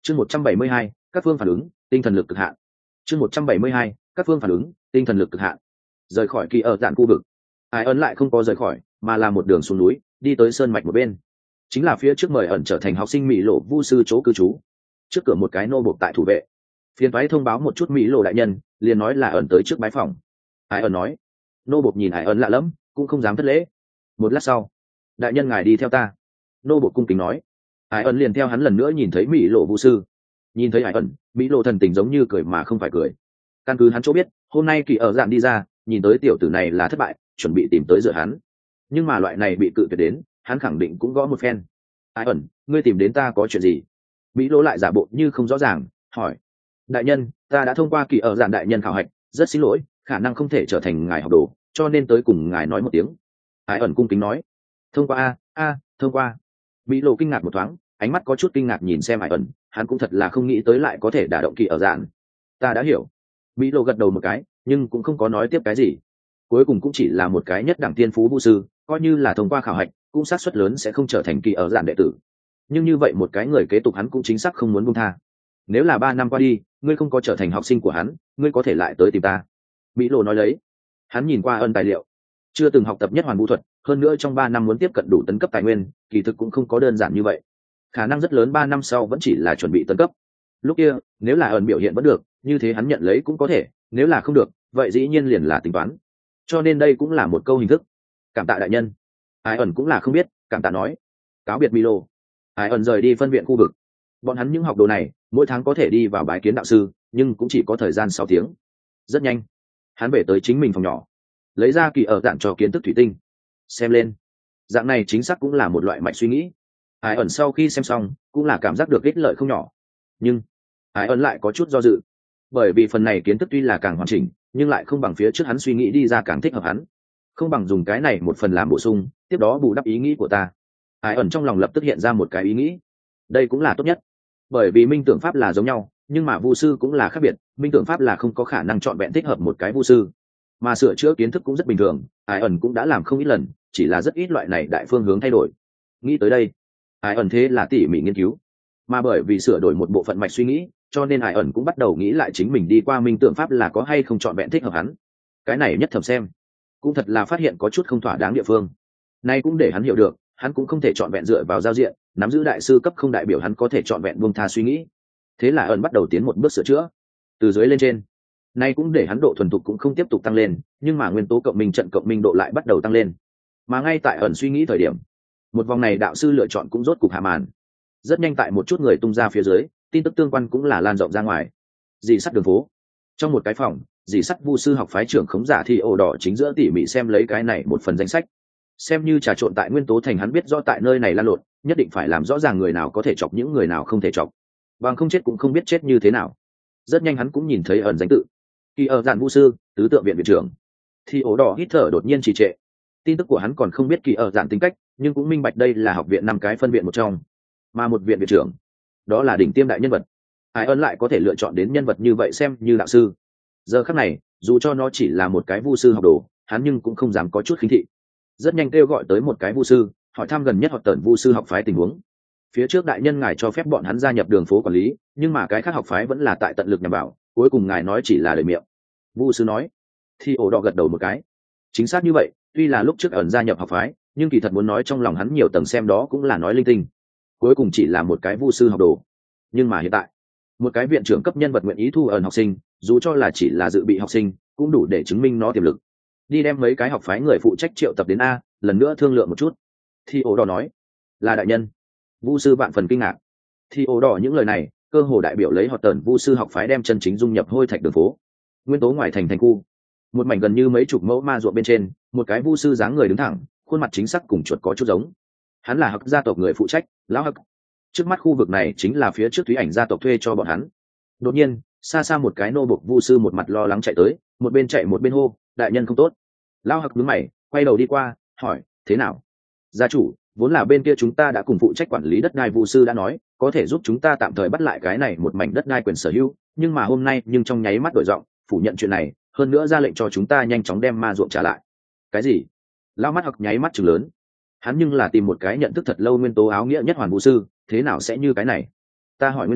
Chương 172, các phương phản ứng, tinh thần lực cực hạn. Chương 172, các phương phản ứng, tinh thần lực cực hạn. Rời khỏi kỳ ở dạn khu vực, Ai ấn lại không có rời khỏi, mà là một đường xuống núi, đi tới sơn mạch một bên. Chính là phía trước mời ẩn trở thành học sinh Mỹ lộ vu sư chỗ cư trú. Trước cửa một cái nô buộc tại thủ vệ. Phiền toái thông báo một chút Mỹ lộ đại nhân, liền nói là ẩn tới trước bái phòng. Ai ẩn nói. Nô buộc nhìn Ai ẩn lạ lẫm, cũng không dám thất lễ. Một lát sau, đại nhân ngài đi theo ta. Nô buộc cung kính nói. Ai ẩn liền theo hắn lần nữa nhìn thấy Mỹ lộ vu sư. Nhìn thấy Ai ẩn, Mỹ lộ thần tình giống như cười mà không phải cười. Căn cứ hắn chỗ biết, hôm nay kỳ ở dạng đi ra, nhìn tới tiểu tử này là thất bại, chuẩn bị tìm tới dựa hắn. Nhưng mà loại này bị cự tuyệt đến, hắn khẳng định cũng gõ một phen. Ai ẩn, ngươi tìm đến ta có chuyện gì? Mỹ lỗ lại giả bộ như không rõ ràng, hỏi. Đại nhân, ta đã thông qua kỳ ở dạng đại nhân khảo hạch, rất xin lỗi, khả năng không thể trở thành ngài học đồ, cho nên tới cùng ngài nói một tiếng. Ai ẩn cung kính nói. Thông qua thông qua. Mỹ lộ kinh ngạc một thoáng, ánh mắt có chút kinh ngạc nhìn xem Ai ẩn, hắn cũng thật là không nghĩ tới lại có thể đả động kỳ ở dạng. Ta đã hiểu. Mỹ lộ gật đầu một cái, nhưng cũng không có nói tiếp cái gì. Cuối cùng cũng chỉ là một cái nhất đẳng tiên phú vu sư, coi như là thông qua khảo hạch, cũng xác suất lớn sẽ không trở thành kỳ ở dạng đệ tử. Nhưng như vậy một cái người kế tục hắn cũng chính xác không muốn buông tha. Nếu là 3 năm qua đi, ngươi không có trở thành học sinh của hắn, ngươi có thể lại tới tìm ta. Mỹ lộ nói lấy. Hắn nhìn qua ân tài liệu, chưa từng học tập nhất hoàn vũ thuật, hơn nữa trong 3 năm muốn tiếp cận đủ tấn cấp tài nguyên, kỳ thực cũng không có đơn giản như vậy. Khả năng rất lớn 3 năm sau vẫn chỉ là chuẩn bị tấn cấp. Lúc kia, nếu là ẩn biểu hiện vẫn được, như thế hắn nhận lấy cũng có thể, nếu là không được, vậy dĩ nhiên liền là tính toán. Cho nên đây cũng là một câu hình thức. Cảm tạ đại nhân. Ai ẩn cũng là không biết, cảm tạ nói. Cáo biệt Milo. Ai ẩn rời đi phân viện khu vực. Bọn hắn những học đồ này, mỗi tháng có thể đi vào bái kiến đạo sư, nhưng cũng chỉ có thời gian 6 tiếng. Rất nhanh, hắn về tới chính mình phòng nhỏ, lấy ra kỳ ở dạng cho kiến thức thủy tinh. Xem lên. Dạng này chính xác cũng là một loại mạch suy nghĩ. Ai ẩn sau khi xem xong, cũng là cảm giác được ích lợi không nhỏ. Nhưng, Ai ẩn lại có chút do dự. Bởi vì phần này kiến thức tuy là càng hoàn chỉnh, nhưng lại không bằng phía trước hắn suy nghĩ đi ra càng thích hợp hắn. Không bằng dùng cái này một phần làm bổ sung, tiếp đó bù đắp ý nghĩ của ta. Ai ẩn trong lòng lập tức hiện ra một cái ý nghĩ. Đây cũng là tốt nhất. Bởi vì minh tưởng pháp là giống nhau, nhưng mà vu sư cũng là khác biệt, minh tưởng pháp là không có khả năng chọn vẹn thích hợp một cái vu sư. Mà sửa chữa kiến thức cũng rất bình thường, Ai ẩn cũng đã làm không ít lần, chỉ là rất ít loại này đại phương hướng thay đổi. Nghĩ tới đây, Ai ẩn thế là tỉ mỉ nghiên cứu. Mà bởi vì sửa đổi một bộ phận mạch suy nghĩ, cho nên Ai ẩn cũng bắt đầu nghĩ lại chính mình đi qua minh tưởng pháp là có hay không chọn vẹn thích hợp hắn. Cái này nhất thầm xem, cũng thật là phát hiện có chút không thỏa đáng địa phương. Nay cũng để hắn hiểu được, hắn cũng không thể chọn vẹn dựa vào giao diện, nắm giữ đại sư cấp không đại biểu hắn có thể chọn vẹn buông tha suy nghĩ. Thế là ẩn bắt đầu tiến một bước sửa chữa, từ dưới lên trên. Nay cũng để hắn độ thuần thục cũng không tiếp tục tăng lên, nhưng mà nguyên tố cộng minh trận cộng minh độ lại bắt đầu tăng lên. Mà ngay tại ẩn suy nghĩ thời điểm, một vòng này đạo sư lựa chọn cũng rốt cục hạ màn. Rất nhanh tại một chút người tung ra phía dưới, tin tức tương quan cũng là lan rộng ra ngoài. Dì sắt đường phố, trong một cái phòng, dì sắt vu sư học phái trưởng khống giả thì ổ đỏ chính giữa tỉ mỉ xem lấy cái này một phần danh sách. Xem như trà trộn tại nguyên tố thành, hắn biết rõ tại nơi này lan lộn, nhất định phải làm rõ ràng người nào có thể chọc những người nào không thể chọc, bằng không chết cũng không biết chết như thế nào. Rất nhanh hắn cũng nhìn thấy ẩn danh tự, kỳ ở dạn vu sư, tứ tượng viện viện trưởng. Thì ổ đỏ hít thở đột nhiên trì trệ. Tin tức của hắn còn không biết kỳ ở dạn tính cách, nhưng cũng minh bạch đây là học viện 5 cái phân viện một trong, mà một viện viện trưởng đó là đỉnh tiêm đại nhân vật. Ai ân lại có thể lựa chọn đến nhân vật như vậy xem như đạo sư. Giờ khắc này, dù cho nó chỉ là một cái vu sư học đồ, hắn nhưng cũng không dám có chút khinh thị. Rất nhanh kêu gọi tới một cái vu sư, hỏi thăm gần nhất hoặc tận vu sư học phái tình huống. Phía trước đại nhân ngài cho phép bọn hắn gia nhập đường phố quản lý, nhưng mà cái khác học phái vẫn là tại tận lực nhằm vào, cuối cùng ngài nói chỉ là lời miệng. Vu sư nói. Thì ổ đỏ gật đầu một cái. Chính xác như vậy, tuy là lúc trước ẩn gia nhập học phái, nhưng kỳ thật muốn nói trong lòng hắn nhiều tầng xem đó cũng là nói linh tinh. Cuối cùng chỉ là một cái vu sư học đồ. Nhưng mà hiện tại, một cái viện trưởng cấp nhân vật nguyện ý thu ẩn học sinh, dù cho là chỉ là dự bị học sinh, cũng đủ để chứng minh nó tiềm lực. Đi đem mấy cái học phái người phụ trách triệu tập đến a, lần nữa thương lượng một chút. Thì ổ đỏ nói. Là đại nhân. Vu sư vạn phần kinh ngạc. Thì ổ đỏ những lời này, cơ hồ đại biểu lấy họ tần vu sư học phái đem chân chính dung nhập hôi thạch đường phố. Nguyên tố ngoài thành khu, một mảnh gần như mấy chục mẫu ma ruộng bên trên, một cái vu sư dáng người đứng thẳng, khuôn mặt chính xác cùng chuột có chút giống. Hắn là hắc gia tộc người phụ trách, lão hắc. Trước mắt khu vực này chính là phía trước Thúy Ảnh gia tộc thuê cho bọn hắn. Đột nhiên, xa xa một cái nô bộc vu sư một mặt lo lắng chạy tới, một bên chạy một bên hô, đại nhân không tốt. Lão hắc nhướng mày, quay đầu đi qua, hỏi, thế nào? Gia chủ, vốn là bên kia chúng ta đã cùng phụ trách quản lý đất đai vu sư đã nói, có thể giúp chúng ta tạm thời bắt lại cái này một mảnh đất đai quyền sở hữu, nhưng mà hôm nay nhưng trong nháy mắt đổi giọng, phủ nhận chuyện này, hơn nữa ra lệnh cho chúng ta nhanh chóng đem ma ruộng trả lại. Cái gì? Lão mắt hắc nháy mắt trừng lớn. Hắn nhưng là tìm một cái nhận thức thật lâu nguyên tố áo nghĩa nhất hoàn vu sư, thế nào sẽ như cái này? Ta hỏi nguyên nhân,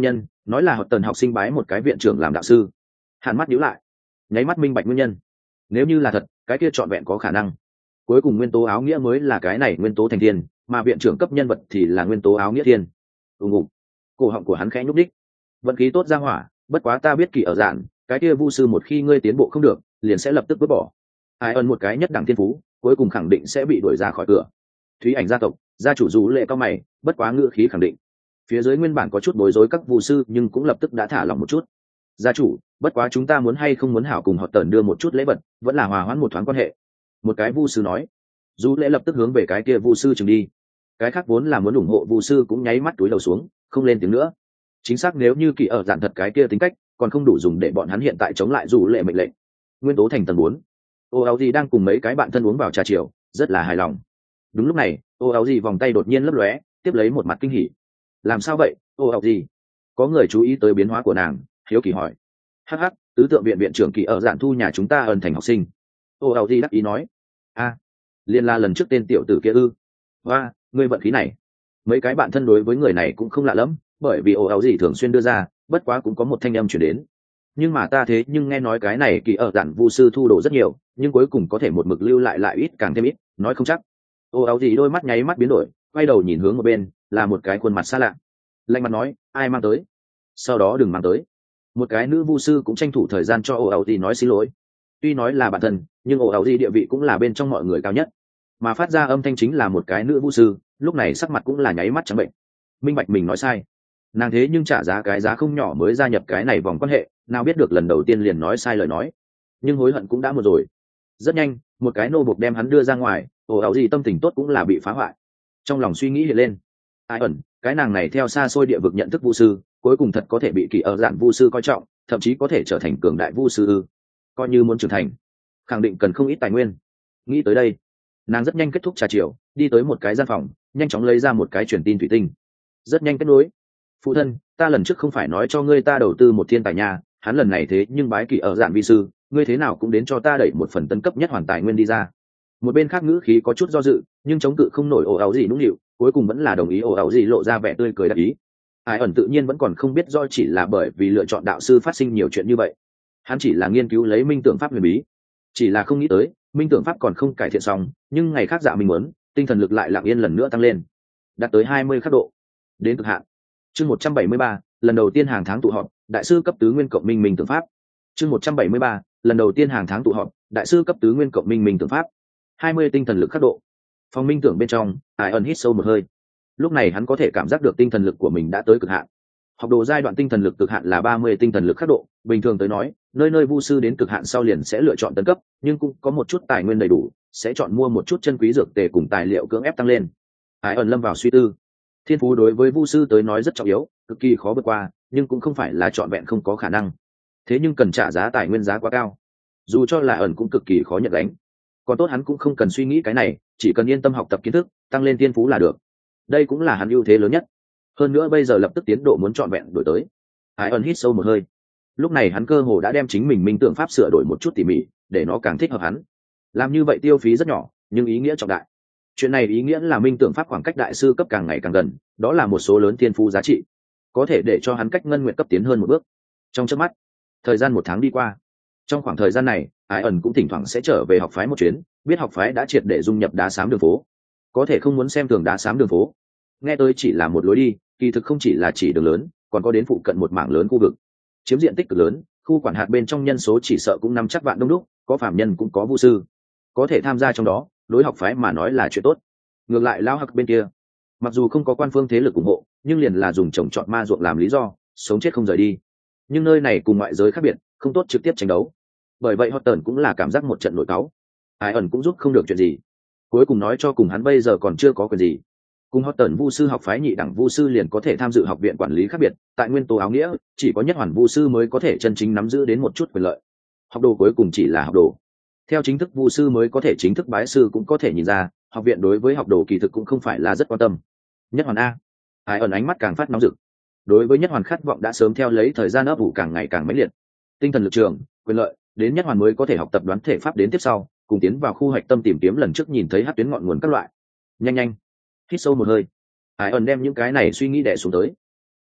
nói là Hotton học sinh bái một cái viện trưởng làm đạo sư. Hàn mắt nhíu lại, nháy mắt minh bạch nguyên nhân. Nếu như là thật, cái kia trọn vẹn có khả năng. Cuối cùng nguyên tố áo nghĩa mới là cái này nguyên tố thành thiên, mà viện trưởng cấp nhân vật thì là nguyên tố áo nghĩa thiên. Ùng ùng, cổ họng của hắn khẽ nhúc đích. Vận khí tốt ra hỏa, bất quá ta biết kỳ ở dạn, cái kia vu sư một khi ngươi tiến bộ không được, liền sẽ lập tức vứt bỏ. Ai ơn một cái nhất đẳng thiên phú, cuối cùng khẳng định sẽ bị đuổi ra khỏi cửa. Thúy Ảnh gia tộc, gia chủ Dụ Lệ cao mày, bất quá ngữ khí khẳng định. Phía dưới nguyên bản có chút bối rối các vu sư nhưng cũng lập tức đã thả lỏng một chút. Gia chủ, bất quá chúng ta muốn hay không muốn hảo cùng họ tần đưa một chút lễ vật, vẫn là hòa hoãn một thoáng quan hệ. Một cái vu sư nói. Dụ Lệ lập tức hướng về cái kia vu sư chừng đi. Cái khác vốn là muốn ủng hộ vu sư cũng nháy mắt túi đầu xuống, không lên tiếng nữa. Chính xác nếu như kỳ ở dạn thật cái kia tính cách, còn không đủ dùng để bọn hắn hiện tại chống lại Dụ Lệ mệnh lệnh. Nguyên tố thành tầng 4. Ô áo gì đang cùng mấy cái bạn thân uống vào trà chiều, rất là hài lòng. Đúng lúc này, ô áo gì vòng tay đột nhiên lấp lóe, tiếp lấy một mặt kinh hỉ. Làm sao vậy, ô áo gì? Có người chú ý tới biến hóa của nàng, hiếu kỳ hỏi. Hắc hắc, tứ tượng viện viện trưởng kỳ ở dạn thu nhà chúng ta ân thành học sinh. Ô áo gì đắc ý nói. A, liên la lần trước tên tiểu tử kia ư? Và người vận khí này. Mấy cái bạn thân đối với người này cũng không lạ lắm, bởi vì ô áo gì thường xuyên đưa ra, bất quá cũng có một thanh âm chuyển đến. Nhưng mà ta thế nhưng nghe nói cái này kỳ ở dạn vu sư thu đồ rất nhiều, nhưng cuối cùng có thể một mực lưu lại ít càng thêm ít, nói không chắc. Ô áo gì đôi mắt nháy mắt biến đổi, quay đầu nhìn hướng một bên, là một cái khuôn mặt xa lạ. Lạnh mặt nói, ai mang tới? Sau đó đừng mang tới. Một cái nữ vu sư cũng tranh thủ thời gian cho ô áo gì nói xin lỗi. Tuy nói là bạn thân, nhưng ô áo gì địa vị cũng là bên trong mọi người cao nhất. Mà phát ra âm thanh chính là một cái nữ vu sư, lúc này sắc mặt cũng là nháy mắt trắng bệnh. Minh bạch mình nói sai. Nàng thế nhưng trả giá cái giá không nhỏ mới gia nhập cái này vòng quan hệ, nào biết được lần đầu tiên liền nói sai lời nói. Nhưng hối hận cũng đã một rồi. Rất nhanh, một cái nô bộc đem hắn đưa ra ngoài, ồ ảo gì tâm tình tốt cũng là bị phá hoại. Trong lòng suy nghĩ hiện lên, ai ẩn, cái nàng này theo xa xôi địa vực nhận thức vu sư, cuối cùng thật có thể bị kỳ ở dạn vu sư coi trọng, thậm chí có thể trở thành cường đại vu sư ư? Coi như muốn trưởng thành, khẳng định cần không ít tài nguyên. Nghĩ tới đây, nàng rất nhanh kết thúc trà chiều, đi tới một cái gian phòng, nhanh chóng lấy ra một cái truyền tin thủy tinh. Rất nhanh kết nối. Phụ thân, ta lần trước không phải nói cho ngươi ta đầu tư một thiên tài nhà, hắn lần này thế nhưng bái kỳ ở dạn vi sư, ngươi thế nào cũng đến cho ta đẩy một phần tân cấp nhất hoàn tài nguyên đi ra. Một bên khác ngữ khí có chút do dự, nhưng chống cự không nổi ồ áo gì nũng nịu, cuối cùng vẫn là đồng ý ồ áo gì lộ ra vẻ tươi cười đắc ý. Ai ẩn tự nhiên vẫn còn không biết do chỉ là bởi vì lựa chọn đạo sư phát sinh nhiều chuyện như vậy. Hắn chỉ là nghiên cứu lấy minh tưởng pháp huyền bí, chỉ là không nghĩ tới minh tưởng pháp còn không cải thiện xong, nhưng ngày khác dạ mình muốn tinh thần lực lại lặng yên lần nữa tăng lên, đạt tới 20 khắc độ, đến cực hạn. Chương 173, lần đầu tiên hàng tháng tụ họp, đại sư cấp tứ nguyên cộng minh minh tưởng pháp. Chương 173, lần đầu tiên hàng tháng tụ họp, đại sư cấp tứ nguyên cộng minh minh tưởng pháp. 20 tinh thần lực khắc độ. Phòng minh tưởng bên trong, Ai ẩn hít sâu một hơi. Lúc này hắn có thể cảm giác được tinh thần lực của mình đã tới cực hạn. Học đồ giai đoạn tinh thần lực cực hạn là 30 tinh thần lực khắc độ, bình thường tới nói, nơi nơi vu sư đến cực hạn sau liền sẽ lựa chọn tấn cấp, nhưng cũng có một chút tài nguyên đầy đủ, sẽ chọn mua một chút chân quý dược tề cùng tài liệu cưỡng ép tăng lên. Ai ẩn lâm vào suy tư. Thiên phú đối với vu sư tới nói rất trọng yếu, cực kỳ khó vượt qua, nhưng cũng không phải là trọn vẹn không có khả năng. Thế nhưng cần trả giá tài nguyên giá quá cao, dù cho là ẩn cũng cực kỳ khó nhận đánh. Còn tốt hắn cũng không cần suy nghĩ cái này, chỉ cần yên tâm học tập kiến thức, tăng lên thiên phú là được. Đây cũng là hắn ưu thế lớn nhất. Hơn nữa bây giờ lập tức tiến độ muốn trọn vẹn đổi tới. Ai ẩn hít sâu một hơi. Lúc này hắn cơ hồ đã đem chính mình minh tưởng pháp sửa đổi một chút tỉ mỉ, để nó càng thích hợp hắn. Làm như vậy tiêu phí rất nhỏ, nhưng ý nghĩa trọng đại. Chuyện này ý nghĩa là minh tưởng pháp khoảng cách đại sư cấp càng ngày càng gần, đó là một số lớn thiên phú giá trị, có thể để cho hắn cách ngân nguyện cấp tiến hơn một bước. Trong chớp mắt, thời gian 1 tháng đi qua. Trong khoảng thời gian này, Ai ẩn cũng thỉnh thoảng sẽ trở về học phái một chuyến, biết học phái đã triệt để dung nhập đá xám đường phố. Có thể không muốn xem thường đá xám đường phố, nghe tới chỉ là một lối đi, kỳ thực không chỉ là chỉ đường lớn, còn có đến phụ cận một mảng lớn khu vực, chiếm diện tích cực lớn, khu quản hạt bên trong nhân số chỉ sợ cũng nắm chắc vạn đông đúc, có phạm nhân cũng có vu sư, có thể tham gia trong đó, đối học phái mà nói là chuyện tốt. Ngược lại lao hắc bên kia, mặc dù không có quan phương thế lực ủng hộ, nhưng liền là dùng trồng trọt ma ruộng làm lý do, sống chết không rời đi. Nhưng nơi này cùng ngoại giới khác biệt, không tốt trực tiếp tranh đấu. Bởi vậy Horton cũng là cảm giác một trận nổi cáu. Ai ẩn cũng giúp không được chuyện gì. Cuối cùng nói cho cùng hắn bây giờ còn chưa có quyền gì. Cùng Horton vu sư học phái nhị đẳng vu sư liền có thể tham dự học viện quản lý khác biệt, tại nguyên tố áo nghĩa, chỉ có nhất hoàn vu sư mới có thể chân chính nắm giữ đến một chút quyền lợi. Học đồ cuối cùng chỉ là học đồ. Theo chính thức vu sư mới có thể chính thức bái sư cũng có thể nhìn ra, học viện đối với học đồ kỳ thực cũng không phải là rất quan tâm. Nhất hoàn a. Ai ẩn ánh mắt càng phát nóng rực. Đối với nhất hoàn khát vọng đã sớm theo lấy thời gian ấp ủ càng ngày càng mãnh liệt. Tinh thần lực trường, quyền lợi, đến nhất hoàn mới có thể học tập đoán thể pháp đến tiếp sau, cùng tiến vào khu hoạch tâm tìm kiếm lần trước nhìn thấy hắc tuyến ngọn nguồn các loại. Nhanh nhanh, hít sâu một hơi. Ai ẩn đem những cái này suy nghĩ đè xuống tới.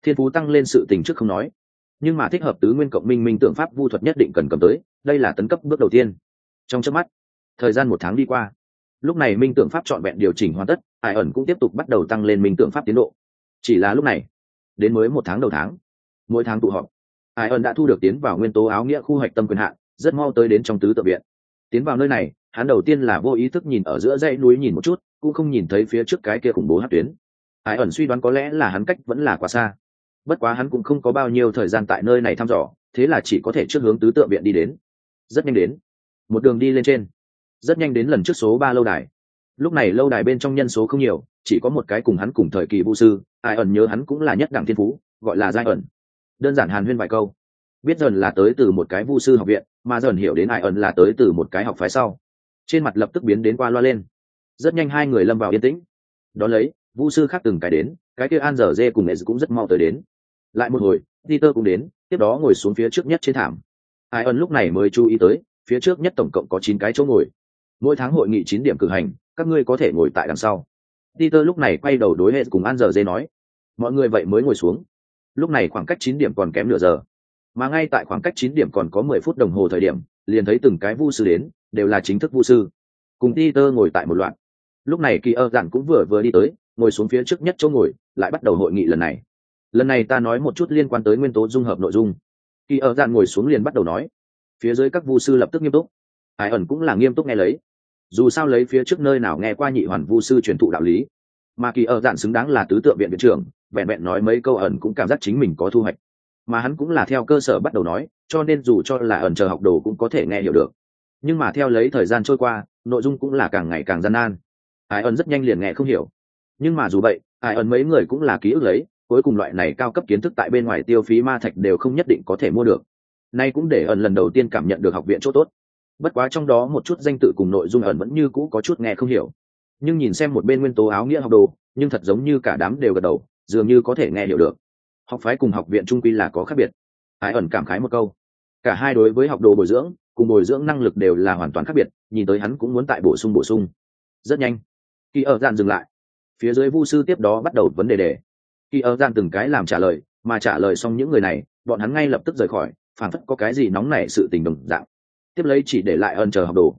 thiên phú tăng lên sự tình trước không nói, nhưng mà thích hợp tứ nguyên cộng minh minh tượng pháp vu thuật nhất định cần cầm tới, đây là tấn cấp bước đầu tiên. Trong chớp mắt, thời gian 1 tháng đi qua, lúc này minh tượng pháp trọn vẹn điều chỉnh hoàn tất, Ai ẩn cũng tiếp tục bắt đầu tăng lên minh tượng pháp tiến độ. Chỉ là lúc này, đến mới 1 tháng đầu tháng, mỗi tháng tụ họp, Ai ẩn đã thu được tiến vào nguyên tố áo nghĩa khu hoạch tâm quyền hạn, rất mau tới đến trong tứ tự viện. Tiến vào nơi này, hắn đầu tiên là vô ý thức nhìn ở giữa dãy núi nhìn một chút, cũng không nhìn thấy phía trước cái kia khủng bố hắc tuyến. Ai ẩn suy đoán có lẽ là hắn cách vẫn là quá xa, bất quá hắn cũng không có bao nhiêu thời gian tại nơi này thăm dò, thế là chỉ có thể trước hướng tứ tượng viện đi đến. Rất nhanh đến, một đường đi lên trên, rất nhanh đến lần trước số 3 lâu đài. Lúc này lâu đài bên trong nhân số không nhiều, chỉ có một cái cùng hắn cùng thời kỳ vu sư. Ai ẩn nhớ hắn cũng là nhất đẳng thiên phú, gọi là giai ẩn. Đơn giản hàn huyên vài câu, biết dần là tới từ một cái vu sư học viện, mà dần hiểu đến Ai ẩn là tới từ một cái học phái sau, trên mặt lập tức biến đến qua loa lên. Rất nhanh hai người lâm vào yên tĩnh. Đó lấy vu sư khác từng cái đến, cái kia An Dở Dê cùng Nghệ cũng rất mau tới đến. Lại một hồi, Peter cũng đến, tiếp đó ngồi xuống phía trước nhất trên thảm. Ai ẩn lúc này mới chú ý tới, phía trước nhất tổng cộng có 9 cái chỗ ngồi. Mỗi tháng hội nghị 9 điểm cử hành, các ngươi có thể ngồi tại đằng sau. Peter lúc này quay đầu đối hệ cùng An Dở Dê nói. Mọi người vậy mới ngồi xuống. Lúc này khoảng cách 9 điểm còn kém nửa giờ. Mà ngay tại khoảng cách 9 điểm còn có 10 phút đồng hồ thời điểm, liền thấy từng cái vu sư đến, đều là chính thức vu sư. Cùng Peter ngồi tại một loạt. Lúc này Kỳ ơ giản cũng vừa đi tới, ngồi xuống phía trước nhất chỗ ngồi, lại bắt đầu hội nghị lần này. Lần này ta nói một chút liên quan tới nguyên tố dung hợp nội dung. Kỳ ơ giản ngồi xuống liền bắt đầu nói. Phía dưới các vu sư lập tức nghiêm túc. Ai ẩn cũng là nghiêm túc nghe lấy. Dù sao lấy phía trước nơi nào nghe qua nhị hoàn vu sư truyền thụ đạo lý, mà Kỳ ơ giản xứng đáng là tứ tượng viện viện trưởng, vẹn vẹn nói mấy câu ẩn cũng cảm giác chính mình có thu hoạch. Mà hắn cũng là theo cơ sở bắt đầu nói, cho nên dù cho là ẩn chờ học đồ cũng có thể nghe hiểu được. Nhưng mà theo lấy thời gian trôi qua, nội dung cũng là càng ngày càng gian nan. Ai ẩn rất nhanh liền nghe không hiểu, nhưng mà dù vậy Ai ẩn mấy người cũng là ký ức lấy, cuối cùng loại này cao cấp kiến thức tại bên ngoài tiêu phí ma thạch đều không nhất định có thể mua được. Nay cũng để ẩn lần đầu tiên cảm nhận được học viện chỗ tốt. Bất quá trong đó một chút danh tự cùng nội dung ẩn vẫn như cũ có chút nghe không hiểu, nhưng nhìn xem một bên nguyên tố áo nghĩa học đồ, nhưng thật giống như cả đám đều gật đầu, dường như có thể nghe hiểu được. Học phái cùng học viện trung quy là có khác biệt. Ai ẩn cảm khái một câu. Cả hai đối với học đồ bồi dưỡng cùng bồi dưỡng năng lực đều là hoàn toàn khác biệt, nhìn tới hắn cũng muốn tại bổ sung. Rất nhanh, Kỳ ơ giản dừng lại. Phía dưới vu sư tiếp đó bắt đầu vấn đề. Kỳ ơ giản từng cái làm trả lời, mà trả lời xong những người này, bọn hắn ngay lập tức rời khỏi, phản phất có cái gì nóng nảy sự tình đồng dạng. Tiếp lấy chỉ để lại ẩn chờ học đồ.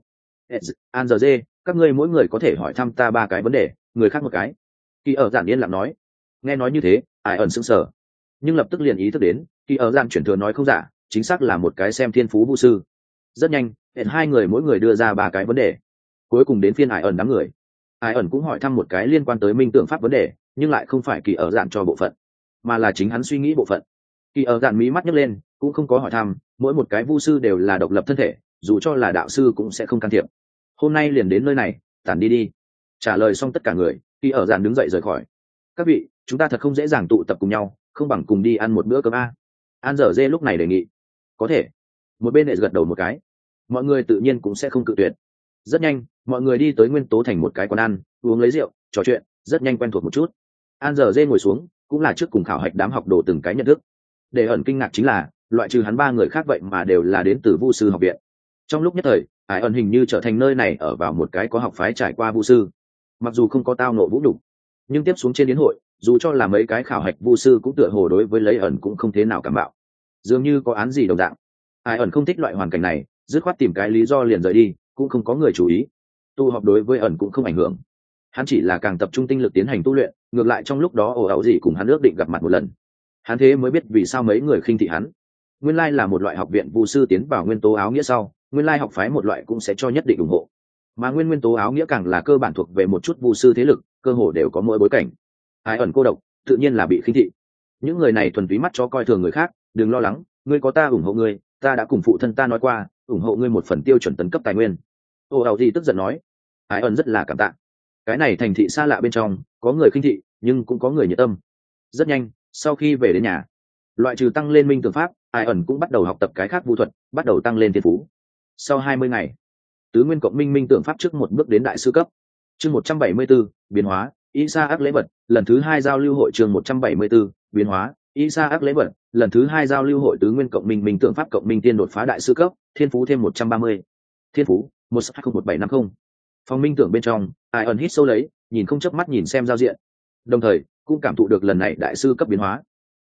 An giờ dê, các ngươi mỗi người có thể hỏi thăm ta 3 cái vấn đề, người khác một cái. Kỳ ơ giản yên lặng nói. Nghe nói như thế, Ai ẩn sững sờ, nhưng lập tức liền ý thức đến, Kỳ ơ giản chuyển thừa nói không giả, chính xác là một cái xem thiên phú vu sư. Rất nhanh, hai người mỗi người đưa ra 3 cái vấn đề. Cuối cùng đến phiên Ai ẩn đám người. Ai ẩn cũng hỏi thăm một cái liên quan tới minh tượng pháp vấn đề, nhưng lại không phải Kỳ ơ giản cho bộ phận, mà là chính hắn suy nghĩ bộ phận. Kỳ ơ giản mí mắt nhấc lên, cũng không có hỏi thăm, mỗi một cái vu sư đều là độc lập thân thể, dù cho là đạo sư cũng sẽ không can thiệp. Hôm nay liền đến nơi này, tản đi. Trả lời xong tất cả người, Kỳ ơ giản đứng dậy rời khỏi. Các vị, chúng ta thật không dễ dàng tụ tập cùng nhau, không bằng cùng đi ăn một bữa cơm a. An dở dê lúc này đề nghị. Có thể. Một bên lại gật đầu một cái. Mọi người tự nhiên cũng sẽ không cự tuyệt. Rất nhanh, mọi người đi tới nguyên tố thành một cái quán ăn, uống lấy rượu, trò chuyện, rất nhanh quen thuộc một chút. An dở dê ngồi xuống, cũng là trước cùng khảo hạch đám học đồ từng cái nhận thức. Để ẩn kinh ngạc chính là, loại trừ hắn 3 người khác vậy mà đều là đến từ vu sư học viện. Trong lúc nhất thời, Ai ẩn hình như trở thành nơi này ở vào một cái có học phái trải qua vu sư. Mặc dù không có tao nộ vũ đủ, nhưng tiếp xuống trên yến hội, dù cho là mấy cái khảo hạch vu sư cũng tựa hồ đối với lấy ẩn cũng không thế nào cảm bạo, dường như có án gì đồng dạng. Ai ẩn không thích loại hoàn cảnh này, dứt khoát tìm cái lý do liền rời đi, cũng không có người chú ý. Tu học đối với ẩn cũng không ảnh hưởng, hắn chỉ là càng tập trung tinh lực tiến hành tu luyện. Ngược lại trong lúc đó ồ ẩu gì cùng hắn ước định gặp mặt một lần, hắn thế mới biết vì sao mấy người khinh thị hắn. Nguyên lai là một loại học viện vu sư tiến vào nguyên tố áo nghĩa sau, nguyên lai học phái một loại cũng sẽ cho nhất định ủng hộ, mà nguyên tố áo nghĩa càng là cơ bản thuộc về một chút vu sư thế lực, cơ hồ đều có mỗi bối cảnh. Ai ẩn cô độc, tự nhiên là bị khinh thị. Những người này thuần túy mắt cho coi thường người khác, đừng lo lắng, ngươi có ta ủng hộ ngươi, ta đã cùng phụ thân ta nói qua, ủng hộ ngươi 1 phần tiêu chuẩn tấn cấp tài nguyên. Ô ảo gì tức giận nói. Ai ẩn rất là cảm tạ. Cái này thành thị xa lạ bên trong, có người khinh thị, nhưng cũng có người nhiệt tâm. Rất nhanh, sau khi về đến nhà, loại trừ tăng lên minh tượng pháp, Ai ẩn cũng bắt đầu học tập cái khác vu thuật, bắt đầu tăng lên thiên phú. Sau 20 ngày, tứ nguyên cộng minh tượng pháp trước một bước đến đại sư cấp. Chương 174, biến hóa, Isaac lễ vật, lần thứ 2 giao lưu hội. Chương 174, biến hóa, Isaac lễ vật, lần thứ 2 giao lưu hội. Tứ nguyên cộng minh tượng pháp cộng minh tiên đột phá đại sư cấp, thiên phú thêm 130. Thiên phú 120750. Phòng minh tưởng bên trong, Ai ẩn hít sâu lấy, nhìn không chớp mắt nhìn xem giao diện, đồng thời cũng cảm thụ được lần này đại sư cấp biến hóa.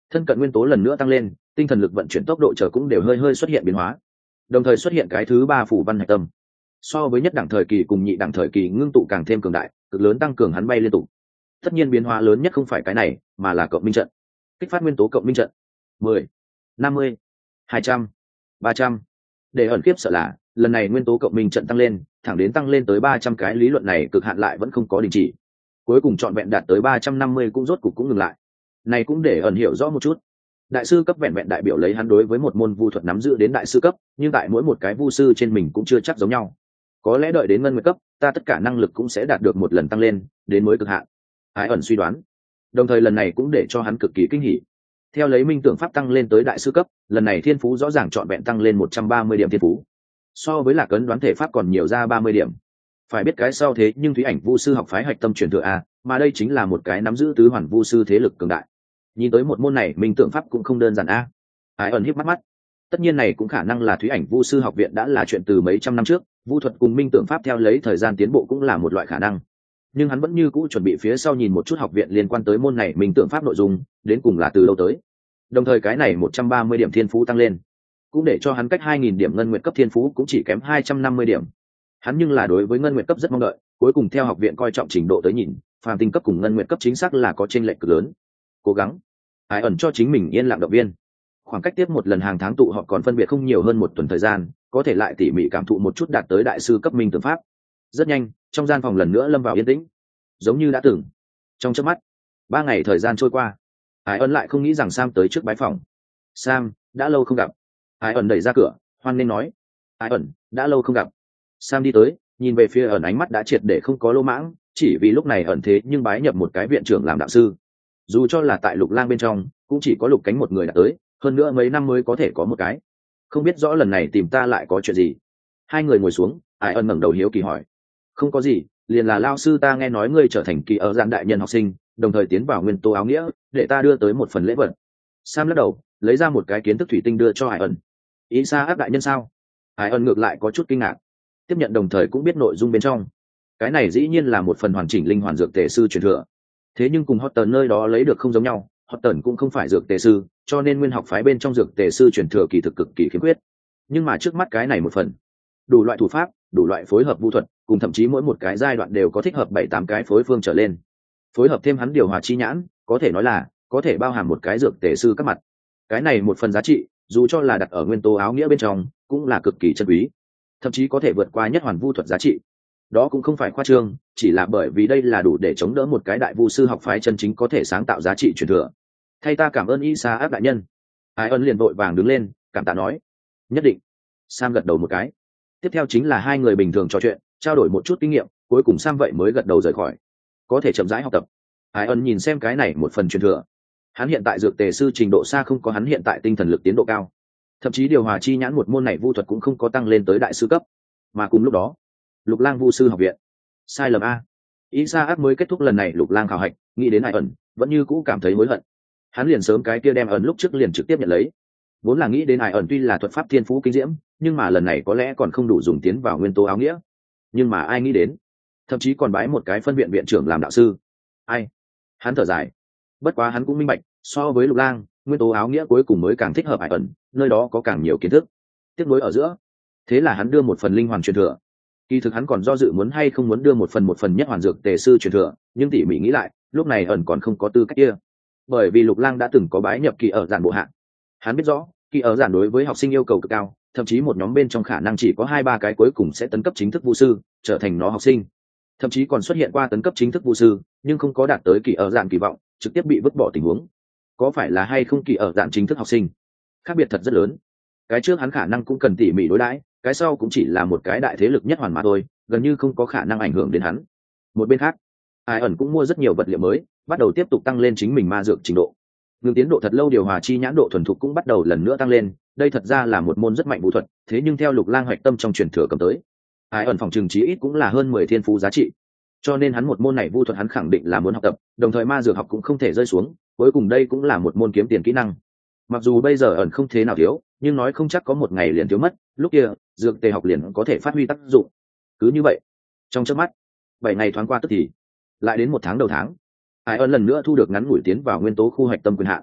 thân cận nguyên tố lần nữa tăng lên, tinh thần lực vận chuyển tốc độ chờ cũng đều hơi hơi xuất hiện biến hóa, đồng thời xuất hiện cái thứ ba phủ văn hạch tâm. So với nhất đẳng thời kỳ cùng nhị đẳng thời kỳ ngưng tụ càng thêm cường đại, cực lớn tăng cường hắn bay liên tục. Tất nhiên biến hóa lớn nhất không phải cái này, mà là cộng minh trận. Kích phát nguyên tố cộng minh trận. 10, 50, 200, 300. Để ẩn khiếp sợ là, lần này nguyên tố cộng minh trận tăng lên, thẳng đến tăng lên tới 300 cái, lý luận này cực hạn lại vẫn không có đình chỉ. Cuối cùng trọn vẹn đạt tới 350 cũng rốt cục cũng ngừng lại. Này cũng để ẩn hiểu rõ một chút. Đại sư cấp vẹn vẹn đại biểu lấy hắn đối với một môn vu thuật nắm giữ đến đại sư cấp, nhưng tại mỗi một cái vu sư trên mình cũng chưa chắc giống nhau. Có lẽ đợi đến ngân nguyệt cấp, ta tất cả năng lực cũng sẽ đạt được một lần tăng lên, đến mới cực hạn. Ái ẩn suy đoán. Đồng thời lần này cũng để cho hắn cực kỳ kinh hỉ. Theo lấy minh tưởng pháp tăng lên tới đại sư cấp, lần này thiên phú rõ ràng trọn vẹn tăng lên 130 điểm thiên phú. So với Lạc Ấn đoán thể pháp còn nhiều ra 30 điểm. Phải biết cái sau thế nhưng Thúy Ảnh vu sư học phái hạch tâm truyền thừa a, mà đây chính là một cái nắm giữ tứ hoàn vu sư thế lực cường đại. Nhìn tới một môn này minh tưởng pháp cũng không đơn giản a. Ái ẩn híp mắt mắt. Tất nhiên này cũng khả năng là Thúy Ảnh vu sư học viện đã là chuyện từ mấy trăm năm trước, vu thuật cùng minh tưởng pháp theo lấy thời gian tiến bộ cũng là một loại khả năng. Nhưng hắn vẫn như cũ chuẩn bị phía sau nhìn một chút học viện liên quan tới môn này minh tưởng pháp nội dung, đến cùng là từ đâu tới. Đồng thời cái này 130 điểm thiên phú tăng lên, cũng để cho hắn cách 2000 điểm ngân nguyệt cấp thiên phú cũng chỉ kém 250 điểm. Hắn nhưng là đối với ngân nguyệt cấp rất mong đợi, cuối cùng theo học viện coi trọng trình độ tới nhìn, phàm tinh cấp cùng ngân nguyệt cấp chính xác là có chênh lệch cực lớn. Cố gắng. Ái ẩn cho chính mình yên lặng động viên. Khoảng cách tiếp một lần hàng tháng tụ họp còn phân biệt không nhiều hơn một tuần thời gian, có thể lại tỉ mỉ cảm thụ một chút đạt tới đại sư cấp minh tưởng pháp. Rất nhanh, trong gian phòng lần nữa lâm vào yên tĩnh, giống như đã từng. Trong chớp mắt, 3 ngày thời gian trôi qua, Ái ẩn lại không nghĩ rằng Sam tới trước bái phòng. Sam, đã lâu không gặp. Ái ẩn đẩy ra cửa, hoan nên nói. Ái ẩn, đã lâu không gặp. Sam đi tới, nhìn về phía ẩn, ánh mắt đã triệt để không có lô mãng, chỉ vì lúc này ẩn thế nhưng bái nhập một cái viện trưởng làm đạo sư. Dù cho là tại Lục Lang bên trong, cũng chỉ có Lục Cánh một người đã tới, hơn nữa mấy năm mới có thể có một cái. Không biết rõ lần này tìm ta lại có chuyện gì. Hai người ngồi xuống, Ái ẩn ngẩng đầu hiếu kỳ hỏi. Không có gì, liền là lao sư ta nghe nói ngươi trở thành kỳ ở gian đại nhân học sinh, đồng thời tiến vào nguyên tố áo nghĩa, để ta đưa tới một phần lễ vật. Sam lắc đầu, lấy ra một cái kiến thức thủy tinh đưa cho Ái ẩn. Ý xa áp đại nhân sao? Ái ẩn ngược lại có chút kinh ngạc, tiếp nhận đồng thời cũng biết nội dung bên trong. Cái này dĩ nhiên là một phần hoàn chỉnh linh hoàn dược tề sư truyền thừa. Thế nhưng cùng Horton nơi đó lấy được không giống nhau, Horton cũng không phải dược tề sư, cho nên nguyên học phái bên trong dược tề sư truyền thừa kỳ thực cực kỳ khiếm khuyết. Nhưng mà trước mắt cái này một phần, đủ loại thủ pháp, đủ loại phối hợp vu thuật, cùng thậm chí mỗi một cái giai đoạn đều có thích hợp 7-8 cái phối phương trở lên. Phối hợp thêm hắn điều hòa chi nhãn, có thể nói là có thể bao hàm một cái dược tề sư các mặt. Cái này một phần giá trị, dù cho là đặt ở nguyên tố áo nghĩa bên trong, cũng là cực kỳ chân quý, thậm chí có thể vượt qua nhất hoàn vu thuật giá trị. Đó cũng không phải khoa trương, chỉ là bởi vì đây là đủ để chống đỡ một cái đại vu sư học phái chân chính có thể sáng tạo giá trị truyền thừa. Thay ta cảm ơn Isa áp đại nhân. Ai ân liền vội vàng đứng lên, cảm tạ nói. Nhất định. Sam gật đầu một cái. Tiếp theo chính là hai người bình thường trò chuyện, trao đổi một chút kinh nghiệm, cuối cùng Sam vậy mới gật đầu rời khỏi. Có thể chậm rãi học tập. Ai ân nhìn xem cái này một phần truyền thừa. Hắn hiện tại dược tề sư trình độ xa không có hắn hiện tại tinh thần lực tiến độ cao, thậm chí điều hòa chi nhãn một môn này vu thuật cũng không có tăng lên tới đại sư cấp. Mà cùng lúc đó, Lục Lang vu sư học viện. Sai lầm a. Isaac mới kết thúc lần này Lục Lang khảo hạch, nghĩ đến Ai ẩn, vẫn như cũ cảm thấy hối hận. Hắn liền sớm cái kia đem ẩn lúc trước liền trực tiếp nhận lấy. Vốn là nghĩ đến Ai ẩn tuy là thuật pháp thiên phú kinh diễm, nhưng mà lần này có lẽ còn không đủ dùng tiến vào nguyên tố áo nghĩa. Nhưng mà ai nghĩ đến, thậm chí còn bái một cái phân viện viện trưởng làm đạo sư. Ai? Hắn thở dài. Bất quá hắn cũng minh bạch, so với Lục Lang, nguyên tố áo nghĩa cuối cùng mới càng thích hợp Ai ẩn, nơi đó có càng nhiều kiến thức. Tiếp nối ở giữa. Thế là hắn đưa một phần linh hoàn truyền thừa. Kỳ thực hắn còn do dự muốn hay không muốn đưa một phần nhất hoàn dược tề sư truyền thừa, nhưng tỉ mỉ nghĩ lại, lúc này ẩn còn không có tư cách kia. Bởi vì Lục Lang đã từng có bái nhập kỳ ở giản bộ hạng. Hắn biết rõ, kỳ ở giản đối với học sinh yêu cầu cực cao, thậm chí một nhóm bên trong khả năng chỉ có 2-3 cái cuối cùng sẽ tấn cấp chính thức vu sư, trở thành nó học sinh. Thậm chí còn xuất hiện qua tấn cấp chính thức vu sư, nhưng không có đạt tới kỳ ở giản kỳ vọng, trực tiếp bị vứt bỏ tình huống. Có phải là hay không kỳ ở giản chính thức học sinh? Khác biệt thật rất lớn. Cái trước hắn khả năng cũng cần tỉ mỉ đối đãi, cái sau cũng chỉ là một cái đại thế lực nhất hoàn mà thôi, gần như không có khả năng ảnh hưởng đến hắn. Một bên khác, Ai ẩn cũng mua rất nhiều vật liệu mới, bắt đầu tiếp tục tăng lên chính mình ma dược trình độ. Ngừng tiến độ thật lâu điều hòa chi nhãn độ thuần thục cũng bắt đầu lần nữa tăng lên, đây thật ra là một môn rất mạnh vũ thuật, thế nhưng theo Lục Lang hoạch tâm trong truyền thừa cầm tới, Ai ẩn phòng trường chí ít cũng là hơn 10 thiên phú giá trị. Cho nên hắn một môn này vũ thuật hắn khẳng định là muốn học tập, đồng thời ma dược học cũng không thể rơi xuống, cuối cùng đây cũng là một môn kiếm tiền kỹ năng. Mặc dù bây giờ ẩn không thế nào thiếu, nhưng nói không chắc có một ngày liền thiếu mất, lúc kia dược tề học liền có thể phát huy tác dụng. Cứ như vậy, trong chớp mắt 7 ngày thoáng qua tức thì lại đến 1 tháng đầu tháng, Ai ẩn lần nữa thu được ngắn ngủi tiến vào nguyên tố khu hoạch tâm quyền hạn.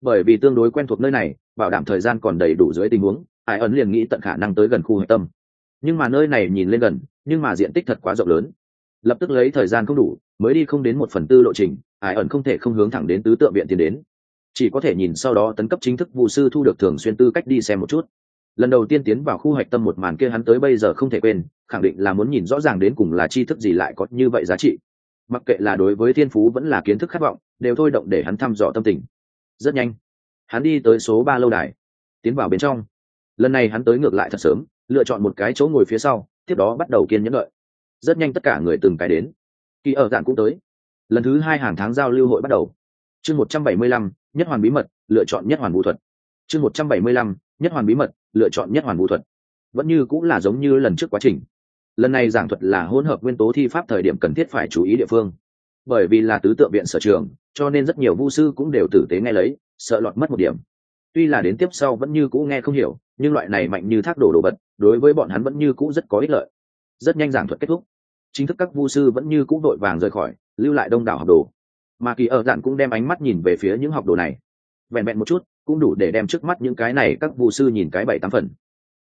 Bởi vì tương đối quen thuộc nơi này, bảo đảm thời gian còn đầy đủ dưới tình huống, ai ẩn liền nghĩ tận khả năng tới gần khu hạch tâm. Nhưng mà nơi này nhìn lên gần, nhưng mà diện tích thật quá rộng lớn, lập tức lấy thời gian không đủ, mới đi không đến 1/4 lộ trình, ai ẩn không thể không hướng thẳng đến tứ tượng viện tiến đến, chỉ có thể nhìn sau đó tấn cấp chính thức vụ sư thu được thường xuyên tư cách đi xem một chút. Lần đầu tiên tiến vào khu hạch tâm một màn kia hắn tới bây giờ không thể quên, khẳng định là muốn nhìn rõ ràng đến cùng là tri thức gì lại có như vậy giá trị. Mặc kệ là đối với thiên phú vẫn là kiến thức khát vọng, đều thôi động để hắn thăm dò tâm tình. Rất nhanh, hắn đi tới số 3 lâu đài, tiến vào bên trong. Lần này hắn tới ngược lại thật sớm, lựa chọn một cái chỗ ngồi phía sau, tiếp đó bắt đầu kiên nhẫn đợi. Rất nhanh tất cả người từng cái đến. Kỳ ở dạn cũng tới. Lần thứ 2 hàng tháng giao lưu hội bắt đầu. Chương 175, nhất hoàn bí mật, lựa chọn nhất hoàn vũ thuật. Chương 175, nhất hoàn bí mật, lựa chọn nhất hoàn vũ thuật. Vẫn như cũng là giống như lần trước quá trình. Lần này giảng thuật là hỗn hợp nguyên tố thi pháp thời điểm cần thiết phải chú ý địa phương. Bởi vì là tứ tượng viện sở trường, cho nên rất nhiều vu sư cũng đều tử tế nghe lấy, sợ lọt mất một điểm. Tuy là đến tiếp sau vẫn như cũ nghe không hiểu, nhưng loại này mạnh như thác đổ đồ vật, đối với bọn hắn vẫn như cũ rất có ích lợi. Rất nhanh giảng thuật kết thúc, chính thức các vu sư vẫn như cũ vội vàng rời khỏi, lưu lại đông đảo học đồ. Mà Kỳ ở dạn cũng đem ánh mắt nhìn về phía những học đồ này, vẹn vẹn một chút cũng đủ để đem trước mắt những cái này các vu sư nhìn cái 7-8 phần.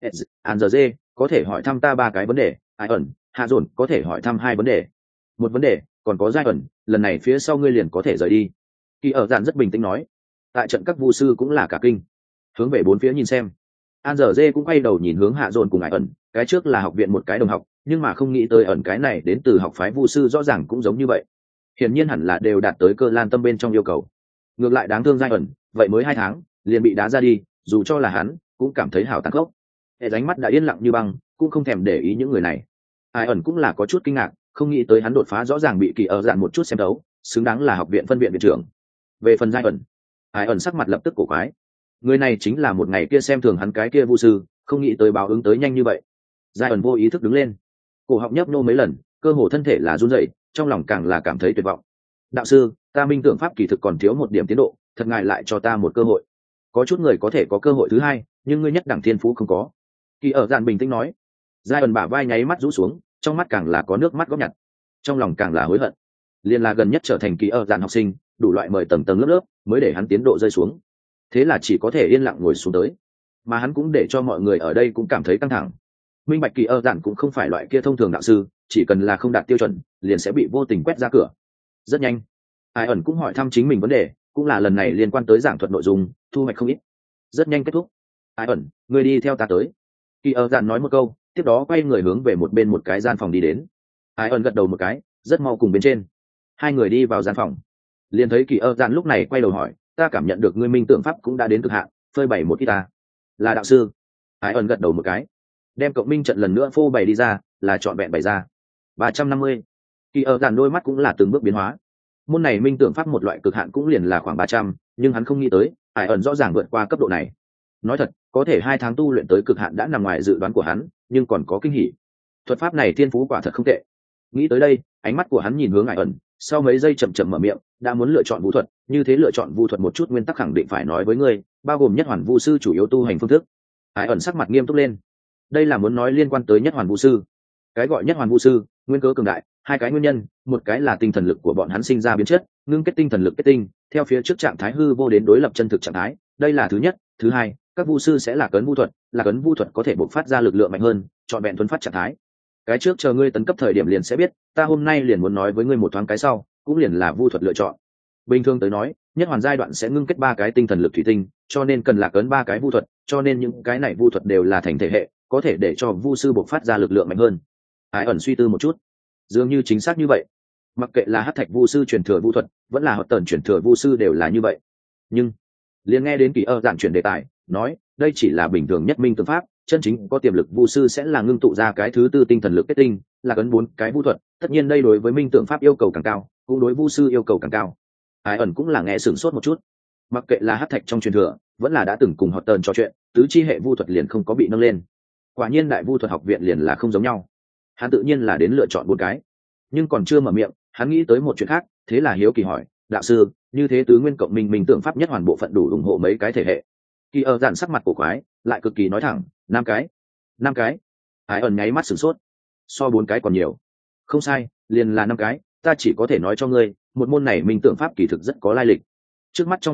Anze có thể hỏi thăm ta 3 cái vấn đề, ai ẩn hạ dồn có thể hỏi thăm 2 vấn đề. Một vấn đề, còn có giai ẩn, lần này phía sau ngươi liền có thể rời đi. Kỳ ở dạn rất bình tĩnh nói. Tại trận các vu sư cũng là cả kinh, hướng về bốn phía nhìn xem. Anze cũng quay đầu nhìn hướng hạ dồn cùng ai ẩn, cái trước là học viện một cái đồng học, nhưng mà không nghĩ tới ẩn cái này đến từ học phái vu sư rõ ràng cũng giống như vậy. Hiển nhiên hẳn là đều đạt tới cơ lan tâm bên trong yêu cầu. Ngược lại đáng thương giai ẩn, vậy mới 2 tháng liền bị đá ra đi, dù cho là hắn cũng cảm thấy hào tàn khốc. Hệ ánh mắt đã yên lặng như băng, cũng không thèm để ý những người này. Ai ẩn cũng là có chút kinh ngạc, không nghĩ tới hắn đột phá rõ ràng bị Kỳ ở dạn một chút xem đấu, xứng đáng là học viện phân viện viện trưởng. Về phần giai ẩn, ai ẩn sắc mặt lập tức cổ quái. Người này chính là một ngày kia xem thường hắn cái kia vu sư, không nghĩ tới báo ứng tới nhanh như vậy. Giai ẩn vô ý thức đứng lên, cổ họng nhấp nô mấy lần, cơ hồ thân thể là run rẩy, trong lòng càng là cảm thấy tuyệt vọng. Đạo sư, ta minh tưởng pháp kỳ thực còn thiếu một điểm tiến độ, thật ngại lại cho ta một cơ hội. Có chút người có thể có cơ hội thứ hai, nhưng ngươi nhất đẳng thiên phú không có. Kỳ ở dạn bình tĩnh nói. Giai ẩn bả vai nháy mắt rũ xuống, trong mắt càng là có nước mắt góp nhặt, trong lòng càng là hối hận. Liên là gần nhất trở thành Kỳ ở dạn học sinh, đủ loại mời tầng tầng lớp lớp, mới để hắn tiến độ rơi xuống. Thế là chỉ có thể yên lặng ngồi xuống tới, mà hắn cũng để cho mọi người ở đây cũng cảm thấy căng thẳng. Minh bạch Kỳ ở dạn cũng không phải loại kia thông thường đạo sư, chỉ cần là không đạt tiêu chuẩn, liền sẽ bị vô tình quét ra cửa. Rất nhanh, ai ẩn cũng hỏi thăm chính mình vấn đề, cũng là lần này liên quan tới giảng thuật nội dung, thu hoạch không ít. Rất nhanh kết thúc. Ai ẩn, người đi theo ta tới. Kỳ ở dạn nói một câu, tiếp đó quay người hướng về một bên một cái gian phòng đi đến. Ai ẩn gật đầu một cái, rất mau cùng bên trên. Hai người đi vào gian phòng, liền thấy Kỳ ở dạn lúc này quay đầu hỏi, ta cảm nhận được ngươi minh tượng pháp cũng đã đến cực hạn, phơi bày một ít ta. Là đạo sư. Ai ẩn gật đầu một cái, đem cộng minh trận lần nữa phô bày đi ra, là trọn vẹn bày ra 350. Kỳ ở dạn đôi mắt cũng là từng bước biến hóa. Môn này minh tượng pháp một loại cực hạn cũng liền là khoảng 300, nhưng hắn không nghĩ tới ai ẩn rõ ràng vượt qua cấp độ này. Nói thật, có thể 2 tháng tu luyện tới cực hạn đã nằm ngoài dự đoán của hắn, nhưng còn có kinh hỉ. Thuật pháp này thiên phú quả thật không tệ. Nghĩ tới đây, ánh mắt của hắn nhìn hướng ai ẩn, sau mấy giây chậm chậm mở miệng, đã muốn lựa chọn vũ thuật, như thế lựa chọn vũ thuật một chút nguyên tắc khẳng định phải nói với ngươi, bao gồm nhất hoàn vu sư chủ yếu tu hành phương thức. Ai ẩn sắc mặt nghiêm túc lên. Đây là muốn nói liên quan tới nhất hoàn vu sư. Cái gọi nhất hoàn vu sư, nguyên cớ cường đại, 2 cái nguyên nhân, một cái là tinh thần lực của bọn hắn sinh ra biến chất, ngưng kết tinh thần lực kết tinh, theo phía trước trạng thái hư vô đến đối lập chân thực trạng thái, đây là thứ nhất. Thứ hai, các vu sư sẽ là cấn vu thuật, là cấn vu thuật có thể bộc phát ra lực lượng mạnh hơn, chọn vẹn thuần phát trạng thái. Cái trước chờ ngươi tấn cấp thời điểm liền sẽ biết, ta hôm nay liền muốn nói với ngươi một thoáng cái sau, cũng liền là vu thuật lựa chọn. Bình thường tới nói, nhất hoàn giai đoạn sẽ ngưng kết 3 cái tinh thần lực thủy tinh, cho nên cần là cấn 3 cái vu thuật, cho nên những cái này vu thuật đều là thành thể hệ, có thể để cho vu sư bộc phát ra lực lượng mạnh hơn. Ai ẩn suy tư một chút, dường như chính xác như vậy. Mặc kệ là hắc thạch vu sư truyền thừa vu thuật, vẫn là hoạt tần truyền thừa vu sư đều là như vậy. Nhưng liền nghe đến Kỳ ở dạn chuyển đề tài, nói đây chỉ là bình thường nhất minh tượng pháp, chân chính có tiềm lực vu sư sẽ là ngưng tụ ra cái thứ tư tinh thần lực kết tinh, là cấn 4 cái vu thuật. Tất nhiên đây đối với minh tượng pháp yêu cầu càng cao, cũng đối vu sư yêu cầu càng cao. Ai ẩn cũng là nghe sửng sốt một chút. Mặc kệ là hắc thạch trong truyền thừa, vẫn là đã từng cùng hoạt tần trò chuyện, tứ chi hệ vu thuật liền không có bị nâng lên. Quả nhiên đại vu thuật học viện liền là không giống nhau. Hắn tự nhiên là đến lựa chọn 4 cái, nhưng còn chưa mở miệng, hắn nghĩ tới một chuyện khác, thế là hiếu kỳ hỏi, đạo sư, như thế tứ nguyên cộng minh tượng pháp nhất hoàn bộ phận đủ ủng hộ mấy cái thể hệ? Kỳ ở dạn sắc mặt cổ quái, lại cực kỳ nói thẳng, 5 cái. 5 cái? Ai ẩn nháy mắt sửng sốt, so 4 cái còn nhiều. Không sai, liền là 5 cái, ta chỉ có thể nói cho ngươi, một môn này minh tượng pháp kỳ thực rất có lai lịch. Trước mắt trong học viện,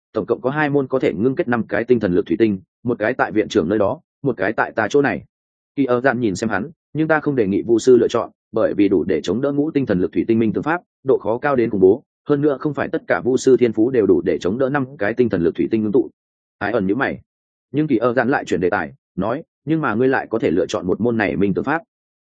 tổng cộng có 2 môn có thể ngưng kết 5 cái tinh thần lực thủy tinh, một cái tại viện trưởng nơi đó, một cái tại ta chỗ này. Kỳ ở dạn nhìn xem hắn, nhưng ta không đề nghị vu sư lựa chọn, bởi vì đủ để chống đỡ ngũ tinh thần lực thủy tinh minh tương pháp, độ khó cao đến khủng bố, hơn nữa không phải tất cả vu sư thiên phú đều đủ để chống đỡ 5 cái tinh thần lực thủy tinh ngưng tụ. Ai ẩn nhíu mày, nhưng Kỳ ở dạn lại chuyển đề tài, nói, nhưng mà ngươi lại có thể lựa chọn một môn này minh tương pháp.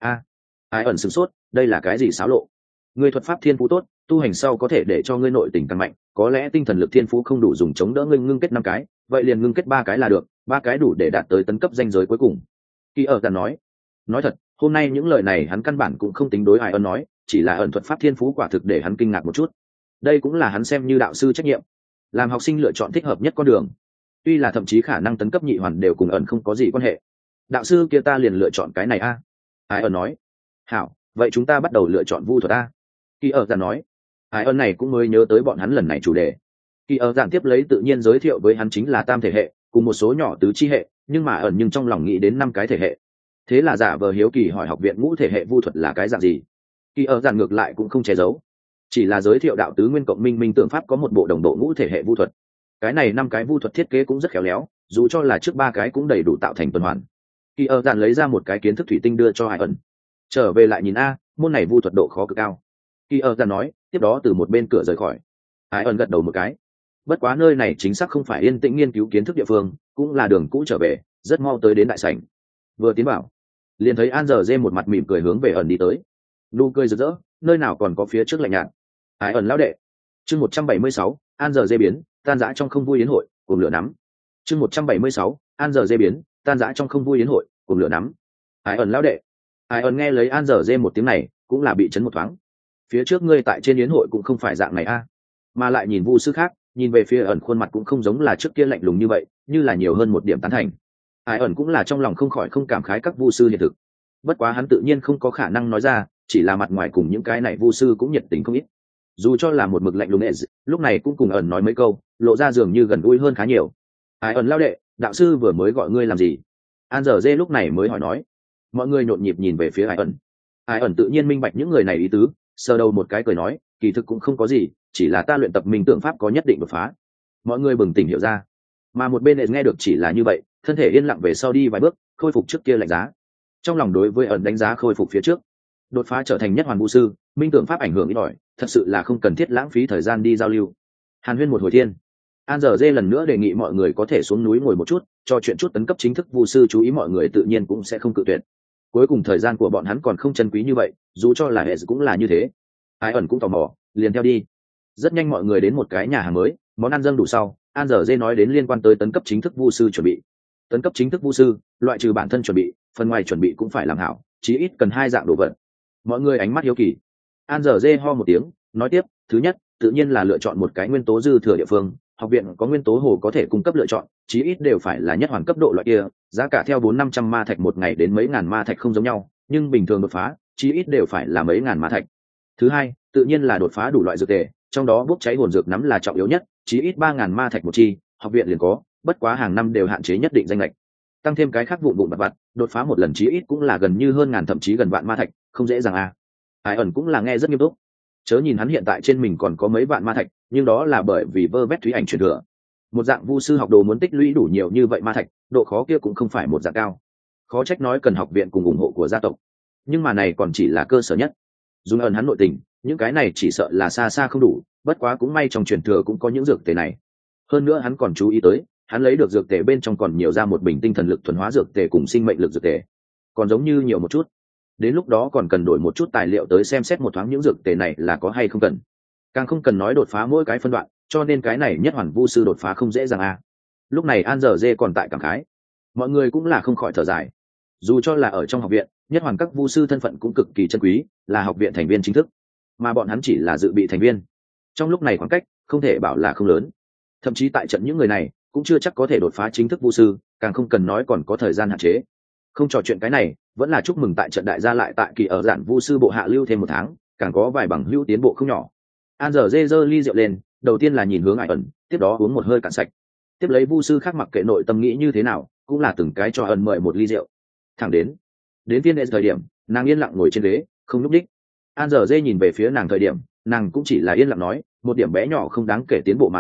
Ai ẩn sửng sốt, đây là cái gì xáo lộ? Ngươi thuật pháp thiên phú tốt, tu hành sau có thể để cho ngươi nội tình càng mạnh, có lẽ tinh thần lực thiên phú không đủ dùng chống đỡ ngươi ngưng kết 5 cái, vậy liền ngưng kết 3 cái là được, 3 cái đủ để đạt tới tấn cấp danh giới cuối cùng. Kỳ ở dạn nói thật, hôm nay những lời này hắn căn bản cũng không tính đối Ai ẩn nói, chỉ là ẩn thuật pháp thiên phú quả thực để hắn kinh ngạc một chút. Đây cũng là hắn xem như đạo sư trách nhiệm, làm học sinh lựa chọn thích hợp nhất con đường. Tuy là thậm chí khả năng tấn cấp nhị hoàn đều cùng ẩn không có gì quan hệ. Đạo sư kia ta liền lựa chọn cái này a. Ai ẩn nói. Hảo, vậy chúng ta bắt đầu lựa chọn vu thuật a. Kỳ ở dạn nói. Ai ẩn này cũng mới nhớ tới bọn hắn lần này chủ đề. Kỳ ở dạn tiếp lấy tự nhiên giới thiệu với hắn chính là tam thể hệ cùng một số nhỏ tứ chi hệ, nhưng mà ẩn nhưng trong lòng nghĩ đến 5 cái thể hệ. Thế là giả vờ hiếu kỳ hỏi học viện ngũ thể hệ vu thuật là cái dạng gì. Kỳ ở dạn ngược lại cũng không che giấu, chỉ là giới thiệu đạo tứ nguyên cộng minh minh tượng pháp có một bộ đồng bộ ngũ thể hệ vu thuật. Cái này 5 cái vu thuật thiết kế cũng rất khéo léo, dù cho là trước 3 cái cũng đầy đủ tạo thành tuần hoàn. Kỳ ở dạn lấy ra một cái kiến thức thủy tinh đưa cho Ai ẩn. Trở về lại nhìn a, môn này vu thuật độ khó cực cao. Kỳ ở dạn nói, tiếp đó từ một bên cửa rời khỏi. Ai ẩn gật đầu một cái. Bất quá nơi này chính xác không phải yên tĩnh nghiên cứu kiến thức địa phương, cũng là đường cũ trở về, rất mau tới đến đại sảnh. Vừa tiến vào, liền thấy An Giờ Dê một mặt mỉm cười hướng về ẩn đi tới. Nụ cười rực rỡ, nơi nào còn có phía trước lạnh nhạt. Ai ẩn lão đệ. Chương 176, An Giờ Dê biến, tan rã trong không vui yến hội, cùng lửa nắm. Chương 176, An Giờ Dê biến, tan rã trong không vui yến hội, cùng lửa nắm. Ai ẩn lão đệ. Ai ẩn nghe lấy An Giờ Dê một tiếng này, cũng là bị chấn một thoáng. Phía trước ngươi tại trên yến hội cũng không phải dạng này a, mà lại nhìn vu sư khác, nhìn về phía ẩn khuôn mặt cũng không giống là trước kia lạnh lùng như vậy, như là nhiều hơn một điểm tán thành. Ai ẩn cũng là trong lòng không khỏi không cảm khái các vu sư hiện thực. Bất quá hắn tự nhiên không có khả năng nói ra, chỉ là mặt ngoài cùng những cái này vu sư cũng nhiệt tình không ít. Dù cho là một mực lạnh lùng nghệ, lúc này cũng cùng ẩn nói mấy câu, lộ ra dường như gần gũi hơn khá nhiều. Ai ẩn lao đệ, đạo sư vừa mới gọi ngươi làm gì? An Giờ Dê lúc này mới hỏi nói. Mọi người nhộn nhịp nhìn về phía Ai ẩn. Ai ẩn tự nhiên minh bạch những người này ý tứ, sờ đầu một cái cười nói, kỳ thực cũng không có gì, chỉ là ta luyện tập minh tượng pháp có nhất định đột phá. Mọi người bừng tỉnh hiểu ra, mà một bên lại nghe được chỉ là như vậy, thân thể yên lặng về sau đi vài bước, khôi phục trước kia lạnh giá. Trong lòng đối với ẩn đánh giá khôi phục phía trước, đột phá trở thành nhất hoàn vũ sư, minh tượng pháp ảnh hưởng ít ỏi, thật sự là không cần thiết lãng phí thời gian đi giao lưu. Hàn huyên một hồi thiên, An Giờ Dê lần nữa đề nghị mọi người có thể xuống núi ngồi một chút, trò chuyện chút tấn cấp chính thức vũ sư, chú ý mọi người tự nhiên cũng sẽ không cự tuyệt. Cuối cùng thời gian của bọn hắn còn không chân quý như vậy, dù cho là hệ cũng là như thế. Ai ẩn cũng tò mò, liền theo đi. Rất nhanh mọi người đến một cái nhà hàng mới, món ăn dâng đủ sau, An Giờ Dê nói đến liên quan tới tấn cấp chính thức vu sư chuẩn bị. Tấn cấp chính thức vu sư, loại trừ bản thân chuẩn bị, phần ngoài chuẩn bị cũng phải làm hảo, chí ít cần 2 dạng đồ vật. Mọi người ánh mắt hiếu kỳ. An Giờ Dê ho một tiếng, nói tiếp, thứ nhất, tự nhiên là lựa chọn một cái nguyên tố dư thừa địa phương, học viện có nguyên tố hồ có thể cung cấp lựa chọn, chí ít đều phải là nhất hoàn cấp độ loại kia, giá cả theo 400-500 ma thạch một ngày đến mấy ngàn ma thạch không giống nhau, nhưng bình thường đột phá, chí ít đều phải là mấy ngàn ma thạch. Thứ hai, tự nhiên là đột phá đủ loại dược tề, trong đó bốc cháy hồn dược nắm là trọng yếu nhất, chí ít 3000 ma thạch một chi, học viện liền có, bất quá hàng năm đều hạn chế nhất định danh lệch. Tăng thêm cái khác vụn vặt vặt, đột phá một lần chí ít cũng là gần như hơn ngàn thậm chí gần vạn ma thạch, không dễ dàng a. Ai ẩn cũng là nghe rất nghiêm túc. Chớ nhìn hắn hiện tại trên mình còn có mấy vạn ma thạch, nhưng đó là bởi vì vơ vét thúy ảnh truyền thừa. Một dạng vu sư học đồ muốn tích lũy đủ nhiều như vậy ma thạch, độ khó kia cũng không phải một dạng cao. Khó trách nói cần học viện cùng ủng hộ của gia tộc. Nhưng mà này còn chỉ là cơ sở nhất. Dùng ẩn hắn nội tình, những cái này chỉ sợ là xa xa không đủ, bất quá cũng may trong truyền thừa cũng có những dược tề này. Hơn nữa hắn còn chú ý tới, hắn lấy được dược tề bên trong còn nhiều ra một bình tinh thần lực thuần hóa dược tề cùng sinh mệnh lực dược tề, còn giống như nhiều một chút. Đến lúc đó còn cần đổi một chút tài liệu tới xem xét một thoáng những dược tề này là có hay không cần. Càng không cần nói đột phá mỗi cái phân đoạn, cho nên cái này nhất hoàn vu sư đột phá không dễ dàng a. Lúc này An Giờ Dê còn tại cảm khái, mọi người cũng là không khỏi thở dài. Dù cho là ở trong học viện, nhất hoàn các vu sư thân phận cũng cực kỳ chân quý, là học viện thành viên chính thức, mà bọn hắn chỉ là dự bị thành viên. Trong lúc này khoảng cách không thể bảo là không lớn, thậm chí tại trận những người này cũng chưa chắc có thể đột phá chính thức vu sư, càng không cần nói còn có thời gian hạn chế. Không trò chuyện cái này, vẫn là chúc mừng tại trận đại gia lại tại kỳ ở giản vu sư bộ hạ lưu thêm 1 tháng, càng có vài bằng hữu tiến bộ không nhỏ. An Giờ Dê giơ ly rượu lên, đầu tiên là nhìn hướng Ai ẩn, tiếp đó uống một hơi cạn sạch. Tiếp lấy vu sư khác mặc kệ nội tâm nghĩ như thế nào, cũng là từng cái cho ẩn mời một ly rượu. Thẳng đến phiên đệ thời điểm, nàng yên lặng ngồi trên ghế, không nhúc nhích. An Giờ Dê nhìn về phía nàng thời điểm, nàng cũng chỉ là yên lặng nói, một điểm bé nhỏ không đáng kể tiến bộ mà thôi,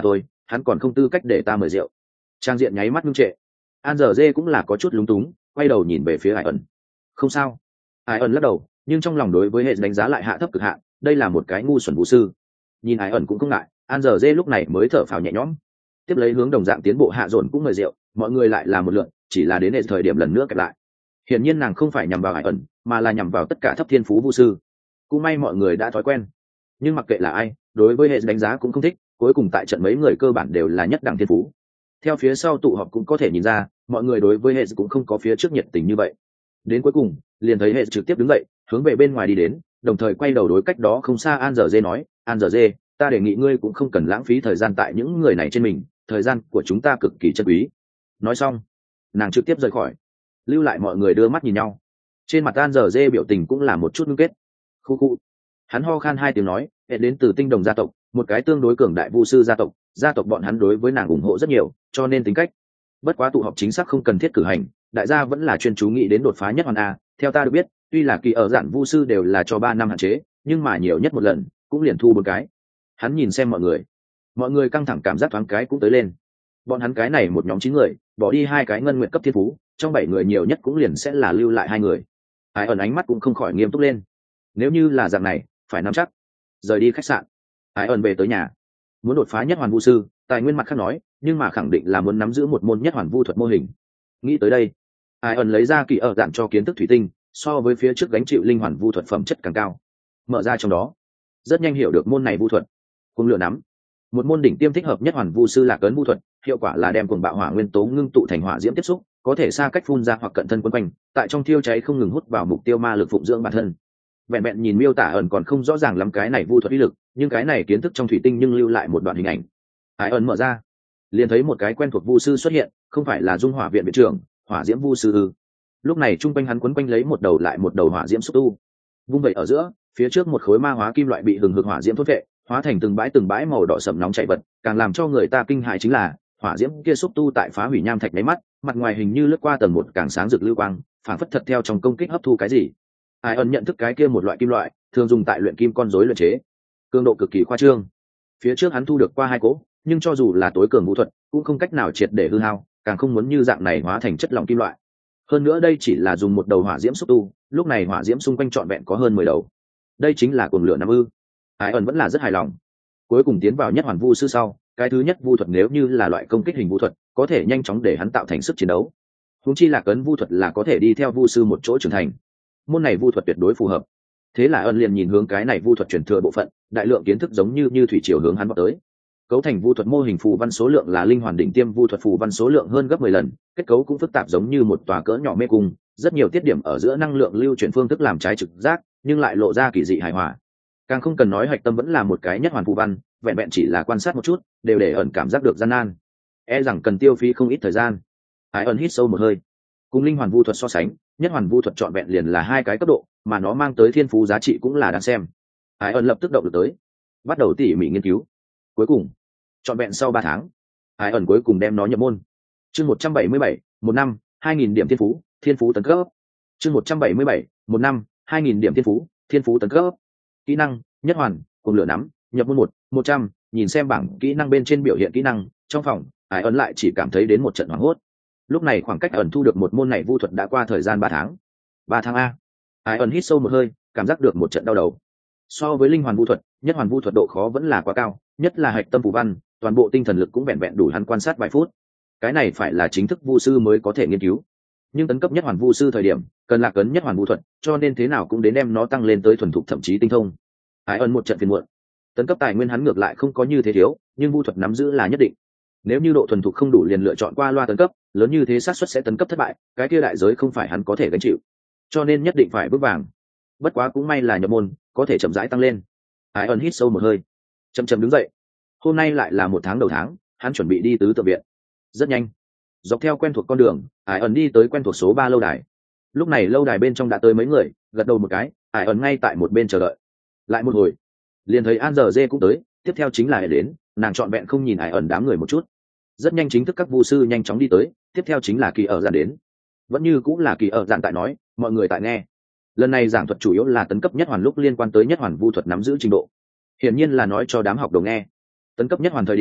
hắn còn không tư cách để ta mời rượu. Trang diện nháy mắt ngưng trệ. An giờ dê cũng là có chút lúng túng, quay đầu nhìn về phía Hải ẩn. Không sao. Hải ẩn lắc đầu, nhưng trong lòng đối với hệ đánh giá lại hạ thấp cực hạn, đây là một cái ngu xuẩn vũ sư. Nhìn Hải ẩn cũng không ngại, An giờ dê lúc này mới thở phào nhẹ nhõm. Tiếp lấy hướng đồng dạng tiến bộ hạ dồn cũng mời rượu, mọi người lại là một lượt, chỉ là đến hệ thời điểm lần nữa kẹp lại. Hiển nhiên nàng không phải nhằm vào Hải ẩn, mà là nhằm vào tất cả thấp thiên phú vũ sư. Cũng may mọi người đã thói quen. Nhưng mặc kệ là ai, đối với hệ đánh giá cũng không thích, cuối cùng tại trận mấy người cơ bản đều là nhất đẳng thiên phú. Theo phía sau tụ họp cũng có thể nhìn ra, mọi người đối với hệ cũng không có phía trước nhiệt tình như vậy. Đến cuối cùng, liền thấy hệ trực tiếp đứng dậy, hướng về bên ngoài đi đến, đồng thời quay đầu đối cách đó không xa An giờ dê nói, An giờ dê, ta đề nghị ngươi cũng không cần lãng phí thời gian tại những người này trên mình, thời gian của chúng ta cực kỳ chân quý. Nói xong, nàng trực tiếp rời khỏi, lưu lại mọi người đưa mắt nhìn nhau. Trên mặt An giờ dê biểu tình cũng là một chút ngưng kết. Khu khu. Hắn ho khan hai tiếng nói, hệ đến từ tinh đồng gia tộc, một cái tương đối cường đại vu sư gia tộc bọn hắn đối với nàng ủng hộ rất nhiều, cho nên tính cách. Bất quá tụ họp chính xác không cần thiết cử hành, đại gia vẫn là chuyên chú nghĩ đến đột phá nhất hoàn a. Theo ta được biết, tuy là kỳ ở giản vu sư đều là cho 3 năm hạn chế, nhưng mà nhiều nhất một lần cũng liền thu một cái. Hắn nhìn xem mọi người căng thẳng cảm giác thoáng cái cũng tới lên. Bọn hắn cái này một nhóm 9 người, bỏ đi 2 cái ngân nguyện cấp thiên phú, trong 7 người nhiều nhất cũng liền sẽ là lưu lại 2 người. Ai ẩn ánh mắt cũng không khỏi nghiêm túc lên. Nếu như là dạng này, phải nắm chắc. Rời đi khách sạn, Ai ẩn về tới nhà. Muốn đột phá nhất hoàn vu sư, tài nguyên mặt khác nói, nhưng mà khẳng định là muốn nắm giữ một môn nhất hoàn vu thuật mô hình. Nghĩ tới đây, Ai ẩn lấy ra kỳ ở dạn cho kiến thức thủy tinh, so với phía trước gánh chịu linh hoàn vu thuật phẩm chất càng cao. Mở ra trong đó, rất nhanh hiểu được môn này vu thuật. Cùng lửa nắm, một môn đỉnh tiêm thích hợp nhất hoàn vu sư là cấn vu thuật, hiệu quả là đem cuồng bạo hỏa nguyên tố ngưng tụ thành hỏa diễm tiếp xúc, có thể xa cách phun ra hoặc cận thân quấn quanh, tại trong thiêu cháy không ngừng hút vào mục tiêu ma lực phụng dưỡng bản thân. Vẹn nhìn miêu tả ẩn còn không rõ ràng lắm cái này vu thuật uy lực, nhưng cái này kiến thức trong thủy tinh nhưng lưu lại một đoạn hình ảnh. Hải ẩn mở ra, liền thấy một cái quen thuộc vu sư xuất hiện, không phải là Dung Hỏa viện viện trưởng, hỏa diễm vu sư ư? Lúc này trung quanh hắn quấn quanh lấy một đầu lại một đầu hỏa diễm xúc tu. Vung vậy ở giữa, phía trước một khối ma hóa kim loại bị hừng hực hỏa diễm thốt vệ, hóa thành từng bãi màu đỏ sẫm nóng chảy vật, càng làm cho người ta kinh hãi chính là, hỏa diễm kia xúc tu tại phá hủy nham thạch đáy mắt, mặt ngoài hình như lướt qua tầng một càng sáng rực lưu quang, phản phất thật theo trong công kích hấp thu cái gì. Ai ẩn nhận thức cái kia một loại kim loại, thường dùng tại luyện kim con rối luyện chế, cường độ cực kỳ khoa trương. Phía trước hắn thu được qua 2 cỗ, nhưng cho dù là tối cường vũ thuật, cũng không cách nào triệt để hư hao, càng không muốn như dạng này hóa thành chất lỏng kim loại. Hơn nữa đây chỉ là dùng một đầu hỏa diễm xúc tu, lúc này hỏa diễm xung quanh trọn vẹn có hơn 10 đầu. Đây chính là cuồng lửa năm ư? Ai ẩn vẫn là rất hài lòng. Cuối cùng tiến vào nhất hoàn vu sư sau, cái thứ nhất vu thuật nếu như là loại công kích hình vu thuật, có thể nhanh chóng để hắn tạo thành sức chiến đấu. Huống chi là cấn vu thuật là có thể đi theo vu sư một chỗ trưởng thành. Môn này vu thuật tuyệt đối phù hợp. Thế là ân liền nhìn hướng cái này vu thuật truyền thừa bộ phận, đại lượng kiến thức giống như thủy triều hướng hắn vào tới. Cấu thành vu thuật mô hình phù văn số lượng là linh hoàn đỉnh tiêm vu thuật phù văn số lượng hơn gấp 10 lần, kết cấu cũng phức tạp giống như một tòa cỡ nhỏ mê cung, rất nhiều tiết điểm ở giữa năng lượng lưu chuyển phương thức làm trái trực giác, nhưng lại lộ ra kỳ dị hài hòa. Càng không cần nói hạch tâm vẫn là một cái nhất hoàn phù văn, vẹn chỉ là quan sát một chút, đều để ẩn cảm giác được gian nan. E rằng cần tiêu phí không ít thời gian. Ai ẩn hít sâu một hơi. Cùng linh hoàn vu thuật so sánh, nhất hoàn vu thuật trọn vẹn liền là 2 cái cấp độ, mà nó mang tới thiên phú giá trị cũng là đáng xem. Ai ẩn lập tức động được tới, bắt đầu tỉ mỉ nghiên cứu. Cuối cùng, trọn vẹn sau 3 tháng, Ai ẩn cuối cùng đem nó nhập môn. Chương 177, một năm, 2000 điểm thiên phú tấn cấp. Chương 177, một năm, 2000 điểm thiên phú tấn cấp. Kỹ năng, nhất hoàn, cùng lửa nắm, nhập môn 100, nhìn xem bảng kỹ năng bên trên biểu hiện kỹ năng, trong phòng, Ai ẩn lại chỉ cảm thấy đến một trận hoảng hốt. Lúc này khoảng cách ẩn thu được một môn này vu thuật đã qua thời gian 3 tháng. 3 tháng a. Ai ẩn hít sâu một hơi, cảm giác được một trận đau đầu. So với linh hoàn vu thuật, nhất hoàn vu thuật độ khó vẫn là quá cao, nhất là hạch tâm phù văn, toàn bộ tinh thần lực cũng vẹn đủ hắn quan sát vài phút. Cái này phải là chính thức vu sư mới có thể nghiên cứu. Nhưng tấn cấp nhất hoàn vu sư thời điểm, cần là cấn nhất hoàn vu thuật, cho nên thế nào cũng đến đem nó tăng lên tới thuần thục thậm chí tinh thông. Ai ẩn một trận phiền muộn. Tấn cấp tài nguyên hắn ngược lại không có như thế thiếu, nhưng vu thuật nắm giữ là nhất định. Nếu như độ thuần thục không đủ liền lựa chọn qua loa tấn cấp, lớn như thế xác suất sẽ tấn cấp thất bại, cái kia đại giới không phải hắn có thể gánh chịu, cho nên nhất định phải bước vàng. Bất quá cũng may là nhập môn, có thể chậm rãi tăng lên. Ai ẩn hít sâu một hơi, chậm đứng dậy. Hôm nay lại là 1 tháng đầu tháng, hắn chuẩn bị đi tứ tự viện. Rất nhanh, dọc theo quen thuộc con đường, Ai ẩn đi tới quen thuộc số 3 lâu đài. Lúc này lâu đài bên trong đã tới mấy người, gật đầu một cái, Ai ẩn ngay tại một bên chờ đợi. Lại một hồi, liền thấy An giờ dê cũng tới, tiếp theo chính là đến, nàng trọn vẹn không nhìn Ai ẩn đám người một chút. Rất nhanh chính thức các vu sư nhanh chóng đi tới, tiếp theo chính là kỳ ở dạn đến. Vẫn như cũng là kỳ ở dạn tại nói, mọi người tại nghe. Lần này giảng thuật chủ yếu là tấn cấp nhất hoàn lúc liên quan tới nhất hoàn vu thuật nắm giữ trình độ. Hiển nhiên là nói cho đám học đồ nghe. Tấn cấp nhất hoàn thời điểm,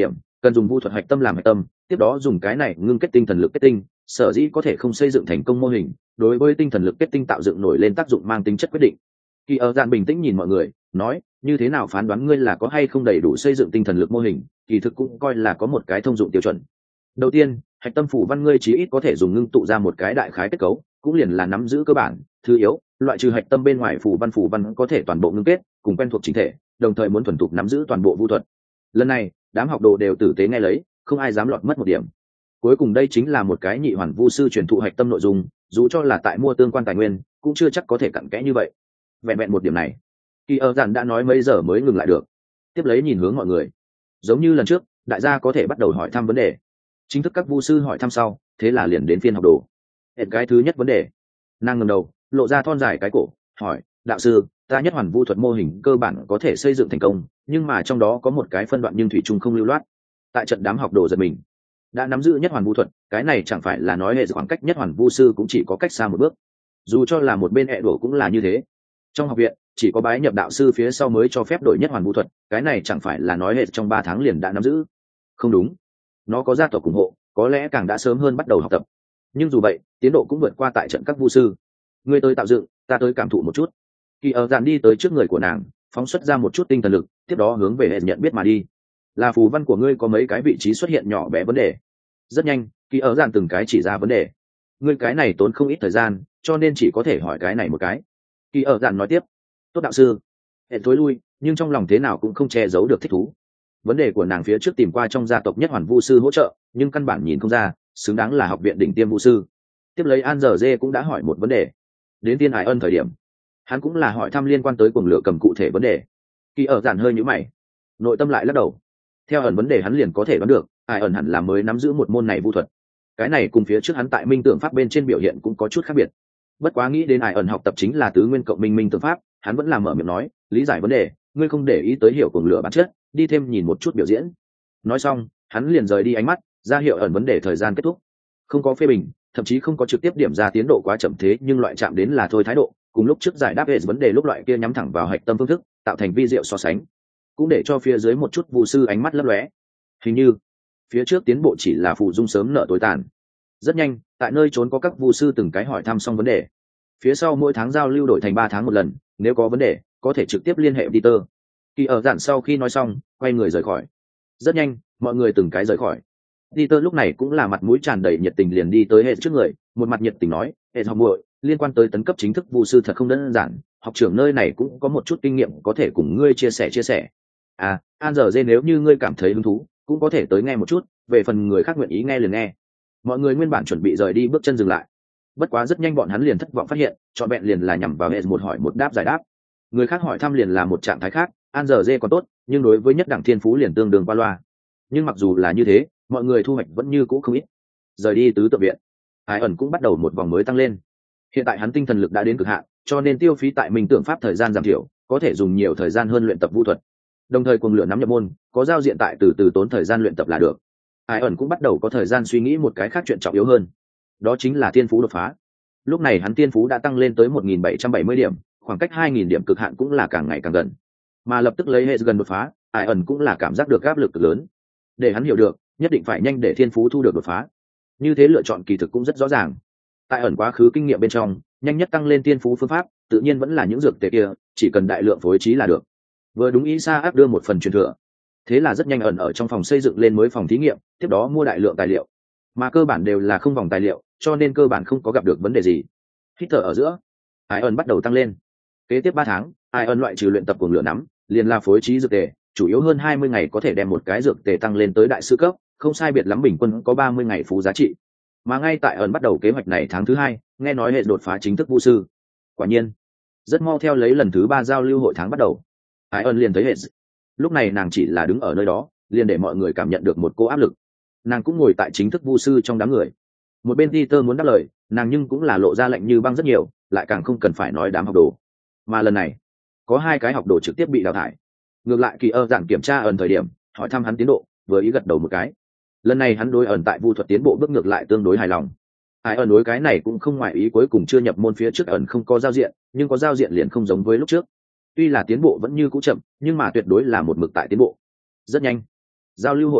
cần dùng vu thuật hạch tâm làm hạch tâm, tiếp đó dùng cái này ngưng kết tinh thần lực kết tinh. Sở dĩ có thể không xây dựng thành công mô hình, đối với tinh thần lực kết tinh tạo dựng nổi lên tác dụng mang tính chất quyết định. Kỳ ở dạn bình tĩnh nhìn mọi người, nói, như thế nào phán đoán ngươi là có hay không đầy đủ xây dựng tinh thần lực mô hình, kỳ thực cũng coi là có một cái thông dụng tiêu chuẩn. Đầu tiên, hạch tâm phủ văn ngươi chí ít có thể dùng ngưng tụ ra một cái đại khái kết cấu, cũng liền là nắm giữ cơ bản. Thứ yếu, loại trừ hạch tâm bên ngoài phủ văn có thể toàn bộ ngưng kết, cùng quen thuộc chính thể, đồng thời muốn thuần thục nắm giữ toàn bộ vu thuật. Lần này, đám học đồ đều tử tế nghe lấy, không ai dám lọt mất một điểm. Cuối cùng đây chính là một cái nhị hoàn vu sư truyền thụ hạch tâm nội dung, dù cho là tại mua tương quan tài nguyên, cũng chưa chắc có thể cặn kẽ như vậy. Vẹn vẹn một điểm này, Kỳ ở dàn đã nói mấy giờ mới ngừng lại được. Tiếp lấy nhìn hướng mọi người, giống như lần trước, đại gia có thể bắt đầu hỏi thăm vấn đề. Chính thức các vu sư hỏi thăm sau, thế là liền đến phiên học đồ. Hẹn cái thứ nhất vấn đề, nàng ngẩng đầu, lộ ra thon dài cái cổ, hỏi, đạo sư, ta nhất hoàn vu thuật mô hình cơ bản có thể xây dựng thành công, nhưng mà trong đó có một cái phân đoạn nhưng thủy chung không lưu loát. Tại trận đám học đồ giật mình, đã nắm giữ nhất hoàn vu thuật, cái này chẳng phải là nói hệ khoảng cách nhất hoàn vu sư cũng chỉ có cách xa một bước. Dù cho là một bên hệ đổ cũng là như thế. Trong học viện chỉ có bái nhập đạo sư phía sau mới cho phép đổi nhất hoàn vu thuật, cái này chẳng phải là nói hệ trong 3 tháng liền đã nắm giữ. Không đúng, nó có gia tộc ủng hộ, có lẽ càng đã sớm hơn bắt đầu học tập. Nhưng dù vậy, tiến độ cũng vượt qua tại trận các vu sư. Ngươi tới tạo dựng, ta tới cảm thụ một chút. Kỳ ở dàn đi tới trước người của nàng, phóng xuất ra một chút tinh thần lực, tiếp đó hướng về hệ nhận biết mà đi. Là phù văn của ngươi có mấy cái vị trí xuất hiện nhỏ bé vấn đề. Rất nhanh, Kỳ ở dàn từng cái chỉ ra vấn đề. Ngươi cái này tốn không ít thời gian, cho nên chỉ có thể hỏi cái này một cái. Kỳ ở dàn nói tiếp, tốt đạo sư. Hệ thối lui, nhưng trong lòng thế nào cũng không che giấu được thích thú. Vấn đề của nàng phía trước tìm qua trong gia tộc nhất hoàn vu sư hỗ trợ, nhưng căn bản nhìn không ra, xứng đáng là học viện đỉnh tiêm vu sư. Tiếp lấy An Giờ Dê cũng đã hỏi một vấn đề. Đến Tiên Hải Ân thời điểm, hắn cũng là hỏi thăm liên quan tới cuồng lửa cầm cụ thể vấn đề. Kỳ ở giản hơi nhíu mày, nội tâm lại lắc đầu. Theo ẩn vấn đề hắn liền có thể đoán được, Hải Ẩn hẳn là mới nắm giữ một môn này vu thuật. Cái này cùng phía trước hắn tại minh tượng pháp bên trên biểu hiện cũng có chút khác biệt. Bất quá nghĩ đến Hải Ẩn học tập chính là tứ nguyên cộng minh tượng pháp, hắn vẫn là mở miệng nói, lý giải vấn đề, ngươi không để ý tới hiểu cuồng lửa bản chất, đi thêm nhìn một chút biểu diễn. Nói xong, hắn liền rời đi ánh mắt, ra hiệu ẩn vấn đề thời gian kết thúc. Không có phê bình, thậm chí không có trực tiếp điểm ra tiến độ quá chậm thế, nhưng loại chạm đến là thôi thái độ, cùng lúc trước giải đáp về vấn đề lúc loại kia nhắm thẳng vào hạch tâm phương thức, tạo thành vi diệu so sánh, cũng để cho phía dưới một chút vu sư ánh mắt lấp lóe. Hình như phía trước tiến bộ chỉ là phụ dung sớm nợ tối tàn. Rất nhanh, tại nơi trốn có các vu sư từng cái hỏi thăm xong vấn đề. Phía sau mỗi tháng giao lưu đổi thành 3 tháng một lần, nếu có vấn đề, có thể trực tiếp liên hệ Peter. Kỳ ở dạn sau khi nói xong, quay người rời khỏi. Rất nhanh, mọi người từng cái rời khỏi. Peter lúc này cũng là mặt mũi tràn đầy nhiệt tình liền đi tới hệ trước người, một mặt nhiệt tình nói, hệ học muội, liên quan tới tấn cấp chính thức vu sư thật không đơn giản, học trưởng nơi này cũng có một chút kinh nghiệm có thể cùng ngươi chia sẻ. À, An giờ dê nếu như ngươi cảm thấy hứng thú, cũng có thể tới nghe một chút, về phần người khác nguyện ý nghe liền nghe. Mọi người nguyên bản chuẩn bị rời đi bước chân dừng lại. Bất quá rất nhanh bọn hắn liền thất vọng phát hiện, chọn vẹn liền là nhằm vào hệ một hỏi một đáp giải đáp. Người khác hỏi thăm liền là một trạng thái khác, An giờ dê còn tốt, nhưng đối với nhất đẳng thiên phú liền tương đương qua loa. Nhưng mặc dù là như thế, mọi người thu hoạch vẫn như cũ không ít. Rời đi tứ tự viện, Hải ẩn cũng bắt đầu một vòng mới tăng lên. Hiện tại hắn tinh thần lực đã đến cực hạn, cho nên tiêu phí tại minh tưởng pháp thời gian giảm thiểu, có thể dùng nhiều thời gian hơn luyện tập vũ thuật. Đồng thời cuồng lửa nắm nhập môn, có giao diện tại từ từ tốn thời gian luyện tập là được. Hải ẩn cũng bắt đầu có thời gian suy nghĩ một cái khác chuyện trọng yếu hơn, đó chính là thiên phú đột phá. Lúc này hắn thiên phú đã tăng lên tới 1770 điểm, khoảng cách 2000 điểm cực hạn cũng là càng ngày càng gần. Mà lập tức lấy hệ gần đột phá, Hải ẩn cũng là cảm giác được áp lực cực lớn. Để hắn hiểu được, nhất định phải nhanh để thiên phú thu được đột phá. Như thế lựa chọn kỳ thực cũng rất rõ ràng. Tại ẩn quá khứ kinh nghiệm bên trong, nhanh nhất tăng lên thiên phú phương pháp, tự nhiên vẫn là những dược tề kia, chỉ cần đại lượng phối trí là được. Vừa đúng ý Sa áp đưa một phần truyền thừa. Thế là rất nhanh ẩn ở trong phòng xây dựng lên mới phòng thí nghiệm, tiếp đó mua đại lượng tài liệu. Mà cơ bản đều là không vòng tài liệu, cho nên cơ bản không có gặp được vấn đề gì. Hít thở ở giữa, Hải ẩn bắt đầu tăng lên. Kế tiếp 3 tháng, Hải ẩn loại trừ luyện tập cuồng lửa nắm, liền là phối trí dược tề, chủ yếu hơn 20 ngày có thể đem một cái dược tề tăng lên tới đại sư cấp, không sai biệt lắm bình quân có 30 ngày phú giá trị. Mà ngay tại ẩn bắt đầu kế hoạch này tháng thứ 2, nghe nói hệ đột phá chính thức vu sư. Quả nhiên, rất mau theo lấy lần thứ 3 giao lưu hội tháng bắt đầu, Hải ẩn liền thấy hệ. Lúc này nàng chỉ là đứng ở nơi đó, liền để mọi người cảm nhận được một cô áp lực. Nàng cũng ngồi tại chính thức vu sư trong đám người. Một bên Peter muốn đáp lời, nàng nhưng cũng là lộ ra lạnh như băng rất nhiều, lại càng không cần phải nói đám học đồ. Mà lần này, có 2 cái học đồ trực tiếp bị đào thải. Ngược lại Kỳ ơ dạng kiểm tra ẩn thời điểm, hỏi thăm hắn tiến độ, vừa ý gật đầu một cái. Lần này hắn đối ẩn tại vu thuật tiến bộ bước ngược lại tương đối hài lòng. Hải ẩn đối cái này cũng không ngoại ý, cuối cùng chưa nhập môn phía trước ẩn không có giao diện, nhưng có giao diện liền không giống với lúc trước. Tuy là tiến bộ vẫn như cũ chậm, nhưng mà tuyệt đối là một mực tại tiến bộ. Rất nhanh, giao lưu hội kết thúc,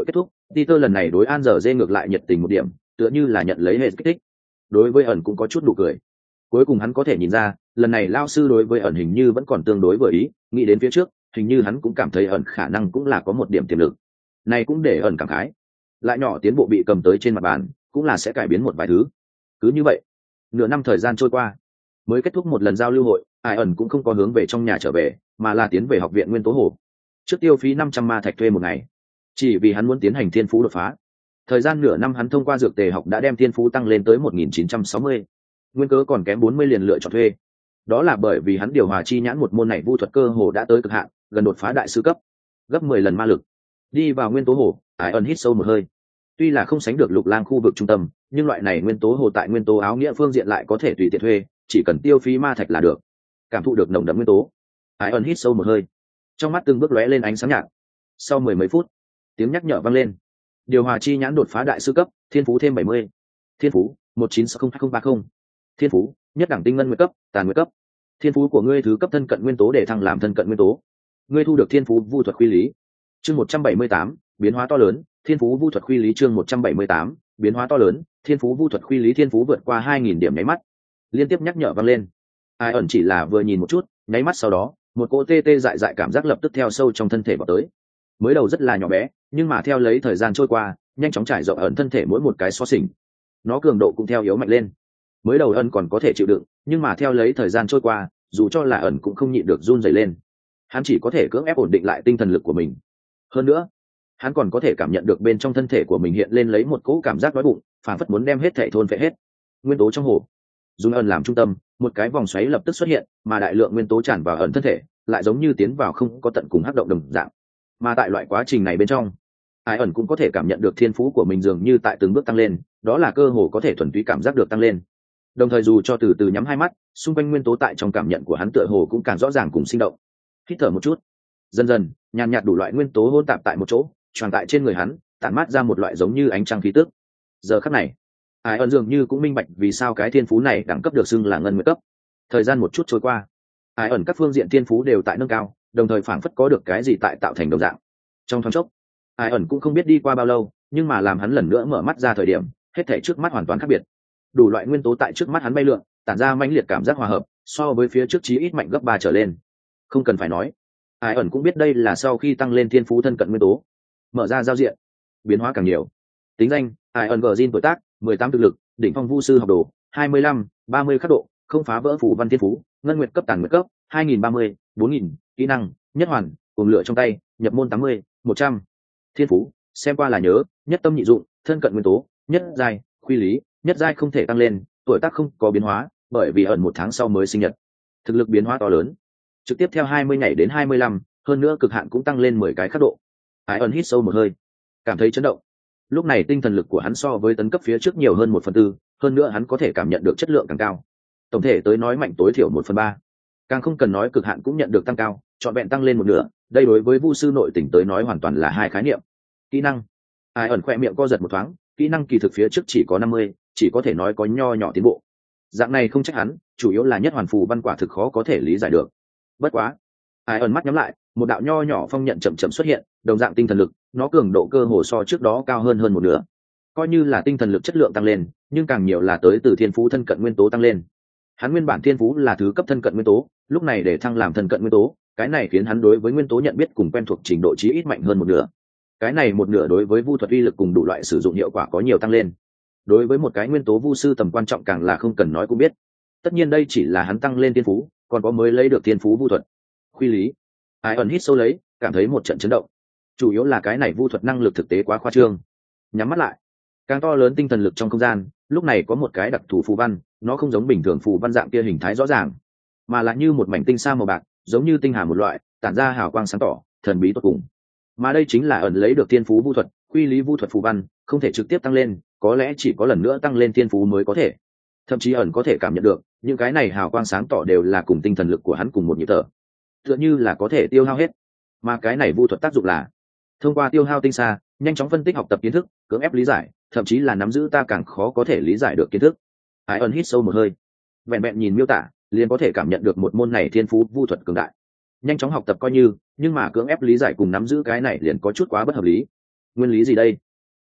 Peter lần này đối An giờ dê ngược lại nhiệt tình một điểm, tựa như là nhận lấy hệ kích thích. Đối với ẩn cũng có chút nụ cười. Cuối cùng hắn có thể nhìn ra, lần này lao sư đối với ẩn hình như vẫn còn tương đối vừa ý, nghĩ đến phía trước, hình như hắn cũng cảm thấy ẩn khả năng cũng là có một điểm tiềm lực. Này cũng để ẩn cảm khái. Lại nhỏ tiến bộ bị cầm tới trên mặt bàn, cũng là sẽ cải biến một vài thứ. Cứ như vậy, nửa năm thời gian trôi qua, mới kết thúc một lần giao lưu hội, ai ẩn cũng không có hướng về trong nhà trở về, mà là tiến về học viện Nguyên Tố Hồ. Trước tiêu phí 500 ma thạch thuê một ngày, chỉ vì hắn muốn tiến hành thiên phú đột phá. Thời gian nửa năm hắn thông qua dược tề học đã đem thiên phú tăng lên tới 1960. Nguyên cớ còn kém 40 liền lựa chọn thuê. Đó là bởi vì hắn điều hòa chi nhãn một môn này vu thuật cơ hồ đã tới cực hạn, gần đột phá đại sư cấp, gấp 10 lần ma lực. Đi vào Nguyên Tố Hồ, Ái ẩn hít sâu một hơi. Tuy là không sánh được Lục Lang khu vực trung tâm, nhưng loại này Nguyên Tố Hồ tại nguyên tố áo nghĩa phương diện lại có thể tùy tiện thuê, chỉ cần tiêu phí ma thạch là được. Cảm thụ được nồng đậm nguyên tố, Ái ẩn hít sâu một hơi. Trong mắt từng bước lóe lên ánh sáng nhạt. Sau mười mấy phút, tiếng nhắc nhở vang lên. Điều hòa chi nhãn đột phá đại sư cấp, thiên phú thêm 70. Thiên phú 19602030. Thiên phú nhất đẳng tinh ngân nguyệt cấp, tàn nguyệt cấp. Thiên phú của ngươi thứ cấp thân cận nguyên tố để thăng làm thân cận nguyên tố. Ngươi thu được thiên phú vu thuật quy lý. Chương 178, biến hóa to lớn, thiên phú vu thuật quy lý. Chương 178, biến hóa to lớn, thiên phú vu thuật quy lý. Thiên phú vượt qua 2000 điểm nháy mắt, liên tiếp nhắc nhở vang lên. Ai ẩn chỉ là vừa nhìn một chút, nháy mắt sau đó, một cỗ tê tê dại dại cảm giác lập tức theo sâu trong thân thể vào tới. Mới đầu rất là nhỏ bé, nhưng mà theo lấy thời gian trôi qua, nhanh chóng trải rộng ẩn thân thể mỗi một cái xó xỉnh. Nó cường độ cũng theo yếu mạnh lên. Mới đầu ẩn còn có thể chịu đựng, nhưng mà theo lấy thời gian trôi qua, dù cho là ẩn cũng không nhịn được run rẩy lên. Hắn chỉ có thể cưỡng ép ổn định lại tinh thần lực của mình. Hơn nữa, hắn còn có thể cảm nhận được bên trong thân thể của mình hiện lên lấy một cỗ cảm giác đói bụng, phảng phất muốn đem hết thể thôn phệ hết. Nguyên tố trong hồ, dùng ẩn làm trung tâm, một cái vòng xoáy lập tức xuất hiện, mà đại lượng nguyên tố tràn vào ẩn thân thể, lại giống như tiến vào không có tận cùng hắc động đồng dạng. Mà tại loại quá trình này bên trong, Ai ẩn cũng có thể cảm nhận được thiên phú của mình dường như tại từng bước tăng lên, đó là cơ hồ có thể thuần túy cảm giác được tăng lên. Đồng thời dù cho từ từ nhắm hai mắt, xung quanh nguyên tố tại trong cảm nhận của hắn tựa hồ cũng càng rõ ràng cùng sinh động. Hít thở một chút, dần dần, nhàn nhạt đủ loại nguyên tố hỗn tạp tại một chỗ, tràn tại trên người hắn, tản mát ra một loại giống như ánh trăng khí tức. Giờ khắc này, Ai ẩn dường như cũng minh bạch vì sao cái thiên phú này đẳng cấp được xưng là ngân nguyệt cấp. Thời gian một chút trôi qua, Ai ẩn các phương diện thiên phú đều tại nâng cao, đồng thời phảng phất có được cái gì tại tạo thành đồng dạng. Trong thoáng chốc, Ai ẩn cũng không biết đi qua bao lâu, nhưng mà làm hắn lần nữa mở mắt ra thời điểm, hết thảy trước mắt hoàn toàn khác biệt. Đủ loại nguyên tố tại trước mắt hắn bay lượn, tản ra mãnh liệt cảm giác hòa hợp, so với phía trước chí ít mạnh gấp 3 trở lên. Không cần phải nói, Ai ẩn cũng biết đây là sau khi tăng lên thiên phú thân cận nguyên tố, mở ra giao diện, biến hóa càng nhiều. Tính danh: Ai ẩn Gjin, tuổi tác: 18, thực lực: đỉnh phong vu sư học đồ, 25, 30 khắc độ, không phá vỡ phù văn thiên phú, ngân nguyệt cấp, tàn nguyệt cấp, 2030, 4000, kỹ năng: nhất hoàn, cùng lửa trong tay, nhập môn 80, 100. Thiên phú: xem qua là nhớ, nhất tâm nhị dụng, thân cận nguyên tố, nhất giai, quy lý, nhất giai không thể tăng lên, tuổi tác không có biến hóa, bởi vì ẩn 1 tháng sau mới sinh nhật. Thực lực biến hóa to lớn, trực tiếp theo 20 nhảy đến 25, hơn nữa cực hạn cũng tăng lên 10 cái khắc độ. Ai ẩn hít sâu một hơi, cảm thấy chấn động. Lúc này tinh thần lực của hắn so với tấn cấp phía trước nhiều hơn 1/4, hơn nữa hắn có thể cảm nhận được chất lượng càng cao. Tổng thể tới nói mạnh tối thiểu 1/3. Càng không cần nói cực hạn cũng nhận được tăng cao, trọn vẹn tăng lên một nửa, đây đối với vu sư nội tỉnh tới nói hoàn toàn là hai khái niệm. Kỹ năng: Ai ẩn khỏe miệng co giật một thoáng, kỹ năng kỳ thực phía trước chỉ có 50, chỉ có thể nói có nho nhỏ tiến bộ. Dạng này không trách hắn, chủ yếu là nhất hoàn phù văn quả thực khó có thể lý giải được. Bất quá, Ai ẩn mắt nhắm lại, một đạo nho nhỏ phong nhận chậm chậm xuất hiện, đồng dạng tinh thần lực, nó cường độ cơ hồ so trước đó cao hơn một nửa. Coi như là tinh thần lực chất lượng tăng lên, nhưng càng nhiều là tới từ thiên phú thân cận nguyên tố tăng lên. Hắn nguyên bản thiên phú là thứ cấp thân cận nguyên tố, lúc này để thăng làm thân cận nguyên tố, cái này khiến hắn đối với nguyên tố nhận biết cùng quen thuộc trình độ chí ít mạnh hơn một nửa. Cái này một nửa đối với vu thuật uy lực cùng đủ loại sử dụng hiệu quả có nhiều tăng lên. Đối với một cái nguyên tố vu sư tầm quan trọng càng là không cần nói cũng biết. Tất nhiên đây chỉ là hắn tăng lên thiên phú, còn có mới lấy được thiên phú vu thuật. Quy lý. Ai ẩn hít sâu lấy, cảm thấy một trận chấn động. Chủ yếu là cái này vu thuật năng lực thực tế quá khoa trương. Nhắm mắt lại, càng to lớn tinh thần lực trong không gian, lúc này có một cái đặc thù phù văn, nó không giống bình thường phù văn dạng kia hình thái rõ ràng, mà là như một mảnh tinh sa màu bạc, giống như tinh hà một loại, tản ra hào quang sáng tỏ, thần bí tột cùng. Mà đây chính là ẩn lấy được thiên phú vu thuật, quy lý vu thuật phù văn, không thể trực tiếp tăng lên, có lẽ chỉ có lần nữa tăng lên thiên phú mới có thể. Thậm chí ẩn có thể cảm nhận được, những cái này hào quang sáng tỏ đều là cùng tinh thần lực của hắn cùng một nhịp thở, tựa như là có thể tiêu hao hết. Mà cái này vu thuật tác dụng là thông qua tiêu hao tinh sa, nhanh chóng phân tích học tập kiến thức, cưỡng ép lý giải, thậm chí là nắm giữ ta càng khó có thể lý giải được kiến thức. Ai ẩn hít sâu một hơi, vẹn vẹn nhìn miêu tả liền có thể cảm nhận được một môn này thiên phú vu thuật cường đại. Nhanh chóng học tập coi như, nhưng mà cưỡng ép lý giải cùng nắm giữ cái này liền có chút quá bất hợp lý. Nguyên lý gì đây?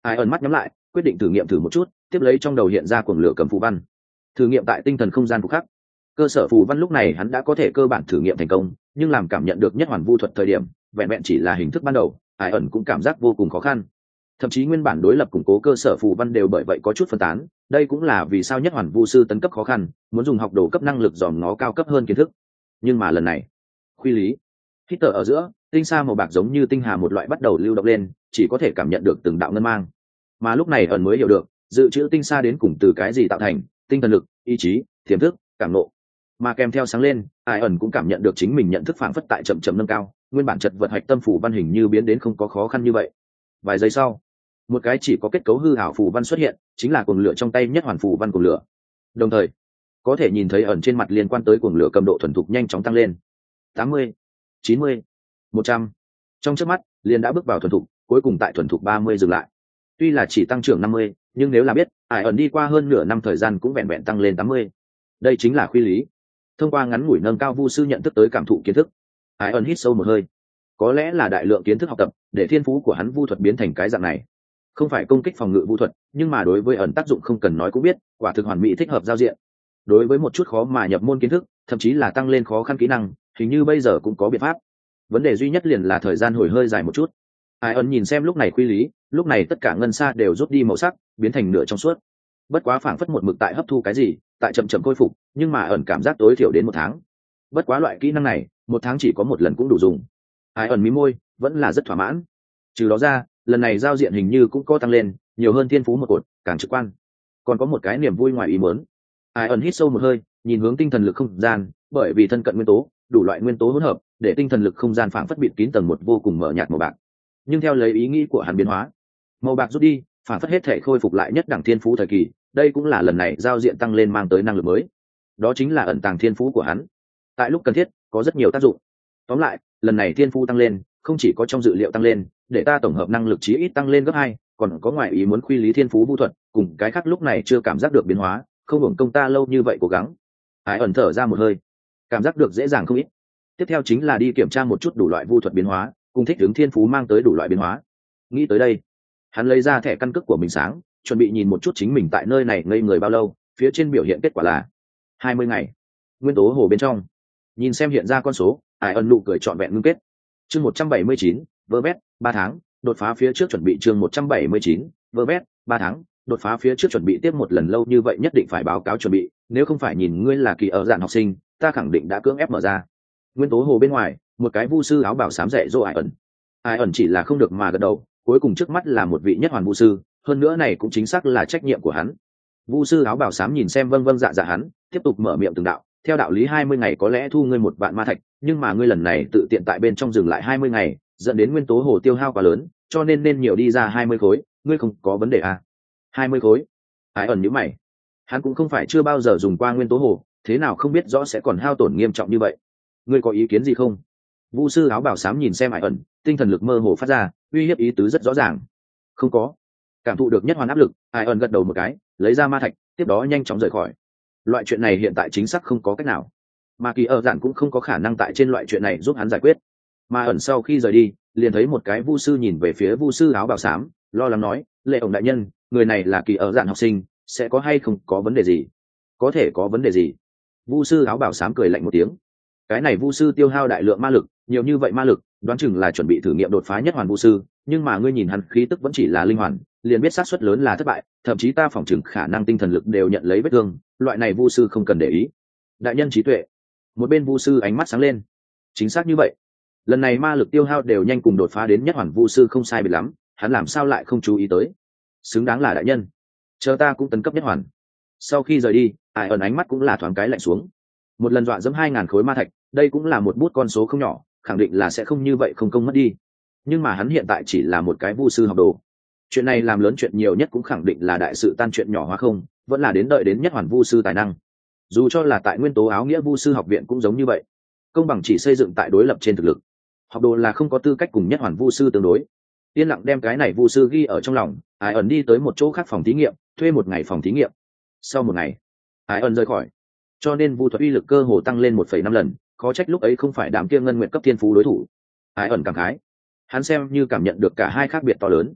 Ai ẩn mắt nhắm lại, quyết định thử nghiệm thử một chút, tiếp lấy trong đầu hiện ra cuồng lửa cầm phù văn. Thử nghiệm tại tinh thần không gian phục khắc. Cơ sở phù văn lúc này hắn đã có thể cơ bản thử nghiệm thành công, nhưng làm cảm nhận được nhất hoàn vu thuật thời điểm, vẹn vẹn chỉ là hình thức ban đầu, Ai ẩn cũng cảm giác vô cùng khó khăn. Thậm chí nguyên bản đối lập củng cố cơ sở phù văn đều bởi vậy có chút phân tán, đây cũng là vì sao nhất hoàn vu sư tấn cấp khó khăn, muốn dùng học đồ cấp năng lực dòm ngó cao cấp hơn kiến thức. Nhưng mà lần này, khuy lý hít thở ở giữa, tinh sa màu bạc giống như tinh hà một loại bắt đầu lưu động lên, chỉ có thể cảm nhận được từng đạo ngân mang. Mà lúc này ẩn mới hiểu được, dự trữ tinh sa đến cùng từ cái gì tạo thành, tinh thần lực, ý chí, tiềm thức, cảm nộ. Mà kèm theo sáng lên, Ai ẩn cũng cảm nhận được chính mình nhận thức phảng phất tại chậm chậm nâng cao, nguyên bản chật vật hạch tâm phủ văn hình như biến đến không có khó khăn như vậy. Vài giây sau, một cái chỉ có kết cấu hư ảo phù văn xuất hiện, chính là cuồng lửa trong tay nhất hoàn phù văn cuồng lửa. Đồng thời, có thể nhìn thấy ẩn trên mặt liên quan tới cuồng lửa cầm độ thuần thục nhanh chóng tăng lên. 80, 90, 100. Trong chớp mắt, liền đã bước vào thuần thục, cuối cùng tại thuần thục 30 dừng lại. Tuy là chỉ tăng trưởng 50, nhưng nếu là biết, Ai ẩn đi qua hơn nửa năm thời gian cũng vẹn vẹn tăng lên 80. Đây chính là khuy lý. Thông qua ngắn ngủi nâng cao vu sư nhận thức tới cảm thụ kiến thức. Ai ẩn hít sâu một hơi. Có lẽ là đại lượng kiến thức học tập, để thiên phú của hắn vu thuật biến thành cái dạng này. Không phải công kích phòng ngự vu thuật, nhưng mà đối với ẩn tác dụng không cần nói cũng biết, quả thực hoàn mỹ thích hợp giao diện. Đối với một chút khó mà nhập môn kiến thức, thậm chí là tăng lên khó khăn kỹ năng, hình như bây giờ cũng có biện pháp. Vấn đề duy nhất liền là thời gian hồi hơi dài một chút. Ai ẩn nhìn xem lúc này khuy lý, lúc này tất cả ngân sa đều rút đi màu sắc, biến thành nửa trong suốt. Bất quá phảng phất một mực tại hấp thu cái gì, tại chậm chậm khôi phục, nhưng mà ẩn cảm giác tối thiểu đến 1 tháng. Bất quá loại kỹ năng này, 1 tháng chỉ có 1 lần cũng đủ dùng. Ai ẩn mí môi, vẫn là rất thỏa mãn. Trừ đó ra, lần này giao diện hình như cũng có tăng lên, nhiều hơn thiên phú một cột, càng trực quan. Còn có một cái niềm vui ngoài ý muốn. Ai ẩn hít sâu một hơi, nhìn hướng tinh thần lực không gian, bởi vì thân cận nguyên tố, đủ loại nguyên tố hỗn hợp, để tinh thần lực không gian phảng phất bịt kín tầng một vô cùng mờ nhạt màu bạc. Nhưng theo lấy ý nghĩ của hắn biến hóa, màu bạc rút đi, phảng phất hết thể khôi phục lại nhất đẳng thiên phú thời kỳ. Đây cũng là lần này giao diện tăng lên mang tới năng lực mới. Đó chính là ẩn tàng thiên phú của hắn. Tại lúc cần thiết, có rất nhiều tác dụng. Tóm lại, lần này thiên phú tăng lên, không chỉ có trong dự liệu tăng lên, để ta tổng hợp năng lực chí ít tăng lên gấp 2, còn có ngoại ý muốn khuy lý thiên phú vu thuật, cùng cái khác lúc này chưa cảm giác được biến hóa, không hưởng công ta lâu như vậy cố gắng. Ai ẩn thở ra một hơi, cảm giác được dễ dàng không ít. Tiếp theo chính là đi kiểm tra một chút đủ loại vu thuật biến hóa, cùng thích ứng thiên phú mang tới đủ loại biến hóa. Nghĩ tới đây, hắn lấy ra thẻ căn cước của mình sáng, chuẩn bị nhìn một chút chính mình tại nơi này ngây người bao lâu. Phía trên biểu hiện kết quả là 20 ngày. Nguyên tố hồ bên trong, nhìn xem hiện ra con số, Ai ẩn nụ cười trọn vẹn ngưng kết. Chương 179, vơ vét 3 tháng, đột phá phía trước chuẩn bị chương 179, vơ vét 3 tháng, đột phá phía trước chuẩn bị tiếp một lần lâu như vậy nhất định phải báo cáo chuẩn bị, nếu không phải nhìn ngươi là kỳ ở dạng học sinh, ta khẳng định đã cưỡng ép mở ra. Nguyên tố hồ bên ngoài, một cái vu sư áo bào xám dạy dỗ Ai ẩn. Ai ẩn chỉ là không được mà gật đầu, cuối cùng trước mắt là một vị nhất hoàn vu sư, hơn nữa này cũng chính xác là trách nhiệm của hắn. Vu sư áo bào xám nhìn xem vâng vâng dạ dạ hắn, tiếp tục mở miệng từng đạo, theo đạo lý 20 ngày có lẽ thu ngươi 1 vạn ma thạch, nhưng mà ngươi lần này tự tiện tại bên trong dừng lại 20 ngày, dẫn đến nguyên tố hồ tiêu hao quá lớn, cho nên nhiều đi ra 20 khối, ngươi không có vấn đề à? 20 khối? Ai ẩn nhíu mày. Hắn cũng không phải chưa bao giờ dùng qua nguyên tố hồ, thế nào không biết rõ sẽ còn hao tổn nghiêm trọng như vậy. Ngươi có ý kiến gì không? Vu sư áo bào xám nhìn xem Ai ẩn, tinh thần lực mơ hồ phát ra, uy hiếp ý tứ rất rõ ràng. Không có. Cảm thụ được nhất hoàn áp lực, Ai ẩn gật đầu một cái, lấy ra ma thạch, tiếp đó nhanh chóng rời khỏi. Loại chuyện này hiện tại chính xác không có cách nào, mà kỳ ở dạn cũng không có khả năng tại trên loại chuyện này giúp hắn giải quyết. Mà ẩn sau khi rời đi, liền thấy một cái vu sư nhìn về phía vu sư áo bào xám, lo lắng nói, lệ ổng đại nhân, người này là kỳ ở dạn học sinh, sẽ có hay không có vấn đề gì? Có thể có vấn đề gì? Vu sư áo bào xám cười lạnh một tiếng. Cái này vu sư tiêu hao đại lượng ma lực, nhiều như vậy ma lực, đoán chừng là chuẩn bị thử nghiệm đột phá nhất hoàn vu sư, nhưng mà ngươi nhìn hắn khí tức vẫn chỉ là linh hoàn, liền biết xác suất lớn là thất bại, thậm chí ta phỏng chừng khả năng tinh thần lực đều nhận lấy vết thương, loại này vu sư không cần để ý. Đại nhân trí tuệ. Một bên vu sư ánh mắt sáng lên. Chính xác như vậy. Lần này ma lực tiêu hao đều nhanh cùng đột phá đến nhất hoàn vu sư không sai biệt lắm, hắn làm sao lại không chú ý tới? Xứng đáng là đại nhân. Chờ ta cũng tấn cấp nhất hoàn. Sau khi rời đi, Ai ẩn ánh mắt cũng là thoáng cái lạnh xuống. Một lần dọa dẫm 2000 khối ma thạch, đây cũng là một bút con số không nhỏ, khẳng định là sẽ không như vậy không công mất đi. Nhưng mà hắn hiện tại chỉ là một cái vu sư học đồ. Chuyện này làm lớn chuyện nhiều nhất cũng khẳng định là đại sự tan chuyện nhỏ hóa không, vẫn là đến đợi đến nhất hoàn vu sư tài năng. Dù cho là tại nguyên tố áo nghĩa vu sư học viện cũng giống như vậy, công bằng chỉ xây dựng tại đối lập trên thực lực, học đồ là không có tư cách cùng nhất hoàn vu sư tương đối. Yên lặng đem cái này vu sư ghi ở trong lòng, Ai ẩn đi tới một chỗ khác phòng thí nghiệm, thuê một ngày phòng thí nghiệm. Sau một ngày, Ai ẩn rời khỏi, cho nên vu thuật uy lực cơ hồ tăng lên 1,5 lần, khó trách lúc ấy không phải đám kia ngân nguyện cấp thiên phú đối thủ. Ai ẩn cảm khái, hắn xem như cảm nhận được cả hai khác biệt to lớn.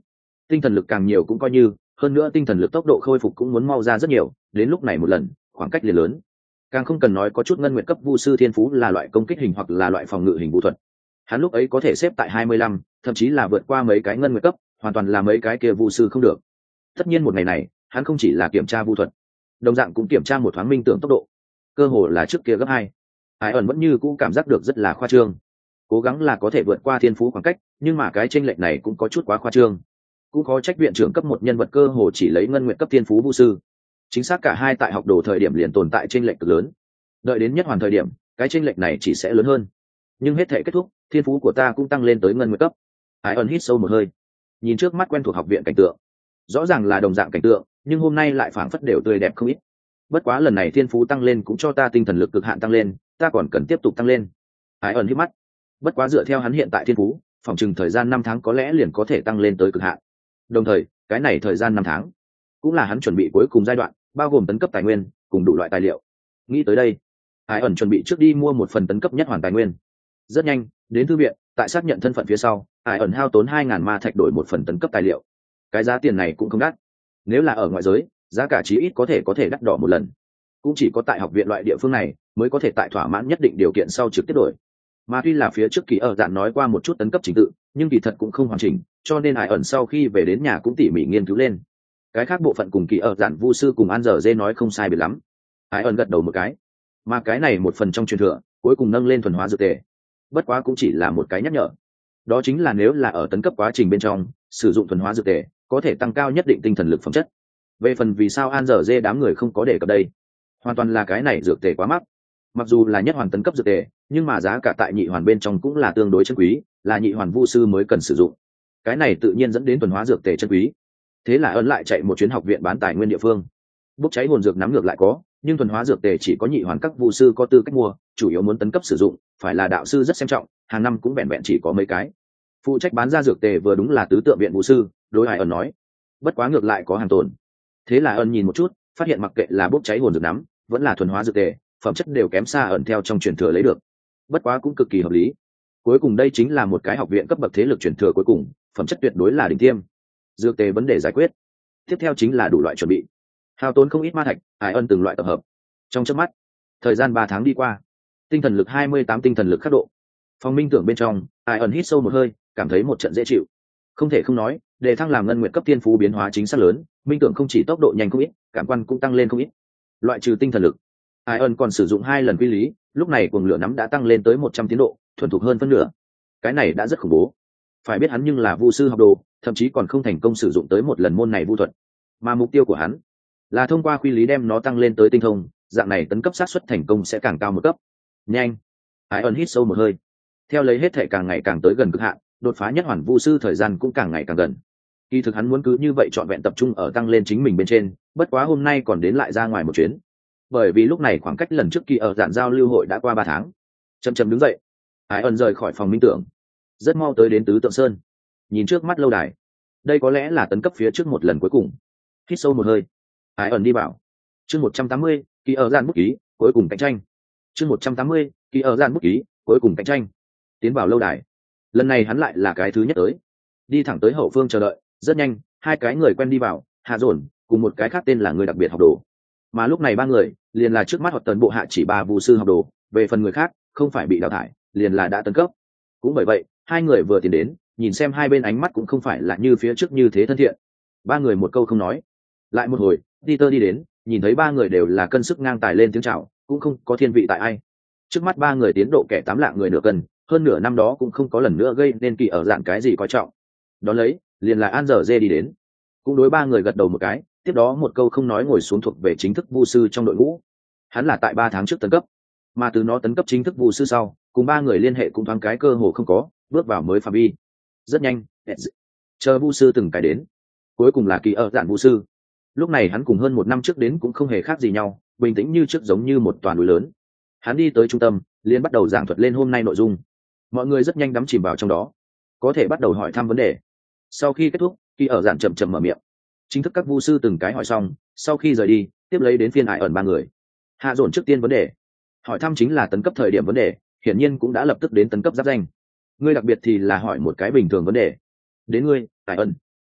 tinh thần lực càng nhiều cũng coi như, hơn nữa tinh thần lực tốc độ khôi phục cũng muốn mau ra rất nhiều, đến lúc này một lần khoảng cách liền lớn. Càng không cần nói có chút ngân nguyện cấp vu sư thiên phú là loại công kích hình hoặc là loại phòng ngự hình vũ thuật, hắn lúc ấy có thể xếp tại 25, thậm chí là vượt qua mấy cái ngân nguyện cấp, hoàn toàn là mấy cái kia vu sư không được. Tất nhiên một ngày này hắn không chỉ là kiểm tra vu thuật, đồng dạng cũng kiểm tra một thoáng minh tưởng tốc độ, cơ hồ là trước kia gấp 2. Ai ẩn vẫn như cũ cảm giác được rất là khoa trương, cố gắng là có thể vượt qua thiên phú khoảng cách, nhưng mà cái chênh lệch này cũng có chút quá khoa trương. Cũng có trách viện trưởng cấp một nhân vật cơ hồ chỉ lấy ngân nguyện cấp thiên phú vu sư, chính xác cả hai tại học đồ thời điểm liền tồn tại chênh lệch cực lớn, đợi đến nhất hoàn thời điểm cái chênh lệch này chỉ sẽ lớn hơn. Nhưng hết thể kết thúc, thiên phú của ta cũng tăng lên tới ngân nguyện cấp. Ai ẩn hít sâu một hơi, nhìn trước mắt quen thuộc học viện cảnh tượng, rõ ràng là đồng dạng cảnh tượng, nhưng hôm nay lại phảng phất đều tươi đẹp không ít. Bất quá lần này thiên phú tăng lên cũng cho ta tinh thần lực cực hạn tăng lên, ta còn cần tiếp tục tăng lên. Ai ẩn hít mắt, bất quá dựa theo hắn hiện tại thiên phú, phòng chừng thời gian 5 tháng có lẽ liền có thể tăng lên tới cực hạn. Đồng thời cái này thời gian 5 tháng cũng là hắn chuẩn bị cuối cùng giai đoạn, bao gồm tấn cấp tài nguyên cùng đủ loại tài liệu. Nghĩ tới đây, Ai ẩn chuẩn bị trước đi mua một phần tấn cấp nhất hoàn tài nguyên. Rất nhanh đến thư viện, tại xác nhận thân phận phía sau, Ai ẩn hao tốn 2.000 ma thạch đổi một phần tấn cấp tài liệu. Cái giá tiền này cũng không đắt, nếu là ở ngoại giới giá cả chí ít có thể đắt đỏ một lần, cũng chỉ có tại học viện loại địa phương này mới có thể tại thỏa mãn nhất định điều kiện sau trực tiếp đổi. Mà tuy là phía trước kỳ ở dạn nói qua một chút tấn cấp trình tự, nhưng kỳ thật cũng không hoàn chỉnh, cho nên Ai ẩn sau khi về đến nhà cũng tỉ mỉ nghiên cứu lên. Cái khác bộ phận cùng kỳ ở dạn vu sư cùng An Giờ Dê nói không sai biệt lắm. Ai ẩn gật đầu một cái, mà cái này một phần trong truyền thừa cuối cùng nâng lên thuần hóa dược tề. Bất quá cũng chỉ là một cái nhắc nhở, đó chính là nếu là ở tấn cấp quá trình bên trong sử dụng thuần hóa dược tề có thể tăng cao nhất định tinh thần lực phẩm chất. Về phần vì sao An Giờ Dê đám người không có đề cập đây, hoàn toàn là cái này dược tề quá mắc. Mặc dù là nhất hoàn tấn cấp dược tề, nhưng mà giá cả tại nhị hoàn bên trong cũng là tương đối chân quý, là nhị hoàn vu sư mới cần sử dụng. Cái này tự nhiên dẫn đến thuần hóa dược tề chân quý. Thế là ấn lại chạy một chuyến học viện bán tài nguyên địa phương. Bốc cháy hồn dược nắm ngược lại có, nhưng thuần hóa dược tề chỉ có nhị hoàn các vu sư có tư cách mua, chủ yếu muốn tấn cấp sử dụng phải là đạo sư rất xem trọng, hàng năm cũng vẹn vẹn chỉ có mấy cái. Phụ trách bán ra dược tề vừa đúng là tứ tượng viện vu sư, đối Ai ẩn nói. Bất quá ngược lại có hàng tồn. Thế là ẩn nhìn một chút, phát hiện mặc kệ là bốc cháy hồn dược nắm vẫn là thuần hóa dược tề, phẩm chất đều kém xa ẩn theo trong truyền thừa lấy được. Bất quá cũng cực kỳ hợp lý, cuối cùng đây chính là một cái học viện cấp bậc thế lực truyền thừa cuối cùng, phẩm chất tuyệt đối là đỉnh tiêm. Dược tề vấn đề giải quyết, tiếp theo chính là đủ loại chuẩn bị, hao tốn không ít ma thạch, Ai ân từng loại tập hợp. Trong chớp mắt thời gian 3 tháng đi qua, tinh thần lực 28 tinh thần lực khắc độ. Phòng minh tưởng bên trong, Ai ân hít sâu một hơi, cảm thấy một trận dễ chịu. Không thể không nói, để thăng làm ngân nguyện cấp thiên phú biến hóa chính xác lớn, minh tưởng không chỉ tốc độ nhanh không ít, cảm quan cũng tăng lên không ít. Loại trừ tinh thần lực, Ai ân còn sử dụng 2 lần quy lý, lúc này cuồng lửa nắm đã tăng lên tới 100 tiến độ, thuần thục hơn phân nửa. Cái này đã rất khủng bố. Phải biết hắn nhưng là vu sư học đồ, thậm chí còn không thành công sử dụng tới một lần môn này vu thuật. Mà mục tiêu của hắn là thông qua quy lý đem nó tăng lên tới tinh thông, dạng này tấn cấp xác suất thành công sẽ càng cao một cấp. Nhanh. Ai ân hít sâu một hơi. Theo lấy hết thể càng ngày càng tới gần cực hạn, đột phá nhất hoàn vu sư thời gian cũng càng ngày càng gần. Kỳ thực hắn muốn cứ như vậy trọn vẹn tập trung ở tăng lên chính mình bên trên, bất quá hôm nay còn đến lại ra ngoài một chuyến. Bởi vì lúc này khoảng cách lần trước kỳ ở dạn giao lưu hội đã qua 3 tháng. Chậm đứng dậy, Ai ân rời khỏi phòng minh tưởng, rất mau tới đến tứ tượng sơn. Nhìn trước mắt lâu đài, đây có lẽ là tấn cấp phía trước một lần cuối cùng. Hít sâu một hơi, Ai ân đi vào. Chương 180, kỳ ở dạn bút ký, cuối cùng cạnh tranh. Chương 180, kỳ ở dạn bút ký, cuối cùng cạnh tranh. Tiến vào lâu đài, lần này hắn lại là cái thứ nhất tới, đi thẳng tới hậu phương chờ đợi. Rất nhanh 2 cái người quen đi vào, Hạ Dồn cùng một cái khác tên là người đặc biệt học đồ. Mà lúc này 3 người liền là trước mắt hoặc tấn bộ hạ chỉ 3 vu sư học đồ, về phần người khác không phải bị đào thải liền là đã tấn cấp. Cũng bởi vậy 2 người vừa tiến đến, nhìn xem hai bên ánh mắt cũng không phải là như phía trước như thế thân thiện. 3 người một câu không nói. Lại một hồi, Peter đi đến, nhìn thấy 3 người đều là cân sức ngang tài lên tiếng chào, cũng không có thiên vị tại ai. Trước mắt 3 người tiến độ kẻ 8 lạng người nửa cân, hơn nửa năm đó cũng không có lần nữa gây nên kỳ ở dạng cái gì coi trọng. Đón lấy liền là An Giờ Dê đi đến, cũng đối 3 người gật đầu một cái, tiếp đó một câu không nói ngồi xuống thuộc về chính thức vu sư trong đội ngũ. Hắn là tại 3 tháng trước tấn cấp, mà từ nó tấn cấp chính thức vu sư sau, cùng 3 người liên hệ cũng thoáng cái cơ hồ không có, bước vào mới phạm vi. Rất nhanh, chờ vu sư từng cái đến, cuối cùng là kỳ ở dạn vu sư. Lúc này hắn cùng hơn 1 năm trước đến cũng không hề khác gì nhau, bình tĩnh như trước, giống như một toàn núi lớn. Hắn đi tới trung tâm, liền bắt đầu giảng thuật lên hôm nay nội dung. Mọi người rất nhanh đắm chìm vào trong đó, có thể bắt đầu hỏi thăm vấn đề. Sau khi kết thúc, kỳ ở dạn chậm chậm mở miệng, chính thức các vu sư từng cái hỏi xong, sau khi rời đi, tiếp lấy đến phiên Ai ẩn 3 người. Hạ Dồn trước tiên vấn đề hỏi thăm chính là tấn cấp thời điểm vấn đề, hiển nhiên cũng đã lập tức đến tấn cấp giáp danh. Ngươi đặc biệt thì là hỏi một cái bình thường vấn đề. Đến ngươi, Ai ẩn.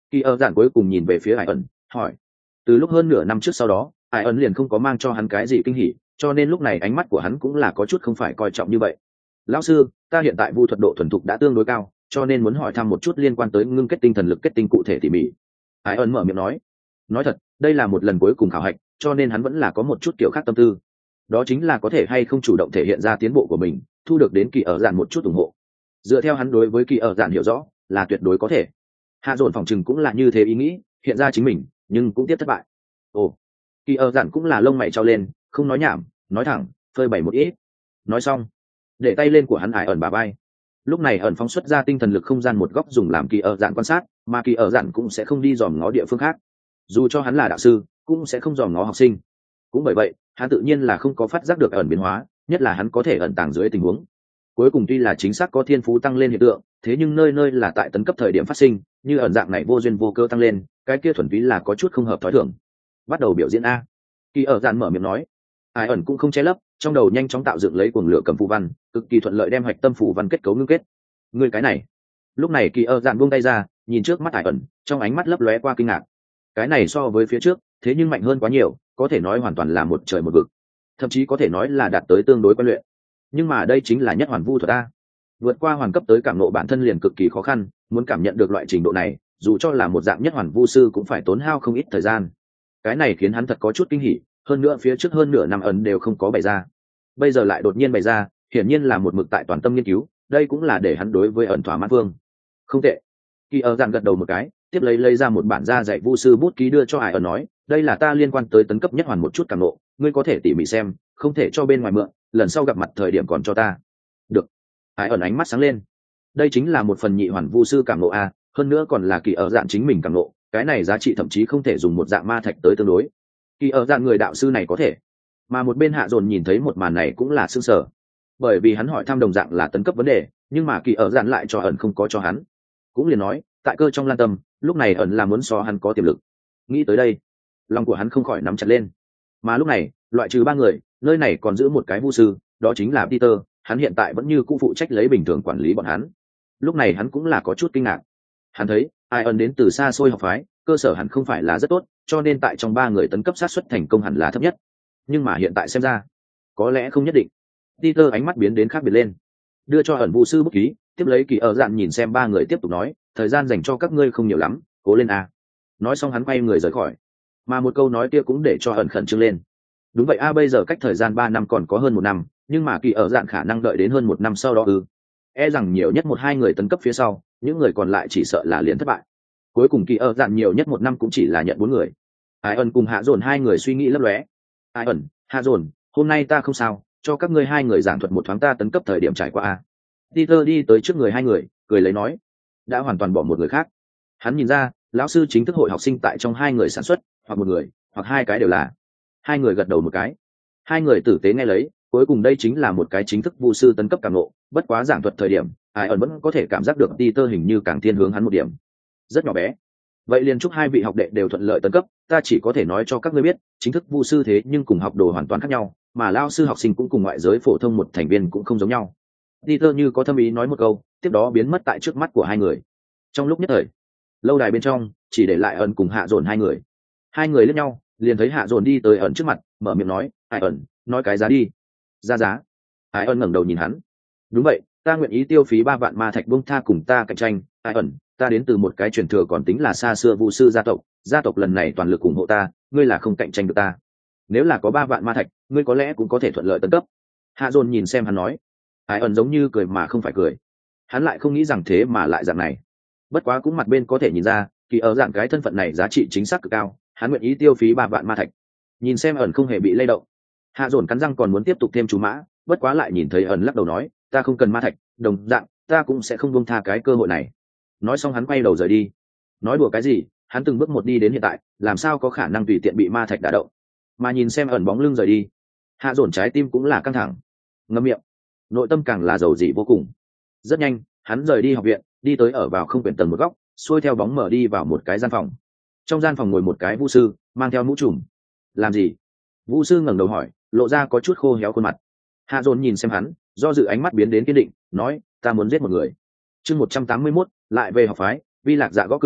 Kỳ ở dạn cuối cùng nhìn về phía Ai ẩn, hỏi. Từ lúc hơn nửa năm trước sau đó, Ai ẩn liền không có mang cho hắn cái gì kinh hỉ, cho nên lúc này ánh mắt của hắn cũng là có chút không phải coi trọng như vậy. Lão sư, ta hiện tại vu thuật độ thuần thục đã tương đối cao, cho nên muốn hỏi thăm một chút liên quan tới ngưng kết tinh thần lực kết tinh cụ thể tỉ mỉ. Ai ẩn mở miệng nói. Nói thật, đây là một lần cuối cùng khảo hạch, cho nên hắn vẫn là có một chút kiểu khác tâm tư. Đó chính là có thể hay không chủ động thể hiện ra tiến bộ của mình, thu được đến Kỳ ở dạn một chút ủng hộ. Dựa theo hắn đối với Kỳ ở dạn hiểu rõ, là tuyệt đối có thể. Hạ dồn phòng chừng cũng là như thế ý nghĩ, hiện ra chính mình, nhưng cũng tiếp thất bại. Ồ, Kỳ ở dạn cũng là lông mày trao lên, không nói nhảm, nói thẳng, phơi bày một ít. Nói xong, để tay lên của hắn Ai ẩn bà bay. Lúc này ẩn phóng xuất ra tinh thần lực không gian một góc dùng làm Kỳ ở dạn quan sát, mà Kỳ ở dạn cũng sẽ không đi dòm ngó địa phương khác. Dù cho hắn là đạo sư, cũng sẽ không dòm ngó học sinh. Cũng bởi vậy, hắn tự nhiên là không có phát giác được ẩn biến hóa, nhất là hắn có thể ẩn tàng dưới tình huống. Cuối cùng tuy là chính xác có thiên phú tăng lên hiện tượng, thế nhưng nơi nơi là tại tấn cấp thời điểm phát sinh, như ẩn dạng này vô duyên vô cơ tăng lên, cái kia thuần túy là có chút không hợp thói thường. Bắt đầu biểu diễn a. Kỳ ở dạn mở miệng nói. Ai ẩn cũng không che lấp, trong đầu nhanh chóng tạo dựng lấy cuồng lửa cầm phù văn, cực kỳ thuận lợi đem hạch tâm phù văn kết cấu ngưng kết. Người cái này. Lúc này Kỳ ở dạn buông tay ra, nhìn trước mắt Ai ẩn, trong ánh mắt lấp lóe qua kinh ngạc. Cái này so với phía trước, thế nhưng mạnh hơn quá nhiều, có thể nói hoàn toàn là một trời một vực, thậm chí có thể nói là đạt tới tương đối quen luyện. Nhưng mà đây chính là nhất hoàn vu thuật a. Vượt qua hoàn cấp tới cảm nộ bản thân liền cực kỳ khó khăn, muốn cảm nhận được loại trình độ này, dù cho là một dạng nhất hoàn vu sư cũng phải tốn hao không ít thời gian. Cái này khiến hắn thật có chút kinh hỉ, hơn nữa phía trước hơn nửa năm ẩn đều không có bày ra, bây giờ lại đột nhiên bày ra, hiển nhiên là một mực tại toàn tâm nghiên cứu, đây cũng là để hắn đối với ẩn thỏa mãn vương. Không tệ. Kỳ ở dạn gật đầu một cái, tiếp lấy ra một bản da dạy vu sư bút ký đưa cho Ai ẩn nói, đây là ta liên quan tới tấn cấp nhất hoàn một chút cảm nộ, ngươi có thể tỉ mỉ xem, không thể cho bên ngoài mượn, lần sau gặp mặt thời điểm còn cho ta. Được. Ai ẩn ánh mắt sáng lên. Đây chính là một phần nhị hoàn vu sư cảm nộ a, hơn nữa còn là Kỳ ở dạn chính mình cảm nộ, cái này giá trị thậm chí không thể dùng một dạng ma thạch tới tương đối. Kỳ ở dạn người đạo sư này có thể. Mà một bên Hạ dồn nhìn thấy một màn này cũng là sững sờ, bởi vì hắn hỏi thăm đồng dạng là tấn cấp vấn đề, nhưng mà Kỳ ở dạn lại cho ẩn không có cho hắn. Cũng liền nói, tại cơ trong lan tâm, lúc này ẩn là muốn so hắn có tiềm lực. Nghĩ tới đây, lòng của hắn không khỏi nắm chặt lên. Mà lúc này, loại trừ ba người, nơi này còn giữ một cái vu sư, đó chính là Peter, hắn hiện tại vẫn như cũ phụ trách lấy bình thường quản lý bọn hắn. Lúc này hắn cũng là có chút kinh ngạc. Hắn thấy, ai ẩn đến từ xa xôi học phái, cơ sở hẳn không phải là rất tốt, cho nên tại trong ba người tấn cấp sát suất thành công hẳn là thấp nhất. Nhưng mà hiện tại xem ra, có lẽ không nhất định. Peter ánh mắt biến đến khác biệt lên, đưa cho ẩn vu sư bút ký, tiếp lấy Kỳ ở dạn nhìn xem ba người tiếp tục nói, thời gian dành cho các ngươi không nhiều lắm, cố lên a. Nói xong hắn quay người rời khỏi, mà một câu nói kia cũng để cho ẩn khẩn trương lên. Đúng vậy a, bây giờ cách thời gian 3 năm còn có hơn 1 năm, nhưng mà Kỳ ở dạn khả năng đợi đến hơn 1 năm sau đó e rằng nhiều nhất 1-2 người tấn cấp phía sau, những người còn lại chỉ sợ là liền thất bại. Cuối cùng Kỳ ở dạn nhiều nhất 1 năm cũng chỉ là nhận 4 người. Ai ẩn cùng Hạ dồn hai người suy nghĩ lấp lóe. Ai ẩn, Hạ dồn, hôm nay ta không sao, cho các ngươi hai người giảng thuật một thoáng ta tấn cấp thời điểm trải qua a. Peter đi tới trước người hai người, cười lấy nói, đã hoàn toàn bỏ một người khác. Hắn nhìn ra, lão sư chính thức hội học sinh tại trong hai người sản xuất, hoặc một người, hoặc hai cái đều là. Hai người gật đầu một cái. Hai người tử tế nghe lấy, cuối cùng đây chính là một cái chính thức vu sư tấn cấp cảm ngộ, bất quá giảng thuật thời điểm, Ai ẩn vẫn có thể cảm giác được Peter hình như càng thiên hướng hắn một điểm. Rất nhỏ bé. Vậy liền chúc hai vị học đệ đều thuận lợi tấn cấp, ta chỉ có thể nói cho các ngươi biết, chính thức vu sư thế nhưng cùng học đồ hoàn toàn khác nhau, mà lão sư học sinh cũng cùng ngoại giới phổ thông một thành viên cũng không giống nhau. Peter như có thâm ý nói một câu, tiếp đó biến mất tại trước mắt của hai người. Trong lúc nhất thời, lâu đài bên trong chỉ để lại ẩn cùng Hạ dồn hai người. Hai người liếc nhau, liền thấy Hạ dồn đi tới ẩn trước mặt, mở miệng nói, Ai ẩn, nói cái giá đi. Ra giá. Ai ẩn ngẩng đầu nhìn hắn. Đúng vậy, ta nguyện ý tiêu phí 3 vạn ma thạch buông tha cùng ta cạnh tranh. Ai ẩn, ta đến từ một cái truyền thừa còn tính là xa xưa vu sư gia tộc lần này toàn lực ủng hộ ta, ngươi là không cạnh tranh được ta. Nếu là có 3 vạn ma thạch, ngươi có lẽ cũng có thể thuận lợi tấn cấp. Hạ dồn nhìn xem hắn nói. Ai ẩn giống như cười mà không phải cười, hắn lại không nghĩ rằng thế mà lại dạng này. Bất quá cũng mặt bên có thể nhìn ra, Kỳ ở dạng cái thân phận này giá trị chính xác cực cao, hắn nguyện ý tiêu phí 3 vạn ma thạch. Nhìn xem ẩn không hề bị lay động, Hạ dồn cắn răng còn muốn tiếp tục thêm chú mã, bất quá lại nhìn thấy ẩn lắc đầu nói, ta không cần ma thạch, đồng dạng ta cũng sẽ không buông tha cái cơ hội này. Nói xong hắn quay đầu rời đi. Nói đùa cái gì, hắn từng bước một đi đến hiện tại, làm sao có khả năng tùy tiện bị ma thạch đả động. Mà nhìn xem ẩn bóng lưng rời đi, Hạ dồn trái tim cũng là căng thẳng, ngậm miệng, nội tâm càng là dầu dĩ vô cùng. Rất nhanh hắn rời đi học viện, đi tới ở vào không quyển tầng một góc, xuôi theo bóng mở đi vào một cái gian phòng. Trong gian phòng ngồi một cái vu sư mang theo mũ trùm. Làm gì? Vu sư ngẩng đầu hỏi, lộ ra có chút khô héo khuôn mặt. Hạ dồn nhìn xem hắn, do dự ánh mắt biến đến kiên định, nói, ta muốn giết một người. Chương 181, lại về học phái. Vi lạc dạ gõ cửa,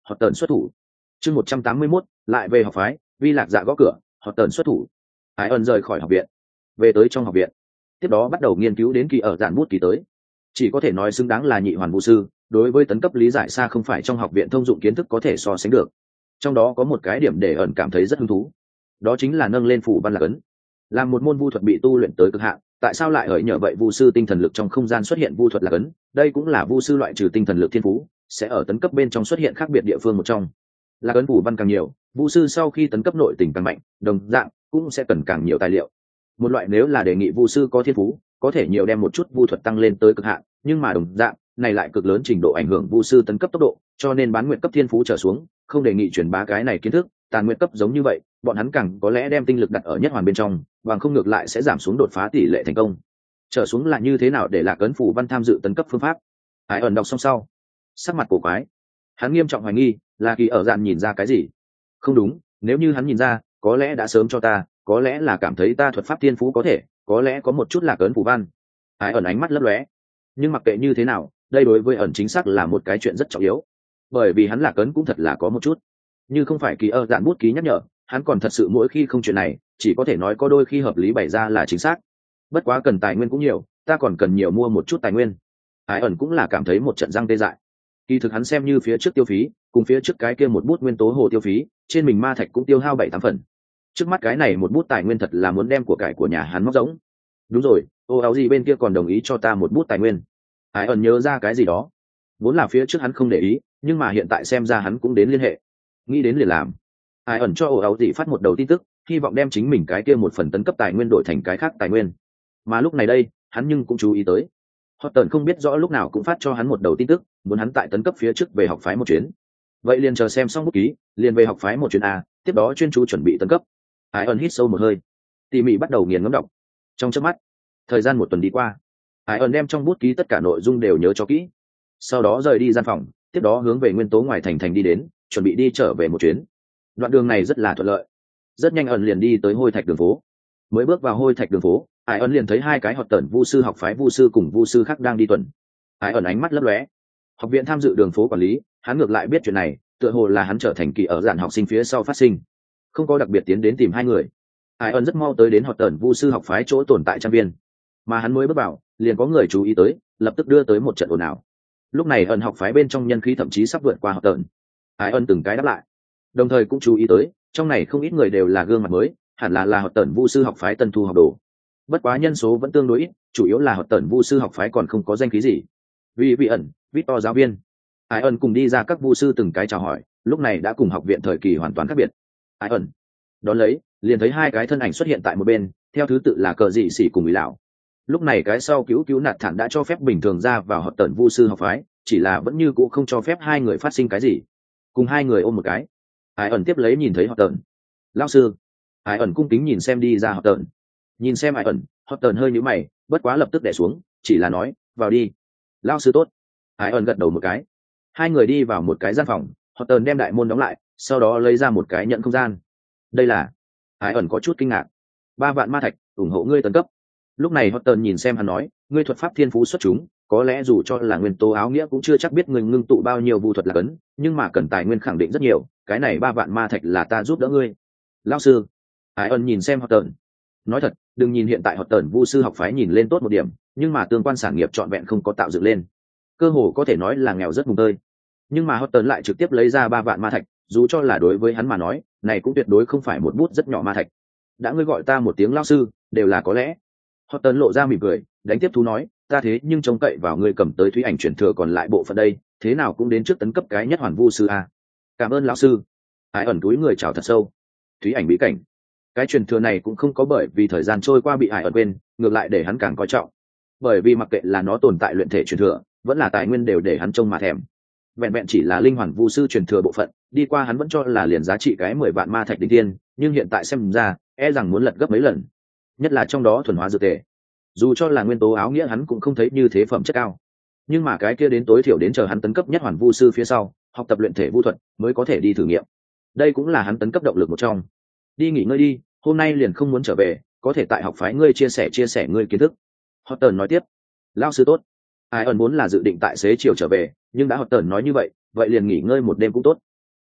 Họt tần xuất thủ. Chương 181, lại về học phái, Vi Lạc Dạ gõ cửa, Họt tần xuất thủ. Ái ẩn rời khỏi học viện, về tới trong học viện. Tiếp đó bắt đầu nghiên cứu đến kỳ ở dạn bút ký tới. Chỉ có thể nói xứng đáng là nhị hoàn vũ sư, đối với tấn cấp lý giải xa không phải trong học viện thông dụng kiến thức có thể so sánh được. Trong đó có một cái điểm để ẩn cảm thấy rất hứng thú, đó chính là nâng lên phủ văn lạc ấn. Làm một môn vu thuật bị tu luyện tới cực hạn, tại sao lại hỡi nhờ vậy vu sư tinh thần lực trong không gian xuất hiện vu thuật lạc ấn? Đây cũng là vu sư loại trừ tinh thần lực thiên phú, sẽ ở tấn cấp bên trong xuất hiện khác biệt địa phương một trong. Lạc ấn phủ văn càng nhiều, vu sư sau khi tấn cấp nội tình càng mạnh, đồng dạng cũng sẽ cần càng nhiều tài liệu. Một loại nếu là đề nghị vu sư có thiên phú, có thể nhiều đem một chút vu thuật tăng lên tới cực hạn, nhưng mà đồng dạng này lại cực lớn trình độ ảnh hưởng vu sư tấn cấp tốc độ, cho nên bán nguyện cấp thiên phú trở xuống, không đề nghị truyền bá cái này kiến thức. Tàn nguyện cấp giống như vậy, bọn hắn càng có lẽ đem tinh lực đặt ở nhất hoàn bên trong, bằng không ngược lại sẽ giảm xuống đột phá tỷ lệ thành công. Trở xuống là như thế nào để Lạc ấn phủ văn tham dự tấn cấp phương pháp. Hải ẩn đọc xong sau, sắc mặt cổ quái, hắn nghiêm trọng hoài nghi là kỳ ở dạn nhìn ra cái gì. Không đúng, nếu như hắn nhìn ra, có lẽ đã sớm cho ta, có lẽ là cảm thấy ta thuật pháp thiên phú có thể, có lẽ có một chút Lạc ấn phủ văn. Hải ẩn ánh mắt lấp lóe, nhưng mặc kệ như thế nào, đây đối với ẩn chính xác là một cái chuyện rất trọng yếu, bởi vì hắn Lạc ấn cũng thật là có một chút, như không phải kỳ ở dạn bút ký nhắc nhở, hắn còn thật sự mỗi khi không chuyện này, chỉ có thể nói có đôi khi hợp lý bày ra là chính xác. Bất quá cần tài nguyên cũng nhiều, ta còn cần nhiều mua một chút tài nguyên. Hải ẩn cũng là cảm thấy một trận răng tê dại. Kỳ thực hắn xem như phía trước tiêu phí, cùng phía trước cái kia một bút nguyên tố hồ tiêu phí, trên mình ma thạch cũng tiêu hao 7-8 phần. Trước mắt cái này một bút tài nguyên thật là muốn đem của cải của nhà hắn móc rỗng. Đúng rồi, ô áo gì bên kia còn đồng ý cho ta một bút tài nguyên. Hải ẩn nhớ ra cái gì đó. Vốn là phía trước hắn không để ý, nhưng mà hiện tại xem ra hắn cũng đến liên hệ. Nghĩ đến liền làm. Hải ẩn cho ổ áo gì phát một đầu tin tức, hy vọng đem chính mình cái kia một phần tấn cấp tài nguyên đổi thành cái khác tài nguyên. Mà lúc này đây, hắn nhưng cũng chú ý tới, Họt tần không biết rõ lúc nào cũng phát cho hắn một đầu tin tức, muốn hắn tại tấn cấp phía trước về học phái một chuyến. Vậy liền chờ xem xong bút ký, liền về học phái một chuyến a, tiếp đó chuyên chú chuẩn bị tấn cấp. Hải ẩn hít sâu một hơi, tỉ mỉ bắt đầu nghiền ngẫm đọc. Trong chớp mắt, thời gian một tuần đi qua, Hải ẩn đem trong bút ký tất cả nội dung đều nhớ cho kỹ. Sau đó rời đi gian phòng, tiếp đó hướng về nguyên tố ngoài thành đi đến, chuẩn bị đi trở về một chuyến. Đoạn đường này rất là thuận lợi, rất nhanh ẩn liền đi tới hôi thạch đường phố. Mới bước vào hôi thạch đường phố, Hải ẩn liền thấy hai cái Họt tần vu sư học phái vu sư cùng vu sư khác đang đi tuần. Hải ẩn ánh mắt lấp lóe. Học viện tham dự đường phố quản lý, hắn ngược lại biết chuyện này, tựa hồ là hắn trở thành kỳ ở dạn học sinh phía sau phát sinh, không có đặc biệt tiến đến tìm hai người. Hải ẩn rất mau tới đến Họt tần vu sư học phái chỗ tồn tại trang viên, mà hắn mới bước vào, liền có người chú ý tới, lập tức đưa tới một trận ồn ào. Lúc này ẩn học phái bên trong nhân khí thậm chí sắp vượt qua Họt tần. Hải ẩn từng cái đáp lại, đồng thời cũng chú ý tới, trong này không ít người đều là gương mặt mới, hẳn là Họt tần vu sư học phái tân thu học đồ. Bất quá nhân số vẫn tương đối ít, chủ yếu là Họt tần vu sư học phái còn không có danh khí gì. Vị ẩn, Victor giáo viên, Hải ẩn cùng đi ra các vu sư từng cái chào hỏi, lúc này đã cùng học viện thời kỳ hoàn toàn khác biệt. Hải ẩn đón lấy, liền thấy hai cái thân ảnh xuất hiện tại một bên, theo thứ tự là Cờ Dị Sĩ cùng Ý lão. Lúc này cái sau cứu nạt thản đã cho phép bình thường ra vào Họt tần vu sư học phái, chỉ là vẫn như cũ không cho phép hai người phát sinh cái gì. Cùng hai người ôm một cái, Hải ẩn tiếp lấy nhìn thấy Họt tần. Lão sư. Hải ẩn cung kính nhìn xem đi ra Họt tần. Nhìn xem Hải ẩn, Họt tần hơi nhíu mày, bất quá lập tức đè xuống, chỉ là nói, vào đi. Lão sư tốt. Hải ẩn gật đầu một cái. Hai người đi vào một cái gian phòng, Họt tần đem đại môn đóng lại, sau đó lấy ra một cái nhận không gian. Đây là... Hải ẩn có chút kinh ngạc. 3 vạn ma thạch, ủng hộ ngươi tấn cấp. Lúc này Họt tần nhìn xem hắn nói, ngươi thuật pháp thiên phú xuất chúng, có lẽ dù cho là nguyên tố áo nghĩa cũng chưa chắc biết ngươi ngưng tụ bao nhiêu vu thuật là cấn, nhưng mà cần tài nguyên khẳng định rất nhiều, cái này 3 vạn ma thạch là ta giúp đỡ ngươi. Lão sư. Hải ẩn nhìn xem Họt tần. Nói thật, đừng nhìn hiện tại Họt tần vu sư học phái nhìn lên tốt một điểm, nhưng mà tương quan sản nghiệp trọn vẹn không có tạo dựng lên, cơ hồ có thể nói là nghèo rất mùng tơi. Nhưng mà Họt tần lại trực tiếp lấy ra 3 vạn ma thạch, dù cho là đối với hắn mà nói, này cũng tuyệt đối không phải một bút rất nhỏ ma thạch. Đã ngươi gọi ta một tiếng lão sư, đều là có lẽ. Họt tần lộ ra mỉm cười, đánh tiếp thú nói, ta thế nhưng trông cậy vào ngươi cầm tới thúy ảnh truyền thừa còn lại bộ phận đây, thế nào cũng đến trước tấn cấp cái nhất hoàn vu sư a. Cảm ơn lão sư. Hải ẩn túi người chào thật sâu. Thúy ảnh bí cảnh, cái truyền thừa này cũng không có bởi vì thời gian trôi qua bị Hải ẩn quên, ngược lại để hắn càng coi trọng, bởi vì mặc kệ là nó tồn tại luyện thể truyền thừa, vẫn là tài nguyên đều để hắn trông mà thèm. Vẹn vẹn chỉ là linh hoàn vu sư truyền thừa bộ phận, đi qua hắn vẫn cho là liền giá trị cái 10 vạn ma thạch đỉnh tiên, nhưng hiện tại xem ra, e rằng muốn lật gấp mấy lần. Nhất là trong đó thuần hóa dược tề, dù cho là nguyên tố áo nghĩa hắn cũng không thấy như thế phẩm chất cao, nhưng mà cái kia đến tối thiểu đến chờ hắn tấn cấp nhất hoàn vu sư phía sau, học tập luyện thể vu thuật mới có thể đi thử nghiệm. Đây cũng là hắn tấn cấp động lực một trong. Đi nghỉ ngơi đi, hôm nay liền không muốn trở về, có thể tại học phái ngươi chia sẻ ngươi kiến thức. Họt tần nói tiếp. Lão sư tốt. Ai ẩn muốn là dự định tại xế chiều trở về, nhưng đã Họt tần nói như vậy, vậy liền nghỉ ngơi một đêm cũng tốt.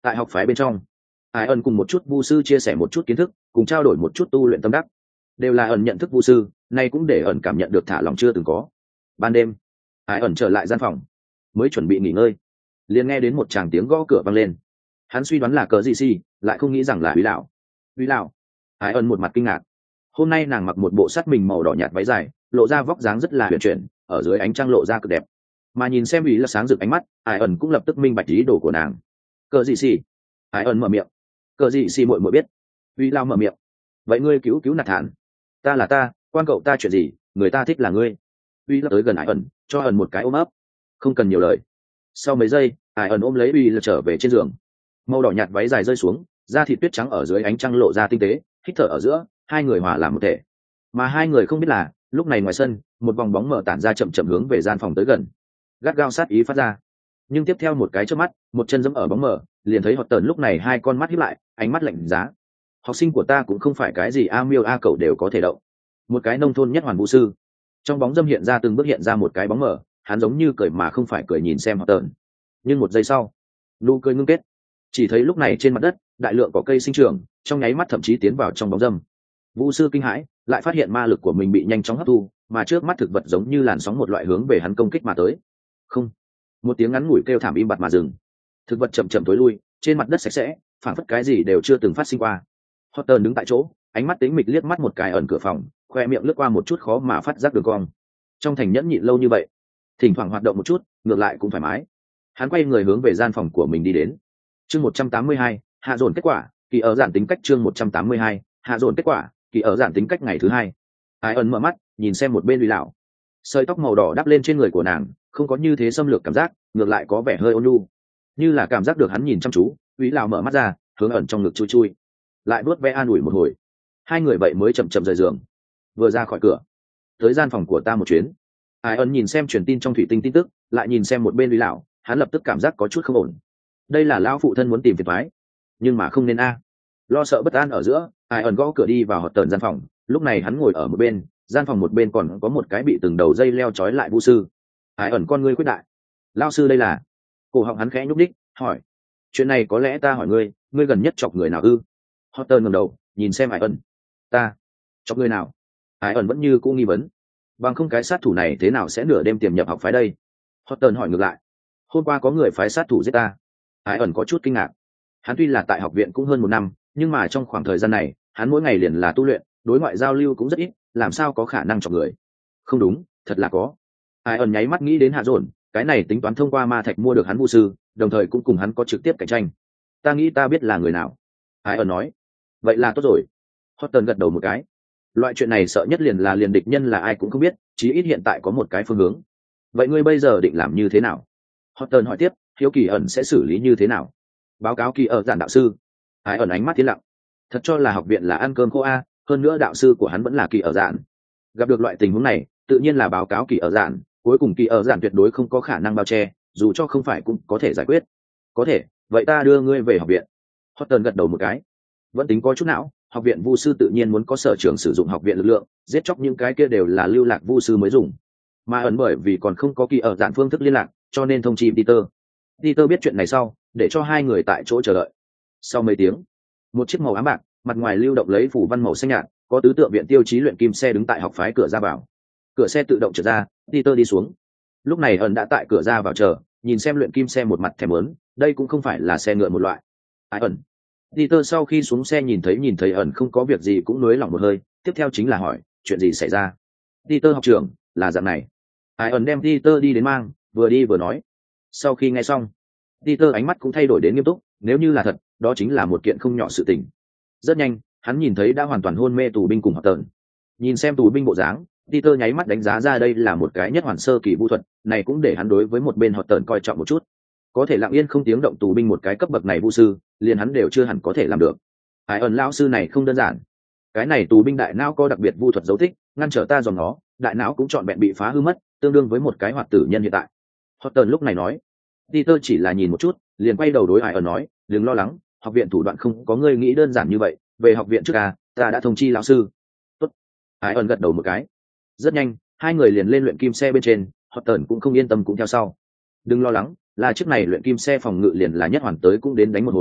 Tại học phái bên trong, ai ẩn cùng một chút vu sư chia sẻ một chút kiến thức, cùng trao đổi một chút tu luyện tâm đắc, đều là ẩn nhận thức vu sư, nay cũng để ẩn cảm nhận được thả lòng chưa từng có. Ban đêm, ai ẩn trở lại gian phòng, mới chuẩn bị nghỉ ngơi, liền nghe đến một tràng tiếng gõ cửa vang lên. Hắn suy đoán là cờ gì si, lại không nghĩ rằng là Uy lão. Uy lão. Ai ẩn một mặt kinh ngạc. Hôm nay nàng mặc một bộ sắt mình màu đỏ nhạt váy dài, lộ ra vóc dáng rất là huyền chuyển, ở dưới ánh trăng lộ ra cực đẹp. Mà nhìn xem Uy là sáng rực ánh mắt, ai ẩn cũng lập tức minh bạch ý đồ của nàng. Cờ gì si? Ai ẩn mở miệng. Cờ gì si muội muội biết. Uy lão mở miệng. Vậy ngươi cứu cứu nạt thản. Ta là ta, quan cậu ta chuyện gì, người ta thích là ngươi. Uy lão tới gần ai ẩn, cho ẩn một cái ôm ấp. Không cần nhiều lời. Sau mấy giây, ai ẩn ôm lấy Uy là trở về trên giường. Màu đỏ nhạt váy dài rơi xuống, da thịt tuyết trắng ở dưới ánh trăng lộ ra tinh tế, hít thở ở giữa, hai người hòa làm một thể. Mà hai người không biết là, lúc này ngoài sân, một vòng bóng mờ tản ra chậm chậm hướng về gian phòng tới gần. Gắt gao sát ý phát ra. Nhưng tiếp theo một cái chớp mắt, một chân giẫm ở bóng mờ, liền thấy Hoạt Tần lúc này hai con mắt híp lại, ánh mắt lạnh giá. Học sinh của ta cũng không phải cái gì a miêu a cẩu đều có thể đậu. Một cái nông thôn nhất hoàn vũ sư. Trong bóng dâm hiện ra từng bước hiện ra một cái bóng mờ, hắn giống như cười mà không phải cười nhìn xem Hoạt Tần. Nhưng một giây sau, nụ cười ngưng kết. Chỉ thấy lúc này trên mặt đất, đại lượng có cây sinh trưởng, trong nháy mắt thậm chí tiến vào trong bóng dâm. Vũ sư kinh hãi, lại phát hiện ma lực của mình bị nhanh chóng hấp thu, mà trước mắt thực vật giống như làn sóng một loại hướng về hắn công kích mà tới. Không, một tiếng ngắn ngủi kêu thảm im bặt mà dừng. Thực vật chậm chậm tối lui, trên mặt đất sạch sẽ, phản phất cái gì đều chưa từng phát sinh qua. Potter đứng tại chỗ, ánh mắt tính mịch liếc mắt một cái ẩn cửa phòng, khoe miệng lướt qua một chút khó mà phát giác đường cong. Trong thành nhẫn nhịn lâu như vậy, thỉnh thoảng hoạt động một chút, ngược lại cũng thoải mái. Hắn quay người hướng về gian phòng của mình đi đến. Chương 182, hạ dồn kết quả, kỳ ở giản tính cách chương 182, hạ dồn kết quả, kỳ ở giản tính cách ngày thứ hai. Ai ẩn mở mắt, nhìn xem một bên Uy lão. Sợi tóc màu đỏ đắp lên trên người của nàng, không có như thế xâm lược cảm giác, ngược lại có vẻ hơi ôn nhu. Như là cảm giác được hắn nhìn chăm chú, Uy lão mở mắt ra, hướng ẩn trong ngực chui chui. Lại vuốt ve an ủi một hồi. Hai người vậy mới chậm chậm rời giường. Vừa ra khỏi cửa, tới gian phòng của ta một chuyến. Ai ẩn nhìn xem truyền tin trong thủy tinh tin tức, lại nhìn xem một bên Uy lão, hắn lập tức cảm giác có chút không ổn. Đây là lão phụ thân muốn tìm phiền toái, nhưng mà không nên a. Lo sợ bất an ở giữa, ai ẩn gõ cửa đi vào Hoạt Tần gian phòng. Lúc này hắn ngồi ở một bên, gian phòng một bên còn có một cái bị từng đầu dây leo trói lại vu sư. Ai ẩn con ngươi quyết đại. Lão sư đây là? Cổ họng hắn khẽ nhúc đích, hỏi. Chuyện này có lẽ ta hỏi ngươi, ngươi gần nhất chọc người nào ư? Hoạt Tần ngẩng đầu, nhìn xem Ai ẩn. Ta chọc người nào? Ai ẩn vẫn như cũ nghi vấn. Bằng không cái sát thủ này thế nào sẽ nửa đêm tiềm nhập học phái đây? Hoạt Tần hỏi ngược lại. Hôm qua có người phái sát thủ giết ta. Ai ẩn có chút kinh ngạc. Hắn tuy là tại học viện cũng hơn một năm, nhưng mà trong khoảng thời gian này, hắn mỗi ngày liền là tu luyện, đối ngoại giao lưu cũng rất ít, làm sao có khả năng chọc người? Không đúng, thật là có. Ai ẩn nháy mắt nghĩ đến Hạ Dồn, cái này tính toán thông qua ma thạch mua được hắn vu sư, đồng thời cũng cùng hắn có trực tiếp cạnh tranh. Ta nghĩ ta biết là người nào. Ai ẩn nói. Vậy là tốt rồi. Horton gật đầu một cái. Loại chuyện này sợ nhất liền địch nhân là ai cũng không biết, chí ít hiện tại có một cái phương hướng. Vậy ngươi bây giờ định làm như thế nào? Horton hỏi tiếp, hiếu kỳ ẩn sẽ xử lý như thế nào? Báo cáo kỳ ở giản đạo sư. Ai ẩn ánh mắt tiến lặng. Thật cho là học viện là ăn cơm khô a, hơn nữa đạo sư của hắn vẫn là kỳ ở giản. Gặp được loại tình huống này, tự nhiên là báo cáo kỳ ở giản, cuối cùng kỳ ở giản tuyệt đối không có khả năng bao che, dù cho không phải cũng có thể giải quyết. Có thể, vậy ta đưa ngươi về học viện. Horton gật đầu một cái. Vẫn tính có chút não, học viện vu sư tự nhiên muốn có sở trường sử dụng học viện lực lượng, giết chóc những cái kia đều là lưu lạc vu sư mới dùng. Mà ẩn bởi vì còn không có kỳ ở giản phương thức liên lạc, cho nên thông chi Peter. Peter biết chuyện này sau, để cho hai người tại chỗ chờ đợi. Sau mấy tiếng, một chiếc màu ám bạc, mặt ngoài lưu động lấy phủ văn màu xanh nhạt, có tứ tượng viện tiêu chí luyện kim xe đứng tại học phái cửa ra vào. Cửa xe tự động trượt ra, Peter đi xuống. Lúc này ẩn đã tại cửa ra vào chờ, nhìn xem luyện kim xe một mặt thèm lớn, đây cũng không phải là xe ngựa một loại. Ai ẩn. Peter sau khi xuống xe nhìn thấy ẩn không có việc gì cũng nuối lòng một hơi, tiếp theo chính là hỏi, chuyện gì xảy ra? Peter học trưởng, là dạng này. Ai ẩn đem Peter đi đến mang, vừa đi vừa nói. Sau khi nghe xong, Peter ánh mắt cũng thay đổi đến nghiêm túc, nếu như là thật, đó chính là một kiện không nhỏ sự tình. Rất nhanh, hắn nhìn thấy đã hoàn toàn hôn mê tù binh cùng Hoạt Tần. Nhìn xem tù binh bộ dáng, Peter nháy mắt đánh giá ra đây là một cái nhất hoàn sơ kỳ vu thuật, này cũng để hắn đối với một bên Hoạt Tần coi trọng một chút. Có thể lặng yên không tiếng động tù binh một cái cấp bậc này vu sư, liền hắn đều chưa hẳn có thể làm được. Ai ẩn lão sư này không đơn giản. Cái này tù binh đại não có đặc biệt vu thuật dấu tích, ngăn trở ta dòng nó, đại não cũng trọn vẹn bị phá hư mất, tương đương với một cái hoạt tử nhân hiện tại. Hoạt Tần lúc này nói. Peter chỉ là nhìn một chút, liền quay đầu đối Ai ẩn nói, đừng lo lắng, học viện thủ đoạn không có ngươi nghĩ đơn giản như vậy, về học viện trước ta đã thông chi lão sư. Tốt. Ai ẩn gật đầu một cái. Rất nhanh, hai người liền lên luyện kim xe bên trên, Hoạt Tần cũng không yên tâm cũng theo sau. Đừng lo lắng, là chiếc này luyện kim xe phòng ngự liền là nhất hoàn tới cũng đến đánh một hồi,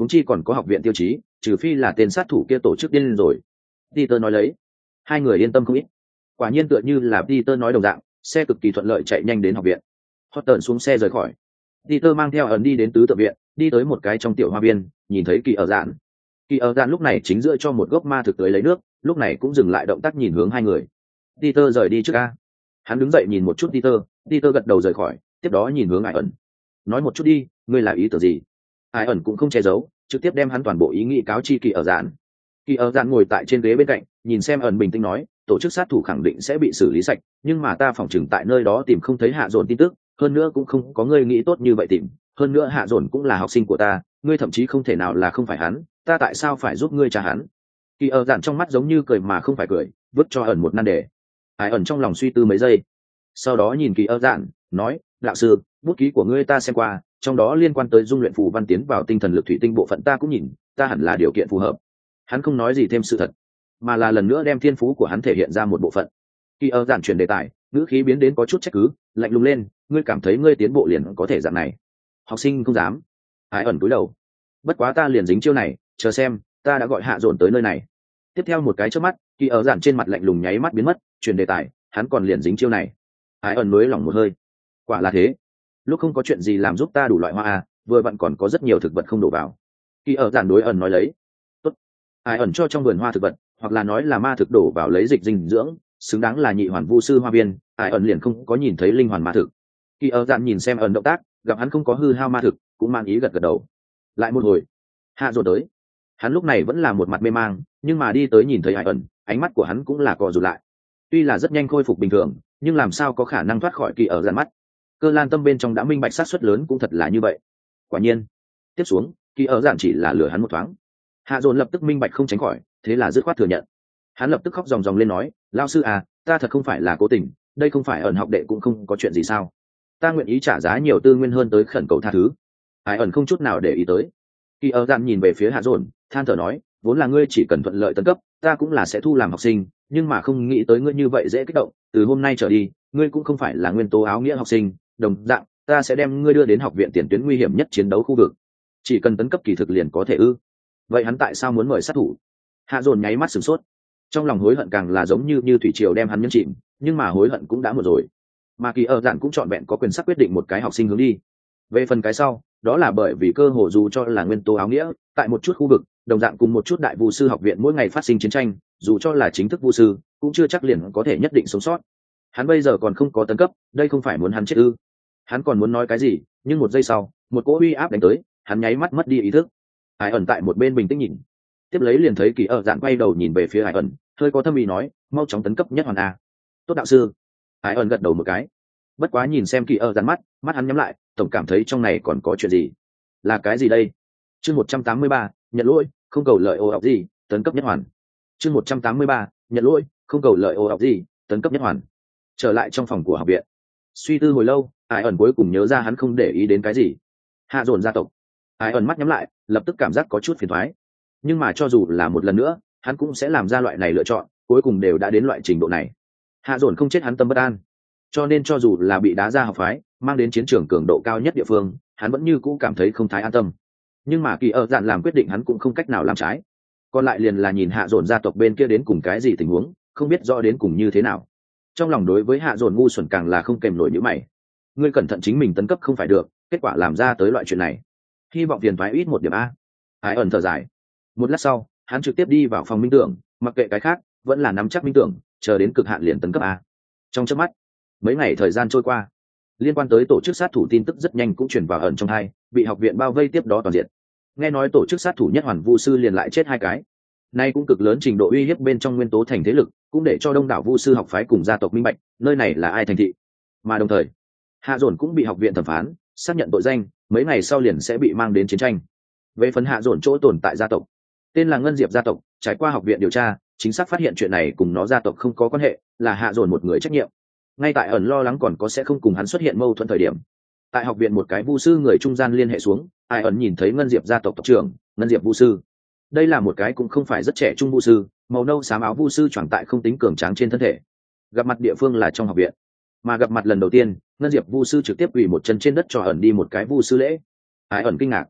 huống chi còn có học viện tiêu chí, trừ phi là tên sát thủ kia tổ chức điên rồi. Peter nói lấy. Hai người yên tâm không ít. Quả nhiên tựa như là Peter nói đồng dạng, xe cực kỳ thuận lợi chạy nhanh đến học viện. Horton xuống xe rời khỏi. Peter mang theo ẩn đi đến tứ tự viện, đi tới một cái trong tiểu hoa viên, nhìn thấy Kỳ ở dạn. Kỳ ở dạn lúc này chính dựa cho một gốc ma thực tới lấy nước, lúc này cũng dừng lại động tác nhìn hướng hai người. Peter rời đi trước a. Hắn đứng dậy nhìn một chút Peter gật đầu rời khỏi, tiếp đó nhìn hướng Ai ẩn. Nói một chút đi, ngươi là ý tưởng gì? Ai ẩn cũng không che giấu, trực tiếp đem hắn toàn bộ ý nghĩ cáo chi Kỳ ở dạn. Kỳ ở dạn ngồi tại trên ghế bên cạnh, nhìn xem ẩn bình tĩnh nói, tổ chức sát thủ khẳng định sẽ bị xử lý sạch, nhưng mà ta phỏng chừng tại nơi đó tìm không thấy hạ dồn tin tức, hơn nữa cũng không có ngươi nghĩ tốt như vậy tìm, hơn nữa hạ dồn cũng là học sinh của ta, ngươi thậm chí không thể nào là không phải hắn, ta tại sao phải giúp ngươi trả hắn? Kỳ ở dạn trong mắt giống như cười mà không phải cười, vứt cho ẩn một nan đề. Ai ẩn trong lòng suy tư mấy giây, sau đó nhìn Kỳ ở dạn, nói, đạo sư, bút ký của ngươi ta xem qua, trong đó liên quan tới dung luyện phù văn tiến vào tinh thần lực thủy tinh bộ phận ta cũng nhìn, ta hẳn là điều kiện phù hợp. Hắn không nói gì thêm sự thật, mà là lần nữa đem thiên phú của hắn thể hiện ra một bộ phận. Kỳ ở giản chuyển đề tài, ngữ khí biến đến có chút trách cứ, lạnh lùng lên, ngươi cảm thấy ngươi tiến bộ liền có thể dạng này? Học sinh không dám. Ai ẩn cúi đầu. Bất quá ta liền dính chiêu này, chờ xem, ta đã gọi hạ dồn tới nơi này. Tiếp theo một cái chớp mắt, Kỳ ở giản trên mặt lạnh lùng nháy mắt biến mất, chuyển đề tài, hắn còn liền dính chiêu này. Ai ẩn mới lỏng một hơi. Quả là thế. Lúc không có chuyện gì làm giúp ta đủ loại hoa a, vừa vặn còn có rất nhiều thực vật không đổ vào. Kỳ ở giản đối ẩn nói lấy. Tốt. Ai ẩn cho trong vườn hoa thực vật, hoặc là nói là ma thực đổ vào lấy dịch dinh dưỡng, xứng đáng là nhị hoàn vu sư hoa viên. Ai ẩn liền không có nhìn thấy linh hoàn ma thực. Kỳ ở dạn nhìn xem ẩn động tác, gặp hắn không có hư hao ma thực, cũng mang ý gật gật đầu. Lại một hồi, hạ dồn tới. Hắn lúc này vẫn là một mặt mê mang, nhưng mà đi tới nhìn thấy Ai ẩn, ánh mắt của hắn cũng là co rụt lại. Tuy là rất nhanh khôi phục bình thường, nhưng làm sao có khả năng thoát khỏi Kỳ ở dạn mắt? Cơ Lan tâm bên trong đã minh bạch sát suất lớn cũng thật là như vậy. Quả nhiên, tiếp xuống, Kỳ ở dạn chỉ là lừa hắn một thoáng. Hạ dồn lập tức minh bạch không tránh khỏi, thế là dứt khoát thừa nhận. Hắn lập tức khóc ròng ròng lên nói, lao sư à, ta thật không phải là cố tình, đây không phải ẩn học đệ cũng không có chuyện gì sao? Ta nguyện ý trả giá nhiều tư nguyên hơn tới khẩn cầu tha thứ. Ai ẩn không chút nào để ý tới. Kỳ ở dạn nhìn về phía hạ dồn, than thở nói, vốn là ngươi chỉ cần thuận lợi tấn cấp, ta cũng là sẽ thu làm học sinh, nhưng mà không nghĩ tới ngươi như vậy dễ kích động, từ hôm nay trở đi, ngươi cũng không phải là nguyên tố áo nghĩa học sinh, đồng dạng, ta sẽ đem ngươi đưa đến học viện tiền tuyến nguy hiểm nhất chiến đấu khu vực. Chỉ cần tấn cấp kỳ thực liền có thể ư? Vậy hắn tại sao muốn mời sát thủ? Hạ dồn nháy mắt sửng sốt, trong lòng hối hận càng là giống như thủy triều đem hắn nhấn chìm, nhưng mà hối hận cũng đã muộn rồi. Mà Kỳ ở dạn cũng chọn vẹn có quyền sắc quyết định một cái học sinh hướng đi. Về phần cái sau, đó là bởi vì cơ hồ dù cho là nguyên tố áo nghĩa, tại một chút khu vực, đồng dạng cùng một chút đại vu sư học viện mỗi ngày phát sinh chiến tranh, dù cho là chính thức vu sư, cũng chưa chắc liền có thể nhất định sống sót. Hắn bây giờ còn không có tấn cấp, đây không phải muốn hắn chết ư? Hắn còn muốn nói cái gì, nhưng một giây sau, một cỗ uy áp đánh tới, hắn nháy mắt mất đi ý thức. Ai ẩn tại một bên bình tĩnh nhìn, tiếp lấy liền thấy Kỳ ở dạn quay đầu nhìn về phía Ai ẩn, hơi có thâm ý nói, mau chóng tấn cấp nhất hoàn a. Tốt đạo sư. Ai ẩn gật đầu một cái. Bất quá nhìn xem Kỳ ở dạn mắt hắn nhắm lại, tổng cảm thấy trong này còn có chuyện gì. Là cái gì đây? Chương 183, nhận lỗi, không cầu lợi ô học gì, tấn cấp nhất hoàn. Chương 183, nhận lỗi, không cầu lợi ô học gì, tấn cấp nhất hoàn. Trở lại trong phòng của học viện, suy tư hồi lâu, Ai ẩn cuối cùng nhớ ra hắn không để ý đến cái gì. Hạ dồn gia tộc. Ai ẩn mắt nhắm lại, lập tức cảm giác có chút phiền toái. Nhưng mà cho dù là một lần nữa, hắn cũng sẽ làm ra loại này lựa chọn, cuối cùng đều đã đến loại trình độ này. Hạ dồn không chết hắn tâm bất an, cho nên cho dù là bị đá ra học phái, mang đến chiến trường cường độ cao nhất địa phương, hắn vẫn như cũ cảm thấy không thái an tâm. Nhưng mà Kỳ ở dạn làm quyết định hắn cũng không cách nào làm trái. Còn lại liền là nhìn Hạ dồn gia tộc bên kia đến cùng cái gì tình huống, không biết rõ đến cùng như thế nào. Trong lòng đối với Hạ dồn ngu xuẩn càng là không kèm nổi nhíu mày. Ngươi cẩn thận chính mình tấn cấp không phải được, kết quả làm ra tới loại chuyện này, hy vọng phiền thoái ít một điểm a. Ai ẩn thở dài. Một lát sau, hắn trực tiếp đi vào phòng minh tưởng, mặc kệ cái khác, vẫn là nắm chắc minh tưởng, chờ đến cực hạn liền tấn cấp a. Trong chớp mắt, mấy ngày thời gian trôi qua, liên quan tới tổ chức sát thủ tin tức rất nhanh cũng truyền vào ẩn trong hai, bị học viện bao vây tiếp đó toàn diện. Nghe nói tổ chức sát thủ nhất hoàn vu sư liền lại chết 2 cái, nay cũng cực lớn trình độ uy hiếp bên trong nguyên tố thành thế lực, cũng để cho đông đảo vu sư học phái cùng gia tộc minh bạch, nơi này là ai thành thị. Mà đồng thời, Hạ dồn cũng bị học viện thẩm phán, xác nhận tội danh, mấy ngày sau liền sẽ bị mang đến chiến tranh. Về phần Hạ dồn chỗ tồn tại gia tộc, tên là Ngân Diệp gia tộc, trải qua học viện điều tra, chính xác phát hiện chuyện này cùng nó gia tộc không có quan hệ, là Hạ dồn một người trách nhiệm. Ngay tại ẩn lo lắng còn có sẽ không cùng hắn xuất hiện mâu thuẫn thời điểm, tại học viện một cái vu sư người trung gian liên hệ xuống, Ai ẩn nhìn thấy Ngân Diệp gia tộc tộc trưởng, Ngân Diệp vu sư. Đây là một cái cũng không phải rất trẻ trung vu sư, màu nâu xám áo vu sư choàng tại không tính cường tráng trên thân thể. Gặp mặt địa phương là trong học viện, mà gặp mặt lần đầu tiên, Ngân Diệp vu sư trực tiếp quỳ một chân trên đất cho ẩn đi một cái vu sư lễ. Ai ẩn kinh ngạc,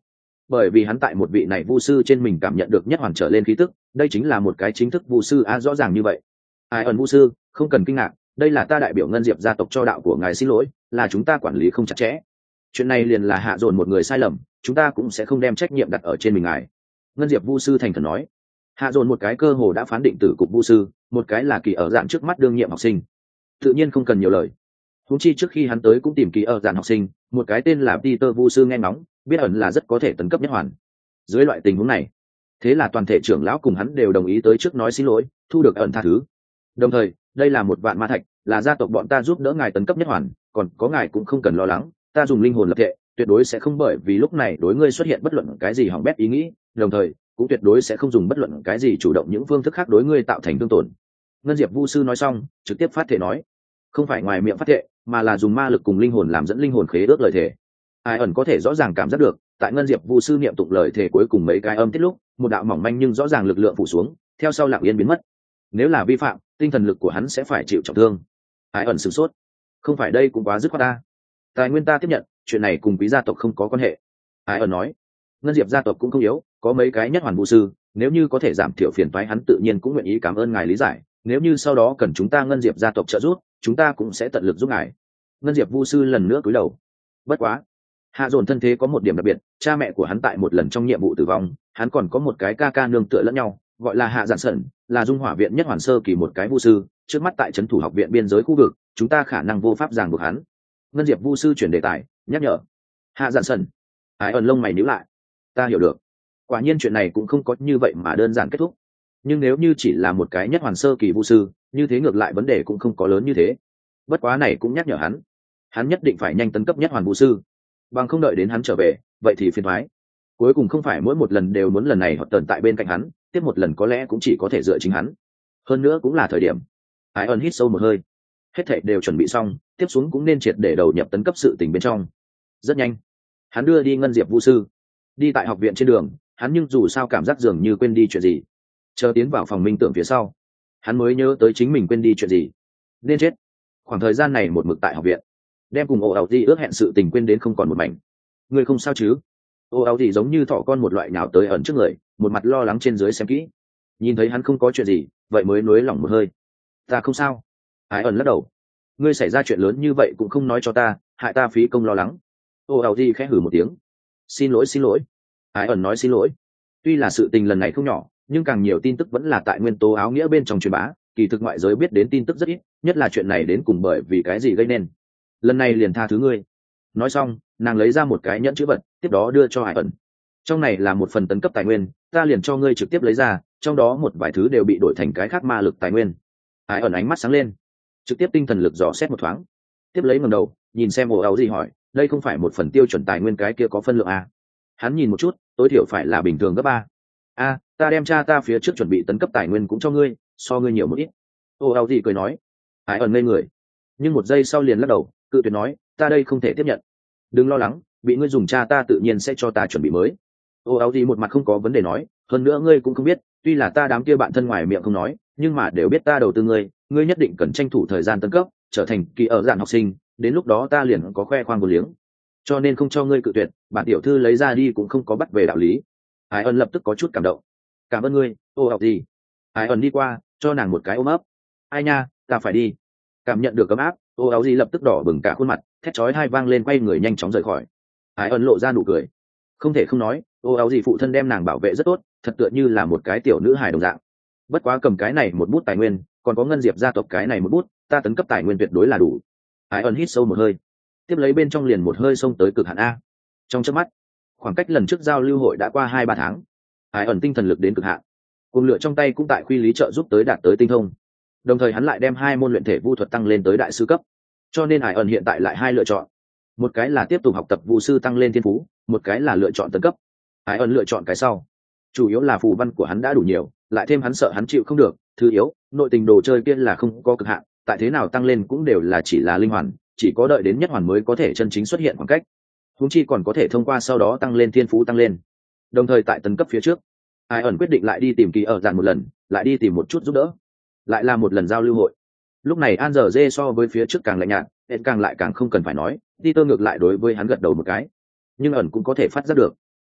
bởi vì hắn tại một vị này vu sư trên mình cảm nhận được nhất hoàn trở lên khí tức, đây chính là một cái chính thức vu sư a, rõ ràng như vậy. Ai ẩn vu sư, không cần kinh ngạc, đây là ta đại biểu ngân diệp gia tộc cho đạo của ngài xin lỗi, là chúng ta quản lý không chặt chẽ. Chuyện này liền là hạ dồn một người sai lầm, chúng ta cũng sẽ không đem trách nhiệm đặt ở trên mình ngài. Ngân diệp vu sư thành khẩn nói. Hạ dồn một cái cơ hồ đã phán định tử cục vu sư, một cái là kỳ ở dạng trước mắt đương nhiệm học sinh, tự nhiên không cần nhiều lời. Huống chi trước khi hắn tới cũng tìm kỳ ở dạng học sinh, một cái tên là Peter vu sư nghe ngóng, biết ẩn là rất có thể tấn cấp nhất hoàn. Dưới loại tình huống này, thế là toàn thể trưởng lão cùng hắn đều đồng ý tới trước nói xin lỗi, thu được ẩn tha thứ. Đồng thời, đây là một vạn ma thạch, là gia tộc bọn ta giúp đỡ ngài tấn cấp nhất hoàn, còn có ngài cũng không cần lo lắng, ta dùng linh hồn lập thể, tuyệt đối sẽ không bởi vì lúc này đối ngươi xuất hiện bất luận cái gì hỏng bét ý nghĩ, đồng thời cũng tuyệt đối sẽ không dùng bất luận cái gì chủ động những phương thức khác đối ngươi tạo thành thương tổn. Ngân diệp vu sư nói xong, trực tiếp phát thể nói, không phải ngoài miệng phát thệ, mà là dùng ma lực cùng linh hồn làm dẫn linh hồn khế ước lời thề. Ai ẩn có thể rõ ràng cảm giác được, tại ngân diệp vu sư niệm tụng lời thề cuối cùng mấy cái âm tiết lúc, một đạo mỏng manh nhưng rõ ràng lực lượng phủ xuống, theo sau lặng yên biến mất. Nếu là vi phạm, tinh thần lực của hắn sẽ phải chịu trọng thương. Ai ẩn sửng sốt, không phải đây cũng quá dứt khoát ta. Tài nguyên ta tiếp nhận, chuyện này cùng quý gia tộc không có quan hệ. Ai ẩn nói, ngân diệp gia tộc cũng không yếu, có mấy cái nhất hoàn vu sư, nếu như có thể giảm thiểu phiền toái hắn tự nhiên cũng nguyện ý cảm ơn ngài lý giải, nếu như sau đó cần chúng ta ngân diệp gia tộc trợ giúp, chúng ta cũng sẽ tận lực giúp ngài. Ngân diệp vu sư lần nữa cúi đầu. Bất quá, hạ dồn thân thế có một điểm đặc biệt, cha mẹ của hắn tại một lần trong nhiệm vụ tử vong, hắn còn có một cái ca ca nương tựa lẫn nhau, gọi là hạ giản sẩn, là dung hỏa viện nhất hoàn sơ kỳ một cái vu sư, trước mắt tại trấn thủ học viện biên giới khu vực, chúng ta khả năng vô pháp ràng buộc hắn. Ngân diệp vu sư chuyển đề tài, nhắc nhở. Hạ giản sẩn. Ái ẩn lông mày nhíu lại. Ta hiểu được. Quả nhiên chuyện này cũng không có như vậy mà đơn giản kết thúc. Nhưng nếu như chỉ là một cái nhất hoàn sơ kỳ vu sư, như thế ngược lại vấn đề cũng không có lớn như thế. Bất quá này cũng nhắc nhở hắn nhất định phải nhanh tấn cấp nhất hoàn vu sư, bằng không đợi đến hắn trở về, vậy thì phiền toái. Cuối cùng không phải mỗi một lần đều muốn lần này họ tần tại bên cạnh hắn, tiếp một lần có lẽ cũng chỉ có thể dựa chính hắn. Hơn nữa cũng là thời điểm. Ai ẩn hít sâu một hơi, hết thảy đều chuẩn bị xong, tiếp xuống cũng nên triệt để đầu nhập tấn cấp sự tình bên trong. Rất nhanh, hắn đưa đi ngân diệp vu sư. Đi tại học viện trên đường, hắn nhưng dù sao cảm giác dường như quên đi chuyện gì. Chờ tiến vào phòng minh tưởng phía sau, hắn mới nhớ tới chính mình quên đi chuyện gì. Nên chết. Khoảng thời gian này một mực tại học viện, đem cùng ồ ảo gì ước hẹn sự tình quên đến không còn một mảnh. Ngươi không sao chứ? Ồ ảo gì giống như thỏ con một loại nào tới ẩn trước người, một mặt lo lắng trên dưới xem kỹ. Nhìn thấy hắn không có chuyện gì, vậy mới nuối lòng một hơi. Ta không sao. Ái ẩn lắc đầu. Ngươi xảy ra chuyện lớn như vậy cũng không nói cho ta, hại ta phí công lo lắng. Ồ ảo gì khẽ hử một tiếng. Xin lỗi. Ái ẩn nói xin lỗi. Tuy là sự tình lần này không nhỏ, nhưng càng nhiều tin tức vẫn là tại nguyên tố áo nghĩa bên trong truyền bá, kỳ thực ngoại giới biết đến tin tức rất ít, nhất là chuyện này đến cùng bởi vì cái gì gây nên. Lần này liền tha thứ ngươi. Nói xong, nàng lấy ra một cái nhẫn chữ vật, tiếp đó đưa cho Hải ẩn. Trong này là một phần tấn cấp tài nguyên, ta liền cho ngươi trực tiếp lấy ra, trong đó một vài thứ đều bị đổi thành cái khác ma lực tài nguyên. Hải ẩn ánh mắt sáng lên, trực tiếp tinh thần lực dò xét một thoáng, tiếp lấy ngẩng đầu, nhìn xem ồ áo gì hỏi, đây không phải một phần tiêu chuẩn tài nguyên cái kia có phân lượng à? Hắn nhìn một chút, tối thiểu phải là bình thường gấp 3. Ta đem cha ta phía trước chuẩn bị tấn cấp tài nguyên cũng cho ngươi, so ngươi nhiều một ít. Ồ áo gì cười nói. Hải ẩn ngây người, nhưng một giây sau liền lắc đầu, cự tuyệt nói, ta đây không thể tiếp nhận. Đừng lo lắng, bị ngươi dùng cha ta tự nhiên sẽ cho ta chuẩn bị mới. Ô áo gì một mặt không có vấn đề nói, hơn nữa ngươi cũng không biết, tuy là ta đám kia bạn thân ngoài miệng không nói, nhưng mà đều biết ta đầu tư ngươi nhất định cần tranh thủ thời gian tấn cấp, trở thành kỳ ở dạng học sinh, đến lúc đó ta liền có khoe khoang vô liếng. Cho nên không cho ngươi cự tuyệt, bản tiểu thư lấy ra đi cũng không có bắt về đạo lý. Hải ẩn lập tức có chút cảm động. Cảm ơn ngươi, ô áo gì. Hải ẩn đi qua, cho nàng một cái ôm ấp. Ai nha, ta phải đi. Cảm nhận được ấm áp, ô áo gì lập tức đỏ bừng cả khuôn mặt, thét chói hai vang lên, quay người nhanh chóng rời khỏi. Hải ẩn lộ ra nụ cười, không thể không nói, ô áo gì phụ thân đem nàng bảo vệ rất tốt, thật tựa như là một cái tiểu nữ hài đồng dạng. Bất quá cầm cái này một bút tài nguyên, còn có ngân diệp gia tộc cái này một bút, ta tấn cấp tài nguyên tuyệt đối là đủ. Hải ẩn hít sâu một hơi, tiếp lấy bên trong liền một hơi xông tới cực hạn a. Trong chớp mắt, khoảng cách lần trước giao lưu hội đã qua 2-3 tháng. Hải ẩn tinh thần lực đến cực hạn, cùng lựa trong tay cũng tại khuy lý trợ giúp tới đạt tới tinh thông. Đồng thời hắn lại đem 2 môn luyện thể vu thuật tăng lên tới đại sư cấp, cho nên Hải ẩn hiện tại lại 2 lựa chọn, một cái là tiếp tục học tập vu sư tăng lên thiên phú, một cái là lựa chọn tấn cấp. Hải ẩn lựa chọn cái sau, chủ yếu là phù văn của hắn đã đủ nhiều, lại thêm hắn sợ hắn chịu không được. Thứ yếu, nội tình đồ chơi kia là không có cực hạn, tại thế nào tăng lên cũng đều là chỉ là linh hoàn, chỉ có đợi đến nhất hoàn mới có thể chân chính xuất hiện khoảng cách. Huống chi còn có thể thông qua sau đó tăng lên thiên phú tăng lên. Đồng thời tại tấn cấp phía trước, Hải ẩn quyết định lại đi tìm kỳ ở dàn một lần, lại đi tìm một chút giúp đỡ, lại là một lần giao lưu hội. Lúc này An giờ dê so với phía trước càng lạnh nhạt, Ed càng lại càng không cần phải nói, Peter ngược lại đối với hắn gật đầu một cái. Nhưng ẩn cũng có thể phát giác được,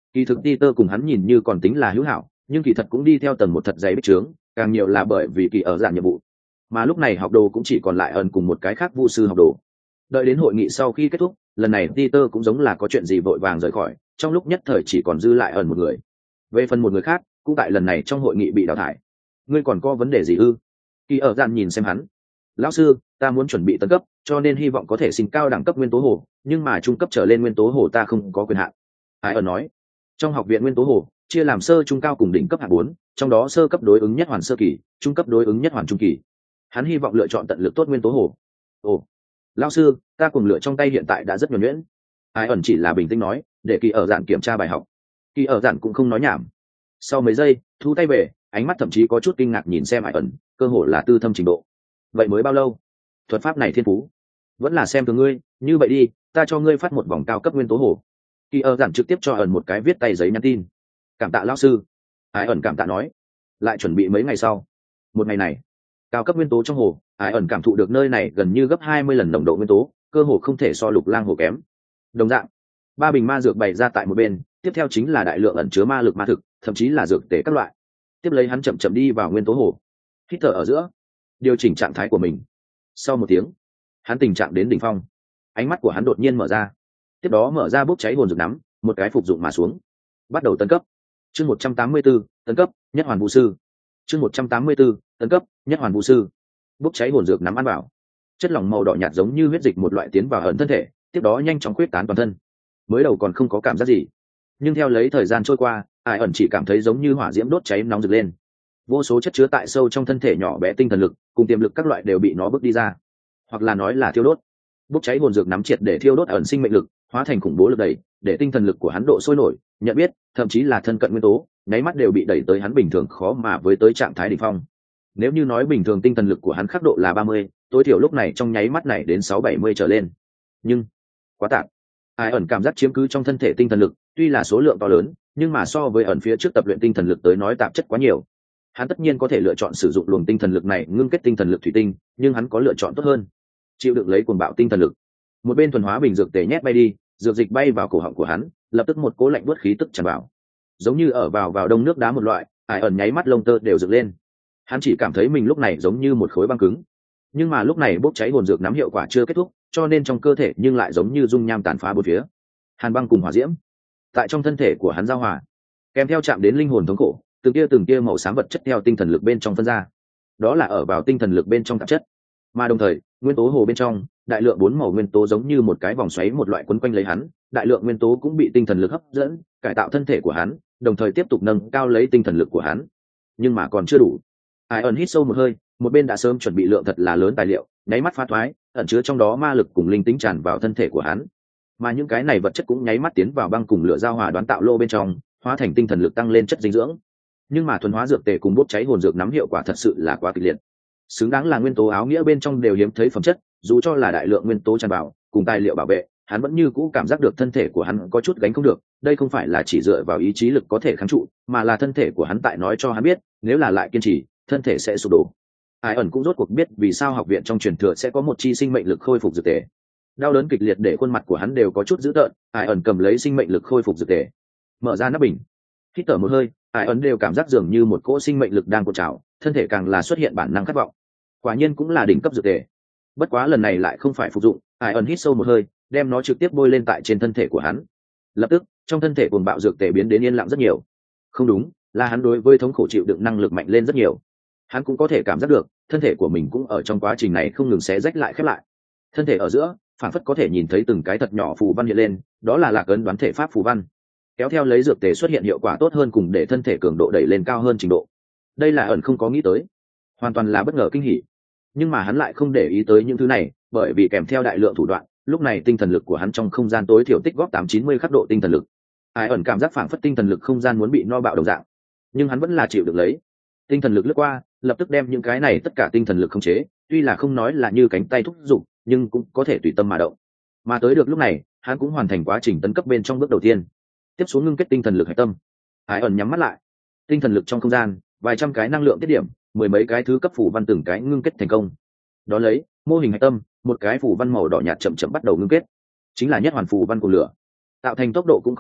Kỳ thực Peter cùng hắn nhìn như còn tính là hữu hảo, nhưng kỳ thật cũng đi theo tầng một thật dày bích trướng, càng nhiều là bởi vì kỳ ở dạng nhiệm vụ. Mà lúc này học đồ cũng chỉ còn lại ẩn cùng một cái khác vu sư học đồ. Đợi đến hội nghị sau khi kết thúc, lần này Peter cũng giống là có chuyện gì vội vàng rời khỏi, trong lúc nhất thời chỉ còn dư lại ẩn một người. Về phần một người khác, cũng tại lần này trong hội nghị bị đào thải. Ngươi còn có vấn đề gì ư? Kỳ ở dạng nhìn xem hắn. Lão sư, ta muốn chuẩn bị tấn cấp, cho nên hy vọng có thể xin cao đẳng cấp nguyên tố hồ, nhưng mà trung cấp trở lên nguyên tố hồ ta không có quyền hạn. Ai ẩn nói. Trong học viện nguyên tố hồ chia làm sơ trung cao cùng đỉnh cấp hạng 4, trong đó sơ cấp đối ứng nhất hoàn sơ kỳ, trung cấp đối ứng nhất hoàn trung kỳ. Hắn hy vọng lựa chọn tận lực tốt nguyên tố hồ. Ồ, lão sư, ta cùng lựa trong tay hiện tại đã rất nhuần nhuyễn. Ai ẩn chỉ là bình tĩnh nói, để kỳ ở giản kiểm tra bài học. Kỳ ở giản cũng không nói nhảm. Sau mấy giây, thu tay về, ánh mắt thậm chí có chút kinh ngạc nhìn xem Ai ẩn, cơ hồ là tư thâm trình độ. Vậy mới bao lâu? Thuật pháp này thiên phú, vẫn là xem thường ngươi. Như vậy đi, ta cho ngươi phát một vòng cao cấp nguyên tố hồ. Kỳ ở giản trực tiếp cho ẩn một cái viết tay giấy nhắn tin. Cảm tạ lão sư. Ai ẩn cảm tạ nói. Lại chuẩn bị mấy ngày sau. Một ngày này, cao cấp nguyên tố trong hồ, Ai ẩn cảm thụ được nơi này gần như gấp 20 lần nồng độ nguyên tố, cơ hồ không thể so lục lang hồ kém. Đồng dạng, 3 bình ma dược bày ra tại một bên, tiếp theo chính là đại lượng ẩn chứa ma lực ma thực, thậm chí là dược tể các loại. Tiếp lấy hắn chậm chậm đi vào nguyên tố hồ, hít thở ở giữa, điều chỉnh trạng thái của mình. Sau một tiếng, hắn tình trạng đến đỉnh phong, ánh mắt của hắn đột nhiên mở ra, tiếp đó mở ra bốc cháy hồn dược nắm, một cái phục dụng mà xuống, bắt đầu tấn cấp. Chương 184, tấn cấp nhất hoàn vũ sư. Chương 184, tấn cấp nhất hoàn vũ sư. Bốc cháy hồn dược nắm ăn vào, chất lỏng màu đỏ nhạt giống như huyết dịch một loại tiến vào ẩn thân thể, tiếp đó nhanh chóng khuyết tán toàn thân. Mới đầu còn không có cảm giác gì, nhưng theo lấy thời gian trôi qua, Ai ẩn chỉ cảm thấy giống như hỏa diễm đốt cháy nóng rực lên. Vô số chất chứa tại sâu trong thân thể nhỏ bé tinh thần lực cùng tiềm lực các loại đều bị nó bước đi ra, hoặc là nói là thiêu đốt. Bốc cháy hồn dược nắm triệt để thiêu đốt ẩn sinh mệnh lực, hóa thành khủng bố lực đẩy, để tinh thần lực của hắn độ sôi nổi, nhận biết, thậm chí là thân cận nguyên tố, nháy mắt đều bị đẩy tới hắn bình thường khó mà với tới trạng thái đỉnh phong. Nếu như nói bình thường tinh thần lực của hắn khắc độ là 30, tối thiểu lúc này trong nháy mắt này đến 670 trở lên. Nhưng quá tạm. Ai ẩn cảm giác chiếm cứ trong thân thể tinh thần lực, tuy là số lượng to lớn, nhưng mà so với ẩn phía trước tập luyện tinh thần lực tới nói tạp chất quá nhiều. Hắn tất nhiên có thể lựa chọn sử dụng luồng tinh thần lực này ngưng kết tinh thần lực thủy tinh, nhưng hắn có lựa chọn tốt hơn, chịu đựng lấy cuồng bạo tinh thần lực. Một bên thuần hóa bình dược tề nhét bay đi, dược dịch bay vào cổ họng của hắn, lập tức một cỗ lạnh buốt khí tức tràn vào, giống như ở vào đông nước đá một loại. Ai ẩn nháy mắt lông tơ đều dựng lên, hắn chỉ cảm thấy mình lúc này giống như một khối băng cứng. Nhưng mà lúc này bốc cháy hồn dược nắm hiệu quả chưa kết thúc, cho nên trong cơ thể nhưng lại giống như dung nham tàn phá bốn phía, hàn băng cùng hỏa diễm tại trong thân thể của hắn giao hòa, kèm theo chạm đến linh hồn thống khổ, từng tia màu xám vật chất theo tinh thần lực bên trong phân ra, đó là ở vào tinh thần lực bên trong tạp chất. Mà đồng thời nguyên tố hồ bên trong, đại lượng 4 màu nguyên tố giống như một cái vòng xoáy một loại quấn quanh lấy hắn, đại lượng nguyên tố cũng bị tinh thần lực hấp dẫn, cải tạo thân thể của hắn, đồng thời tiếp tục nâng cao lấy tinh thần lực của hắn. Nhưng mà còn chưa đủ. Ai ẩn hít sâu một hơi, một bên đã sớm chuẩn bị lượng thật là lớn tài liệu, nháy mắt phá thoái, ẩn chứa trong đó ma lực cùng linh tính tràn vào thân thể của hắn. Mà những cái này vật chất cũng nháy mắt tiến vào băng cùng lửa giao hòa đoán tạo lô bên trong, hóa thành tinh thần lực tăng lên chất dinh dưỡng. Nhưng mà thuần hóa dược tề cùng bốc cháy hồn dược nắm hiệu quả thật sự là quá kịch liệt, xứng đáng là nguyên tố áo nghĩa bên trong đều hiếm thấy phẩm chất. Dù cho là đại lượng nguyên tố tràn vào cùng tài liệu bảo vệ, hắn vẫn như cũ cảm giác được thân thể của hắn có chút gánh không được. Đây không phải là chỉ dựa vào ý chí lực có thể kháng trụ, mà là thân thể của hắn tại nói cho hắn biết, nếu là lại kiên trì, thân thể sẽ sụp đổ. Ai ẩn cũng rốt cuộc biết vì sao học viện trong truyền thừa sẽ có một chi sinh mệnh lực khôi phục dược tề. Đau đớn kịch liệt để khuôn mặt của hắn đều có chút dữ tợn. Ai ẩn cầm lấy sinh mệnh lực khôi phục dược tề, mở ra nắp bình, hít thở một hơi. Ai ẩn đều cảm giác dường như một cỗ sinh mệnh lực đang cuộn trào, thân thể càng là xuất hiện bản năng khát vọng. Quả nhiên cũng là đỉnh cấp dược tề, bất quá lần này lại không phải phục dụng. Ai ẩn hít sâu một hơi, đem nó trực tiếp bôi lên tại trên thân thể của hắn. Lập tức trong thân thể cuồng bạo dược tề biến đến yên lặng rất nhiều. Không đúng, là hắn đối với thống khổ chịu đựng năng lực mạnh lên rất nhiều. Hắn cũng có thể cảm giác được thân thể của mình cũng ở trong quá trình này không ngừng xé rách lại khép lại. Thân thể ở giữa phản phất có thể nhìn thấy từng cái thật nhỏ phù văn hiện lên, đó là lạc ấn đoán thể pháp phù văn, kéo theo lấy dược tề xuất hiện hiệu quả tốt hơn cùng để thân thể cường độ đẩy lên cao hơn trình độ. Đây là ẩn không có nghĩ tới, hoàn toàn là bất ngờ kinh hỉ. Nhưng mà hắn lại không để ý tới những thứ này, bởi vì kèm theo đại lượng thủ đoạn, lúc này tinh thần lực của hắn trong không gian tối thiểu tích góp 890 khắc độ tinh thần lực. Ai ẩn cảm giác phảng phất tinh thần lực không gian muốn bị no bạo đồng dạng, nhưng hắn vẫn là chịu được lấy. Tinh thần lực lướt qua, lập tức đem những cái này tất cả tinh thần lực khống chế, tuy là không nói là như cánh tay thúc giục, nhưng cũng có thể tùy tâm mà động. Mà tới được lúc này, hắn cũng hoàn thành quá trình tấn cấp bên trong bước đầu tiên. Tiếp xuống ngưng kết tinh thần lực hải tâm. Ai ẩn nhắm mắt lại, tinh thần lực trong không gian, vài trăm cái năng lượng tiết điểm, mười mấy cái thứ cấp phủ văn từng cái ngưng kết thành công. Đó lấy mô hình hải tâm, một cái phủ văn màu đỏ nhạt chậm chậm bắt đầu ngưng kết, chính là nhất hoàn phủ văn của lửa. Tạo thành tốc độ cũng không nhanh,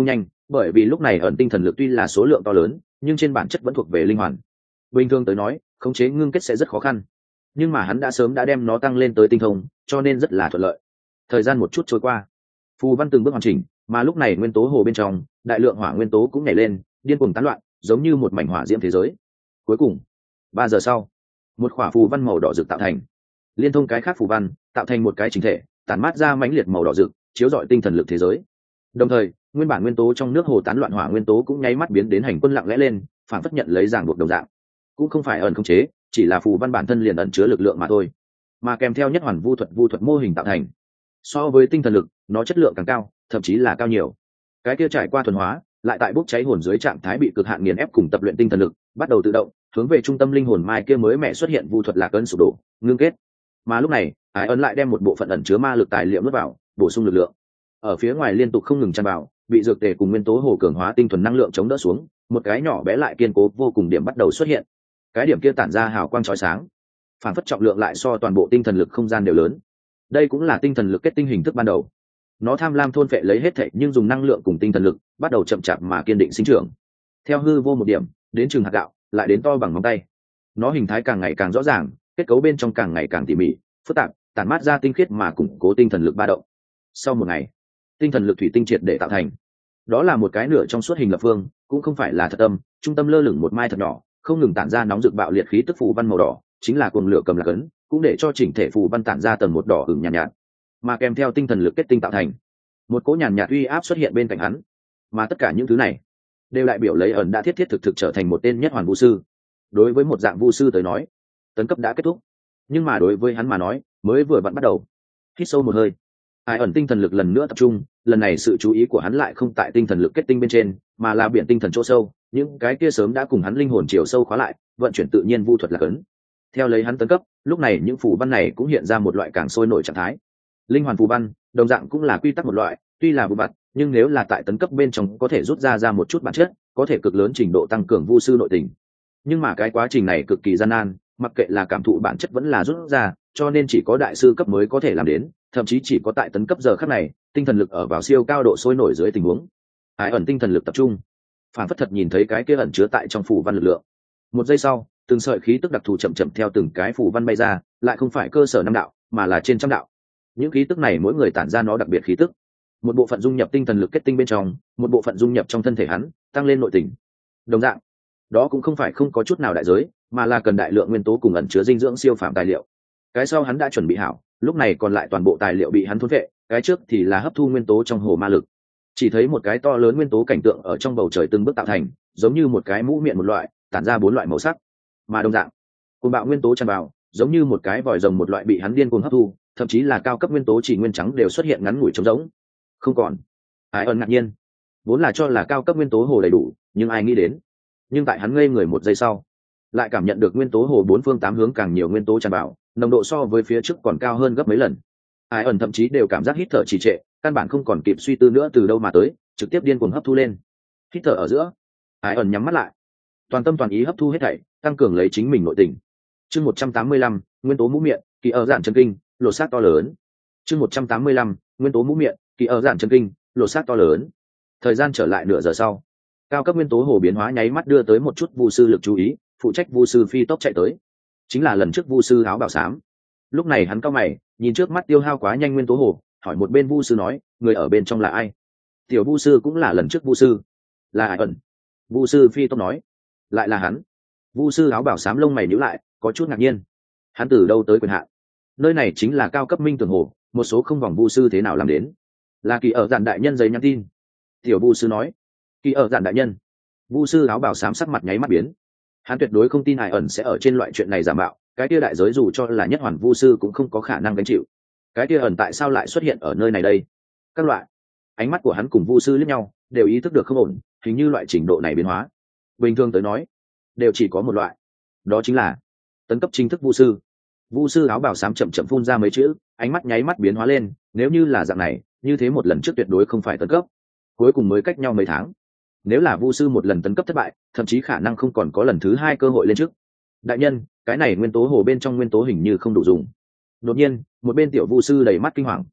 bởi vì lúc này ẩn tinh thần lực tuy là số lượng to lớn nhưng trên bản chất vẫn thuộc về linh hoàn. Bình thường tới nói khống chế ngưng kết sẽ rất khó khăn, nhưng mà hắn đã sớm đã đem nó tăng lên tới tinh thông, cho nên rất là thuận lợi. Thời gian một chút trôi qua, phù văn từng bước hoàn chỉnh, mà lúc này nguyên tố hồ bên trong đại lượng hỏa nguyên tố cũng nhảy lên, điên cuồng tán loạn, giống như một mảnh hỏa diễm thế giới. Cuối cùng 3 giờ sau, một khỏa phù văn màu đỏ rực tạo thành, liên thông cái khác phù văn tạo thành một cái chính thể, tản mát ra mãnh liệt màu đỏ rực, chiếu rọi tinh thần lực thế giới. Đồng thời nguyên bản nguyên tố trong nước hồ tán loạn hỏa nguyên tố cũng nháy mắt biến đến hành quân lặng lẽ lên, phản phất nhận lấy ràng buộc đồng dạng. Cũng không phải ẩn khống chế, chỉ là phù văn bản thân liền ẩn chứa lực lượng mà thôi, mà kèm theo nhất hoàn vu thuật mô hình tạo thành. So với tinh thần lực, nó chất lượng càng cao, thậm chí là cao nhiều. Cái kia trải qua thuần hóa, lại tại bốc cháy hồn dưới trạng thái bị cực hạn nghiền ép cùng tập luyện tinh thần lực, bắt đầu tự động hướng về trung tâm linh hồn mai kia mới mẹ xuất hiện vu thuật lạc ấn sụp đổ, ngưng kết. Mà lúc này, Ái ấn lại đem một bộ phận ẩn chứa ma lực tài liệu nuốt vào, bổ sung lực lượng. Ở phía ngoài liên tục không ngừng tràn vào, bị dược tề cùng nguyên tố hồ cường hóa tinh thuần năng lượng chống đỡ xuống, một cái nhỏ bé lại kiên cố vô cùng điểm bắt đầu xuất hiện. Cái điểm kia tản ra hào quang chói sáng, phản phất trọng lượng lại so toàn bộ tinh thần lực không gian đều lớn. Đây cũng là tinh thần lực kết tinh hình thức ban đầu. Nó tham lam thôn phệ lấy hết thảy, nhưng dùng năng lượng cùng tinh thần lực bắt đầu chậm chạp mà kiên định sinh trưởng. Theo hư vô một điểm, đến chừng hạt gạo, lại đến to bằng ngón tay. Nó hình thái càng ngày càng rõ ràng, kết cấu bên trong càng ngày càng tỉ mỉ, phức tạp, tản mát ra tinh khiết mà củng cố tinh thần lực ba động. Sau một ngày, tinh thần lực thủy tinh triệt để tạo thành. Đó là một cái nửa trong suốt hình lập phương, cũng không phải là thật âm, trung tâm lơ lửng một mai thật nhỏ, không ngừng tản ra nóng rực bạo liệt khí tức phù văn màu đỏ, chính là cuồng lửa cầm lạc ấn, cũng để cho chỉnh thể phù văn tản ra tầng một đỏ ửng nhàn nhạt, mà kèm theo tinh thần lực kết tinh tạo thành một cỗ nhàn nhạt uy áp xuất hiện bên cạnh hắn. Mà tất cả những thứ này đều đại biểu lấy ẩn đã thiết thiết thực thực trở thành một tên nhất hoàn vũ sư. Đối với một dạng vũ sư tới nói, tấn cấp đã kết thúc, nhưng mà đối với hắn mà nói, mới vừa vặn bắt đầu. Hít sâu một hơi, Ái ẩn tinh thần lực lần nữa tập trung, lần này sự chú ý của hắn lại không tại tinh thần lực kết tinh bên trên, mà là biển tinh thần chỗ sâu, những cái kia sớm đã cùng hắn linh hồn chiều sâu khóa lại, vận chuyển tự nhiên vu thuật lạc ấn. Theo lấy hắn tấn cấp, lúc này những phù văn này cũng hiện ra một loại càng sôi nổi trạng thái. Linh hoàn phù văn, đồng dạng cũng là quy tắc một loại, tuy là vụ vặt, nhưng nếu là tại tấn cấp bên trong có thể rút ra một chút bản chất, có thể cực lớn trình độ tăng cường vu sư nội tình. Nhưng mà cái quá trình này cực kỳ gian nan, mặc kệ là cảm thụ bản chất vẫn là rút ra, cho nên chỉ có đại sư cấp mới có thể làm đến, thậm chí chỉ có tại tấn cấp giờ khắc này, tinh thần lực ở vào siêu cao độ sôi nổi dưới tình huống. Ái ẩn tinh thần lực tập trung, phản phất thật nhìn thấy cái kia ẩn chứa tại trong phù văn lực lượng. Một giây sau, từng sợi khí tức đặc thù chậm chậm theo từng cái phù văn bay ra, lại không phải cơ sở năm đạo, mà là trên trăm đạo. Những khí tức này mỗi người tản ra nó đặc biệt khí tức. Một bộ phận dung nhập tinh thần lực kết tinh bên trong, một bộ phận dung nhập trong thân thể hắn, tăng lên nội tình. Đồng dạng, đó cũng không phải không có chút nào đại giới, mà là cần đại lượng nguyên tố cùng ẩn chứa dinh dưỡng siêu phàm tài liệu. Cái sau hắn đã chuẩn bị hảo, lúc này còn lại toàn bộ tài liệu bị hắn thôn vệ, cái trước thì là hấp thu nguyên tố trong hồ ma lực. Chỉ thấy một cái to lớn nguyên tố cảnh tượng ở trong bầu trời từng bước tạo thành, giống như một cái mũ miệng một loại, tản ra 4 loại màu sắc. Mà đồng dạng, cuồng bạo nguyên tố tràn vào, giống như một cái vòi rồng một loại bị hắn điên cuồng hấp thu, thậm chí là cao cấp nguyên tố chỉ nguyên trắng đều xuất hiện ngắn ngủi trống rỗng. Không còn. Ái ẩn ngạc nhiên, vốn là cho là cao cấp nguyên tố hồ đầy đủ, nhưng ai nghĩ đến, nhưng tại hắn ngây người một giây sau, lại cảm nhận được nguyên tố hồ 4 phương 8 hướng càng nhiều nguyên tố tràn vào, nồng độ so với phía trước còn cao hơn gấp mấy lần. Ái ẩn thậm chí đều cảm giác hít thở trì trệ, căn bản không còn kịp suy tư nữa từ đâu mà tới, trực tiếp điên cuồng hấp thu lên. Hít thở ở giữa, Ái ẩn nhắm mắt lại, toàn tâm toàn ý hấp thu hết thảy, tăng cường lấy chính mình nội tình. Chương 185, nguyên tố mũ miệng, kỳ ở giản chân kinh, lột xác to lớn. Chương 185, nguyên tố mũ miệng, kỳ ở giản chân kinh, lột xác to lớn. Thời gian trở lại nửa giờ sau, cao cấp nguyên tố hồ biến hóa nháy mắt đưa tới một chút vu sư lực chú ý, phụ trách vu sư phi tốc chạy tới, chính là lần trước vu sư áo bào xám. Lúc này hắn cau mày, nhìn trước mắt tiêu hao quá nhanh nguyên tố hồ, hỏi một bên vu sư nói, người ở bên trong là ai? Tiểu vu sư cũng là lần trước vu sư, là Ái ẩn. Vu sư phi tốc nói, lại là hắn. Vu sư áo bào xám lông mày nhíu lại, có chút ngạc nhiên. Hắn từ đâu tới quyền hạn? Nơi này chính là cao cấp minh tường hồ, một số không vòng vu sư thế nào làm đến? Là kỳ ở giản đại nhân giấy nhắn tin. Tiểu vu sư nói, kỳ ở giản đại nhân. Vu sư áo bào xám sắc mặt nháy mắt biến. Hắn tuyệt đối không tin Ái ẩn sẽ ở trên loại chuyện này giả mạo, cái kia đại giới dù cho là nhất hoàn vu sư cũng không có khả năng gánh chịu. Cái kia ẩn tại sao lại xuất hiện ở nơi này đây? Các loại ánh mắt của hắn cùng vu sư liếc nhau, đều ý thức được không ổn, hình như loại trình độ này biến hóa, bình thường tới nói, đều chỉ có một loại, đó chính là tấn cấp chính thức vu sư. Vu sư áo bào xám chậm chậm phun ra mấy chữ, ánh mắt nháy mắt biến hóa lên, nếu như là dạng này, như thế một lần trước tuyệt đối không phải tấn cấp, cuối cùng mới cách nhau mấy tháng. Nếu là vu sư một lần tấn cấp thất bại, thậm chí khả năng không còn có lần thứ 2 cơ hội lên trước. Đại nhân, cái này nguyên tố hồ bên trong nguyên tố hình như không đủ dùng. Đột nhiên, một bên tiểu vu sư đầy mắt kinh hoàng.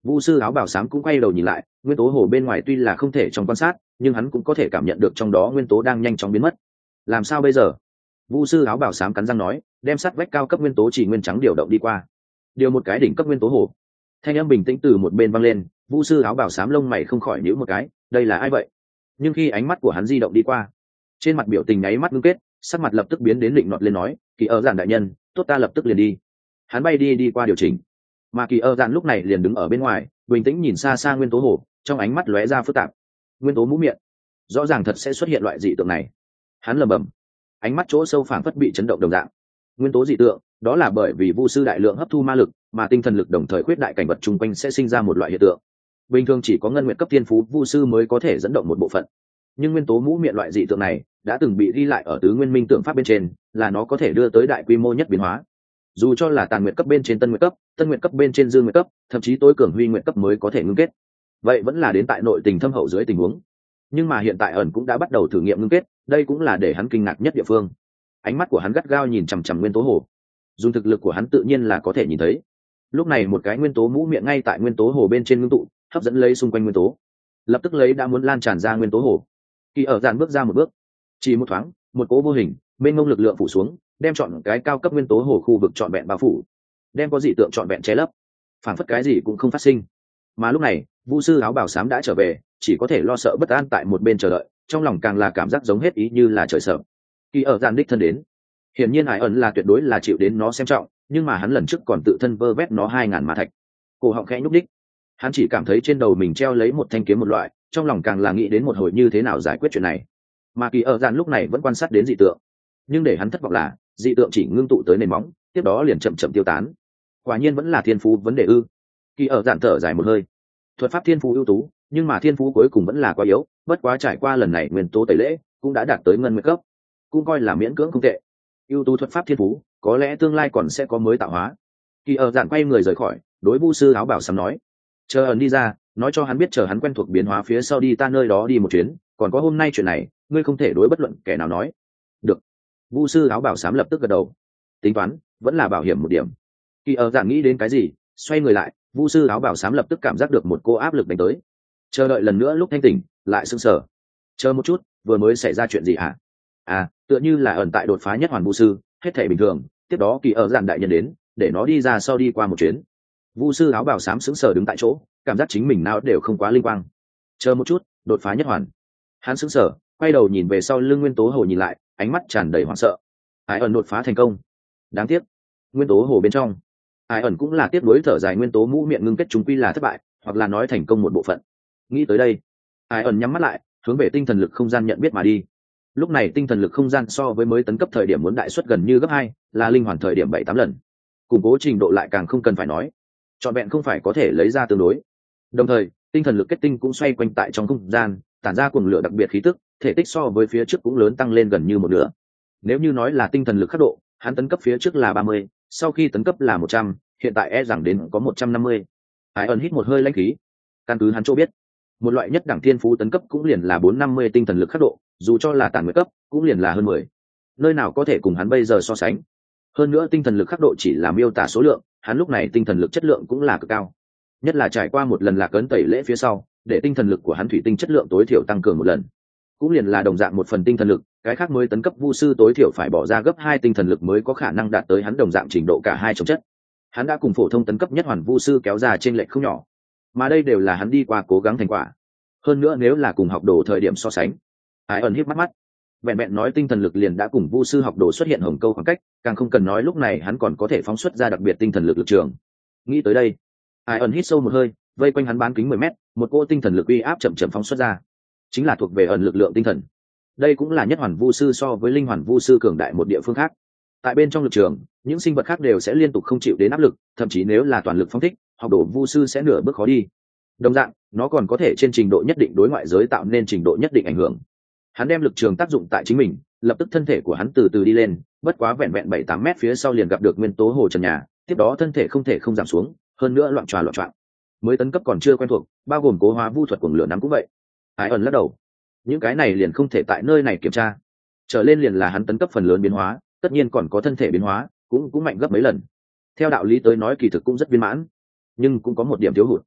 Vu sư áo bào xám cũng quay đầu nhìn lại, nguyên tố hồ bên ngoài tuy là không thể trong quan sát, nhưng hắn cũng có thể cảm nhận được trong đó nguyên tố đang nhanh chóng biến mất. Làm sao bây giờ? Vu sư áo bào xám cắn răng nói, đem sắt vách cao cấp nguyên tố chỉ nguyên trắng điều động đi qua. Điều một cái đỉnh cấp nguyên tố hồ. Thanh âm bình tĩnh từ một bên vang lên, Vu sư áo bào xám lông mày không khỏi nhíu một cái, đây là ai vậy? Nhưng khi ánh mắt của hắn di động đi qua, trên mặt biểu tình nháy mắt ngưng kết, sắc mặt lập tức biến đến định nọt lên nói, Kỳ ở giản đại nhân, tốt ta lập tức liền đi. Hắn bay đi qua điều chỉnh, mà Kỳ ở giản lúc này liền đứng ở bên ngoài, bình tĩnh nhìn xa xa nguyên tố hồ, trong ánh mắt lóe ra phức tạp. Nguyên tố mũ miệng, rõ ràng thật sẽ xuất hiện loại dị tượng này. Hắn lẩm bẩm, ánh mắt chỗ sâu phảng phất bị chấn động đồng dạng. Nguyên tố dị tượng, đó là bởi vì vu sư đại lượng hấp thu ma lực, mà tinh thần lực đồng thời khuyết đại cảnh vật chung quanh sẽ sinh ra một loại hiện tượng. Bình thường chỉ có ngân nguyện cấp thiên phú vu sư mới có thể dẫn động một bộ phận, nhưng nguyên tố mũ miệng loại dị tượng này đã từng bị ghi lại ở tứ nguyên minh tượng pháp bên trên, là nó có thể đưa tới đại quy mô nhất biến hóa. Dù cho là tàn nguyện cấp bên trên tân nguyện cấp, tân nguyện cấp bên trên dương nguyện cấp, thậm chí tối cường huy nguyện cấp mới có thể ngưng kết. Vậy vẫn là đến tại nội tình thâm hậu dưới tình huống. Nhưng mà hiện tại ẩn cũng đã bắt đầu thử nghiệm ngưng kết, đây cũng là để hắn kinh ngạc nhất địa phương. Ánh mắt của hắn gắt gao nhìn chằm chằm nguyên tố hồ, dùng thực lực của hắn tự nhiên là có thể nhìn thấy. Lúc này một cái nguyên tố mũ miệng ngay tại nguyên tố hồ bên trên ngưng tụ, hấp dẫn lấy xung quanh nguyên tố, lập tức lấy đã muốn lan tràn ra nguyên tố hồ. Kỳ ở dàn bước ra một bước, chỉ một thoáng, một cỗ vô hình bên ngông lực lượng phủ xuống, đem chọn cái cao cấp nguyên tố hồ khu vực trọn vẹn bao phủ, đem có dị tượng trọn vẹn che lấp, phản phất cái gì cũng không phát sinh. Mà lúc này vu sư áo bào xám đã trở về, chỉ có thể lo sợ bất an tại một bên chờ đợi, trong lòng càng là cảm giác giống hết ý như là trời sợ. Kỳ ở dàn đích thân đến, hiển nhiên Hải ẩn là tuyệt đối là chịu đến nó xem trọng, nhưng mà hắn lần trước còn tự thân vơ vét nó 2000 ma thạch. Cổ họng khẽ nhúc đích, hắn chỉ cảm thấy trên đầu mình treo lấy một thanh kiếm một loại, trong lòng càng là nghĩ đến một hồi như thế nào giải quyết chuyện này. Mà Kỳ ở dàn lúc này vẫn quan sát đến dị tượng, nhưng để hắn thất vọng là dị tượng chỉ ngưng tụ tới nền móng, tiếp đó liền chậm chậm tiêu tán. Quả nhiên vẫn là thiên phú vấn đề ư? Kỳ ở dàn thở dài một hơi, thuật pháp thiên phú ưu tú, nhưng mà thiên phú cuối cùng vẫn là quá yếu, bất quá trải qua lần này nguyên tố tẩy lễ cũng đã đạt tới ngân nguyệt cấp, cũng coi là miễn cưỡng không tệ. Ưu tú thuật pháp thiên phú, có lẽ tương lai còn sẽ có mới tạo hóa. Kỳ ở dàn quay người rời khỏi, đối vu sư áo bảo sám nói, chờ ẩn đi ra, nói cho hắn biết chờ hắn quen thuộc biến hóa phía sau đi ta nơi đó đi một chuyến, còn có hôm nay chuyện này ngươi không thể đối bất luận kẻ nào nói. Được. Vu sư áo bảo sám lập tức gật đầu, tính toán vẫn là bảo hiểm một điểm. Kỳ ở dàn nghĩ đến cái gì, xoay người lại, vu sư áo bảo sám lập tức cảm giác được một cô áp lực đánh tới, chờ đợi lần nữa lúc thanh tỉnh lại sững sờ. Chờ một chút, vừa mới xảy ra chuyện gì hả? Tựa như là ẩn tại đột phá nhất hoàn vu sư, hết thể bình thường, tiếp đó Kỳ ở dàn đại nhân đến, để nó đi ra sau đi qua một chuyến. Vu sư áo bào xám sững sờ đứng tại chỗ, cảm giác chính mình nào đều không quá linh quang. Chờ một chút, đột phá nhất hoàn. Hắn sững sờ, quay đầu nhìn về sau lưng nguyên tố hồ nhìn lại, ánh mắt tràn đầy hoảng sợ. Ai ẩn đột phá thành công. Đáng tiếc, nguyên tố hồ bên trong, Ai ẩn cũng là tiếp nối thở dài nguyên tố mũ miệng ngưng kết chúng quy là thất bại, hoặc là nói thành công một bộ phận. Nghĩ tới đây, Ai ẩn nhắm mắt lại, hướng về tinh thần lực không gian nhận biết mà đi. Lúc này tinh thần lực không gian so với mới tấn cấp thời điểm muốn đại suất gần như gấp 2, là linh hoàn thời điểm 7-8 lần. Củng cố trình độ lại càng không cần phải nói, trọn vẹn không phải có thể lấy ra tương đối. Đồng thời tinh thần lực kết tinh cũng xoay quanh tại trong không gian, tản ra cuồng lửa đặc biệt khí tức, thể tích so với phía trước cũng lớn tăng lên gần như một nửa. Nếu như nói là tinh thần lực khắc độ, hắn tấn cấp phía trước là 30, sau khi tấn cấp là 100, hiện tại rằng đến có 150. Ai ẩn hít một hơi lãnh khí, căn cứ hắn chỗ biết, một loại nhất đẳng thiên phú tấn cấp cũng liền là 450 tinh thần lực khắc độ, dù cho là tản nguyệt cấp cũng liền là hơn 10. Nơi nào có thể cùng hắn bây giờ so sánh. Hơn nữa tinh thần lực khắc độ chỉ là miêu tả số lượng, hắn lúc này tinh thần lực chất lượng cũng là cực cao, nhất là trải qua một lần lạc ấn tẩy lễ phía sau, để tinh thần lực của hắn thủy tinh chất lượng tối thiểu tăng cường một lần, cũng liền là đồng dạng 1 phần tinh thần lực, cái khác mới tấn cấp vu sư tối thiểu phải bỏ ra gấp 2 tinh thần lực mới có khả năng đạt tới hắn đồng dạng trình độ cả hai chống chất. Hắn đã cùng phổ thông tấn cấp nhất hoàn vu sư kéo ra trên lệch không nhỏ, mà đây đều là hắn đi qua cố gắng thành quả. Hơn nữa nếu là cùng học đồ thời điểm so sánh, Ai ẩn híp mắt, vẹn vẹn nói tinh thần lực liền đã cùng vu sư học đồ xuất hiện hồng câu khoảng cách, càng không cần nói lúc này hắn còn có thể phóng xuất ra đặc biệt tinh thần lực lực trường. Nghĩ tới đây, Ai ẩn hít sâu một hơi, vây quanh hắn bán kính 10 mét, một cỗ tinh thần lực uy áp chậm chậm phóng xuất ra, chính là thuộc về ẩn lực lượng tinh thần. Đây cũng là nhất hoàn vu sư so với linh hoàn vu sư cường đại một địa phương khác. Tại bên trong lực trường, những sinh vật khác đều sẽ liên tục không chịu đến áp lực, thậm chí nếu là toàn lực phóng thích, học đồ vu sư sẽ nửa bước khó đi. Đồng dạng, nó còn có thể trên trình độ nhất định đối ngoại giới tạo nên trình độ nhất định ảnh hưởng. Hắn đem lực trường tác dụng tại chính mình, lập tức thân thể của hắn từ từ đi lên, bất quá vẹn vẹn 7-8 mét phía sau liền gặp được nguyên tố hồ trần nhà, tiếp đó thân thể không thể không giảm xuống, hơn nữa loạn tròa loạn trọn. Mới tấn cấp còn chưa quen thuộc, bao gồm cố hóa vu thuật cuồng lửa nắm cũng vậy. Ai ẩn lắc đầu, những cái này liền không thể tại nơi này kiểm tra. Trở lên liền là hắn tấn cấp phần lớn biến hóa, tất nhiên còn có thân thể biến hóa, cũng mạnh gấp mấy lần. Theo đạo lý tới nói kỳ thực cũng rất viên mãn, nhưng cũng có một điểm thiếu hụt.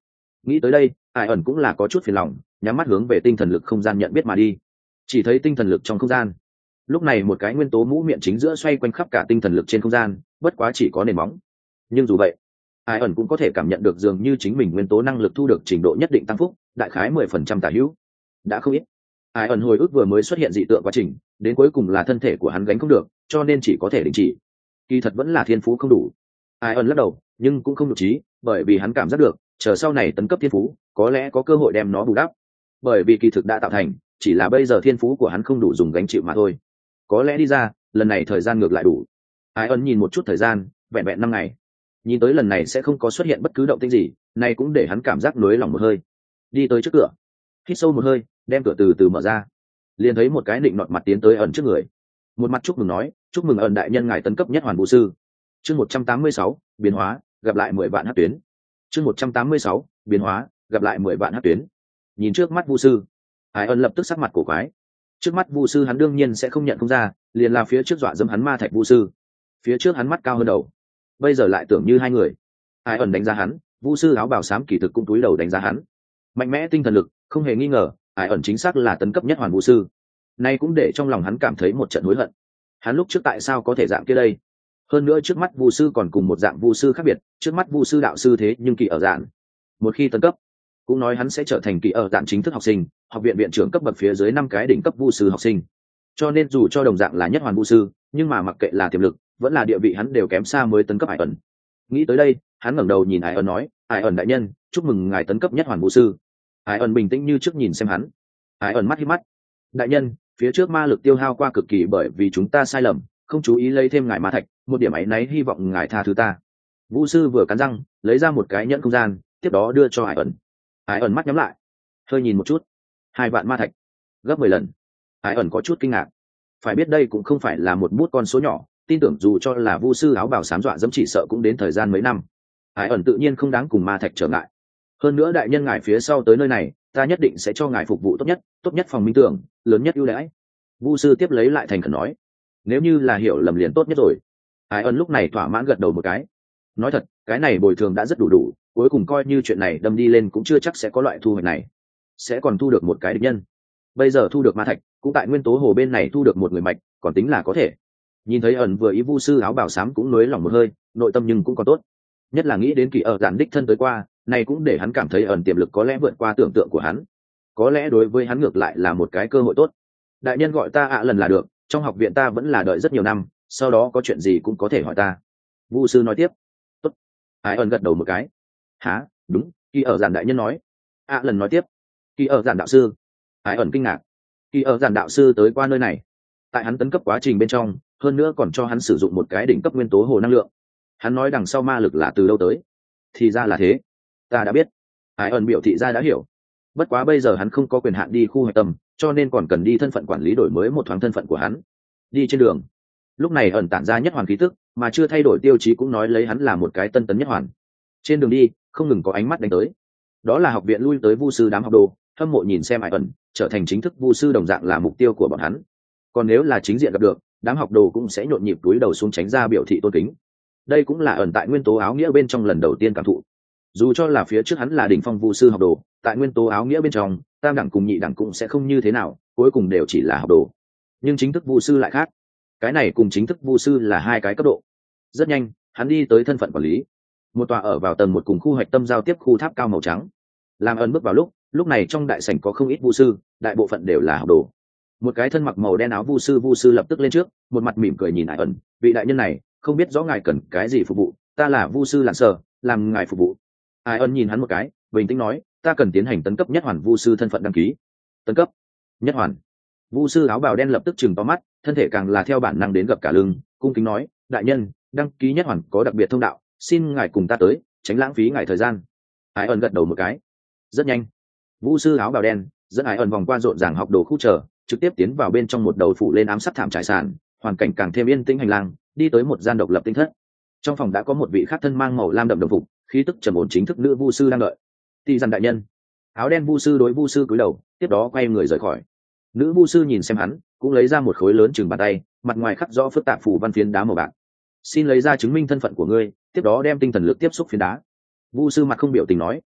Nghĩ tới đây ai ẩn cũng là có chút phiền lòng, nhắm mắt hướng về tinh thần lực không gian nhận biết mà đi. Chỉ thấy tinh thần lực trong không gian, lúc này một cái nguyên tố mũ miệng chính giữa xoay quanh khắp cả tinh thần lực trên không gian, bất quá chỉ có nền móng. Nhưng dù vậy ai ẩn cũng có thể cảm nhận được dường như chính mình nguyên tố năng lực thu được trình độ nhất định tăng phúc, đại khái 10% tả hữu, đã không ít. Ai ẩn hồi ức vừa mới xuất hiện dị tượng quá trình, đến cuối cùng là thân thể của hắn gánh không được, cho nên chỉ có thể đình chỉ. Kỳ thật vẫn là thiên phú không đủ. Ai ẩn lắc đầu, nhưng cũng không nhục trí, bởi vì hắn cảm giác được, chờ sau này tấn cấp thiên phú, có lẽ có cơ hội đem nó bù đắp. Bởi vì kỳ thực đã tạo thành, chỉ là bây giờ thiên phú của hắn không đủ dùng gánh chịu mà thôi. Có lẽ đi ra, lần này thời gian ngược lại đủ. Ai ẩn nhìn một chút thời gian, vẹn vẹn 5 ngày. Nhìn tới lần này sẽ không có xuất hiện bất cứ động tĩnh gì, này cũng để hắn cảm giác nới lòng một hơi. Đi tới trước cửa, hít sâu một hơi, đem cửa từ từ mở ra, liền thấy một cái định nọt mặt tiến tới ẩn trước người, một mặt chúc mừng nói, chúc mừng ẩn đại nhân ngài tấn cấp nhất hoàn vũ sư. Chương 186, biến hóa, gặp lại 10 vạn hắc tuyến. Chương 186, biến hóa, gặp lại 10 vạn hắc tuyến. Nhìn trước mắt vũ sư, Hải ẩn lập tức sắc mặt cổ quái. Trước mắt vũ sư hắn đương nhiên sẽ không nhận không ra, liền là phía trước dọa dẫm hắn ma thạch vũ sư. Phía trước hắn mắt cao hơn đầu, bây giờ lại tưởng như hai người. Hải ẩn đánh giá hắn, vũ sư áo bào xám kỳ thực cũng túi đầu đánh giá hắn. Mạnh mẽ tinh thần lực, không hề nghi ngờ, Hải ẩn chính xác là tấn cấp nhất hoàn vũ sư. Nay cũng để trong lòng hắn cảm thấy một trận hối hận. Hắn lúc trước tại sao có thể dạng kia đây? Hơn nữa trước mắt vu sư còn cùng một dạng vu sư khác biệt, trước mắt vu sư đạo sư thế nhưng kỳ ở dạng. Một khi tấn cấp, cũng nói hắn sẽ trở thành kỳ ở dạng chính thức học sinh, học viện viện trưởng cấp bậc phía dưới 5 cái đỉnh cấp vu sư học sinh. Cho nên dù cho đồng dạng là nhất hoàn vu sư, nhưng mà mặc kệ là tiềm lực, vẫn là địa vị hắn đều kém xa mới tấn cấp Hải ẩn. Nghĩ tới đây, hắn ngẩng đầu nhìn Hải ẩn nói, Hải ẩn đại nhân, chúc mừng ngài tấn cấp nhất hoàn vu sư. Hải ẩn bình tĩnh như trước nhìn xem hắn. Hải ẩn mắt híp mắt. Đại nhân, phía trước ma lực tiêu hao qua cực kỳ bởi vì chúng ta sai lầm, không chú ý lấy thêm ngài ma thạch, một điểm ấy nấy hy vọng ngài tha thứ ta. Vũ sư vừa cắn răng, lấy ra một cái nhẫn không gian, tiếp đó đưa cho Hải ẩn. Hải ẩn mắt nhắm lại, hơi nhìn một chút, 2 vạn ma thạch, gấp 10 lần. Hải ẩn có chút kinh ngạc. Phải biết đây cũng không phải là một bút con số nhỏ, tin tưởng dù cho là vu sư áo bào xám dọa dẫm chỉ sợ cũng đến thời gian mấy năm. Hải ẩn tự nhiên không đáng cùng ma thạch trở ngại. Hơn nữa đại nhân ngài phía sau tới nơi này, ta nhất định sẽ cho ngài phục vụ tốt nhất phòng minh tưởng, lớn nhất ưu đãi. Vu sư tiếp lấy lại thành khẩn nói, nếu như là hiểu lầm liền tốt nhất rồi. Ai ân lúc này thỏa mãn gật đầu một cái. Nói thật, cái này bồi thường đã rất đủ, cuối cùng coi như chuyện này đâm đi lên cũng chưa chắc sẽ có loại thu hoạch này, sẽ còn thu được một cái địch nhân. Bây giờ thu được ma thạch, cũng tại nguyên tố hồ bên này thu được một người mạch, còn tính là có thể. Nhìn thấy ẩn vừa ý vu sư áo bào xám cũng nới lòng một hơi, nội tâm nhưng cũng còn tốt. Nhất là nghĩ đến kỳ ở giản đích thân tới qua, này cũng để hắn cảm thấy ẩn tiềm lực có lẽ vượt qua tưởng tượng của hắn. Có lẽ đối với hắn ngược lại là một cái cơ hội tốt. Đại nhân gọi ta ạ lần là được, trong học viện ta vẫn là đợi rất nhiều năm, sau đó có chuyện gì cũng có thể hỏi ta. Vu sư nói tiếp. Tốt. Ái ẩn gật đầu một cái. Hả, đúng, kỳ ở giản đại nhân nói. ạ lần nói tiếp. Kỳ ở giản đạo sư. Ái ẩn kinh ngạc. Kỳ ở giản đạo sư tới qua nơi này. Tại hắn tấn cấp quá trình bên trong, hơn nữa còn cho hắn sử dụng một cái đỉnh cấp nguyên tố hồ năng lượng. Hắn nói đằng sau ma lực là từ đâu tới. Thì ra là thế. Ta đã biết. Ái ẩn biểu thị ra đã hiểu. Bất quá bây giờ hắn không có quyền hạn đi khu hoạch tâm, cho nên còn cần đi thân phận quản lý đổi mới một thoáng thân phận của hắn. Đi trên đường, lúc này ẩn tản ra nhất hoàn khí tức, mà chưa thay đổi tiêu chí cũng nói lấy hắn là một cái tân tấn nhất hoàn. Trên đường đi, không ngừng có ánh mắt đánh tới. Đó là học viện lui tới vu sư đám học đồ, hâm mộ nhìn xem ẩn trở thành chính thức vu sư đồng dạng là mục tiêu của bọn hắn. Còn nếu là chính diện gặp được, đám học đồ cũng sẽ nhộn nhịp túi đầu xuống tránh ra biểu thị tôn kính. Đây cũng là ẩn tại nguyên tố áo nghĩa bên trong lần đầu tiên cảm thụ. Dù cho là phía trước hắn là đỉnh phong vu sư học đồ, tại nguyên tố áo nghĩa bên trong tam đẳng cùng nhị đẳng cũng sẽ không như thế nào, cuối cùng đều chỉ là học đồ. Nhưng chính thức vu sư lại khác, cái này cùng chính thức vu sư là 2 cái cấp độ. Rất nhanh hắn đi tới thân phận quản lý, một tòa ở vào tầng 1 cùng khu hoạch tâm giao tiếp khu tháp cao màu trắng. Làm ẩn bước vào lúc này trong đại sảnh có không ít vu sư, đại bộ phận đều là học đồ. Một cái thân mặc màu đen áo vu sư lập tức lên trước, một mặt mỉm cười nhìn ẩn, vị đại nhân này không biết rõ ngài cần cái gì phục vụ, ta là vu sư lặn sở, làm ngài phục vụ. Ai ân nhìn hắn một cái, bình tĩnh nói, ta cần tiến hành tấn cấp nhất hoàn vu sư thân phận đăng ký. Tấn cấp nhất hoàn. Vu sư áo bào đen lập tức chừng to mắt, thân thể càng là theo bản năng đến gập cả lưng, cung kính nói, đại nhân, đăng ký nhất hoàn có đặc biệt thông đạo, xin ngài cùng ta tới, tránh lãng phí ngài thời gian. Ai ân gật đầu một cái. Rất nhanh, vu sư áo bào đen dẫn Ai ân vòng qua rộn ràng học đồ khu chờ, trực tiếp tiến vào bên trong một đầu phủ lên ám sát thảm trải sàn, hoàn cảnh càng thêm yên tĩnh hành lang, đi tới một gian độc lập tinh thất. Trong phòng đã có một vị khác thân mang màu lam đậm đồng phục, khí tức trầm ổn chính thức nữ vu sư đang đợi. Tỷ dặn đại nhân. Áo đen vu sư đối vu sư cúi đầu, tiếp đó quay người rời khỏi. Nữ vu sư nhìn xem hắn, cũng lấy ra một khối lớn chừng bàn tay, mặt ngoài khắc rõ phức tạp phủ văn phiến đá màu bạc. Xin lấy ra chứng minh thân phận của ngươi, tiếp đó đem tinh thần lực tiếp xúc phiến đá. Vu sư mặt không biểu tình nói.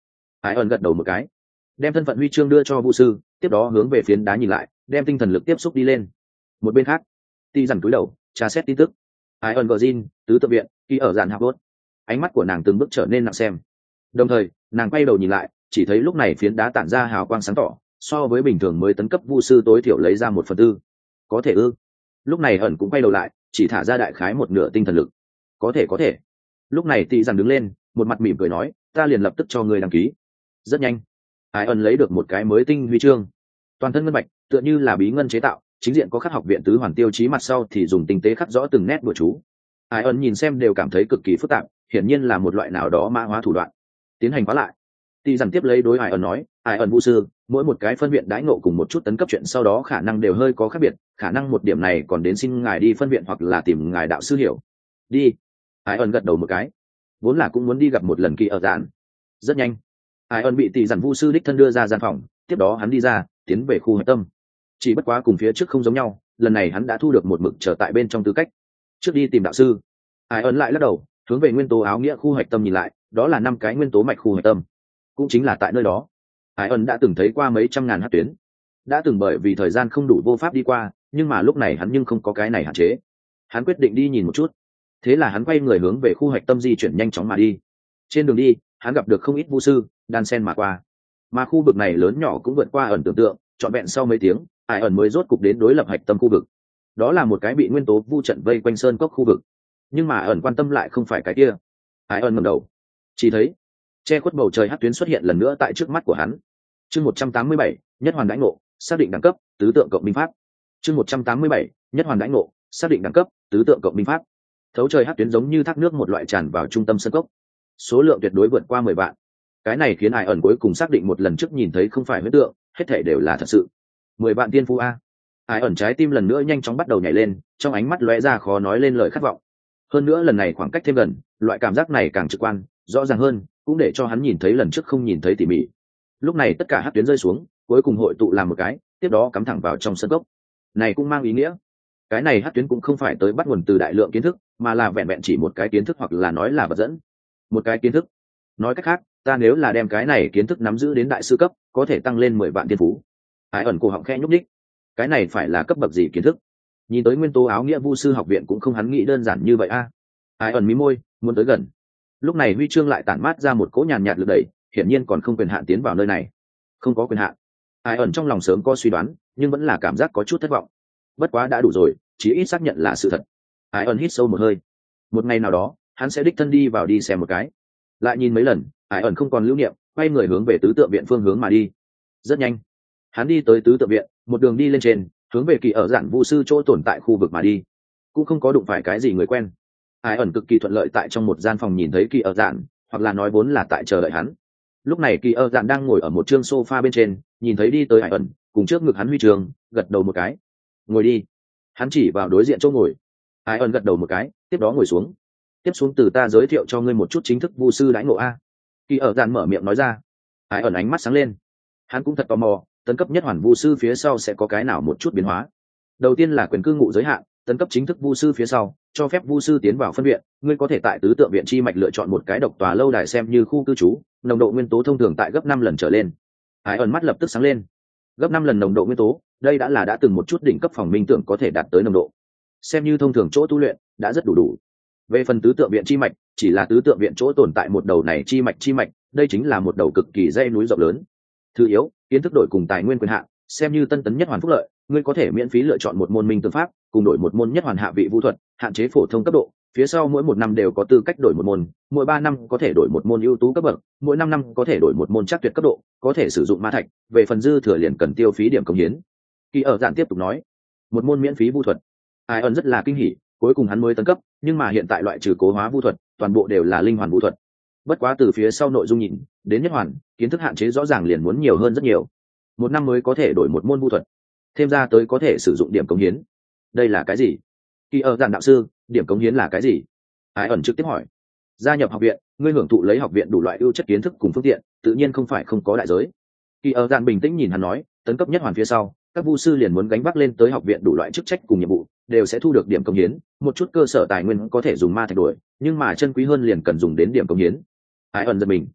Ai ẩn gật đầu một cái, đem thân phận huy chương đưa cho vu sư, tiếp đó hướng về phiến đá nhìn lại, đem tinh thần lực tiếp xúc đi lên. Một bên khác, ti dằn cúi đầu tra xét tin tức. Ai ẩn Virgin, tứ tự viện, khi ở dàn hạp đốt. Ánh mắt của nàng từng bước trở nên nặng xem, đồng thời nàng quay đầu nhìn lại, chỉ thấy lúc này phiến đá tản ra hào quang sáng tỏ, so với bình thường mới tấn cấp vu sư tối thiểu lấy ra 1/4. Có thể ư? Lúc này ẩn cũng quay đầu lại, chỉ thả ra đại khái một nửa tinh thần lực. Có thể. Lúc này tị dằn đứng lên, một mặt mỉm cười nói, ta liền lập tức cho người đăng ký. Rất nhanh, Ai ẩn lấy được một cái mới tinh huy chương, toàn thân ngân bạch, tựa như là bí ngân chế tạo, chính diện có khắc học viện tứ hoàn tiêu chí, mặt sau thì dùng tinh tế khắc rõ từng nét bùa chú. Ai ẩn nhìn xem đều cảm thấy cực kỳ phức tạp, hiển nhiên là một loại nào đó mã hóa thủ đoạn. Tiến hành khóa lại, tị dằn tiếp lấy đối Ai ẩn nói, Ai ẩn vu sư, mỗi một cái phân viện đãi ngộ cùng một chút tấn cấp chuyện sau đó khả năng đều hơi có khác biệt, khả năng một điểm này còn đến xin ngài đi phân viện hoặc là tìm ngài đạo sư hiểu. Đi. Ai ẩn gật đầu một cái, vốn là cũng muốn đi gặp một lần kỳ ở dạn. Rất nhanh, Ai ẩn bị tỷ dặn vu sư đích thân đưa ra gian phòng, tiếp đó hắn đi ra, tiến về khu hạch tâm. Chỉ bất quá cùng phía trước không giống nhau, lần này hắn đã thu được một mực trở tại bên trong tư cách. Trước đi tìm đạo sư, Ai ẩn lại lắc đầu, hướng về nguyên tố áo nghĩa khu hạch tâm nhìn lại, đó là 5 cái nguyên tố mạch khu hạch tâm. Cũng chính là tại nơi đó, Ai ẩn đã từng thấy qua mấy trăm ngàn hạt tuyến, đã từng bởi vì thời gian không đủ vô pháp đi qua, nhưng mà lúc này hắn nhưng không có cái này hạn chế. Hắn quyết định đi nhìn một chút. Thế là hắn quay người hướng về khu hạch tâm di chuyển nhanh chóng mà đi. Trên đường đi, hắn gặp được không ít vu sư đan sen mà qua, mà khu vực này lớn nhỏ cũng vượt qua ẩn tưởng tượng. Trọn vẹn sau mấy tiếng, Ai ẩn mới rốt cục đến đối lập hạch tâm khu vực. Đó là một cái bị nguyên tố vu trận vây quanh sơn cốc khu vực, nhưng mà ẩn quan tâm lại không phải cái kia. Ai ẩn ngẩng đầu, chỉ thấy che khuất bầu trời hắc tuyến xuất hiện lần nữa tại trước mắt của hắn. Chương 187, nhất hoàn đãi ngộ, xác định đẳng cấp, tứ tượng cộng binh pháp. Chương 187, nhất hoàn đãi ngộ, xác định đẳng cấp, tứ tượng cộng binh pháp. Thấu trời hắc tuyến giống như thác nước một loại tràn vào trung tâm sân cốc, số lượng tuyệt đối vượt qua 10 vạn. Cái này khiến Ai ẩn cuối cùng xác định một lần trước nhìn thấy không phải huyễn tượng, hết thảy đều là thật sự. 10 vạn tiên phu a. Ai ẩn trái tim lần nữa nhanh chóng bắt đầu nhảy lên, trong ánh mắt lóe ra khó nói lên lời khát vọng. Hơn nữa lần này khoảng cách thêm gần, loại cảm giác này càng trực quan, rõ ràng hơn, cũng để cho hắn nhìn thấy lần trước không nhìn thấy tỉ mỉ. Lúc này tất cả hắc tuyến rơi xuống, cuối cùng hội tụ làm một cái, tiếp đó cắm thẳng vào trong sân cốc. Này cũng mang ý nghĩa, cái này hắc tuyến cũng không phải tới bắt nguồn từ đại lượng kiến thức, mà là vẹn vẹn chỉ một cái kiến thức, hoặc là nói là vật dẫn. Một cái kiến thức. Nói cách khác, ta nếu là đem cái này kiến thức nắm giữ đến đại sư cấp, có thể tăng lên 10 vạn tiên phú. Ai ẩn cổ họng khẽ nhúc nhích. Cái này phải là cấp bậc gì kiến thức? Nhìn tới nguyên tố áo nghĩa vu sư học viện cũng không hắn nghĩ đơn giản như vậy a. Ai ẩn mí môi, muốn tới gần. Lúc này huy chương lại tản mát ra một cỗ nhàn nhạt lực đẩy, hiển nhiên còn không quyền hạn tiến vào nơi này. Không có quyền hạn. Ai ẩn trong lòng sớm có suy đoán, nhưng vẫn là cảm giác có chút thất vọng. Bất quá đã đủ rồi, chí ít xác nhận là sự thật. Ai ẩn hít sâu một hơi. Một ngày nào đó, hắn sẽ đích thân đi vào đi xem một cái. Lại nhìn mấy lần, Ai ẩn không còn lưu niệm, quay người hướng về tứ tượng viện phương hướng mà đi. Rất nhanh, hắn đi tới tứ tượng viện, một đường đi lên trên, hướng về kỳ ở dạn vu sư chỗ tồn tại khu vực mà đi. Cũng không có đụng phải cái gì người quen. Ai ẩn cực kỳ thuận lợi tại trong một gian phòng nhìn thấy kỳ ở dạn, hoặc là nói vốn là tại chờ đợi hắn. Lúc này kỳ ở dạn đang ngồi ở một chương sofa bên trên, nhìn thấy đi tới Ai ẩn, cùng trước ngực hắn huy chương, gật đầu một cái. Ngồi đi. Hắn chỉ vào đối diện chỗ ngồi. Ai ẩn gật đầu một cái, tiếp đó ngồi xuống. Tiếp xuống từ ta giới thiệu cho ngươi một chút chính thức vu sư đãi ngộ a. Kỳ ở dạn mở miệng nói ra. Ai ẩn ánh mắt sáng lên. Hắn cũng thật tò mò, tấn cấp nhất hoàn vu sư phía sau sẽ có cái nào một chút biến hóa. Đầu tiên là quyền cư ngụ giới hạn, tấn cấp chính thức vu sư phía sau, cho phép vu sư tiến vào phân viện, ngươi có thể tại tứ tượng viện chi mạch lựa chọn một cái độc tòa lâu đài xem như khu cư trú, nồng độ nguyên tố thông thường tại gấp 5 lần trở lên. Ai ẩn mắt lập tức sáng lên. Gấp 5 lần nồng độ nguyên tố, đây đã từng một chút đỉnh cấp phòng minh tưởng có thể đạt tới nồng độ. Xem như thông thường chỗ tu luyện, đã rất đủ. Về phần tứ tượng viện chi mạch, chỉ là tứ tượng viện chỗ tồn tại một đầu này chi mạch, đây chính là một đầu cực kỳ dãy núi rộng lớn. Thứ yếu, kiến thức đổi cùng tài nguyên quyền hạn, xem như tân tấn nhất hoàn phúc lợi, ngươi có thể miễn phí lựa chọn một môn minh tương pháp, cùng đổi một môn nhất hoàn hạ vị vũ thuật, hạn chế phổ thông cấp độ, phía sau mỗi 1 năm đều có tư cách đổi một môn, mỗi 3 năm có thể đổi một môn ưu tú cấp bậc, mỗi 5 năm có thể đổi một môn chắc tuyệt cấp độ, có thể sử dụng ma thạch, về phần dư thừa liền cần tiêu phí điểm công hiến. Kỳ ở dạn tiếp tục nói, một môn miễn phí vũ thuật. Ai ẩn rất là kinh hỉ, cuối cùng hắn mới tấn cấp, nhưng mà hiện tại loại trừ cố hóa vũ thuật, toàn bộ đều là linh hoàn vũ thuật. Bất quá từ phía sau nội dung nhìn, đến nhất hoàn, kiến thức hạn chế rõ ràng liền muốn nhiều hơn rất nhiều. 1 năm mới có thể đổi một môn vũ thuật, thêm ra tới có thể sử dụng điểm công hiến. Đây là cái gì? Kỳ ở dạn đạo sư, điểm công hiến là cái gì? Ai ẩn trực tiếp hỏi. Gia nhập học viện, ngươi hưởng thụ lấy học viện đủ loại ưu chất kiến thức cùng phương tiện, tự nhiên không phải không có đại giới. Kỳ ở dạn bình tĩnh nhìn hắn nói, tấn cấp nhất hoàn phía sau, các vu sư liền muốn gánh vác lên tới học viện đủ loại chức trách cùng nhiệm vụ, đều sẽ thu được điểm công hiến, một chút cơ sở tài nguyên có thể dùng ma thạch đổi, nhưng mà chân quý hơn liền cần dùng đến điểm công hiến. Ai ẩn giật mình.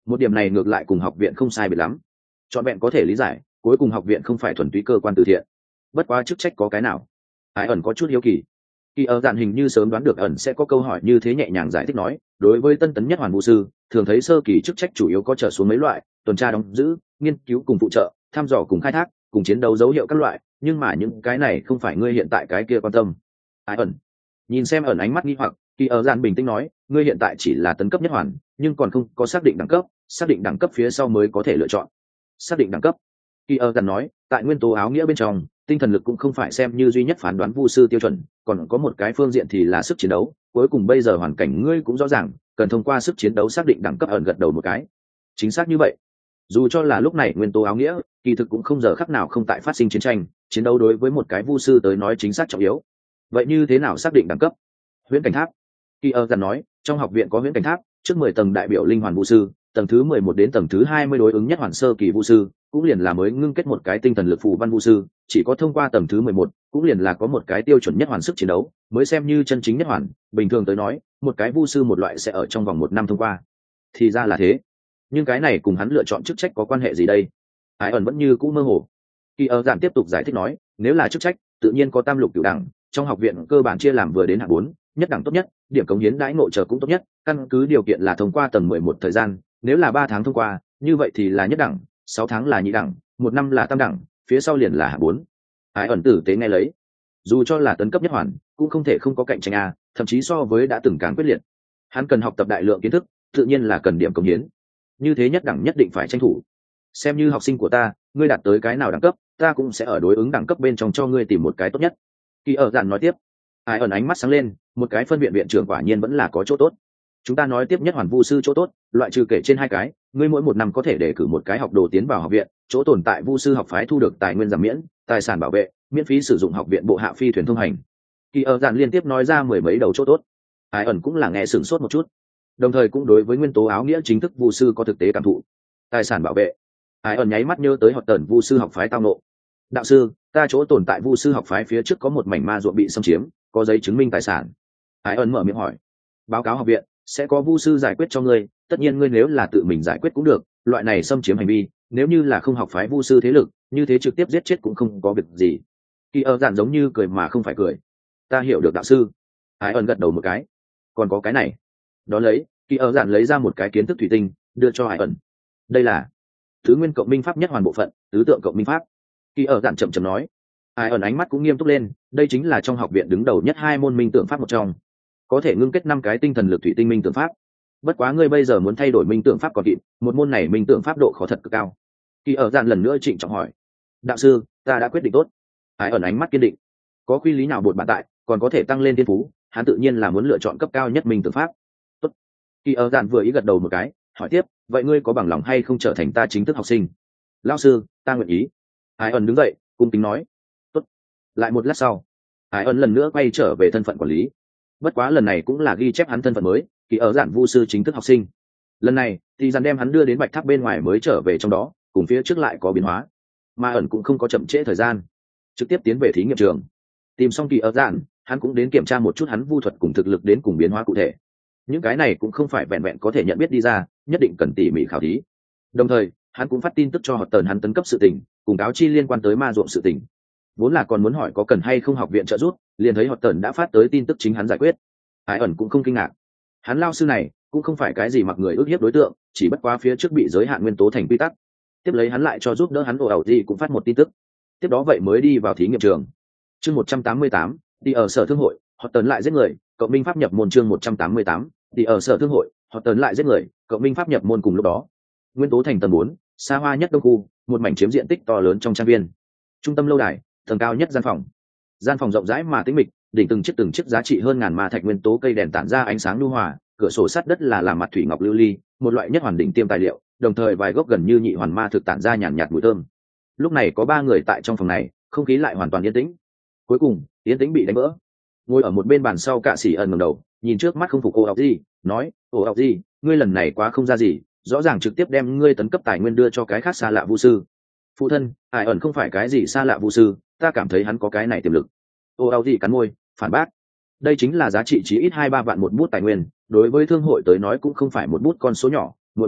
Một điểm này ngược lại cùng học viện không sai biệt lắm, trọn vẹn có thể lý giải, cuối cùng học viện không phải thuần túy cơ quan từ thiện. Bất quá chức trách có cái nào? Ai ẩn có chút hiếu kỳ. Kỳ ở dạn hình như sớm đoán được ẩn sẽ có câu hỏi như thế, nhẹ nhàng giải thích nói, đối với tân tấn nhất hoàn vũ sư, thường thấy sơ kỳ chức trách chủ yếu có trở xuống mấy loại: tuần tra đóng giữ, nghiên cứu cùng phụ trợ, thăm dò cùng khai thác, cùng chiến đấu dấu hiệu các loại, nhưng mà những cái này không phải ngươi hiện tại cái kia quan tâm. Ai ẩn nhìn xem ẩn ánh mắt nghi hoặc, Kỳ ở dạn bình tĩnh nói, ngươi hiện tại chỉ là tấn cấp nhất hoàn, nhưng còn không có xác định đẳng cấp, xác định đẳng cấp phía sau mới có thể lựa chọn. Xác định đẳng cấp. Kỳ ở dạn nói, tại nguyên tố áo nghĩa bên trong, tinh thần lực cũng không phải xem như duy nhất phán đoán vu sư tiêu chuẩn, còn có một cái phương diện thì là sức chiến đấu. Cuối cùng bây giờ hoàn cảnh ngươi cũng rõ ràng, cần thông qua sức chiến đấu xác định đẳng cấp. Ẩn gật đầu một cái. Chính xác như vậy. Dù cho là lúc này nguyên tố áo nghĩa, kỳ thực cũng không giờ khắc nào không tại phát sinh chiến tranh, chiến đấu đối với một cái vu sư tới nói chính xác trọng yếu. Vậy như thế nào xác định đẳng cấp? Huyễn cảnh tháp. Kỳ ở dàn nói, trong học viện có huyễn cảnh tháp, trước 10 tầng đại biểu linh hoàn vu sư, tầng thứ 11 đến tầng thứ 20 đối ứng nhất hoàn sơ kỳ vu sư, cũng liền là mới ngưng kết một cái tinh thần lực phù văn vu sư, chỉ có thông qua tầng thứ 11, cũng liền là có một cái tiêu chuẩn nhất hoàn sức chiến đấu, mới xem như chân chính nhất hoàn. Bình thường tới nói, một cái vu sư một loại sẽ ở trong vòng 1 năm thông qua. Thì ra là thế. Nhưng cái này cùng hắn lựa chọn chức trách có quan hệ gì đây? Ái ẩn vẫn như cũ mơ hồ. Kỳ ở giản tiếp tục giải thích nói, nếu là chức trách, tự nhiên có tam lục cửu đẳng, trong học viện cơ bản chia làm vừa đến hạng 4, nhất đẳng tốt nhất, điểm cống hiến đãi ngộ chờ cũng tốt nhất, căn cứ điều kiện là thông qua tầng 11 thời gian, nếu là 3 tháng thông qua, như vậy thì là nhất đẳng, 6 tháng là nhị đẳng, 1 năm là tam đẳng, phía sau liền là hạng 4. Ái ẩn tử tế nghe lấy. Dù cho là tấn cấp nhất hoàn, cũng không thể không có cạnh tranh a, thậm chí so với đã từng càng quyết liệt. Hắn cần học tập đại lượng kiến thức, tự nhiên là cần điểm cống hiến. Như thế nhất đẳng nhất định phải tranh thủ. Xem như học sinh của ta, ngươi đạt tới cái nào đẳng cấp, ta cũng sẽ ở đối ứng đẳng cấp bên trong cho ngươi tìm một cái tốt nhất. Kỳ ở dạn nói tiếp. Ai ẩn ánh mắt sáng lên, một cái phân viện viện trưởng quả nhiên vẫn là có chỗ tốt. Chúng ta nói tiếp nhất hoàn vu sư chỗ tốt, loại trừ kể trên 2 cái, ngươi mỗi 1 năm có thể đề cử một cái học đồ tiến vào học viện, chỗ tồn tại vu sư học phái thu được tài nguyên giảm miễn, tài sản bảo vệ, miễn phí sử dụng học viện bộ hạ phi thuyền thông hành. Kỳ ở dạn liên tiếp nói ra 10 mấy đầu chỗ tốt. Ai ẩn cũng là nghe sửng sốt một chút, đồng thời cũng đối với nguyên tố áo nghĩa chính thức vu sư có thực tế cảm thụ. Tài sản bảo vệ. Ai ẩn nháy mắt nhớ tới học tần vu sư học phái tao nộ. Đạo sư, ta chỗ tồn tại vu sư học phái phía trước có một mảnh ma ruộng bị xâm chiếm, có giấy chứng minh tài sản. Ai ẩn mở miệng hỏi. Báo cáo học viện, sẽ có vu sư giải quyết cho ngươi, tất nhiên ngươi nếu là tự mình giải quyết cũng được, loại này xâm chiếm hành vi, nếu như là không học phái vu sư thế lực, như thế trực tiếp giết chết cũng không có việc gì. Kỳ ở giản giống như cười mà không phải cười. Ta hiểu được đạo sư. Ai ẩn gật đầu một cái. Còn có cái này. Đó lấy, Kỳ ở giản lấy ra một cái kiến thức thủy tinh, đưa cho Ai ẩn. Đây là thứ nguyên cộng minh pháp nhất hoàn bộ phận, tứ tượng cộng minh pháp. Kỳ ở giản chậm chậm nói. Ai ẩn ánh mắt cũng nghiêm túc lên, đây chính là trong học viện đứng đầu nhất 2 môn minh tượng pháp một trong, có thể ngưng kết 5 cái tinh thần lực thủy tinh minh tượng pháp. Bất quá ngươi bây giờ muốn thay đổi minh tượng pháp còn kịp, một môn này minh tượng pháp độ khó thật cực cao. Kỳ ở dạn lần nữa trịnh trọng hỏi. Đạo sư, ta đã quyết định tốt. Ai ẩn ánh mắt kiên định. Có quy lý nào bột bạn tại, còn có thể tăng lên thiên phú, hắn tự nhiên là muốn lựa chọn cấp cao nhất minh tượng pháp. Tốt. Kỳ ở dạn vừa ý gật đầu một cái, hỏi tiếp, vậy ngươi có bằng lòng hay không trở thành ta chính thức học sinh? Lão sư, ta nguyện ý. Ai ẩn đứng dậy, cung kính nói. Tốt. Lại một lát sau, Ai ẩn lần nữa quay trở về thân phận quản lý. Bất quá lần này cũng là ghi chép hắn thân phận mới, Kỳ ở dạn vu sư chính thức học sinh. Lần này thì dàn đem hắn đưa đến bạch tháp bên ngoài mới trở về trong đó, cùng phía trước lại có biến hóa. Ma ẩn cũng không có chậm trễ thời gian, trực tiếp tiến về thí nghiệm trường. Tìm xong Kỳ ở dạn, hắn cũng đến kiểm tra một chút hắn vu thuật cùng thực lực đến cùng biến hóa cụ thể. Những cái này cũng không phải vẹn vẹn có thể nhận biết đi ra, nhất định cần tỉ mỉ khảo thí. Đồng thời hắn cũng phát tin tức cho Họt Tần hắn tấn cấp sự tình, cùng cáo chi liên quan tới ma ruộng sự tình. Vốn là còn muốn hỏi có cần hay không học viện trợ giúp, liền thấy Họt Tần đã phát tới tin tức chính hắn giải quyết. Ai ẩn cũng không kinh ngạc, hắn lao sư này cũng không phải cái gì mặc người ức hiếp đối tượng, chỉ bất quá phía trước bị giới hạn nguyên tố thành quy tắc. Tiếp lấy hắn lại cho giúp đỡ hắn ồ ẩu gì cũng phát một tin tức. Tiếp đó vậy mới đi vào thí nghiệm trường. Chương 188, đi ở sở thương hội, Họt Tần lại giết người, cộng minh pháp nhập môn. Chương 188, đi ở sở thương hội, Họt Tần lại giết người, cộng minh pháp nhập môn. Cùng lúc đó, nguyên tố thành tầng 4, xa hoa nhất đông khu, một mảnh chiếm diện tích to lớn trong trang viên. Trung tâm lâu đài, tầng cao nhất gian phòng. Gian phòng rộng rãi mà tĩnh mịch, đỉnh từng chiếc giá trị hơn ngàn ma thạch nguyên tố cây đèn tản ra ánh sáng nhu hòa, cửa sổ sắt đất là làm mặt thủy ngọc lưu ly, một loại nhất hoàn đỉnh tiêm tài liệu, đồng thời vài gốc gần như nhị hoàn ma thực tản ra nhàn nhạt mùi thơm. Lúc này có 3 người tại trong phòng này, không khí lại hoàn toàn yên tĩnh. Cuối cùng, yên tĩnh bị đánh vỡ. Ngồi ở một bên bàn sau Cạ Sĩ ẩn ngẩng đầu, nhìn trước mắt không phục Ô Ốc Gì, nói: "Ô Ốc Gì, ngươi lần này quá không ra gì, rõ ràng trực tiếp đem ngươi tấn cấp tài nguyên đưa cho cái khác xa lạ vu sư." "Phụ thân, Ai ẩn không phải cái gì xa lạ vu sư, ta cảm thấy hắn có cái này tiềm lực." Ô Ốc Gì cắn môi, phản bác: "Đây chính là giá trị chí ít 2-3 vạn một bút tài nguyên, đối với thương hội tới nói cũng không phải một bút con số nhỏ, muội muội,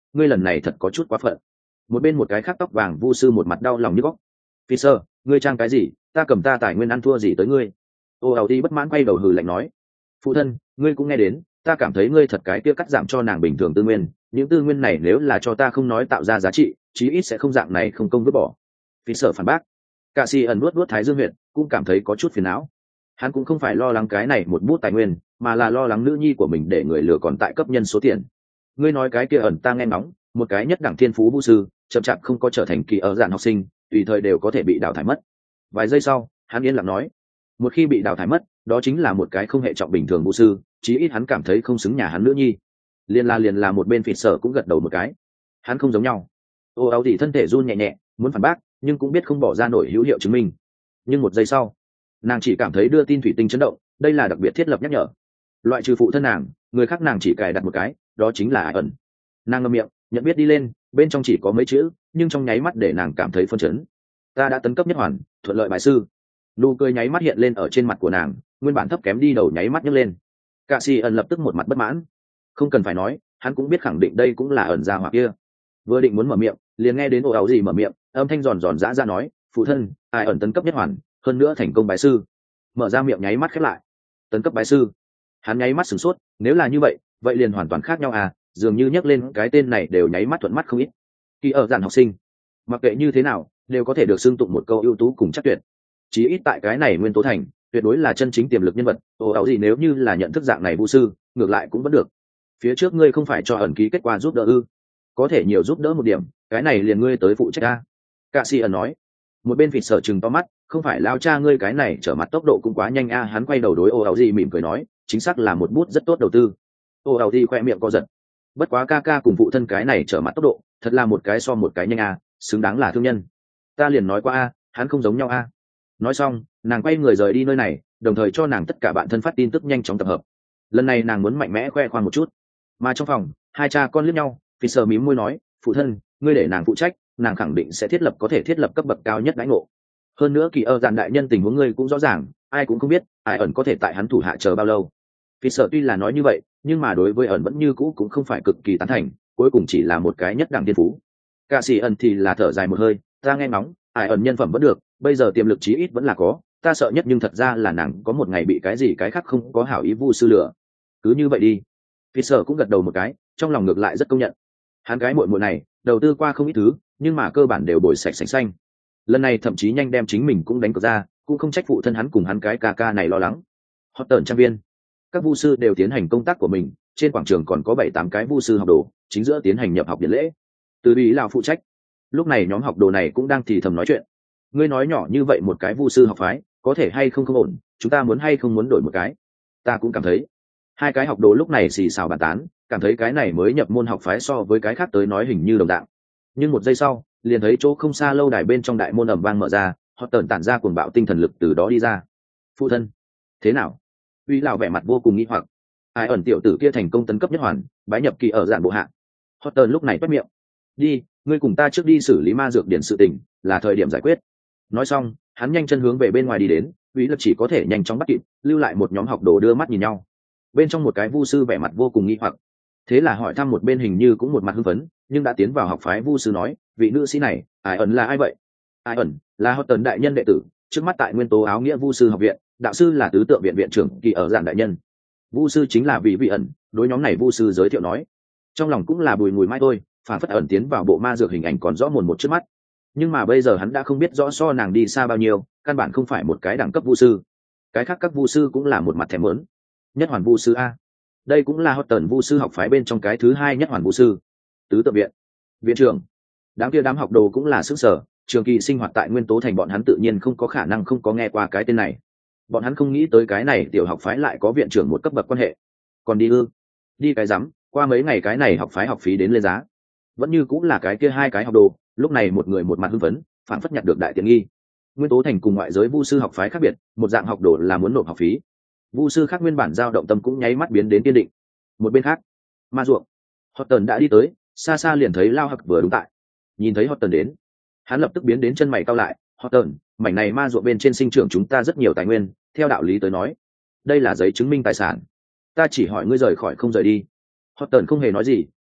ngươi lần này thật có chút quá phận. Một bên một cái khác tóc vàng vu sư một mặt đau lòng như góc. Fisher, ngươi trang cái gì, ta cầm ta tài nguyên ăn thua gì tới ngươi? Ô ảo đi bất mãn quay đầu hừ lạnh nói. Phụ thân, ngươi cũng nghe đến, ta cảm thấy ngươi thật cái kia cắt giảm cho nàng bình thường tư nguyên, những tư nguyên này nếu là cho ta không nói tạo ra giá trị, chí ít sẽ không dạng này không công vứt bỏ. Fisher phản bác. Cả si ẩn nuốt thái dương huyệt, cũng cảm thấy có chút phiền não. Hắn cũng không phải lo lắng cái này một bút tài nguyên, mà là lo lắng nữ nhi của mình để người lừa còn tại cấp nhân số tiền. Ngươi nói cái kia ẩn ta nghe ngóng, một cái nhất đẳng thiên phú vũ sư, chậm chạp không có trở thành kỳ ở dạng học sinh, tùy thời đều có thể bị đào thải mất. Vài giây sau, hắn yên lặng nói, một khi bị đào thải mất, đó chính là một cái không hệ trọng bình thường vũ sư, chí ít hắn cảm thấy không xứng nhà hắn nữ nhi. Liền là một bên phịt sở cũng gật đầu một cái. Hắn không giống nhau. Ô áo thì thân thể run nhẹ nhẹ, muốn phản bác, nhưng cũng biết không bỏ ra nổi hữu hiệu chứng minh. Nhưng một giây sau, nàng chỉ cảm thấy đưa tin thủy tinh chấn động, đây là đặc biệt thiết lập nhắc nhở. Loại trừ phụ thân nàng, người khác nàng chỉ cài đặt một cái, đó chính là ẩn. Nàng ngậm miệng, nhận biết đi lên, bên trong chỉ có mấy chữ, nhưng trong nháy mắt để nàng cảm thấy phân chấn. Ta đã tấn cấp nhất hoàn, thuận lợi bái sư. Nụ cười nháy mắt hiện lên ở trên mặt của nàng, nguyên bản thấp kém đi đầu nháy mắt nhấc lên. Cả si ẩn lập tức một mặt bất mãn. Không cần phải nói, hắn cũng biết khẳng định đây cũng là ẩn gia hỏa kia. Vừa định muốn mở miệng, liền nghe đến ồ ảo gì mở miệng, âm thanh giòn giòn giã ra nói, phụ thân, ai ẩn tấn cấp nhất hoàn, hơn nữa thành công bái sư. Mở ra miệng nháy mắt khép lại. Tấn cấp bái sư. Hắn nháy mắt sửng sốt, nếu là như vậy, vậy liền hoàn toàn khác nhau à, dường như nhắc lên cái tên này đều nháy mắt thuận mắt không ít. Khi ở dàn học sinh, mặc kệ như thế nào, đều có thể được xưng tụng một câu ưu tú cùng chắc tuyệt. Chí ít tại cái này nguyên tố thành, tuyệt đối là chân chính tiềm lực nhân vật. Ồ ảo gì nếu như là nhận thức dạng này vũ sư, ngược lại cũng vẫn được. Phía trước ngươi không phải cho ẩn ký kết quả giúp đỡ ư? Có thể nhiều giúp đỡ một điểm, cái này liền ngươi tới phụ trách a. Cạ si ẩn nói. Một bên vịt sở chừng to mắt, không phải lao cha ngươi cái này trở mặt tốc độ cũng quá nhanh a. Hắn quay đầu đối ồ ảo gì mỉm cười nói, chính xác là một bút rất tốt đầu tư. Ồ ảo gì khoe miệng co giật. Bất quá ca ca cùng phụ thân cái này trở mặt tốc độ, thật là một cái so một cái nhanh a, xứng đáng là thương nhân. Ta liền nói qua a, hắn không giống nhau a. Nói xong, nàng quay người rời đi nơi này, đồng thời cho nàng tất cả bạn thân phát tin tức nhanh chóng tập hợp. Lần này nàng muốn mạnh mẽ khoe khoang một chút. Mà trong phòng, hai cha con liếc nhau, Fisher mím môi nói, phụ thân, ngươi để nàng phụ trách, nàng khẳng định sẽ có thể thiết lập cấp bậc cao nhất đãi ngộ. Hơn nữa kỳ ở dàn đại nhân tình huống ngươi cũng rõ ràng, ai cũng không biết, ai ẩn có thể tại hắn thủ hạ chờ bao lâu. Fisher tuy là nói như vậy, nhưng mà đối với ẩn vẫn như cũ cũng không phải cực kỳ tán thành, cuối cùng chỉ là một cái nhất đẳng thiên phú. Cả sĩ ẩn thì là thở dài một hơi, ta nghe ngóng, ai ẩn nhân phẩm vẫn được, bây giờ tiềm lực chí ít vẫn là có, ta sợ nhất nhưng thật ra là nàng có một ngày bị cái gì cái khác không có hảo ý vu sư lửa. Cứ như vậy đi. Fisher cũng gật đầu một cái, trong lòng ngược lại rất công nhận. Hắn gái muội muội này, đầu tư qua không ít thứ, nhưng mà cơ bản đều bồi sạch sành xanh. Lần này thậm chí nhanh đem chính mình cũng đánh cược ra, cũng không trách phụ thân hắn cùng hắn cái ca ca này lo lắng. Hot tởn trang viên, các vu sư đều tiến hành công tác của mình, trên quảng trường còn có 7-8 cái vu sư học đồ, chính giữa tiến hành nhập học điện lễ. Từ ý lão phụ trách. Lúc này nhóm học đồ này cũng đang thì thầm nói chuyện. Ngươi nói nhỏ như vậy một cái vu sư học phái, có thể hay không ổn, chúng ta muốn hay không muốn đổi một cái. Ta cũng cảm thấy. Hai cái học đồ lúc này xì xào bàn tán, cảm thấy cái này mới nhập môn học phái so với cái khác tới nói hình như đồng dạng. Nhưng một giây sau, liền thấy chỗ không xa lâu đài bên trong đại môn ầm vang mở ra, họ tởn tản ra cuồng bạo tinh thần lực từ đó đi ra. Phụ thân, thế nào? Uy lão vẻ mặt vô cùng nghi hoặc. Ai ẩn tiểu tử kia thành công tấn cấp nhất hoàn, bái nhập kỳ ở dạng bộ hạ. Họ tởn lúc này toét miệng. Đi, ngươi cùng ta trước đi xử lý ma dược điển sự tình, là thời điểm giải quyết. Nói xong, hắn nhanh chân hướng về bên ngoài đi đến, Uy lập chỉ có thể nhanh chóng bắt kịp, lưu lại một nhóm học đồ đưa mắt nhìn nhau. Bên trong một cái vu sư vẻ mặt vô cùng nghi hoặc, thế là hỏi thăm một bên hình như cũng một mặt hưng phấn, nhưng đã tiến vào học phái vu sư nói, vị nữ sĩ này, ai ẩn là ai vậy? Ai ẩn là Hot tần đại nhân đệ tử, trước mắt tại nguyên tố áo nghĩa vu sư học viện, đạo sư là tứ tượng viện viện trưởng kỳ ở giản đại nhân. Vu sư chính là vị ẩn, đối nhóm này vu sư giới thiệu nói. Trong lòng cũng là bùi ngùi mai thôi, phản phất ẩn tiến vào bộ ma dược hình ảnh còn rõ mồn một trước mắt. Nhưng mà bây giờ hắn đã không biết rõ so nàng đi xa bao nhiêu, căn bản không phải một cái đẳng cấp vu sư. Cái khác các vu sư cũng là một mặt thèm muốn. Nhất hoàn vu sư a, đây cũng là Hot tần vu sư học phái bên trong cái thứ hai nhất hoàn vu sư. Tứ tượng viện viện trưởng, đám học đồ cũng là sức sở, trường kỳ sinh hoạt tại nguyên tố thành bọn hắn tự nhiên không có khả năng không có nghe qua cái tên này. Bọn hắn không nghĩ tới cái này tiểu học phái lại có viện trưởng một cấp bậc quan hệ. Còn đi ư? Đi cái rắm, qua mấy ngày cái này học phái học phí đến lên giá. Vẫn như cũng là cái kia hai cái học đồ, lúc này một người một mặt hưng phấn, phản phất nhặt được đại tiện nghi. Nguyên tố thành cùng ngoại giới vu sư học phái khác biệt, một dạng học đồ là muốn nộp học phí. Vu sư khác nguyên bản dao động tâm cũng nháy mắt biến đến kiên định. Một bên khác, ma ruộng, Hot tần đã đi tới, xa xa liền thấy Lao Hặc vừa đúng tại. Nhìn thấy Hot tần đến, hắn lập tức biến đến chân mày cau lại. Hot tần, mảnh này ma ruộng bên trên sinh trưởng chúng ta rất nhiều tài nguyên, theo đạo lý tới nói, đây là giấy chứng minh tài sản. Ta chỉ hỏi ngươi rời khỏi không rời đi. Hot tần không hề nói gì,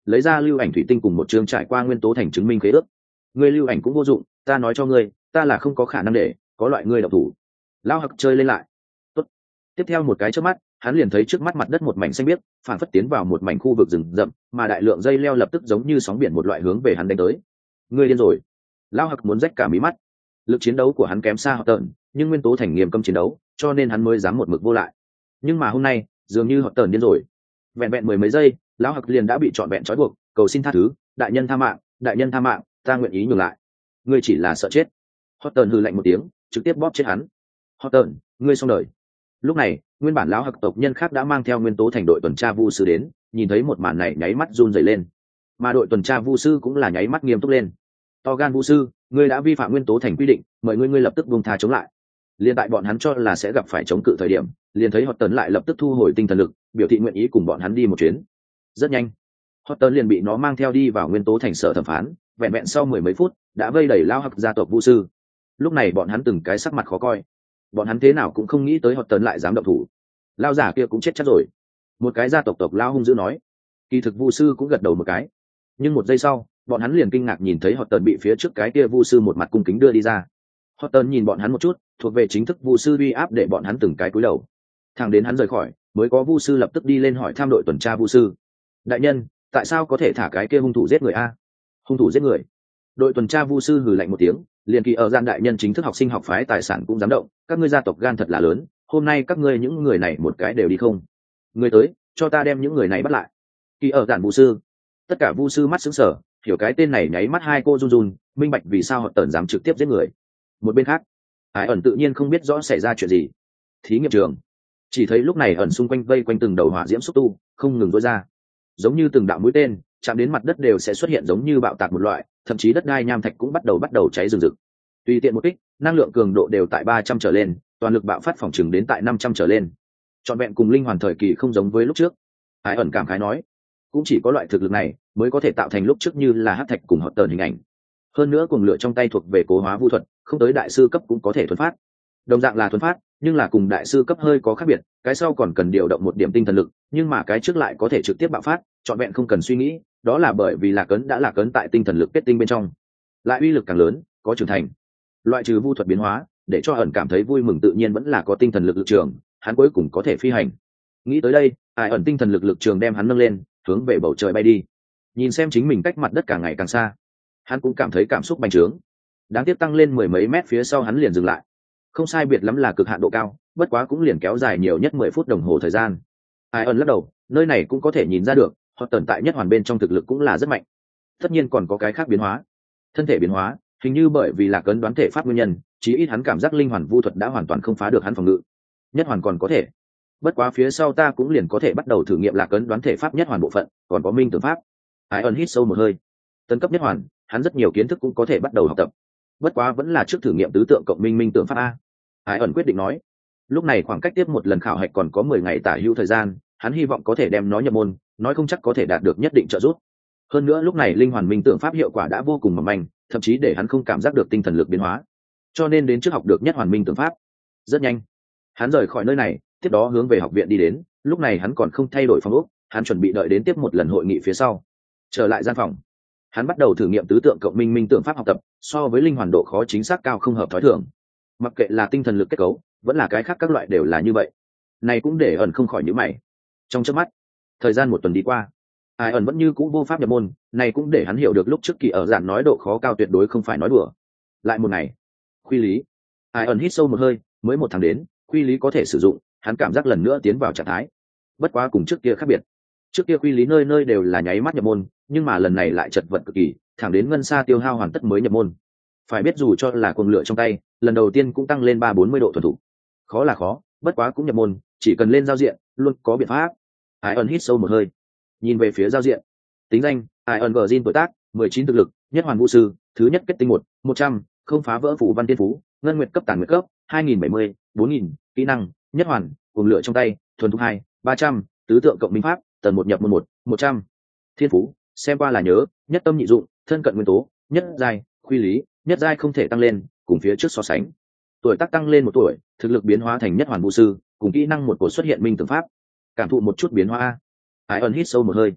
lấy ra lưu ảnh thủy tinh cùng một chương trải qua nguyên tố thành chứng minh khế ước. Ngươi lưu ảnh cũng vô dụng, ta nói cho ngươi, ta là không có khả năng để có loại ngươi độc thủ. Lao Hặc chơi lên lại. Tốt. Tiếp theo một cái chớp mắt, hắn liền thấy trước mắt mặt đất một mảnh xanh biếc, phản phất tiến vào một mảnh khu vực rừng rậm, mà đại lượng dây leo lập tức giống như sóng biển một loại hướng về hắn đánh tới. Ngươi điên rồi. Lao Hặc muốn rách cả mí mắt. Lực chiến đấu của hắn kém xa Họt Tợn, nhưng nguyên tố thành nghiêm cấm chiến đấu, cho nên hắn mới dám một mực vô lại. Nhưng mà hôm nay, dường như Họt Tợn điên rồi. Vẹn vẹn mười mấy giây, lão Hặc liền đã bị trọn vẹn trói buộc, cầu xin tha thứ, đại nhân tha mạng, đại nhân tha mạng, ta nguyện ý nhường lại. Ngươi chỉ là sợ chết. Họt Tợn hừ lạnh một tiếng, trực tiếp bóp chết hắn. Họt Tợn, ngươi xong đời. Lúc này, nguyên bản lão Hặc tộc nhân khác đã mang theo nguyên tố thành đội tuần tra vu sư đến, nhìn thấy một màn này nháy mắt run rẩy lên. Mà đội tuần tra vu sư cũng là nháy mắt nghiêm túc lên. To gan vu sư, ngươi đã vi phạm nguyên tố thành quy định, mời ngươi lập tức buông tha chống lại. Liên tại bọn hắn cho là sẽ gặp phải chống cự thời điểm, liền thấy Họt Tợn lại lập tức thu hồi tinh thần lực, biểu thị nguyện ý cùng bọn hắn đi một chuyến. Rất nhanh, Họt Tợn liền bị nó mang theo đi vào nguyên tố thành sở thẩm phán, vẹn vẹn sau mười mấy phút đã vây đẩy lao Hặc gia tộc vu sư. Lúc này bọn hắn từng cái sắc mặt khó coi, bọn hắn thế nào cũng không nghĩ tới Họt Tợn lại dám động thủ. Lao giả kia cũng chết chắc rồi. Một cái gia tộc lao hung dữ nói. Kỳ thực vu sư cũng gật đầu một cái, nhưng một giây sau bọn hắn liền kinh ngạc nhìn thấy Họt Tợn bị phía trước cái kia vu sư một mặt cung kính đưa đi ra. Họt Tợn nhìn bọn hắn một chút, thuộc về chính thức vu sư uy áp để bọn hắn từng cái cúi đầu. Thằng đến hắn rời khỏi, mới có vu sư lập tức đi lên hỏi thăm đội tuần tra vu sư. Đại nhân, tại sao có thể thả cái kia hung thủ giết người a? Hung thủ giết người? Đội tuần tra vu sư hừ lạnh một tiếng, liền kỳ ở gian đại nhân chính thức học sinh học phái tài sản cũng dám động, các ngươi gia tộc gan thật là lớn, hôm nay các ngươi những người này một cái đều đi không? Người tới, cho ta đem những người này bắt lại. Kỳ ở giản vu sư. Tất cả vu sư mắt sững sờ, hiểu cái tên này nháy mắt hai cô run run, minh bạch vì sao Họt Tợn dám trực tiếp giết người. Một bên khác, Ái ẩn tự nhiên không biết rõ xảy ra chuyện gì. Thí nghiệm trường, chỉ thấy lúc này ẩn xung quanh vây quanh từng đầu hỏa diễm xúc tu, không ngừng rối ra, giống như từng đạo mũi tên, chạm đến mặt đất đều sẽ xuất hiện giống như bạo tạc một loại, thậm chí đất đai nham thạch cũng bắt đầu cháy rừng rực. Tùy tiện một kích, năng lượng cường độ đều tại 300 trở lên, toàn lực bạo phát phòng trừng đến tại 500 trở lên. Trọn vẹn cùng linh hoàn thời kỳ không giống với lúc trước. Ái ẩn cảm khái nói, cũng chỉ có loại thực lực này mới có thể tạo thành lúc trước như là hắc thạch cùng Họt Tợn hình ảnh. Hơn nữa cuồng lửa trong tay thuộc về cố hóa vu thuật, không tới đại sư cấp cũng có thể thuần phát. Đồng dạng là thuần phát, nhưng là cùng đại sư cấp hơi có khác biệt, cái sau còn cần điều động một điểm tinh thần lực, nhưng mà cái trước lại có thể trực tiếp bạo phát, trọn vẹn không cần suy nghĩ, đó là bởi vì lạc ấn đã lạc ấn tại tinh thần lực kết tinh bên trong, lại uy lực càng lớn, có trưởng thành. Loại trừ vu thuật biến hóa, để cho ẩn cảm thấy vui mừng tự nhiên vẫn là có tinh thần lực lực trường, hắn cuối cùng có thể phi hành. Nghĩ tới đây, Ái ẩn tinh thần lực lực trường đem hắn nâng lên, hướng về bầu trời bay đi. Nhìn xem chính mình cách mặt đất càng ngày càng xa, hắn cũng cảm thấy cảm xúc bành trướng. Đáng tiếc tăng lên mười mấy mét phía sau hắn liền dừng lại. Không sai biệt lắm là cực hạn độ cao, bất quá cũng liền kéo dài nhiều nhất 10 phút đồng hồ thời gian. Ai ẩn lắc đầu, nơi này cũng có thể nhìn ra được, Họt Tợn tại nhất hoàn bên trong thực lực cũng là rất mạnh. Tất nhiên còn có cái khác biến hóa. Thân thể biến hóa, hình như bởi vì là cấn đoán thể pháp nguyên nhân, chí ít hắn cảm giác linh hoàn vu thuật đã hoàn toàn không phá được hắn phòng ngự. Nhất hoàn còn có thể. Bất quá phía sau ta cũng liền có thể bắt đầu thử nghiệm là cấn đoán thể pháp nhất hoàn bộ phận, còn có minh tưởng pháp. Ai ẩn hít sâu một hơi. Tấn cấp nhất hoàn, hắn rất nhiều kiến thức cũng có thể bắt đầu học tập. Bất quá vẫn là trước thử nghiệm tứ tượng cộng minh tưởng pháp a. Ái ẩn quyết định nói. Lúc này khoảng cách tiếp một lần khảo hạch còn có 10 ngày tả hữu thời gian, hắn hy vọng có thể đem nó nhập môn, nói không chắc có thể đạt được nhất định trợ giúp. Hơn nữa lúc này linh hoàn minh tưởng pháp hiệu quả đã vô cùng mỏng manh, thậm chí để hắn không cảm giác được tinh thần lực biến hóa. Cho nên đến trước học được nhất hoàn minh tưởng pháp. Rất nhanh, hắn rời khỏi nơi này, tiếp đó hướng về học viện đi đến, lúc này hắn còn không thay đổi phòng ốc, hắn chuẩn bị đợi đến tiếp một lần hội nghị phía sau. Trở lại gian phòng, hắn bắt đầu thử nghiệm tứ tượng cộng minh tưởng pháp học tập, so với linh hoàn độ khó chính xác cao không hợp thói thường. Mặc kệ là tinh thần lực kết cấu vẫn là cái khác các loại đều là như vậy, này cũng để ẩn không khỏi nhíu mày. Trong chớp mắt, thời gian một tuần đi qua, Ai ẩn vẫn như cũ vô pháp nhập môn, này cũng để hắn hiểu được lúc trước kỳ ở giản nói độ khó cao tuyệt đối không phải nói đùa. Lại một ngày, quy lý. Ai ẩn hít sâu một hơi, mới một tháng đến, quy lý có thể sử dụng, hắn cảm giác lần nữa tiến vào trạng thái. Bất quá cùng trước kia khác biệt, trước kia quy lý nơi nơi đều là nháy mắt nhập môn, nhưng mà lần này lại chật vật cực kỳ, thẳng đến ngân sa tiêu hao hoàn tất mới nhập môn. Phải biết dù cho là cuồng lửa trong tay, lần đầu tiên cũng tăng lên 340 độ thuần thủ. Khó là khó, bất quá cũng nhập môn, chỉ cần lên giao diện, luôn có biện pháp. Ai ẩn hít sâu một hơi, nhìn về phía giao diện. Tính danh: Ai ẩn Gjin, tuổi tác: 19, thực lực: nhất hoàn vũ sư, thứ nhất kết tinh 100, không phá vỡ phủ văn tiên phú, ngân nguyệt cấp tàn nguyệt cấp, 2070, 4000, kỹ năng: nhất hoàn, cuồng lửa trong tay, thuần thục 2, 300, tứ tượng cộng minh pháp, tầng 1 nhập môn 100. Thiên phú: xem qua là nhớ, nhất tâm nhị dụng, thân cận nguyên tố, nhất giai, quy lý, nhất giai không thể tăng lên, cùng phía trước so sánh. Tuổi tác tăng lên 1 tuổi, thực lực biến hóa thành nhất hoàn vũ sư, cùng kỹ năng một cổ xuất hiện minh tưởng pháp. Cảm thụ một chút biến hóa. Ai ẩn hít sâu một hơi.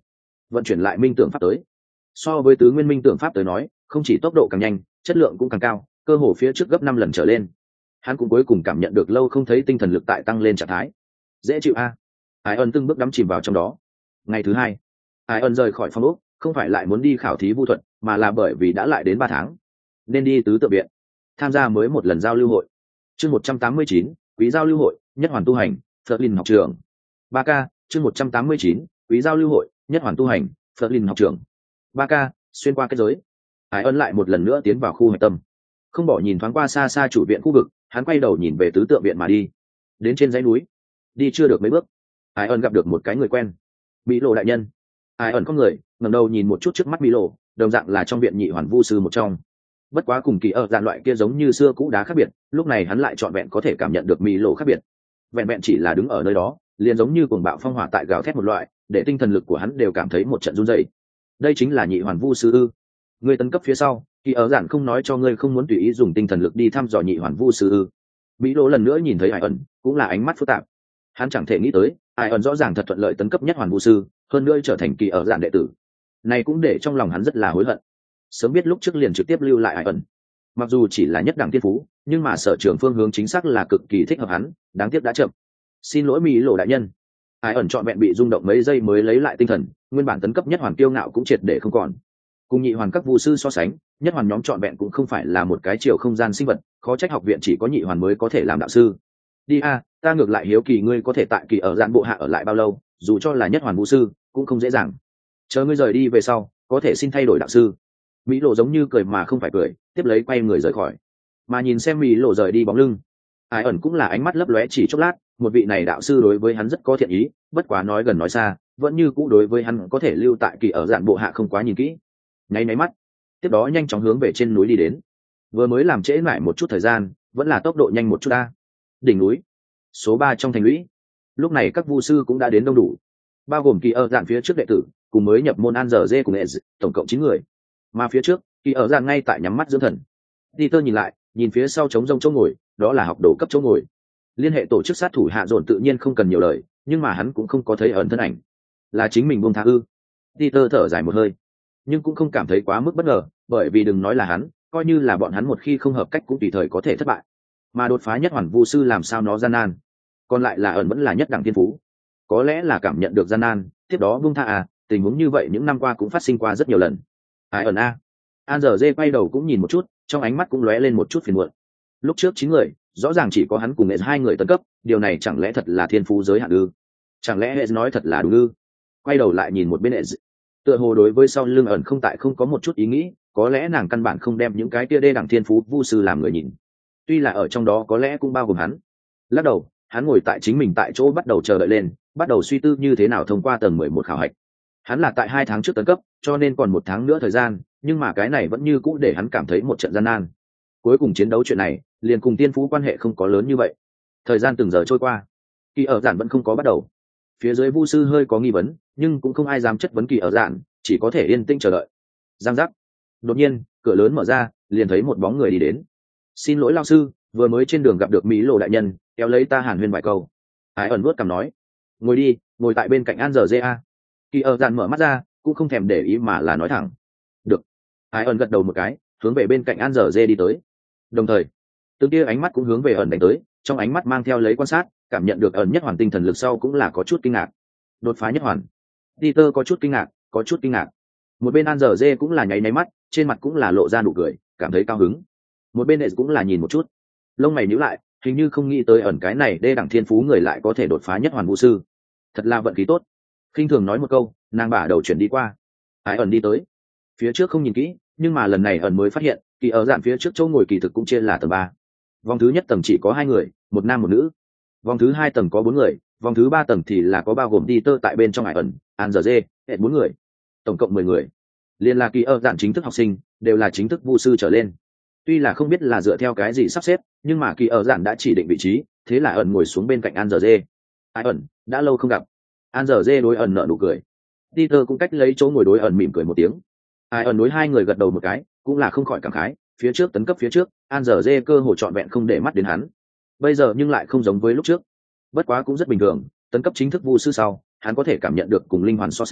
vận chuyển lại minh tưởng pháp tới. So với tứ nguyên minh tưởng pháp tới nói, không chỉ tốc độ càng nhanh, chất lượng cũng càng cao, cơ hồ phía trước gấp 5 lần trở lên. Hắn cũng cuối cùng cảm nhận được lâu không thấy tinh thần lực tại tăng lên trạng thái. Dễ chịu a. Ai ân từng bước đắm chìm vào trong đó. Ngày thứ hai, Ai ân rời khỏi phòng ốc, không phải lại muốn đi khảo thí vu thuật, mà là bởi vì đã lại đến 3 tháng, nên đi tứ tự viện, tham gia mới một lần giao lưu hội. Chương 189, quý giao lưu hội, nhất hoàn tu hành, Flerlin học trường. 3K, chương 189, quý giao lưu hội, nhất hoàn tu hành, Flerlin học trường. 3K, xuyên qua kết giới. Ai ân lại một lần nữa tiến vào khu hạch tâm. Không bỏ nhìn thoáng qua xa xa chủ viện khu vực, hắn quay đầu nhìn về tứ tượng viện mà đi. Đến trên dãy núi, đi chưa được mấy bước, Ai ân gặp được một cái người quen. Mỹ Lộ đại nhân. Ai ân có người ngẩng đầu nhìn một chút trước mắt Mỹ Lộ, đồng dạng là trong viện nhị hoàn vu sư một trong. Bất quá cùng kỳ ở dạng loại kia giống như xưa cũ đá khác biệt, lúc này hắn lại trọn vẹn có thể cảm nhận được Mỹ Lộ khác biệt. Vẹn vẹn chỉ là đứng ở nơi đó, liền giống như cuồng bạo phong hỏa tại gào thét một loại, để tinh thần lực của hắn đều cảm thấy một trận run rẩy. Đây chính là nhị hoàn vu sư ư? Ngươi tấn cấp phía sau, kỳ ở giản không nói cho ngươi không muốn tùy ý dùng tinh thần lực đi thăm dò nhị hoàn vu sư ư? Mỹ Lộ lần nữa nhìn thấy Ai ẩn, cũng là ánh mắt phức tạp. Hắn chẳng thể nghĩ tới, Ai ẩn rõ ràng thật thuận lợi tấn cấp nhất hoàn vu sư, hơn nữa trở thành kỳ ở giản đệ tử. Này cũng để trong lòng hắn rất là hối hận. Sớm biết lúc trước liền trực tiếp lưu lại Ai ẩn. Mặc dù chỉ là nhất đẳng thiên phú, nhưng mà sở trường phương hướng chính xác là cực kỳ thích hợp hắn, đáng tiếc đã chậm. Xin lỗi Mỹ Lộ đại nhân. Ai ẩn trọn vẹn bị rung động mấy giây mới lấy lại tinh thần, nguyên bản tấn cấp nhất hoàn kiêu ngạo cũng triệt để không còn. Cùng nhị hoàn các vu sư so sánh, nhất hoàn nhóm trọn vẹn cũng không phải là một cái chiều không gian sinh vật, khó trách học viện chỉ có nhị hoàn mới có thể làm đạo sư. Đi a, ta ngược lại hiếu kỳ ngươi có thể tại kỳ ở dạn bộ hạ ở lại bao lâu, dù cho là nhất hoàn vu sư cũng không dễ dàng. Chờ ngươi rời đi về sau, có thể xin thay đổi đạo sư. Mỹ Lộ giống như cười mà không phải cười, tiếp lấy quay người rời khỏi. Mà nhìn xem Mỹ Lộ rời đi bóng lưng, Ai ẩn cũng là ánh mắt lấp lóe chỉ chốc lát, một vị này đạo sư đối với hắn rất có thiện ý, bất quá nói gần nói xa, vẫn như cũ đối với hắn có thể lưu tại kỳ ở dạng bộ hạ không quá nhìn kỹ. Nháy nháy mắt, tiếp đó nhanh chóng hướng về trên núi đi đến. Vừa mới làm trễ lại một chút thời gian, vẫn là tốc độ nhanh một chút a. Đỉnh núi, số 3 trong thành lũy. Lúc này các vu sư cũng đã đến đông đủ, bao gồm kỳ ở dạng phía trước đệ tử, cùng mới nhập môn An Giờ Dê cùng Edge, tổng cộng 9 người. Mà phía trước, kỳ ở dạng ngay tại nhắm mắt dưỡng thần. Peter nhìn lại, nhìn phía sau trống rông chỗ ngồi, đó là học đồ cấp chỗ ngồi. Liên hệ tổ chức sát thủ hạ dồn tự nhiên không cần nhiều lời, nhưng mà hắn cũng không có thấy ẩn thân ảnh. Là chính mình buông tha ư? Peter thở dài một hơi, nhưng cũng không cảm thấy quá mức bất ngờ, bởi vì đừng nói là hắn, coi như là bọn hắn một khi không hợp cách cũng tùy thời có thể thất bại. Mà đột phá nhất hoàn vu sư làm sao nó gian nan, còn lại là ẩn vẫn là nhất đẳng thiên phú, có lẽ là cảm nhận được gian nan, tiếp đó buông tha à? Tình huống như vậy những năm qua cũng phát sinh qua rất nhiều lần. Ai ẩn a? An Giờ Dê quay đầu cũng nhìn một chút, trong ánh mắt cũng lóe lên một chút phiền muộn. Lúc trước 9 người, rõ ràng chỉ có hắn cùng Edge 2 người tấn cấp, điều này chẳng lẽ thật là thiên phú giới hạn ư? Chẳng lẽ Edge nói thật là đúng ư? Quay đầu lại nhìn một bên Edge, tựa hồ đối với sau lưng ẩn không tại không có một chút ý nghĩ, có lẽ nàng căn bản không đem những cái kia đê đẳng thiên phú vu sư làm người nhìn. Tuy là ở trong đó có lẽ cũng bao gồm hắn. Lắc đầu, hắn ngồi tại chính mình tại chỗ bắt đầu chờ đợi lên, bắt đầu suy tư như thế nào thông qua tầng 11 khảo hạch. Hắn là tại 2 tháng trước tấn cấp, cho nên còn 1 tháng nữa thời gian, nhưng mà cái này vẫn như cũ để hắn cảm thấy một trận gian nan. Cuối cùng chiến đấu chuyện này, liền cùng tiên phú quan hệ không có lớn như vậy. Thời gian từng giờ trôi qua, kỳ ở giản vẫn không có bắt đầu. Phía dưới vu sư hơi có nghi vấn, nhưng cũng không ai dám chất vấn kỳ ở giản, chỉ có thể yên tĩnh chờ đợi. Giang giác. Đột nhiên, cửa lớn mở ra, liền thấy một bóng người đi đến. Xin lỗi lao sư, vừa mới trên đường gặp được Mỹ Lộ đại nhân, kéo lấy ta hàn huyên vài câu. Ai ẩn vuốt cằm nói, ngồi đi, ngồi tại bên cạnh An Giờ Dê a. Kỳ ở giản mở mắt ra, cũng không thèm để ý mà là nói thẳng. Được. Ai ẩn gật đầu một cái, hướng về bên cạnh An Giờ Dê đi tới. Đồng thời, từng tia ánh mắt cũng hướng về ẩn đánh tới, trong ánh mắt mang theo lấy quan sát, cảm nhận được ẩn nhất hoàn tinh thần lực sau cũng là có chút kinh ngạc. Đột phá nhất hoàn. Peter có chút kinh ngạc, có chút kinh ngạc. Một bên An Giờ Dê cũng là nháy mắt, trên mặt cũng là lộ ra nụ cười, cảm thấy cao hứng. Một bên Edge cũng là nhìn một chút, lông mày nhíu lại, hình như không nghĩ tới ẩn cái này đê đẳng thiên phú người lại có thể đột phá nhất hoàn vũ sư. Thật là vận khí tốt. Khinh thường nói một câu, nàng bả đầu chuyển đi qua. Ai ẩn đi tới. Phía trước không nhìn kỹ, nhưng mà lần này ẩn mới phát hiện, kỳ ở dạn phía trước chỗ ngồi kỳ thực cũng chia là tầng 3. Vòng thứ nhất tầng chỉ có 2 người, một nam một nữ. Vòng thứ 2 tầng có 4 người, vòng thứ 3 tầng thì là có bao gồm Peter tại bên trong Ai ẩn, An Giờ Dê, hết 4 người. Tổng cộng 10 người. Liên là kỳ ở dạn chính thức học sinh, đều là chính thức vu sư trở lên. Tuy là không biết là dựa theo cái gì sắp xếp, nhưng mà kỳ ở dạn đã chỉ định vị trí, thế là ẩn ngồi xuống bên cạnh An Giờ Dê. Ai ẩn, đã lâu không gặp. An Giờ Dê đối ẩn nở nụ cười. Peter cũng cách lấy chỗ ngồi đối ẩn mỉm cười một tiếng. Ai ẩn đối 2 người gật đầu một cái, cũng là không khỏi cảm khái, phía trước tấn cấp phía trước, An Giờ Dê cơ hội trọn vẹn không để mắt đến hắn. Bây giờ nhưng lại không giống với lúc trước. Bất quá cũng rất bình thường, tấn cấp chính thức vu sư sau, hắn có thể cảm nhận được cùng linh hoàn so sánh,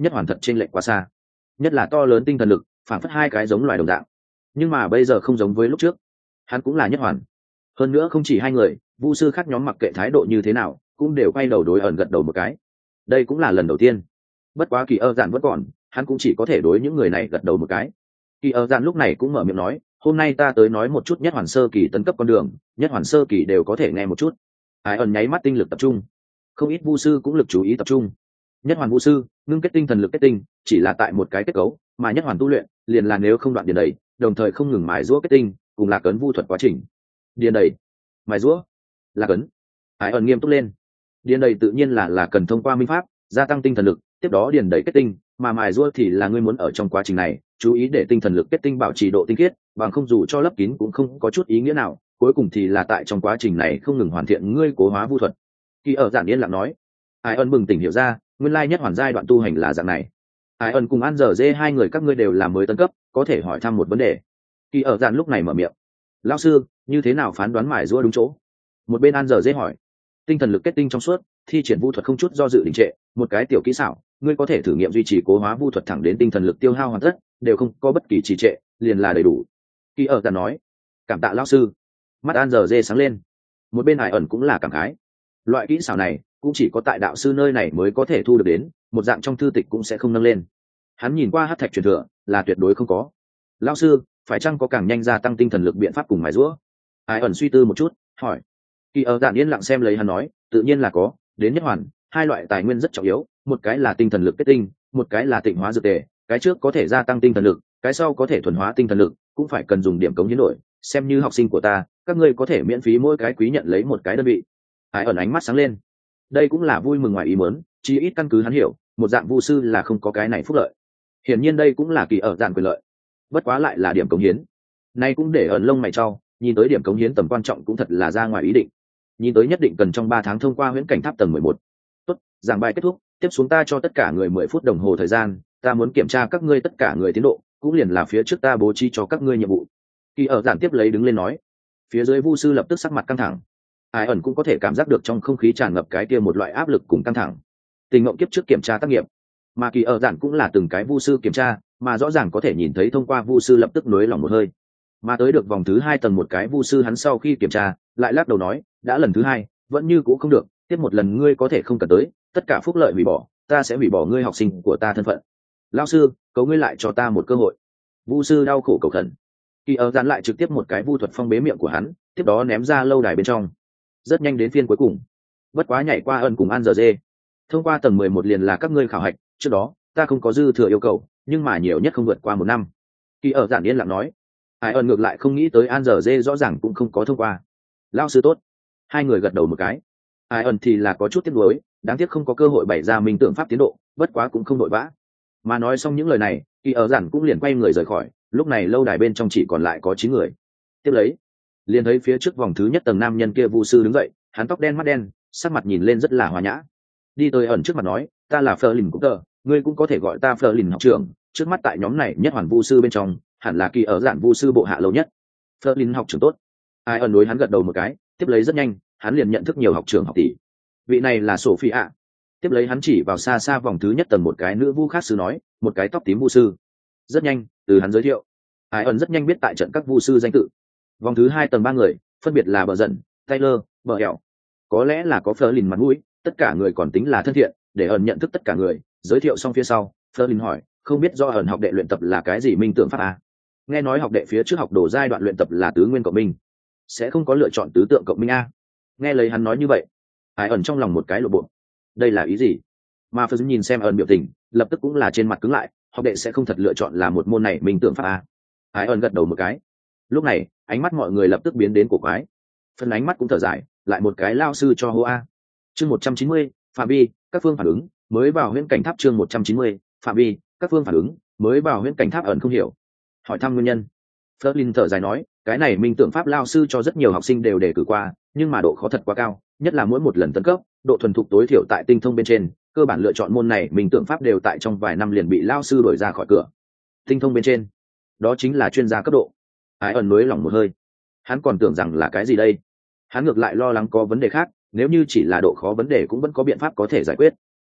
nhất hoàn thật trên lệch quá xa, nhất là to lớn tinh thần lực phản phất hai cái giống loài đồng dạng. Nhưng mà bây giờ không giống với lúc trước, hắn cũng là nhất hoàn. Hơn nữa không chỉ hai người, vu sư khác nhóm mặc kệ thái độ như thế nào cũng đều quay đầu đối ẩn gật đầu một cái. Đây cũng là lần đầu tiên. Bất quá kỳ ơ dạn vẫn còn, hắn cũng chỉ có thể đối những người này gật đầu một cái. Kỳ ơ dạn lúc này cũng mở miệng nói, hôm nay ta tới nói một chút nhất hoàn sơ kỳ tấn cấp con đường, nhất hoàn sơ kỳ đều có thể nghe một chút. Ai ẩn nháy mắt tinh lực tập trung, không ít vu sư cũng lực chú ý tập trung. Nhất hoàn vu sư ngưng kết tinh thần lực kết tinh chỉ là tại một cái kết cấu, mà nhất hoàn tu luyện liền là nếu không đoạn điền đầy, đồng thời không ngừng mài giũa kết tinh, cùng là cấn vu thuật quá trình. Điền đầy, mài giũa, là cấn. Ai ẩn nghiêm túc lên. Điền đầy tự nhiên là cần thông qua minh pháp gia tăng tinh thần lực, tiếp đó điền đầy kết tinh, mà mài giũa thì là ngươi muốn ở trong quá trình này chú ý để tinh thần lực kết tinh bảo trì độ tinh khiết, bằng không dù cho lấp kín cũng không có chút ý nghĩa nào, cuối cùng thì là tại trong quá trình này không ngừng hoàn thiện ngươi cố hóa vu thuật. Kỳ ở giản yên lặng nói. Ai ân bừng tỉnh hiểu ra, nguyên lai nhất hoàn giai đoạn tu hành là dạng này. Ai ân cùng An Giờ Dê hai người các ngươi đều là mới tấn cấp, có thể hỏi thăm một vấn đề. Kỳ ở giản lúc này mở miệng. Lão sư, như thế nào phán đoán mài giũa đúng chỗ? Một bên An Giờ Dê hỏi. Tinh thần lực kết tinh trong suốt, thi triển vu thuật không chút do dự đình trệ, một cái tiểu kỹ xảo, ngươi có thể thử nghiệm duy trì cố hóa vu thuật thẳng đến tinh thần lực tiêu hao hoàn tất, đều không có bất kỳ trì trệ, liền là đầy đủ. Kỳ ở giản nói. Cảm tạ lão sư. Mắt An Giờ Dê sáng lên. Một bên Ai ẩn cũng là cảm khái. Loại kỹ xảo này cũng chỉ có tại đạo sư nơi này mới có thể thu được đến, một dạng trong thư tịch cũng sẽ không nâng lên. Hắn nhìn qua hắc thạch truyền thừa là tuyệt đối không có. Lão sư, phải chăng có càng nhanh gia tăng tinh thần lực biện pháp cùng mài giũa? Ai ẩn suy tư một chút hỏi. Kỳ ở Dạn yên lặng xem lấy hắn nói, tự nhiên là có. Đến nhất hoàn, hai loại tài nguyên rất trọng yếu, một cái là tinh thần lực kết tinh, một cái là tịnh hóa dược tề. Cái trước có thể gia tăng tinh thần lực, cái sau có thể thuần hóa tinh thần lực, cũng phải cần dùng điểm cống hiến đổi. Xem như học sinh của ta, các ngươi có thể miễn phí mỗi cái quý nhận lấy một cái đơn vị. Ai ẩn ánh mắt sáng lên. Đây cũng là vui mừng ngoài ý muốn, chí ít căn cứ hắn hiểu, một dạng vu sư là không có cái này phúc lợi. Hiển nhiên đây cũng là kỳ ở dạng quyền lợi. Bất quá lại là điểm cống hiến. Nay cũng để ẩn lông mày trao, nhìn tới điểm cống hiến tầm quan trọng cũng thật là ra ngoài ý định. Nhìn tới nhất định cần trong 3 tháng thông qua huyễn cảnh tháp tầng 11. Tốt, giảng bài kết thúc, tiếp xuống ta cho tất cả người 10 phút đồng hồ thời gian, ta muốn kiểm tra các ngươi tất cả người tiến độ, cũng liền là phía trước ta bố trí cho các ngươi nhiệm vụ. Kỳ ở giản tiếp lấy đứng lên nói. Phía dưới vu sư lập tức sắc mặt căng thẳng. Ai ẩn cũng có thể cảm giác được trong không khí tràn ngập cái kia một loại áp lực cùng căng thẳng. Tình ngộng kiếp trước kiểm tra tác nghiệp, mà kỳ ở giản cũng là từng cái vu sư kiểm tra, mà rõ ràng có thể nhìn thấy thông qua vu sư lập tức nới lỏng một hơi. Mà tới được vòng thứ 2 tầng một cái vu sư hắn sau khi kiểm tra lại lắc đầu nói, đã lần thứ 2 vẫn như cũ không được, tiếp một lần ngươi có thể không cần tới, tất cả phúc lợi hủy bỏ, ta sẽ hủy bỏ ngươi học sinh của ta thân phận. Lão sư, cầu ngươi lại cho ta một cơ hội. Vu sư đau khổ cầu khẩn. Kỳ ở giản lại trực tiếp một cái vu thuật phong bế miệng của hắn, tiếp đó ném ra lâu đài bên trong. Rất nhanh đến phiên cuối cùng, bất quá nhảy qua ân cùng An Giờ Dê. Thông qua tầng 11 liền là các ngươi khảo hạch, trước đó ta không có dư thừa yêu cầu, nhưng mà nhiều nhất không vượt qua 1 năm. Kỳ ở giản yên lặng nói. Ai ân ngược lại không nghĩ tới An Giờ Dê rõ ràng cũng không có thông qua. Lão sư tốt. Hai người gật đầu một cái. Ai ân thì là có chút tiếc nuối, đáng tiếc không có cơ hội bày ra minh tượng pháp tiến độ, bất quá cũng không nội vã. Mà nói xong những lời này, Kỳ ở giản cũng liền quay người rời khỏi, lúc này lâu đài bên trong chỉ còn lại có 9 người. Tiếp lấy, liền thấy phía trước vòng thứ nhất tầng nam nhân kia vu sư đứng dậy, hắn tóc đen mắt đen, sắc mặt nhìn lên rất là hòa nhã. Đi tới ẩn trước mặt nói, ta là Fleur Lin Cooper, ngươi cũng có thể gọi ta Fleur Lin học trưởng, trước mắt tại nhóm này nhất hoàn vu sư bên trong, hẳn là Kỳ ở giản vu sư bộ hạ lâu nhất. Fleur Lin học trưởng tốt. Ai ẩn đối hắn gật đầu một cái, tiếp lấy rất nhanh, hắn liền nhận thức nhiều học trưởng học tỷ. Vị này là Sophia. Tiếp lấy hắn chỉ vào xa xa vòng thứ nhất tầng một cái nữ vu khác sư nói, một cái tóc tím vu sư. Rất nhanh, từ hắn giới thiệu, Ai ẩn rất nhanh biết tại trận các vu sư danh tự. Vòng thứ 2 tầng 3 người, phân biệt là Bờ Dần, Taylor, Bờ Hẹo. Có lẽ là có Fleur Lin mặt mũi, tất cả người còn tính là thân thiện, để ẩn nhận thức tất cả người. Giới thiệu xong phía sau, Fleur Lin hỏi, không biết do ẩn học đệ luyện tập là cái gì minh tượng pháp à? Nghe nói học đệ phía trước học đồ giai đoạn luyện tập là tứ nguyên cộng minh, sẽ không có lựa chọn tứ tượng cộng minh a? Nghe lời hắn nói như vậy, Ai ẩn trong lòng một cái lộ bộ. Đây là ý gì? Mà Fleur nhìn xem ẩn biểu tình, lập tức cũng là trên mặt cứng lại, học đệ sẽ không thật lựa chọn là một môn này minh tượng pháp a? Ai ẩn gật đầu một cái. Lúc này, ánh mắt mọi người lập tức biến đến cổ quái. Phần ánh mắt cũng thở dài, lại một cái lao sư cho hô a. Chương 190, phạm vi, các phương phản ứng, mới vào huyễn cảnh tháp. Chương 190, phạm vi, các phương phản ứng, mới vào huyễn cảnh tháp. Ẩn không hiểu, hỏi thăm nguyên nhân. Flerlin thở dài nói, cái này minh tượng pháp lao sư cho rất nhiều học sinh đều đề cử qua, nhưng mà độ khó thật quá cao, nhất là mỗi một lần tấn cấp, độ thuần thục tối thiểu tại tinh thông bên trên, cơ bản lựa chọn môn này minh tượng pháp đều tại trong vài năm liền bị lao sư đuổi ra khỏi cửa. Tinh thông bên trên, đó chính là chuyên gia cấp độ. Ai ẩn nới lỏng một hơi, hắn còn tưởng rằng là cái gì đây. Hắn ngược lại lo lắng có vấn đề khác, nếu như chỉ là độ khó vấn đề cũng vẫn có biện pháp có thể giải quyết.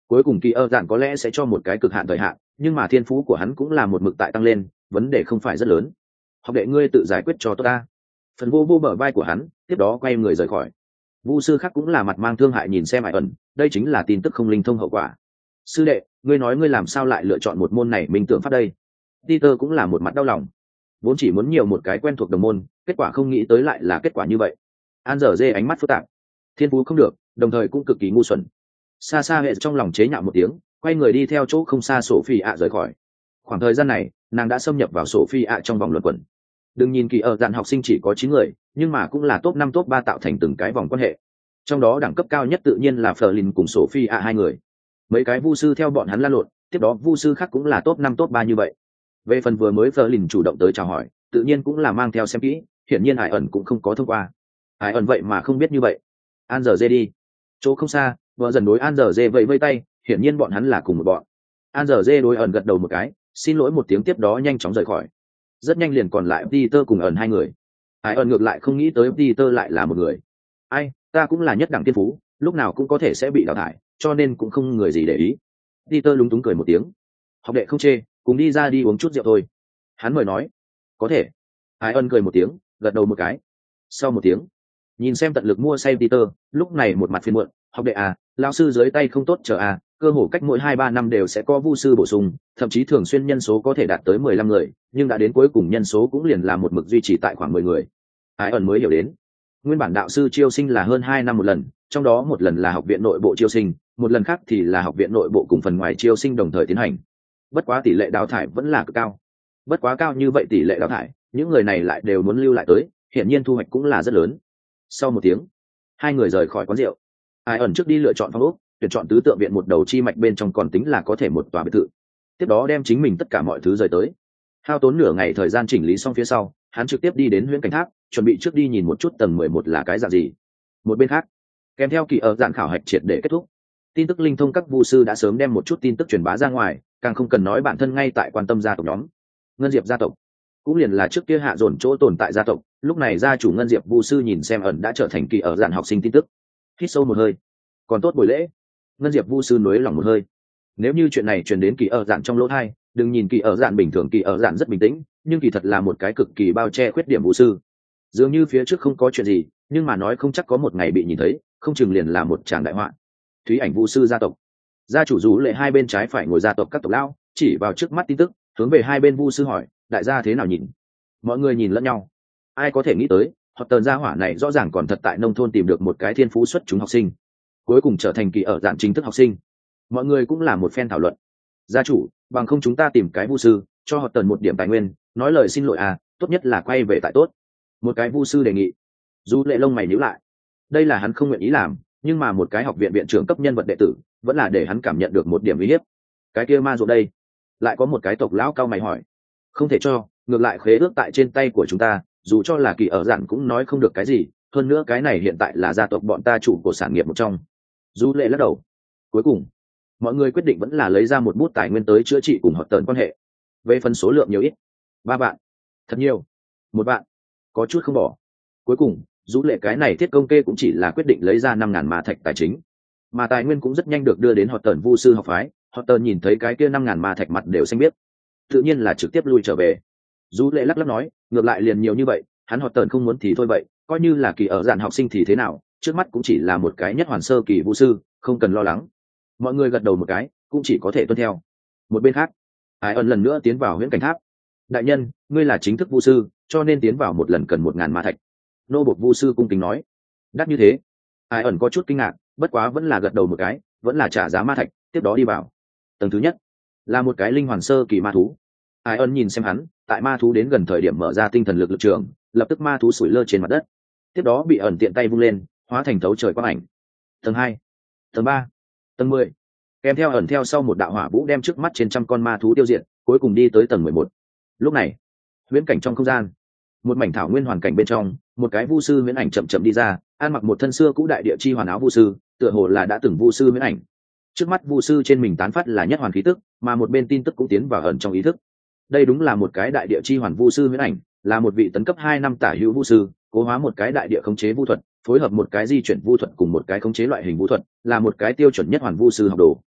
Cuối cùng kỳ ơ dạn có lẽ sẽ cho một cái cực hạn thời hạn, nhưng mà thiên phú của hắn cũng là một mực tại tăng lên, vấn đề không phải rất lớn. Học đệ ngươi tự giải quyết cho tốt ta. Phần vô vô bờ vai của hắn, tiếp đó quay người rời khỏi. Vu sư khác cũng là mặt mang thương hại nhìn xem Hải ẩn, đây chính là tin tức không linh thông hậu quả. Sư đệ, ngươi nói ngươi làm sao lại lựa chọn một môn này minh tưởng pháp đây? Peter cũng là một mặt đau lòng, vốn chỉ muốn nhiều một cái quen thuộc đồng môn, kết quả không nghĩ tới lại là kết quả như vậy. An dở dê ánh mắt phức tạp, thiên phú không được, đồng thời cũng cực kỳ ngu xuẩn. Xa xa hệ trong lòng chế nhạo một tiếng, quay người đi theo chỗ không xa Sophie ạ rời khỏi. Khoảng thời gian này, nàng đã xâm nhập vào Sophie ạ trong vòng luận quẩn. Đừng nhìn kỳ ở dạn học sinh chỉ có 9 người, nhưng mà cũng là top 5 top 3 tạo thành từng cái vòng quan hệ. Trong đó đẳng cấp cao nhất tự nhiên là Fleur cùng Sophie ạ hai người. Mấy cái vu sư theo bọn hắn la lộn, tiếp đó vu sư khác cũng là top 5 top 3 như vậy. Về phần vừa mới Fleur chủ động tới chào hỏi, tự nhiên cũng là mang theo xem kỹ, hiển nhiên Hải ẩn cũng không có thông qua. Hải ẩn vậy mà không biết như vậy. An giờ dê đi. Chỗ không xa, vợ dần đối An giờ dê vẫy vây tay, hiển nhiên bọn hắn là cùng một bọn. An giờ dê đối ẩn gật đầu một cái, xin lỗi một tiếng, tiếp đó nhanh chóng rời khỏi. Rất nhanh liền còn lại Peter cùng ẩn hai người. Hải ẩn ngược lại không nghĩ tới Peter lại là một người. Ai, ta cũng là nhất đẳng tiên phú, lúc nào cũng có thể sẽ bị đào thải, cho nên cũng không người gì để ý. Peter lúng túng cười một tiếng. Học đệ không chê, cùng đi ra đi uống chút rượu thôi. Hắn mời nói. Có thể. Hải ẩn cười một tiếng, gật đầu một cái. Sau một tiếng, nhìn xem tận lực mua say Peter, lúc này một mặt phiền muộn. Học đệ à, lão sư dưới tay không tốt chờ à, cơ hồ cách mỗi 2-3 năm đều sẽ có vu sư bổ sung, thậm chí thường xuyên nhân số có thể đạt tới 15 người, nhưng đã đến cuối cùng nhân số cũng liền là một mực duy trì tại khoảng 10 người. Ai ẩn mới hiểu đến, nguyên bản đạo sư chiêu sinh là hơn 2 năm một lần, trong đó một lần là học viện nội bộ chiêu sinh, một lần khác thì là học viện nội bộ cùng phần ngoài chiêu sinh đồng thời tiến hành. Bất quá tỷ lệ đào thải vẫn là cực cao. Bất quá cao như vậy tỷ lệ đào thải, những người này lại đều muốn lưu lại tới, hiển nhiên thu hoạch cũng là rất lớn. Sau một tiếng, hai người rời khỏi quán rượu. Ai ẩn trước đi lựa chọn phòng ốc, tuyển chọn tứ tượng viện một đầu chi mạch bên trong còn tính là có thể một tòa biệt thự. Tiếp đó đem chính mình tất cả mọi thứ rời tới. Hao tốn nửa ngày thời gian chỉnh lý xong phía sau, hắn trực tiếp đi đến huyễn cảnh tháp, chuẩn bị trước đi nhìn một chút tầng 11 là cái dạng gì. Một bên khác, kèm theo kỳ ở dạng khảo hạch triệt để kết thúc, tin tức linh thông các vu sư đã sớm đem một chút tin tức truyền bá ra ngoài, càng không cần nói bản thân ngay tại quan tâm gia tộc nhóm. Ngân Diệp gia tộc cũng liền là trước kia hạ dồn chỗ tồn tại gia tộc, lúc này gia chủ Ngân Diệp vu sư nhìn xem ẩn đã trở thành kỳ ở dạng học sinh tin tức, hít sâu một hơi. Còn tốt buổi lễ. Ngân Diệp vu sư nối lòng một hơi. Nếu như chuyện này truyền đến kỳ ở dạn trong lỗ thai, đừng nhìn kỳ ở dạn bình thường, kỳ ở dạn rất bình tĩnh, nhưng kỳ thật là một cái cực kỳ bao che khuyết điểm vu sư. Dường như phía trước không có chuyện gì, nhưng mà nói không chắc có một ngày bị nhìn thấy, không chừng liền là một tràng đại họa. Thúy Ảnh vu sư gia tộc, gia chủ Dú Lệ hai bên trái phải ngồi gia tộc các tộc lão, chỉ vào trước mắt tin tức, hướng về hai bên vu sư hỏi, đại gia thế nào nhìn? Mọi người nhìn lẫn nhau. Ai có thể nghĩ tới, hoặc tờn gia hỏa này rõ ràng còn thật tại nông thôn tìm được một cái thiên phú xuất chúng học sinh, cuối cùng trở thành kỳ ở dạng chính thức học sinh. Mọi người cũng là một phen thảo luận. Gia chủ, bằng không chúng ta tìm cái vu sư cho họ tần một điểm tài nguyên, nói lời xin lỗi à, tốt nhất là quay về tại tốt. Một cái vu sư đề nghị. Du Lệ lông mày nhíu lại. Đây là hắn không nguyện ý làm, nhưng mà một cái học viện viện trưởng cấp nhân vật đệ tử vẫn là để hắn cảm nhận được một điểm uy hiếp. Cái kia ma ruộng đây? Lại có một cái tộc lão cao mày hỏi. Không thể cho, ngược lại khế ước tại trên tay của chúng ta, dù cho là kỳ ở dạng cũng nói không được cái gì, hơn nữa cái này hiện tại là gia tộc bọn ta chủ của sản nghiệp một trong. Du Lệ lắc đầu. Cuối cùng, mọi người quyết định vẫn là lấy ra một bút tài nguyên tới chữa trị cùng họ tần quan hệ. Về phần số lượng nhiều ít, 3 vạn. Thật nhiều. 1 vạn. Có chút không bỏ. Cuối cùng, Du Lệ cái này thiết công kê cũng chỉ là quyết định lấy ra 5.000 ma thạch tài chính, mà tài nguyên cũng rất nhanh được đưa đến họ tần vu sư học phái. Họ tần nhìn thấy cái kia 5.000 ma thạch mặt đều xanh biết, tự nhiên là trực tiếp lui trở về. Du Lệ lắc lắc nói, ngược lại liền nhiều như vậy, hắn họ tần không muốn thì thôi vậy, coi như là kỳ ở dạng học sinh thì thế nào, trước mắt cũng chỉ là một cái nhất hoàn sơ kỳ vu sư, không cần lo lắng. Mọi người gật đầu một cái, cũng chỉ có thể tuân theo. Một bên khác, Ai ẩn lần nữa tiến vào huyễn cảnh tháp. Đại nhân, ngươi là chính thức vu sư, cho nên tiến vào một lần cần 1.000 ma thạch. Nô bộc vu sư cung kính nói. Đắt như thế? Ai ẩn có chút kinh ngạc, bất quá vẫn là gật đầu một cái, vẫn là trả giá ma thạch, tiếp đó đi vào. Tầng thứ nhất là một cái linh hoàn sơ kỳ ma thú. Ai ẩn nhìn xem hắn, tại ma thú đến gần thời điểm mở ra tinh thần lực trường, lập tức ma thú sủi lơ trên mặt đất. Tiếp đó bị ẩn tiện tay vung lên, hóa thành thấu trời quang ảnh. Tầng 2, tầng 3, tầng 10. Kèm theo ẩn theo sau một đạo hỏa vũ đem trước mắt trên trăm con ma thú tiêu diệt, cuối cùng đi tới tầng 11. Lúc này, huyễn cảnh trong không gian, một mảnh thảo nguyên hoàn cảnh bên trong, một cái vu sư huyễn ảnh chậm chậm đi ra, ăn mặc một thân xưa cũ đại địa chi hoàn áo vu sư, tựa hồ là đã từng vu sư huyễn ảnh. Trước mắt vu sư trên mình tán phát là nhất hoàn khí tức, mà một bên tin tức cũng tiến vào ẩn trong ý thức. Đây đúng là một cái đại địa chi hoàn vu sư huyễn ảnh, là một vị tấn cấp 2 năm tả hữu vu sư, cố hóa một cái đại địa khống chế vu thuật, phối hợp một cái di chuyển vu thuật cùng một cái khống chế loại hình vu thuật, là một cái tiêu chuẩn nhất hoàn vu sư học đồ.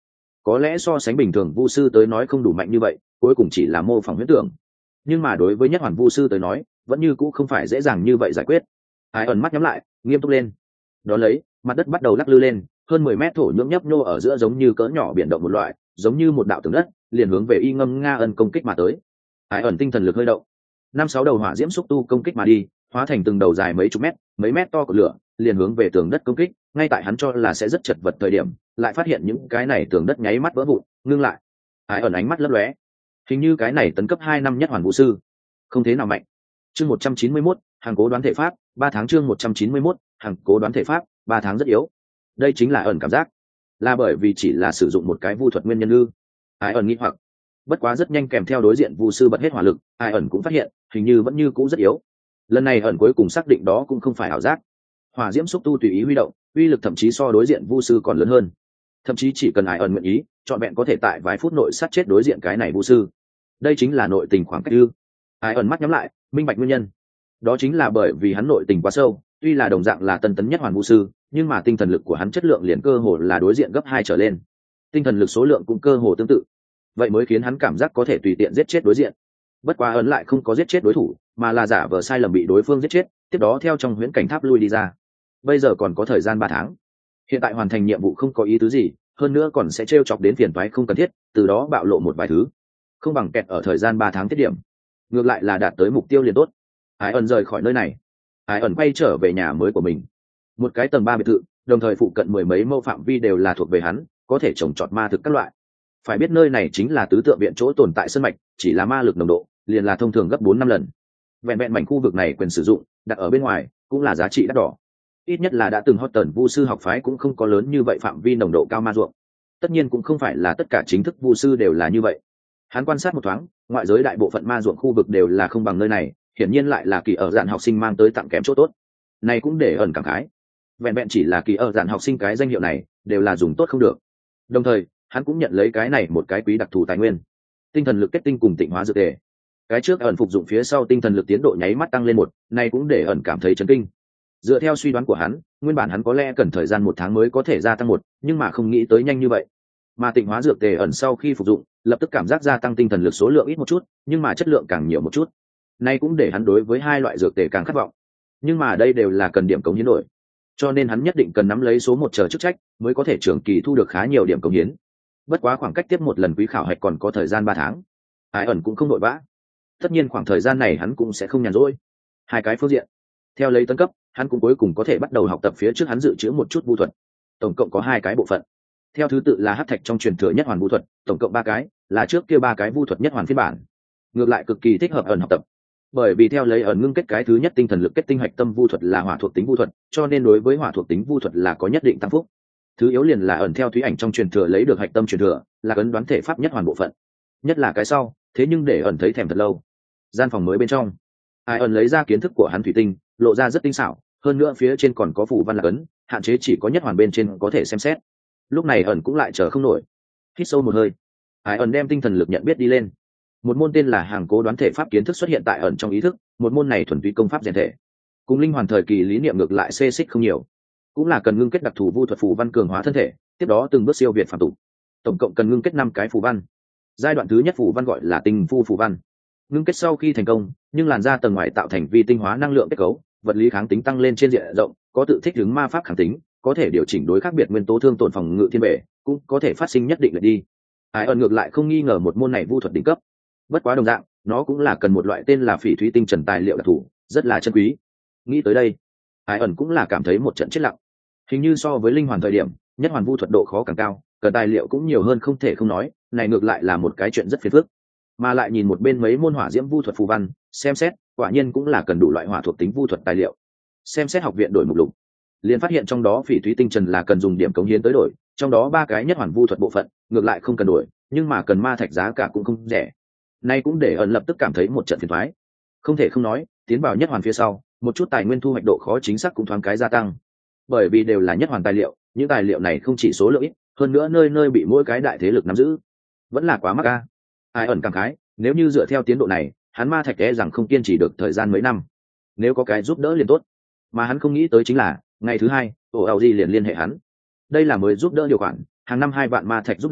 có lẽ so sánh bình thường vu sư tới nói không đủ mạnh như vậy, cuối cùng chỉ là mô phỏng huyễn tưởng, nhưng mà đối với nhất hoàn vu sư tới nói vẫn như cũ không phải dễ dàng như vậy giải quyết. Ai ẩn mắt nhắm lại, nghiêm túc lên. Đó lấy, mặt đất bắt đầu lắc lư lên, hơn 10 mét thổ nhưỡng nhấp nhô ở giữa giống như cỡ nhỏ biển động một loại, giống như một đạo tường đất, liền hướng về Y Ngâm Nga Ân công kích mà tới. Ai ẩn tinh thần lực hơi động, 5-6 đầu hỏa diễm xúc tu công kích mà đi, hóa thành từng đầu dài mấy chục mét, mấy mét to của lửa, liền hướng về tường đất công kích. Ngay tại hắn cho là sẽ rất chật vật thời điểm, lại phát hiện những cái này tường đất nháy mắt vỡ vụn, ngưng lại. Ai ẩn ánh mắt lấp lóe, hình như cái này tấn cấp 2 năm nhất hoàn vũ sư, không thế nào mạnh. Chương 191, hàng cố đoán thể pháp, 3 tháng. Chương 191, hàng cố đoán thể pháp, 3 tháng rất yếu. Đây chính là ẩn cảm giác, là bởi vì chỉ là sử dụng một cái vu thuật nguyên nhân ư? Ai ẩn nghĩ hoặc. Bất quá rất nhanh kèm theo đối diện vu sư bật hết hỏa lực, ai ẩn cũng phát hiện hình như vẫn như cũ rất yếu. Lần này ẩn cuối cùng xác định đó cũng không phải ảo giác. Hỏa diễm xúc tu tùy ý huy động, uy lực thậm chí so đối diện vu sư còn lớn hơn. Thậm chí chỉ cần ai ẩn nguyện ý, chọn vẹn có thể tại vài phút nội sát chết đối diện cái này vu sư. Đây chính là nội tình khoảng cách ư? Ai ẩn mắt nhắm lại, minh bạch nguyên nhân. Đó chính là bởi vì hắn nội tình quá sâu, tuy là đồng dạng là tân tấn nhất hoàn vu sư, nhưng mà tinh thần lực của hắn chất lượng liền cơ hồ là đối diện gấp 2 trở lên. Tinh thần lực số lượng cũng cơ hồ tương tự, vậy mới khiến hắn cảm giác có thể tùy tiện giết chết đối diện. Bất quá ấn lại không có giết chết đối thủ, mà là giả vờ sai lầm bị đối phương giết chết, tiếp đó theo trong huyễn cảnh tháp lui đi ra. Bây giờ còn có thời gian 3 tháng, hiện tại hoàn thành nhiệm vụ không có ý tứ gì, hơn nữa còn sẽ trêu chọc đến phiền toái không cần thiết, từ đó bạo lộ một vài thứ, không bằng kẹt ở thời gian 3 tháng tiết điểm, ngược lại là đạt tới mục tiêu liền tốt. Ai ẩn rời khỏi nơi này, Ai ẩn quay trở về nhà mới của mình, một cái tầng 3 biệt thự, đồng thời phụ cận 10 mấy mẫu phạm vi đều là thuộc về hắn, có thể trồng trọt ma thực các loại. Phải biết nơi này chính là tứ tượng viện chỗ tồn tại sân mạch, chỉ là ma lực nồng độ liền là thông thường gấp 4-5 lần. Vẹn vẹn mảnh khu vực này quyền sử dụng đặt ở bên ngoài cũng là giá trị đắt đỏ, ít nhất là đã từng hot tần vu sư học phái cũng không có lớn như vậy phạm vi nồng độ cao ma ruộng. Tất nhiên cũng không phải là tất cả chính thức vu sư đều là như vậy. Hắn quan sát một thoáng, ngoại giới đại bộ phận ma ruộng khu vực đều là không bằng nơi này, hiển nhiên lại là kỳ ở dạn học sinh mang tới tặng kém chỗ tốt. Này cũng để ẩn cảm khái, vẹn vẹn chỉ là kỳ ở dạn học sinh cái danh hiệu này đều là dùng tốt không được. Đồng thời hắn cũng nhận lấy cái này một cái quý đặc thù tài nguyên, tinh thần lực kết tinh cùng tịnh hóa dược tề. Cái trước ẩn phục dụng phía sau tinh thần lực tiến độ nháy mắt tăng lên 1, này cũng để ẩn cảm thấy chấn kinh. Dựa theo suy đoán của hắn, nguyên bản hắn có lẽ cần thời gian 1 tháng mới có thể gia tăng 1, nhưng mà không nghĩ tới nhanh như vậy. Mà tịnh hóa dược tề ẩn sau khi phục dụng, lập tức cảm giác gia tăng tinh thần lực số lượng ít một chút, nhưng mà chất lượng càng nhiều một chút. Này cũng để hắn đối với hai loại dược tề càng khát vọng. Nhưng mà đây đều là cần điểm cống hiến đổi, cho nên hắn nhất định cần nắm lấy số 1 chờ chức trách, mới có thể trường kỳ thu được khá nhiều điểm cống hiến. Bất quá khoảng cách tiếp một lần quý khảo hạch còn có thời gian 3 tháng. Ai ẩn cũng không vội vã. Tất nhiên khoảng thời gian này hắn cũng sẽ không nhàn rỗi. Hai cái phương diện, theo lấy tấn cấp, hắn cũng cuối cùng có thể bắt đầu học tập phía trước hắn dự trữ một chút vu thuật. Tổng cộng có 2 cái bộ phận. Theo thứ tự là hắc thạch trong truyền thừa nhất hoàn vu thuật, tổng cộng 3 cái, là trước kia 3 cái vu thuật nhất hoàn phiên bản. Ngược lại cực kỳ thích hợp ẩn học tập. Bởi vì theo lấy ẩn ngưng kết cái thứ nhất tinh thần lực kết tinh hạch tâm vu thuật là hỏa thuộc tính vu thuật, cho nên đối với hỏa thuộc tính vu thuật là có nhất định tăng phúc. Thứ yếu liền là ẩn theo thúy ảnh trong truyền thừa lấy được hạch tâm truyền thừa, là ấn đoán thể pháp nhất hoàn bộ phận. Nhất là cái sau, thế nhưng để ẩn thấy thèm thật lâu. Gian phòng mới bên trong, Ai ẩn lấy ra kiến thức của hắn thủy tinh, lộ ra rất tinh xảo, hơn nữa phía trên còn có phủ văn là ấn, hạn chế chỉ có nhất hoàn bên trên có thể xem xét. Lúc này ẩn cũng lại chờ không nổi, hít sâu một hơi, Ai ẩn đem tinh thần lực nhận biết đi lên. Một môn tên là hàng cố đoán thể pháp kiến thức xuất hiện tại ẩn trong ý thức, một môn này thuần túy công pháp rèn thể, cùng linh hoàn thời kỳ lý niệm ngược lại xê xích không nhiều, cũng là cần ngưng kết đặc thù vu thuật phù văn cường hóa thân thể, tiếp đó từng bước siêu việt phàm tục. Tổng cộng cần ngưng kết 5 cái phù văn. Giai đoạn thứ nhất phù văn gọi là tinh phu phù văn. Ngưng kết sau khi thành công, nhưng làn da tầng ngoài tạo thành vi tinh hóa năng lượng kết cấu, vật lý kháng tính tăng lên trên diện rộng, có tự thích ứng ma pháp kháng tính, có thể điều chỉnh đối khác biệt nguyên tố thương tổn phòng ngự thiên bệ, cũng có thể phát sinh nhất định lệch đi. Ai ẩn ngược lại không nghi ngờ một môn này vu thuật đỉnh cấp. Bất quá đồng dạng, nó cũng là cần một loại tên là phỉ thúy tinh trần tài liệu đặc thù, rất là chân quý. Nghĩ tới đây, Ai ẩn cũng là cảm thấy một trận chết lặng. Hình như so với linh hoàn thời điểm, nhất hoàn vu thuật độ khó càng cao, cần tài liệu cũng nhiều hơn không thể không nói, này ngược lại là một cái chuyện rất phiền phức. Mà lại nhìn một bên mấy môn hỏa diễm vu thuật phù văn, xem xét, quả nhiên cũng là cần đủ loại hỏa thuộc tính vu thuật tài liệu. Xem xét học viện đổi mục lục, liền phát hiện trong đó phỉ thúy tinh trần là cần dùng điểm cống hiến tới đổi, trong đó 3 cái nhất hoàn vu thuật bộ phận, ngược lại không cần đổi, nhưng mà cần ma thạch giá cả cũng không rẻ. Nay cũng để ẩn lập tức cảm thấy một trận phiền toái. Không thể không nói, tiến vào nhất hoàn phía sau, một chút tài nguyên thu hoạch độ khó chính xác cũng thoáng cái gia tăng. Bởi vì đều là nhất hoàn tài liệu, những tài liệu này không chỉ số lượng ít, hơn nữa nơi nơi bị mỗi cái đại thế lực nắm giữ, vẫn là quá mắc a. Ai ẩn cảm khái, nếu như dựa theo tiến độ này, hắn ma thạch e rằng không kiên trì được thời gian mấy năm. Nếu có cái giúp đỡ liền tốt. Mà hắn không nghĩ tới chính là, ngày thứ 2, OLG liền liên hệ hắn. Đây là mới giúp đỡ điều khoản, hàng năm 2 vạn ma thạch giúp đỡ,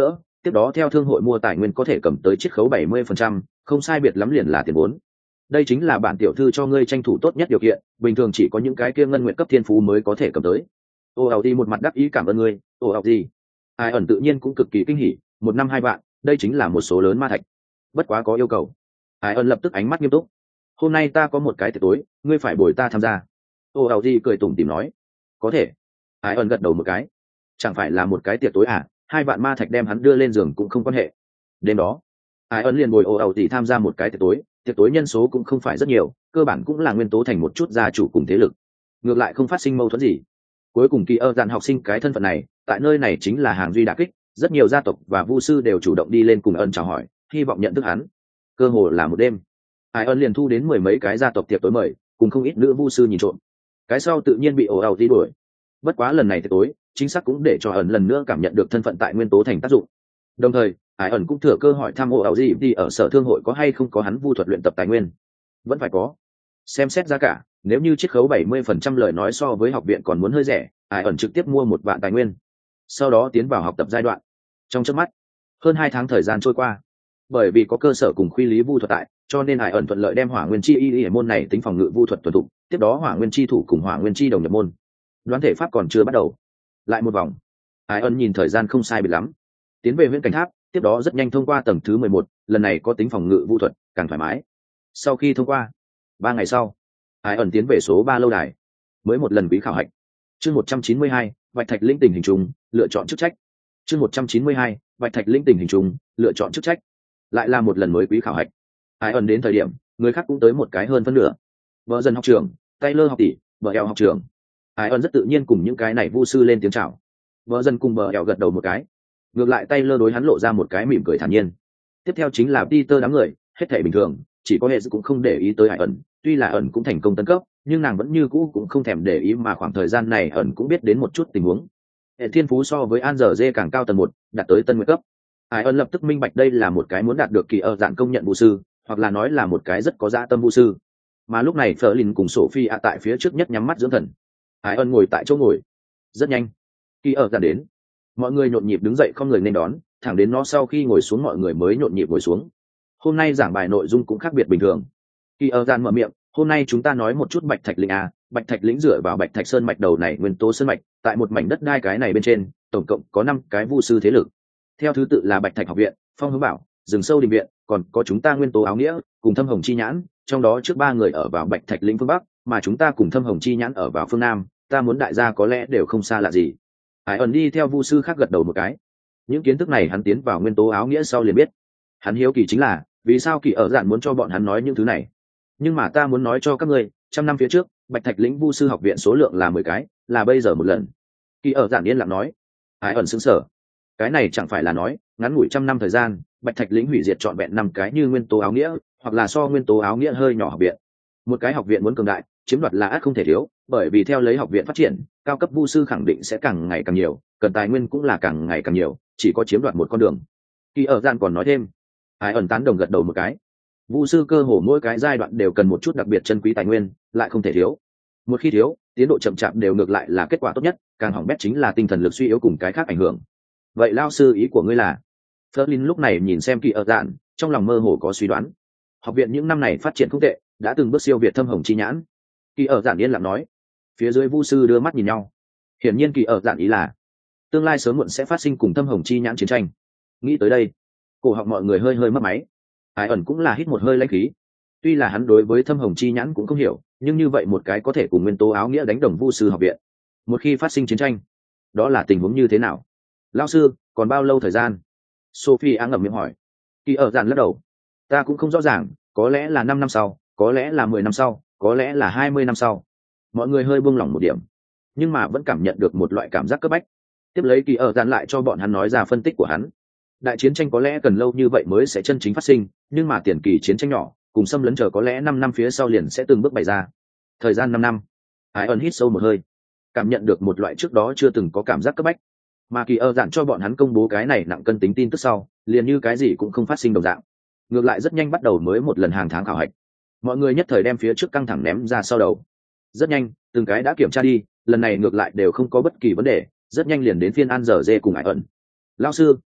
tiếp đó theo thương hội mua tài nguyên có thể cầm tới chiết khấu 70%, không sai biệt lắm liền là tiền vốn. Đây chính là bản tiểu thư cho ngươi tranh thủ tốt nhất điều kiện, bình thường chỉ có những cái kia ngân nguyện cấp thiên phú mới có thể cầm tới. Audi một mặt đắc ý cảm ơn ngươi, Audi. Ai ẩn tự nhiên cũng cực kỳ kinh hỉ, 1 năm 2 vạn, đây chính là một số lớn ma thạch. Bất quá có yêu cầu. Ai ẩn lập tức ánh mắt nghiêm túc. Hôm nay ta có một cái tiệc tối, ngươi phải bồi ta tham gia. Audi cười tủm tỉm nói. Có thể. Ai ẩn gật đầu một cái. Chẳng phải là một cái tiệc tối à, 2 vạn ma thạch đem hắn đưa lên giường cũng không quan hệ. Đêm đó, Ai ẩn liền bồi Audi tham gia một cái tiệc tối nhân số cũng không phải rất nhiều, cơ bản cũng là nguyên tố thành một chút gia chủ cùng thế lực. Ngược lại không phát sinh mâu thuẫn gì. Cuối cùng kỳ dạn học sinh cái thân phận này tại nơi này chính là hàng duy đả kích, rất nhiều gia tộc và vu sư đều chủ động đi lên cùng ân chào hỏi, hy vọng nhận thức hắn. Cơ hồ là một đêm, Ai ân liền thu đến 10 mấy cái gia tộc tiệc tối mời, cùng không ít nữ vu sư nhìn trộm. Cái sau tự nhiên bị ồ ào tí đuổi. Bất quá lần này tiệc tối chính xác cũng để cho ẩn lần nữa cảm nhận được thân phận tại nguyên tố thành tác dụng. Đồng thời Ai ẩn cũng thừa cơ hỏi thăm ồ ào gì đi ở sở thương hội có hay không có hắn vu thuật luyện tập tài nguyên. Vẫn phải có. Xem xét giá cả, nếu như chiết khấu 70% lời nói so với học viện còn muốn hơi rẻ, Ai ẩn trực tiếp mua 1 vạn tài nguyên, sau đó tiến vào học tập giai đoạn. Trong chớp mắt, hơn 2 tháng thời gian trôi qua. Bởi vì có cơ sở cùng khuy lý vu thuật tại, cho nên Ai ẩn thuận lợi đem hỏa nguyên chi y môn này tính phòng ngự vu thuật thuần thục, tiếp đó hỏa nguyên chi thủ cùng hỏa nguyên chi đồng nhập môn. Đoán thể pháp còn chưa bắt đầu, lại một vòng. Ai ẩn nhìn thời gian không sai biệt lắm, tiến về viễn cảnh tháp, tiếp đó rất nhanh thông qua tầng thứ 11, lần này có tính phòng ngự vu thuật, càng thoải mái. Sau khi thông qua, 3 ngày sau, Ai ẩn tiến về số 3 lâu đài, mới một lần quý khảo hạch. Chương 192, Bạch Thạch linh tình hình trùng, lựa chọn chức trách. Chương 192, Bạch Thạch linh tình hình trùng, lựa chọn chức trách. Lại là một lần mới quý khảo hạch. Ai ẩn đến thời điểm, người khác cũng tới một cái hơn phân nửa. Vợ dần học trưởng, Taylor học tỷ, bờ eo học trưởng. Ai ẩn rất tự nhiên cùng những cái này vu sư lên tiếng chào. Vợ dần cùng bờ eo gật đầu một cái. Ngược lại Taylor đối hắn lộ ra một cái mỉm cười thản nhiên. Tiếp theo chính là Peter đám người, hết thảy bình thường, chỉ có hệ cũng không để ý tới Ai ẩn, tuy là ẩn cũng thành công tấn cấp, nhưng nàng vẫn như cũ cũng không thèm để ý, mà khoảng thời gian này ẩn cũng biết đến một chút tình huống. Hệ thiên phú so với An Giờ Dê càng cao tầng 1, đạt tới tân nguyện cấp. Ai ẩn lập tức minh bạch đây là một cái muốn đạt được kỳ dạn công nhận vu sư, hoặc là nói là một cái rất có dã tâm vu sư. Mà lúc này Ferlin cùng Sophie tại phía trước nhất nhắm mắt dưỡng thần. Ai ẩn ngồi tại chỗ ngồi. Rất nhanh, kỳ dạn đến. Mọi người nhộn nhịp đứng dậy không người nên đón, thẳng đến nó sau khi ngồi xuống mọi người mới nhộn nhịp ngồi xuống. Hôm nay giảng bài nội dung cũng khác biệt bình thường. Kỳ dạn mở miệng, hôm nay chúng ta nói một chút Bạch Thạch lĩnh a. Bạch Thạch lĩnh dựa vào Bạch Thạch sơn mạch đầu này nguyên tố sơn mạch, tại một mảnh đất đai cái này bên trên, tổng cộng có 5 cái vu sư thế lực. Theo thứ tự là Bạch Thạch học viện, Phong Hướng Bảo, Rừng Sâu Đình viện, còn có chúng ta nguyên tố áo nghĩa, cùng Thâm Hồng Chi Nhãn, trong đó trước 3 người ở vào Bạch Thạch lĩnh phương bắc, mà chúng ta cùng Thâm Hồng Chi Nhãn ở vào phương nam, ta muốn đại gia có lẽ đều không xa lạ gì. Hải ẩn đi theo vu sư khác gật đầu một cái. Những kiến thức này hắn tiến vào nguyên tố áo nghĩa sau liền biết. Hắn hiếu kỳ chính là, vì sao kỳ dạn muốn cho bọn hắn nói những thứ này. Nhưng mà ta muốn nói cho các ngươi, 100 năm phía trước, Bạch Thạch lĩnh vu sư học viện số lượng là 10 cái, là bây giờ một lần. Kỳ dạn yên lặng nói. Hải ẩn sững sờ. Cái này chẳng phải là nói, ngắn ngủi 100 năm thời gian, Bạch Thạch lĩnh hủy diệt trọn vẹn 5 cái như nguyên tố áo nghĩa, hoặc là so nguyên tố áo nghĩa hơi nhỏ học viện. Một cái học viện muốn cường đại, chiếm đoạt là ắt không thể thiếu, bởi vì theo lấy học viện phát triển, cao cấp vu sư khẳng định sẽ càng ngày càng nhiều, cần tài nguyên cũng là càng ngày càng nhiều, chỉ có chiếm đoạt một con đường. Kỳ dạn còn nói thêm. Hải ẩn tán đồng gật đầu một cái. Vu sư cơ hồ mỗi cái giai đoạn đều cần một chút đặc biệt chân quý tài nguyên, lại không thể thiếu. Một khi thiếu, tiến độ chậm chạp đều ngược lại là kết quả tốt nhất, càng hỏng bét chính là tinh thần lực suy yếu cùng cái khác ảnh hưởng. Vậy lao sư ý của ngươi là? Ferlin lúc này nhìn xem kỳ dạn, trong lòng mơ hồ có suy đoán. Học viện những năm này phát triển không tệ, đã từng bước siêu việt Thâm Hồng Chi Nhãn. Kỳ dạn yên lặng nói. Phía dưới vu sư đưa mắt nhìn nhau. Hiển nhiên kỳ dạn ý là tương lai sớm muộn sẽ phát sinh cùng Thâm Hồng Chi Nhãn chiến tranh. Nghĩ tới đây, cổ họng mọi người hơi mất máy. Ai ẩn cũng là hít một hơi lãnh khí. Tuy là hắn đối với Thâm Hồng Chi Nhãn cũng không hiểu, nhưng như vậy một cái có thể cùng nguyên tố áo nghĩa đánh đồng vu sư học viện, một khi phát sinh chiến tranh, đó là tình huống như thế nào? Lão sư, còn bao lâu thời gian? Sophie ngậm miệng hỏi. Kỳ dạn lắc đầu. Ta cũng không rõ ràng, có lẽ là 5 năm sau, có lẽ là 10 năm sau, có lẽ là 20 năm sau. Mọi người hơi buông lỏng một điểm, nhưng mà vẫn cảm nhận được một loại cảm giác cấp bách. Tiếp lấy kỳ dạn lại cho bọn hắn nói ra phân tích của hắn. Đại chiến tranh có lẽ cần lâu như vậy mới sẽ chân chính phát sinh, nhưng mà tiền kỳ chiến tranh nhỏ cùng xâm lấn chờ có lẽ 5 năm phía sau liền sẽ từng bước bày ra. Thời gian 5 năm. Ai ẩn hít sâu một hơi, cảm nhận được một loại trước đó chưa từng có cảm giác cấp bách. Mà kỳ dạn cho bọn hắn công bố cái này nặng cân tính tin tức sau, liền như cái gì cũng không phát sinh đồng dạng. Ngược lại rất nhanh bắt đầu mới một lần hàng tháng khảo hạch. Mọi người nhất thời đem phía trước căng thẳng ném ra sau đầu. Rất nhanh, từng cái đã kiểm tra đi, lần này ngược lại đều không có bất kỳ vấn đề, rất nhanh liền đến phiên An Giờ Dê cùng Ai ẩn. Lão sư,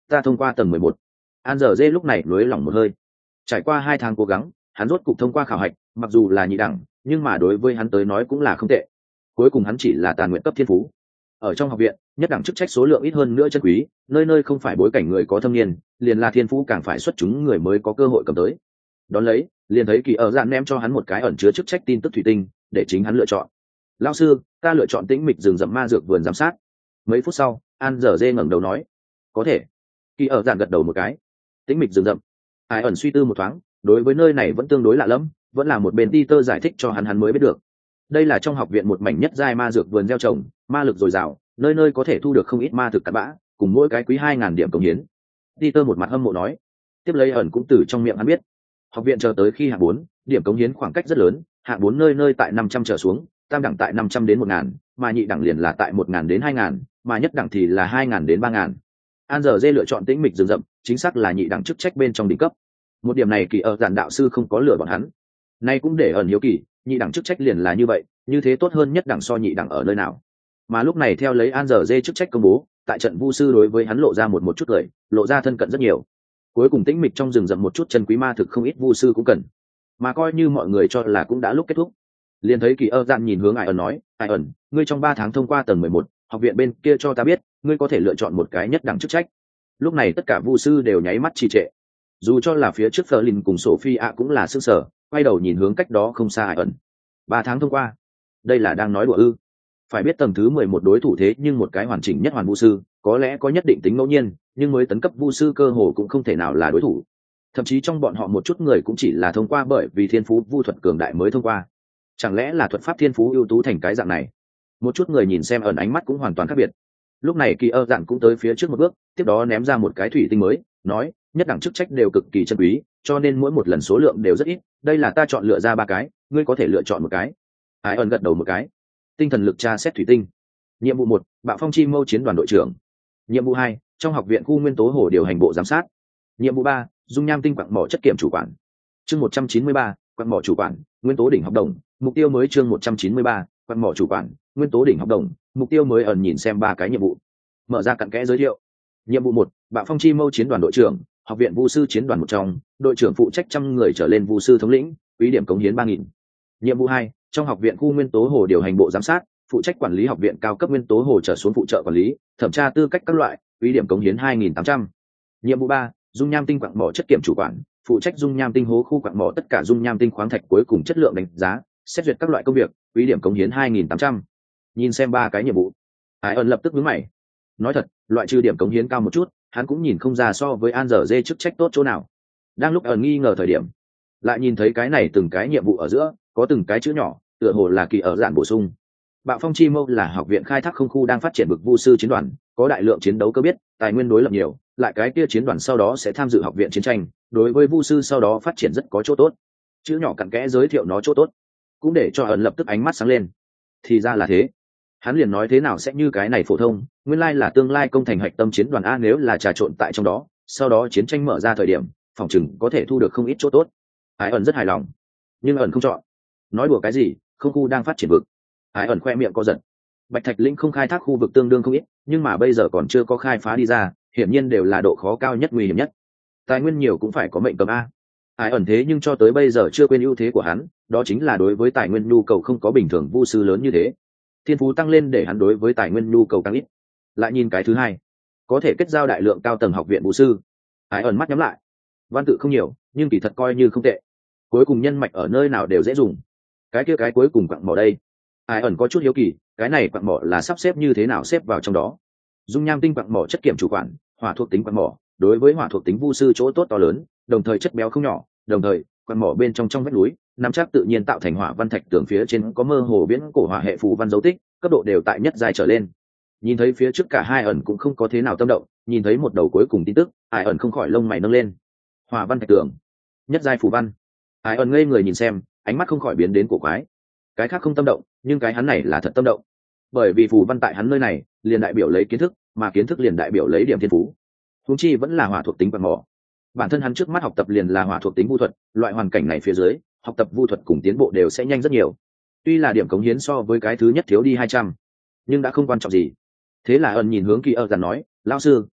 ta thông qua tầng 11. An giờ dê lúc này nới lỏng một hơi. Trải qua 2 tháng cố gắng, hắn rốt cục thông qua khảo hạch, mặc dù là nhị đẳng, nhưng mà đối với hắn tới nói cũng là không tệ. Cuối cùng hắn chỉ là tàn nguyện cấp thiên phú. Ở trong học viện, nhất đẳng chức trách số lượng ít hơn nữa chân quý, nơi nơi không phải bối cảnh người có thâm niên, liền là thiên phú càng phải xuất chúng người mới có cơ hội cầm tới. Đón lấy, liền thấy Kỳ ở dạn ném cho hắn một cái ẩn chứa chức trách tin tức thủy tinh, để chính hắn lựa chọn. Lão sư, ta lựa chọn tĩnh mịch rừng rậm ma dược vườn giám sát. Mấy phút sau, An giờ dê ngẩng đầu nói, có thể. Kỳ ở dạn gật đầu một cái. Tĩnh mịch rừng rậm. Ai ẩn suy tư một thoáng, đối với nơi này vẫn tương đối lạ lẫm, vẫn là một bên Peter giải thích cho hắn mới biết được. Đây là trong học viện một mảnh nhất giai ma dược vườn gieo trồng, ma lực dồi dào, nơi nơi có thể thu được không ít ma thực cặn bã, cùng mỗi cái quý 2000 điểm cống hiến. Peter một mặt hâm mộ nói. Tiếp lấy ẩn cũng từ trong miệng hắn biết, học viện chờ tới khi hạng 4, điểm cống hiến khoảng cách rất lớn, hạng 4 nơi nơi tại 500 trở xuống, tam đẳng tại 500 đến 1000, mà nhị đẳng liền là tại 1000 đến 2000, mà nhất đẳng thì là 2000 đến 3000. An giờ dê lựa chọn tĩnh mịch rừng rậm, chính xác là nhị đẳng chức trách bên trong đỉnh cấp. Một điểm này Kỳ ở giản đạo sư không có lừa bọn hắn. Nay cũng để ẩn hiếu kỳ, nhị đẳng chức trách liền là như vậy, như thế tốt hơn nhất đẳng so nhị đẳng ở nơi nào? Mà lúc này theo lấy An giờ dê chức trách công bố, tại trận vu sư đối với hắn lộ ra một chút cười, lộ ra thân cận rất nhiều. Cuối cùng tĩnh mịch trong rừng rậm một chút chân quý ma thực không ít vu sư cũng cần, mà coi như mọi người cho là cũng đã lúc kết thúc. Liền thấy Kỳ ơ dạn nhìn hướng Ai ẩn nói, Ai ẩn, ngươi trong 3 tháng thông qua tầng 11, học viện bên kia cho ta biết, ngươi có thể lựa chọn một cái nhất đẳng chức trách. Lúc này tất cả vu sư đều nháy mắt trì trệ, dù cho là phía trước Flynn cùng Sophie cũng là sững sờ, quay đầu nhìn hướng cách đó không xa Ai ẩn. 3 tháng thông qua, đây là đang nói đùa ư? Phải biết tầng thứ 11 đối thủ thế nhưng một cái hoàn chỉnh nhất hoàn vu sư, có lẽ có nhất định tính ngẫu nhiên, nhưng mới tấn cấp vu sư cơ hồ cũng không thể nào là đối thủ. Thậm chí trong bọn họ một chút người cũng chỉ là thông qua bởi vì thiên phú vu thuật cường đại mới thông qua. Chẳng lẽ là thuật pháp thiên phú ưu tú thành cái dạng này? Một chút người nhìn xem ẩn ánh mắt cũng hoàn toàn khác biệt. Lúc này Kỳ ơ dạn cũng tới phía trước một bước, tiếp đó ném ra một cái thủy tinh mới, nói, nhất đẳng chức trách đều cực kỳ chân quý, cho nên mỗi một lần số lượng đều rất ít, đây là ta chọn lựa ra 3 cái, ngươi có thể lựa chọn một cái. Ai ẩn gật đầu một cái. Tinh thần lực tra xét thủy tinh. Nhiệm vụ 1, Bạo Phong Chi Mâu chiến đoàn đội trưởng. Nhiệm vụ 2, trong học viện khu nguyên tố hồ điều hành bộ giám sát. Nhiệm vụ 3, dung nham tinh quặng mỏ chất kiểm chủ quản. Chương 193, quặng mỏ chủ quản, nguyên tố đỉnh học đồng. Mục tiêu mới chương 193, quặng mỏ chủ quản, nguyên tố đỉnh học đồng. Mục tiêu mới ẩn nhìn xem 3 cái nhiệm vụ. Mở ra cặn kẽ giới thiệu. Nhiệm vụ 1, Bạo Phong Chi Mâu chiến đoàn đội trưởng, học viện vu sư chiến đoàn một trong, đội trưởng phụ trách 100 người trở lên vu sư thống lĩnh, quý điểm cống hiến 3000. Nhiệm vụ 2, trong học viện khu nguyên tố hồ điều hành bộ giám sát, phụ trách quản lý học viện cao cấp nguyên tố hồ trở xuống phụ trợ quản lý, thẩm tra tư cách các loại, quý điểm cống hiến 2800. Nhiệm vụ 3, dung nham tinh quặng mỏ chất kiểm chủ quản, phụ trách dung nham tinh hố khu quặng mỏ tất cả dung nham tinh khoáng thạch cuối cùng chất lượng đánh giá, xét duyệt các loại công việc, quý điểm cống hiến 2800. Nhìn xem 3 cái nhiệm vụ, Ai ẩn lập tức nhướng mày. Nói thật, loại trừ điểm cống hiến cao một chút, hắn cũng nhìn không ra so với An giờ dê chức trách tốt chỗ nào. Đang lúc ẩn nghi ngờ thời điểm, lại nhìn thấy cái này từng cái nhiệm vụ ở giữa có từng cái chữ nhỏ, tựa hồ là Kỳ ở dạn bổ sung. Bạo Phong Chi Mâu là học viện khai thác không khu đang phát triển bực vu sư chiến đoàn, có đại lượng chiến đấu cơ biết, tài nguyên đối lập nhiều, lại cái kia chiến đoàn sau đó sẽ tham dự học viện chiến tranh, đối với vu sư sau đó phát triển rất có chỗ tốt. Chữ nhỏ cặn kẽ giới thiệu nó chỗ tốt, cũng để cho ẩn lập tức ánh mắt sáng lên. Thì ra là thế. Hắn liền nói thế nào sẽ như cái này phổ thông, nguyên lai là tương lai công thành hạch tâm chiến đoàn a, nếu là trà trộn tại trong đó, sau đó chiến tranh mở ra thời điểm, phòng chừng có thể thu được không ít chỗ tốt. Ai ẩn rất hài lòng, nhưng ẩn không chọn. Nói đùa cái gì, không khu đang phát triển vực. Ai ẩn khoe miệng co giật. Bạch Thạch Lĩnh không khai thác khu vực tương đương không ít, nhưng mà bây giờ còn chưa có khai phá đi ra, hiển nhiên đều là độ khó cao nhất, nguy hiểm nhất. Tài nguyên nhiều cũng phải có mệnh cầm a. Ai ẩn thế nhưng cho tới bây giờ chưa quên ưu thế của hắn, đó chính là đối với tài nguyên nhu cầu không có bình thường vu sư lớn như thế. Thiên phú tăng lên để hắn đối với tài nguyên nhu cầu tăng ít. Lại nhìn cái thứ hai, có thể kết giao đại lượng cao tầng học viện vu sư. Ai ẩn mắt nhắm lại. Văn tự không nhiều, nhưng kỳ thật coi như không tệ. Cuối cùng nhân mạch ở nơi nào đều dễ dùng. Cái kia cái cuối cùng quặng mỏ đây. Ai ẩn có chút hiếu kỳ, cái này quặng mỏ là sắp xếp như thế nào xếp vào trong đó. Dung nham tinh quặng mỏ chất kiểm chủ quản, hỏa thuộc tính quặng mỏ, đối với hỏa thuộc tính vu sư chỗ tốt to lớn, đồng thời chất béo không nhỏ, đồng thời quặng mỏ bên trong vách núi, nắm chắc tự nhiên tạo thành hỏa văn thạch tường phía trên có mơ hồ viễn cổ hỏa hệ phù văn dấu tích, cấp độ đều tại nhất giai trở lên. Nhìn thấy phía trước cả hai ẩn cũng không có thế nào tâm động, nhìn thấy một đầu cuối cùng tin tức, Ai ẩn không khỏi lông mày nâng lên. Hỏa văn thạch tường, nhất giai phù văn. Ai ẩn ngây người nhìn xem, ánh mắt không khỏi biến đến cổ quái. Cái khác không tâm động, nhưng cái hắn này là thật tâm động. Bởi vì phù văn tại hắn nơi này, liền đại biểu lấy kiến thức, mà kiến thức liền đại biểu lấy điểm thiên phú. Huống chi vẫn là hỏa thuộc tính quặng mỏ. Bản thân hắn trước mắt học tập liền là hỏa thuộc tính vu thuật, loại hoàn cảnh này phía dưới, học tập vu thuật cùng tiến bộ đều sẽ nhanh rất nhiều. Tuy là điểm cống hiến so với cái thứ nhất thiếu đi 200, nhưng đã không quan trọng gì. Thế là ẩn nhìn hướng Kỳ ơ dàn nói, lão sư,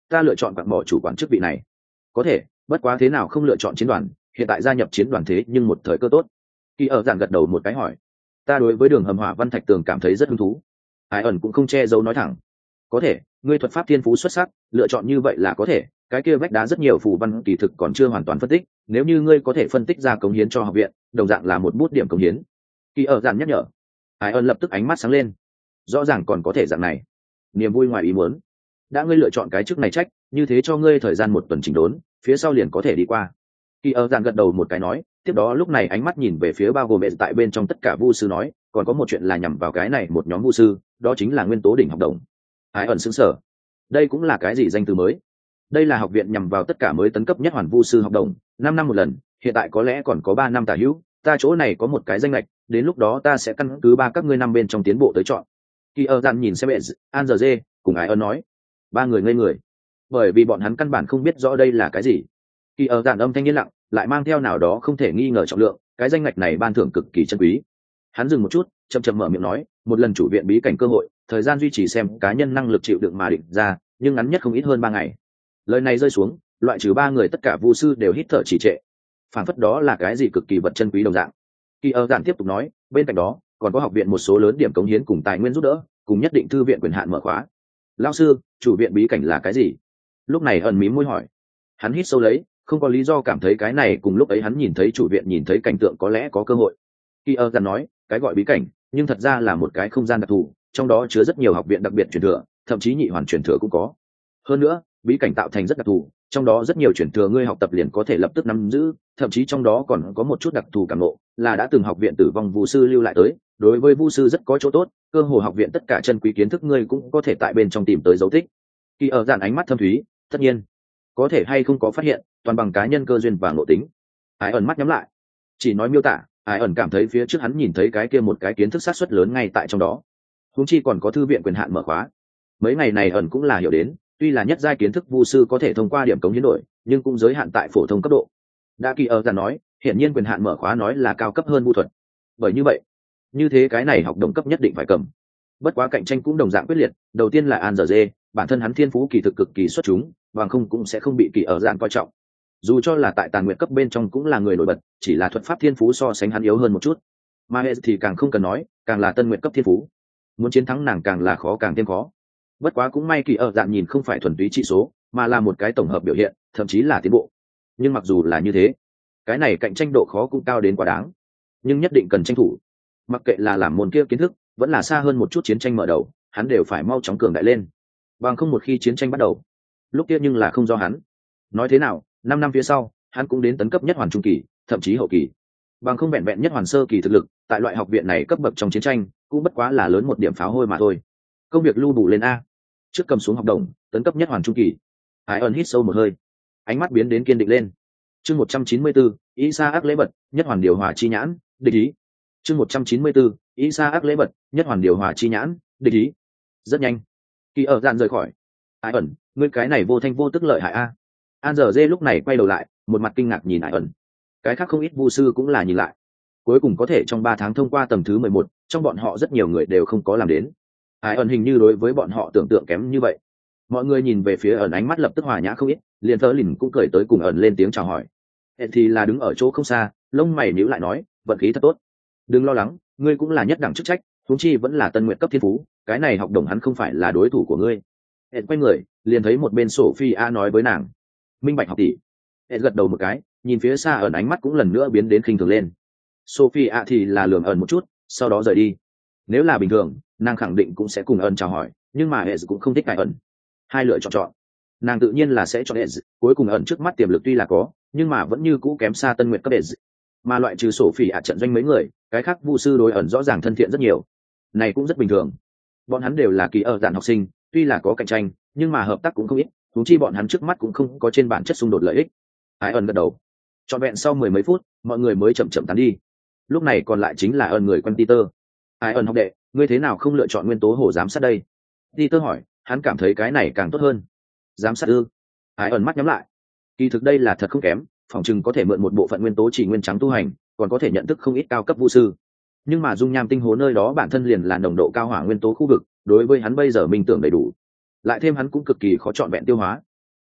ta lựa chọn quặng bỏ chủ quản chức vị này. Có thể, bất quá thế nào không lựa chọn chiến đoàn, hiện tại gia nhập chiến đoàn thế nhưng một thời cơ tốt. Kỳ ở dạn gật đầu một cái hỏi, ta đối với đường hầm hỏa văn thạch tường cảm thấy rất hứng thú. Ai ẩn cũng không che giấu nói thẳng, có thể, ngươi thuật pháp thiên phú xuất sắc, lựa chọn như vậy là có thể. Cái kia vách đá rất nhiều phù văn kỳ thực còn chưa hoàn toàn phân tích, nếu như ngươi có thể phân tích ra cống hiến cho học viện, đồng dạng là một bút điểm cống hiến. Kỳ ở dạn nhắc nhở. Ai ẩn lập tức ánh mắt sáng lên, rõ ràng còn có thể dạng này, niềm vui ngoài ý muốn. Đã ngươi lựa chọn cái chức này trách, như thế cho ngươi thời gian một tuần chỉnh đốn, phía sau liền có thể đi qua. Kỳ ở dạn gật đầu một cái nói, tiếp đó lúc này ánh mắt nhìn về phía bao gồm tại bên trong tất cả vu sư nói, còn có một chuyện là nhằm vào cái này một nhóm vu sư, đó chính là nguyên tố đỉnh học đồng. Ai ẩn sững sờ, đây cũng là cái gì danh từ mới? Đây là học viện nhằm vào tất cả mới tấn cấp nhất hoàn vu sư học đồng, 5 năm một lần, hiện tại có lẽ còn có 3 năm tả hữu, ta chỗ này có một cái danh lệch, đến lúc đó ta sẽ căn cứ 3 các ngươi năm bên trong tiến bộ tới chọn. Kỳ ở dạn nhìn xem bệ Anze cùng Ai ẩn nói, 3 người ngây người, bởi vì bọn hắn căn bản không biết rõ đây là cái gì. Kỳ ở dạn âm thanh yên lặng, lại mang theo nào đó không thể nghi ngờ trọng lượng, cái danh ngạch này ban thưởng cực kỳ chân quý. Hắn dừng một chút, chậm chậm mở miệng nói, một lần chủ viện bí cảnh cơ hội, thời gian duy trì xem cá nhân năng lực chịu đựng mà định ra, nhưng ngắn nhất không ít hơn 3 ngày. Lời này rơi xuống, loại trừ 3 người tất cả vu sư đều hít thở trì trệ, phản phất đó là cái gì cực kỳ vật chân quý đồng dạng. Kỳ ở dạn tiếp tục nói, bên cạnh đó còn có học viện một số lớn điểm cống hiến cùng tài nguyên giúp đỡ, cùng nhất định thư viện quyền hạn mở khóa. Lão sư, chủ viện bí cảnh là cái gì? Lúc này ẩn mí môi hỏi. Hắn hít sâu lấy, không có lý do cảm thấy cái này cùng lúc ấy hắn nhìn thấy chủ viện nhìn thấy cảnh tượng có lẽ có cơ hội. Kỳ ở dạn nói, cái gọi bí cảnh, nhưng thật ra là một cái không gian đặc thù, trong đó chứa rất nhiều học viện đặc biệt truyền thừa, thậm chí nhị hoàn truyền thừa cũng có. Hơn nữa, bí cảnh tạo thành rất đặc thù, trong đó rất nhiều truyền thừa ngươi học tập liền có thể lập tức nắm giữ, thậm chí trong đó còn có một chút đặc thù cảm ngộ, là đã từng học viện tử vong vu sư lưu lại tới, đối với vu sư rất có chỗ tốt, cơ hồ học viện tất cả chân quý kiến thức ngươi cũng có thể tại bên trong tìm tới dấu tích. Kỳ ở dạn ánh mắt thâm thúy, tất nhiên, có thể hay không có phát hiện, toàn bằng cá nhân cơ duyên và ngộ tính. Ai ẩn mắt nhắm lại, chỉ nói miêu tả, Ai ẩn cảm thấy phía trước hắn nhìn thấy cái kia một cái kiến thức sát suất lớn ngay tại trong đó. Huống chi còn có thư viện quyền hạn mở khóa. Mấy ngày này ẩn cũng là hiểu đến, tuy là nhất giai kiến thức vu sư có thể thông qua điểm cống hiến đổi, nhưng cũng giới hạn tại phổ thông cấp độ. Đã Kỳ ở dạn nói, hiển nhiên quyền hạn mở khóa nói là cao cấp hơn vu thuật. Bởi như vậy, như thế cái này học đồng cấp nhất định phải cầm. Bất quá cạnh tranh cũng đồng dạng quyết liệt, đầu tiên là An Giờ Dê, bản thân hắn thiên phú kỳ thực cực kỳ xuất chúng, bằng không cũng sẽ không bị Kỳ ở dạn coi trọng. Dù cho là tại tàn nguyện cấp bên trong cũng là người nổi bật, chỉ là thuật pháp thiên phú so sánh hắn yếu hơn một chút. Mà hệ thì càng không cần nói, càng là tân nguyện cấp thiên phú. Muốn chiến thắng nàng càng là khó càng thêm khó. Bất quá cũng may Kỳ ở dạn nhìn không phải thuần túy trị số, mà là một cái tổng hợp biểu hiện, thậm chí là tiến bộ. Nhưng mặc dù là như thế, cái này cạnh tranh độ khó cũng cao đến quá đáng. Nhưng nhất định cần tranh thủ. Mặc kệ là làm môn kia kiến thức, vẫn là xa hơn một chút chiến tranh mở đầu, hắn đều phải mau chóng cường đại lên. Bằng không một khi chiến tranh bắt đầu, lúc kia nhưng là không do hắn. Nói thế nào, 5 năm phía sau, hắn cũng đến tấn cấp nhất hoàn trung kỳ, thậm chí hậu kỳ. Bằng không vẹn vẹn nhất hoàn sơ kỳ thực lực, tại loại học viện này cấp bậc trong chiến tranh, cũng bất quá là lớn một điểm pháo hôi mà thôi. Công việc lưu đủ lên a. Trước cầm xuống học đồng, tấn cấp nhất hoàn trung kỳ. Hải ẩn hít sâu một hơi, ánh mắt biến đến kiên định lên. Chương 194, Isaac lễ vật, nhất hoàn điều hòa chi nhãn, địch ý. Chương 194, Isaac lễ vật, nhất hoàn điều hòa chi nhãn, địch ý. Rất nhanh, Kỳ ở dạn rời khỏi. Hải ẩn, ngươi cái này vô thanh vô tức lợi hại a. An giờ dê lúc này quay đầu lại, một mặt kinh ngạc nhìn Hải ẩn. Cái khác không ít vu sư cũng là nhìn lại. Cuối cùng có thể trong 3 tháng thông qua tầng thứ 11, trong bọn họ rất nhiều người đều không có làm đến. Hải ẩn hình như đối với bọn họ tưởng tượng kém như vậy. Mọi người nhìn về phía ẩn ánh mắt lập tức hòa nhã không ít, liền thơ lìn cũng cười tới cùng ẩn lên tiếng chào hỏi. Thì là đứng ở chỗ không xa, lông mày nhíu lại nói, vận khí thật tốt. Đừng lo lắng, ngươi cũng là nhất đẳng chức trách, huống chi vẫn là tân nguyện cấp thiên phú, cái này học đồng hắn không phải là đối thủ của ngươi. Quay người, liền thấy một bên Sophia nói với nàng, minh bạch học tỷ. Gật đầu một cái, nhìn phía xa ẩn ánh mắt cũng lần nữa biến đến khinh thường lên. Sophia thì là lườm ẩn một chút, sau đó rời đi. Nếu là bình thường, nàng khẳng định cũng sẽ cùng ẩn chào hỏi, nhưng mà hệ cũng không thích cải ẩn. Hai lựa chọn, nàng tự nhiên là sẽ chọn hệ. Cuối cùng ẩn trước mắt tiềm lực tuy là có, nhưng mà vẫn như cũ kém xa tân nguyện cấp hệ. Mà loại trừ Sophia trận doanh mấy người, cái khác vu sư đối ẩn rõ ràng thân thiện rất nhiều. Này cũng rất bình thường. Bọn hắn đều là Kỳ ở dạn học sinh, tuy là có cạnh tranh, nhưng mà hợp tác cũng không ít. Huống chi bọn hắn trước mắt cũng không có trên bản chất xung đột lợi ích. Hải ẩn gật đầu. Trọn vẹn sau 10 mấy phút, mọi người mới chậm chậm tán đi. Lúc này còn lại chính là ẩn người quen Peter. Hải ẩn học đệ, ngươi thế nào không lựa chọn nguyên tố hồ giám sát đây? Peter hỏi, hắn cảm thấy cái này càng tốt hơn. Giám sát ư? Hải ẩn mắt nhắm lại. Kỳ thực đây là thật không kém, phỏng chừng có thể mượn một bộ phận nguyên tố chỉ nguyên trắng tu hành, còn có thể nhận thức không ít cao cấp vu sư. Nhưng mà dung nham tinh hố nơi đó bản thân liền là nồng độ cao hỏa nguyên tố khu vực, đối với hắn bây giờ minh tưởng đầy đủ. Lại thêm hắn cũng cực kỳ khó chọn vẹn tiêu hóa,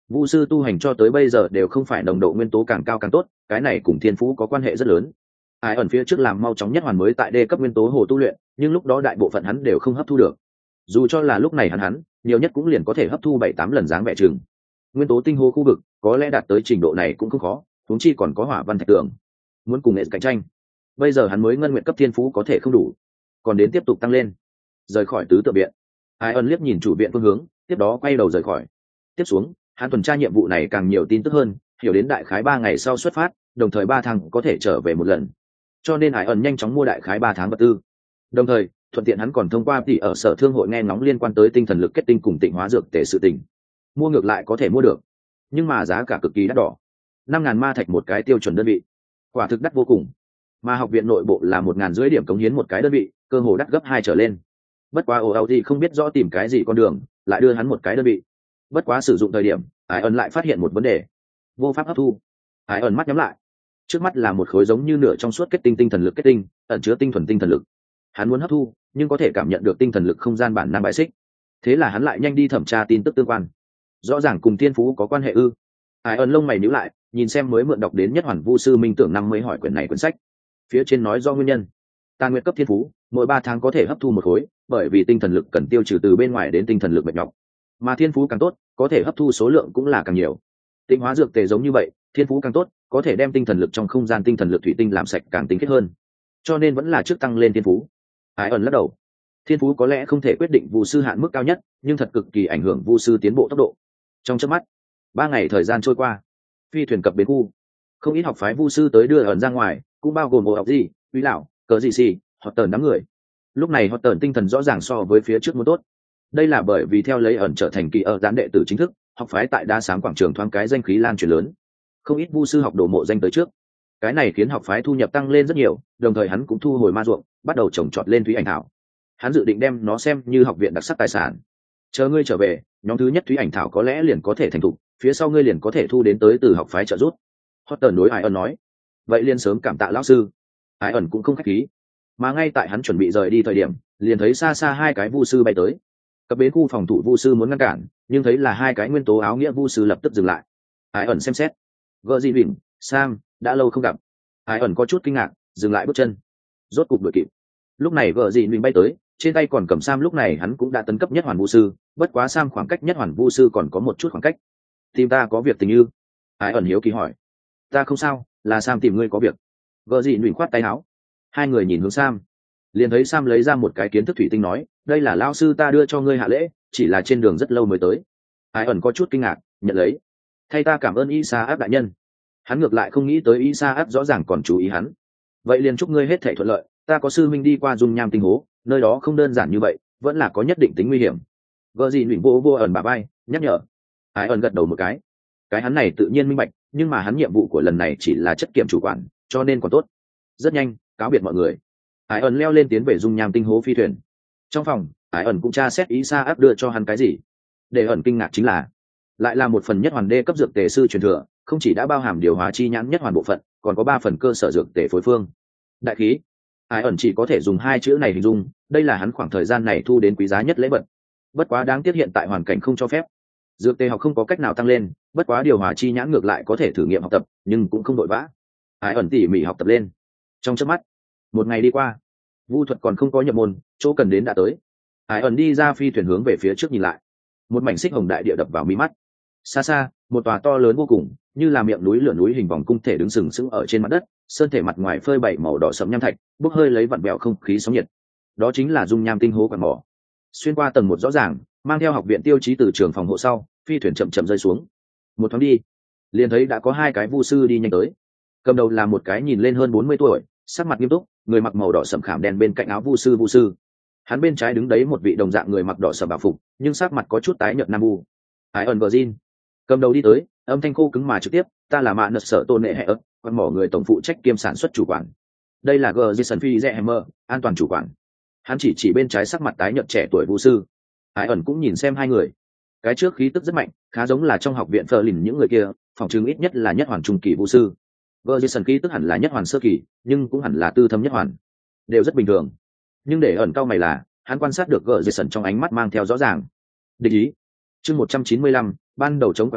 Vu sư tu hành cho tới bây giờ đều không phải nồng độ nguyên tố càng cao càng tốt, cái này cùng thiên phú có quan hệ rất lớn. Ai ẩn phía trước làm mau chóng nhất hoàn mới tại đê cấp nguyên tố hồ tu luyện, nhưng lúc đó đại bộ phận hắn đều không hấp thu được. Dù cho là lúc này hắn nhiều nhất cũng liền có thể hấp thu 7-8 lần dáng vẻ chừng. Nguyên tố tinh hồ khu vực có lẽ đạt tới trình độ này cũng không khó, huống chi còn có hỏa văn thạch tượng. Muốn cùng nghệ cạnh tranh, bây giờ hắn mới ngân nguyện cấp thiên phú có thể không đủ, còn đến tiếp tục tăng lên. Rời khỏi tứ tự viện, Ai ẩn liếc nhìn chủ viện phương hướng, tiếp đó quay đầu rời khỏi. Tiếp xuống, hắn tuần tra nhiệm vụ này càng nhiều tin tức hơn, hiểu đến đại khái 3 ngày sau xuất phát, đồng thời 3 tháng có thể trở về một lần. Cho nên Ai ẩn nhanh chóng mua đại khái 3 tháng vật tư. Đồng thời, thuận tiện hắn còn thông qua tỷ ở sở thương hội nghe ngóng liên quan tới tinh thần lực kết tinh cùng tịnh hóa dược tể sự tình. Mua ngược lại có thể mua được, nhưng mà giá cả cực kỳ đắt đỏ. 5.000 ma thạch một cái tiêu chuẩn đơn vị, quả thực đắt vô cùng. Mà học viện nội bộ là 1.500 điểm cống hiến một cái đơn vị, cơ hồ đắt gấp 2 trở lên. Bất quá ồ thì không biết rõ tìm cái gì con đường, lại đưa hắn một cái đơn vị. Bất quá sử dụng thời điểm, Ai ẩn lại phát hiện một vấn đề, vô pháp hấp thu. Ai ẩn mắt nhắm lại, trước mắt là một khối giống như nửa trong suốt kết tinh tinh thần lực kết tinh, ẩn chứa tinh thuần tinh thần lực. Hắn muốn hấp thu, nhưng có thể cảm nhận được tinh thần lực không gian bản năng bại xích. Thế là hắn lại nhanh đi thẩm tra tin tức tương quan. Rõ ràng cùng thiên phú có quan hệ ư? Ai ẩn lông mày nhíu lại, nhìn xem mới mượn đọc đến nhất hoàn vu sư minh tưởng 50 hỏi quyển này quyển sách. Phía trên nói do nguyên nhân, tàn nguyệt cấp thiên phú mỗi 3 tháng có thể hấp thu một khối, bởi vì tinh thần lực cần tiêu trừ từ bên ngoài đến tinh thần lực mệt nhọc, mà thiên phú càng tốt, có thể hấp thu số lượng cũng là càng nhiều. Tịnh hóa dược tề giống như vậy, thiên phú càng tốt, có thể đem tinh thần lực trong không gian tinh thần lực thủy tinh làm sạch càng tinh khiết hơn, cho nên vẫn là trước tăng lên thiên phú. Ai ẩn lắc đầu, thiên phú có lẽ không thể quyết định vu sư hạn mức cao nhất, nhưng thật cực kỳ ảnh hưởng vu sư tiến bộ tốc độ. Trong chớp mắt, 3 ngày thời gian trôi qua, phi thuyền cập bến khu, không ít học phái vu sư tới đưa ẩn ra ngoài, cũng bao gồm bộ học gì, uy lão, cờ gì xì, họ tờn đám người. Lúc này họ tờn tinh thần rõ ràng so với phía trước muốn tốt. Đây là bởi vì theo lấy ẩn trở thành kỳ ở gián đệ tử chính thức, học phái tại đa sáng quảng trường thoáng cái danh khí lan truyền lớn, không ít vu sư học đồ mộ danh tới trước. Cái này khiến học phái thu nhập tăng lên rất nhiều, đồng thời hắn cũng thu hồi ma ruộng, bắt đầu trồng trọt lên thúy ảnh thảo. Hắn dự định đem nó xem như học viện đặc sắc tài sản. Chờ ngươi trở về, nhóm thứ nhất thúy ảnh thảo có lẽ liền có thể thành thục, phía sau ngươi liền có thể thu đến tới từ học phái trợ giúp. Hotter đối Ai ẩn nói. Vậy liền sớm cảm tạ lão sư. Ai ẩn cũng không khách khí, mà ngay tại hắn chuẩn bị rời đi thời điểm, liền thấy xa xa 2 cái vu sư bay tới. Cập bến khu phòng thủ vu sư muốn ngăn cản, nhưng thấy là 2 cái nguyên tố áo nghĩa vu sư lập tức dừng lại. Ai ẩn xem xét, gợ gì bình, Sam, đã lâu không gặp. Ai ẩn có chút kinh ngạc, dừng lại bước chân, rốt cục đuổi kịp. Lúc này gợ gì bình bay tới, trên tay còn cầm Sam, lúc này hắn cũng đã tấn cấp nhất hoàn vu sư, bất quá Sam khoảng cách nhất hoàn vu sư còn có một chút khoảng cách. Tìm ta có việc tình ư? Ai ẩn hiếu kỳ hỏi. Ta không sao, là Sam tìm ngươi có việc. Gợ gì bình khoát tay áo. 2 người nhìn hướng Sam, liền thấy Sam lấy ra một cái kiến thức thủy tinh nói, đây là lão sư ta đưa cho ngươi hạ lễ, chỉ là trên đường rất lâu mới tới. Ai ẩn có chút kinh ngạc, nhận lấy. Thay ta cảm ơn Isa áp đại nhân. Hắn ngược lại không nghĩ tới Isa áp rõ ràng còn chú ý hắn. Vậy liền chúc ngươi hết thảy thuận lợi, ta có sư minh đi qua dung nham tinh hố, nơi đó không đơn giản như vậy, vẫn là có nhất định tính nguy hiểm. Vợ gì nhịn vô ẩn bà bay, nhắc nhở. Ai ẩn gật đầu một cái hắn này tự nhiên minh bạch, nhưng mà hắn nhiệm vụ của lần này chỉ là chất kiểm chủ quản, cho nên còn tốt. Rất nhanh, cáo biệt mọi người. Ai ẩn leo lên tiến về dung nham tinh hố phi thuyền. Trong phòng, Ai ẩn cũng tra xét Isa áp đưa cho hắn cái gì. Để ẩn kinh ngạc chính là, lại là một phần nhất hoàn đê cấp dược tề sư truyền thừa, không chỉ đã bao hàm điều hóa chi nhãn nhất hoàn bộ phận, còn có 3 phần cơ sở dược tề phối phương. Đại khí. Ai ẩn chỉ có thể dùng 2 chữ này hình dung, đây là hắn khoảng thời gian này thu đến quý giá nhất lễ vật. Bất quá đáng tiếc hiện tại hoàn cảnh không cho phép. Dược tề học không có cách nào tăng lên, bất quá điều hòa chi nhãn ngược lại có thể thử nghiệm học tập, nhưng cũng không vội vã. Ai ẩn tỉ mỉ học tập lên. Trong chớp mắt, một ngày đi qua, vu thuật còn không có nhập môn, chỗ cần đến đã tới. Ai ẩn đi ra phi thuyền hướng về phía trước nhìn lại, một mảnh xích hồng đại địa đập vào mi mắt. Xa xa, một tòa to lớn vô cùng, như là miệng núi lửa núi hình vòng cung thể đứng sừng sững ở trên mặt đất, sơn thể mặt ngoài phơi bày màu đỏ sẫm nham thạch, bốc hơi lấy vặn vẹo không khí sóng nhiệt. Đó chính là dung nham tinh hố quặng mỏ. Xuyên qua tầng 1 rõ ràng, mang theo học viện tiêu chí từ trường phòng hộ sau, phi thuyền chậm chậm rơi xuống. Một thoáng đi, liền thấy đã có 2 cái vu sư đi nhanh tới. Cầm đầu là một cái nhìn lên hơn 40 tuổi, sắc mặt nghiêm túc, người mặc màu đỏ sẫm khảm đen, bên cạnh áo vu sư. Hắn bên trái đứng đấy một vị đồng dạng người mặc đỏ sẫm bảo phục, nhưng sắc mặt có chút tái nhợt nam vu. Ai ẩn Virgin cầm đầu đi tới, âm thanh khô cứng mà trực tiếp, ta là mạ nợ sở tôn nệ hệ ấp, quan mỏ người tổng phụ trách kiêm sản xuất chủ quản. Đây là Gerson Phi Zemer, an toàn chủ quản. Hắn chỉ bên trái sắc mặt tái nhợt trẻ tuổi vu sư. Ai ẩn cũng nhìn xem 2 người, cái trước khí tức rất mạnh, khá giống là trong học viện Phở Lìn những người kia, phòng chứng ít nhất là nhất hoàn trung kỳ vu sư. Gerson khí tức hẳn là nhất hoàn sơ kỳ, nhưng cũng hẳn là tư thâm nhất hoàn, đều rất bình thường. Nhưng để ẩn cao mày là, hắn quan sát được Gerson trong ánh mắt mang theo rõ ràng địch ý. Chương 195, ban đầu chống quạt mỏ,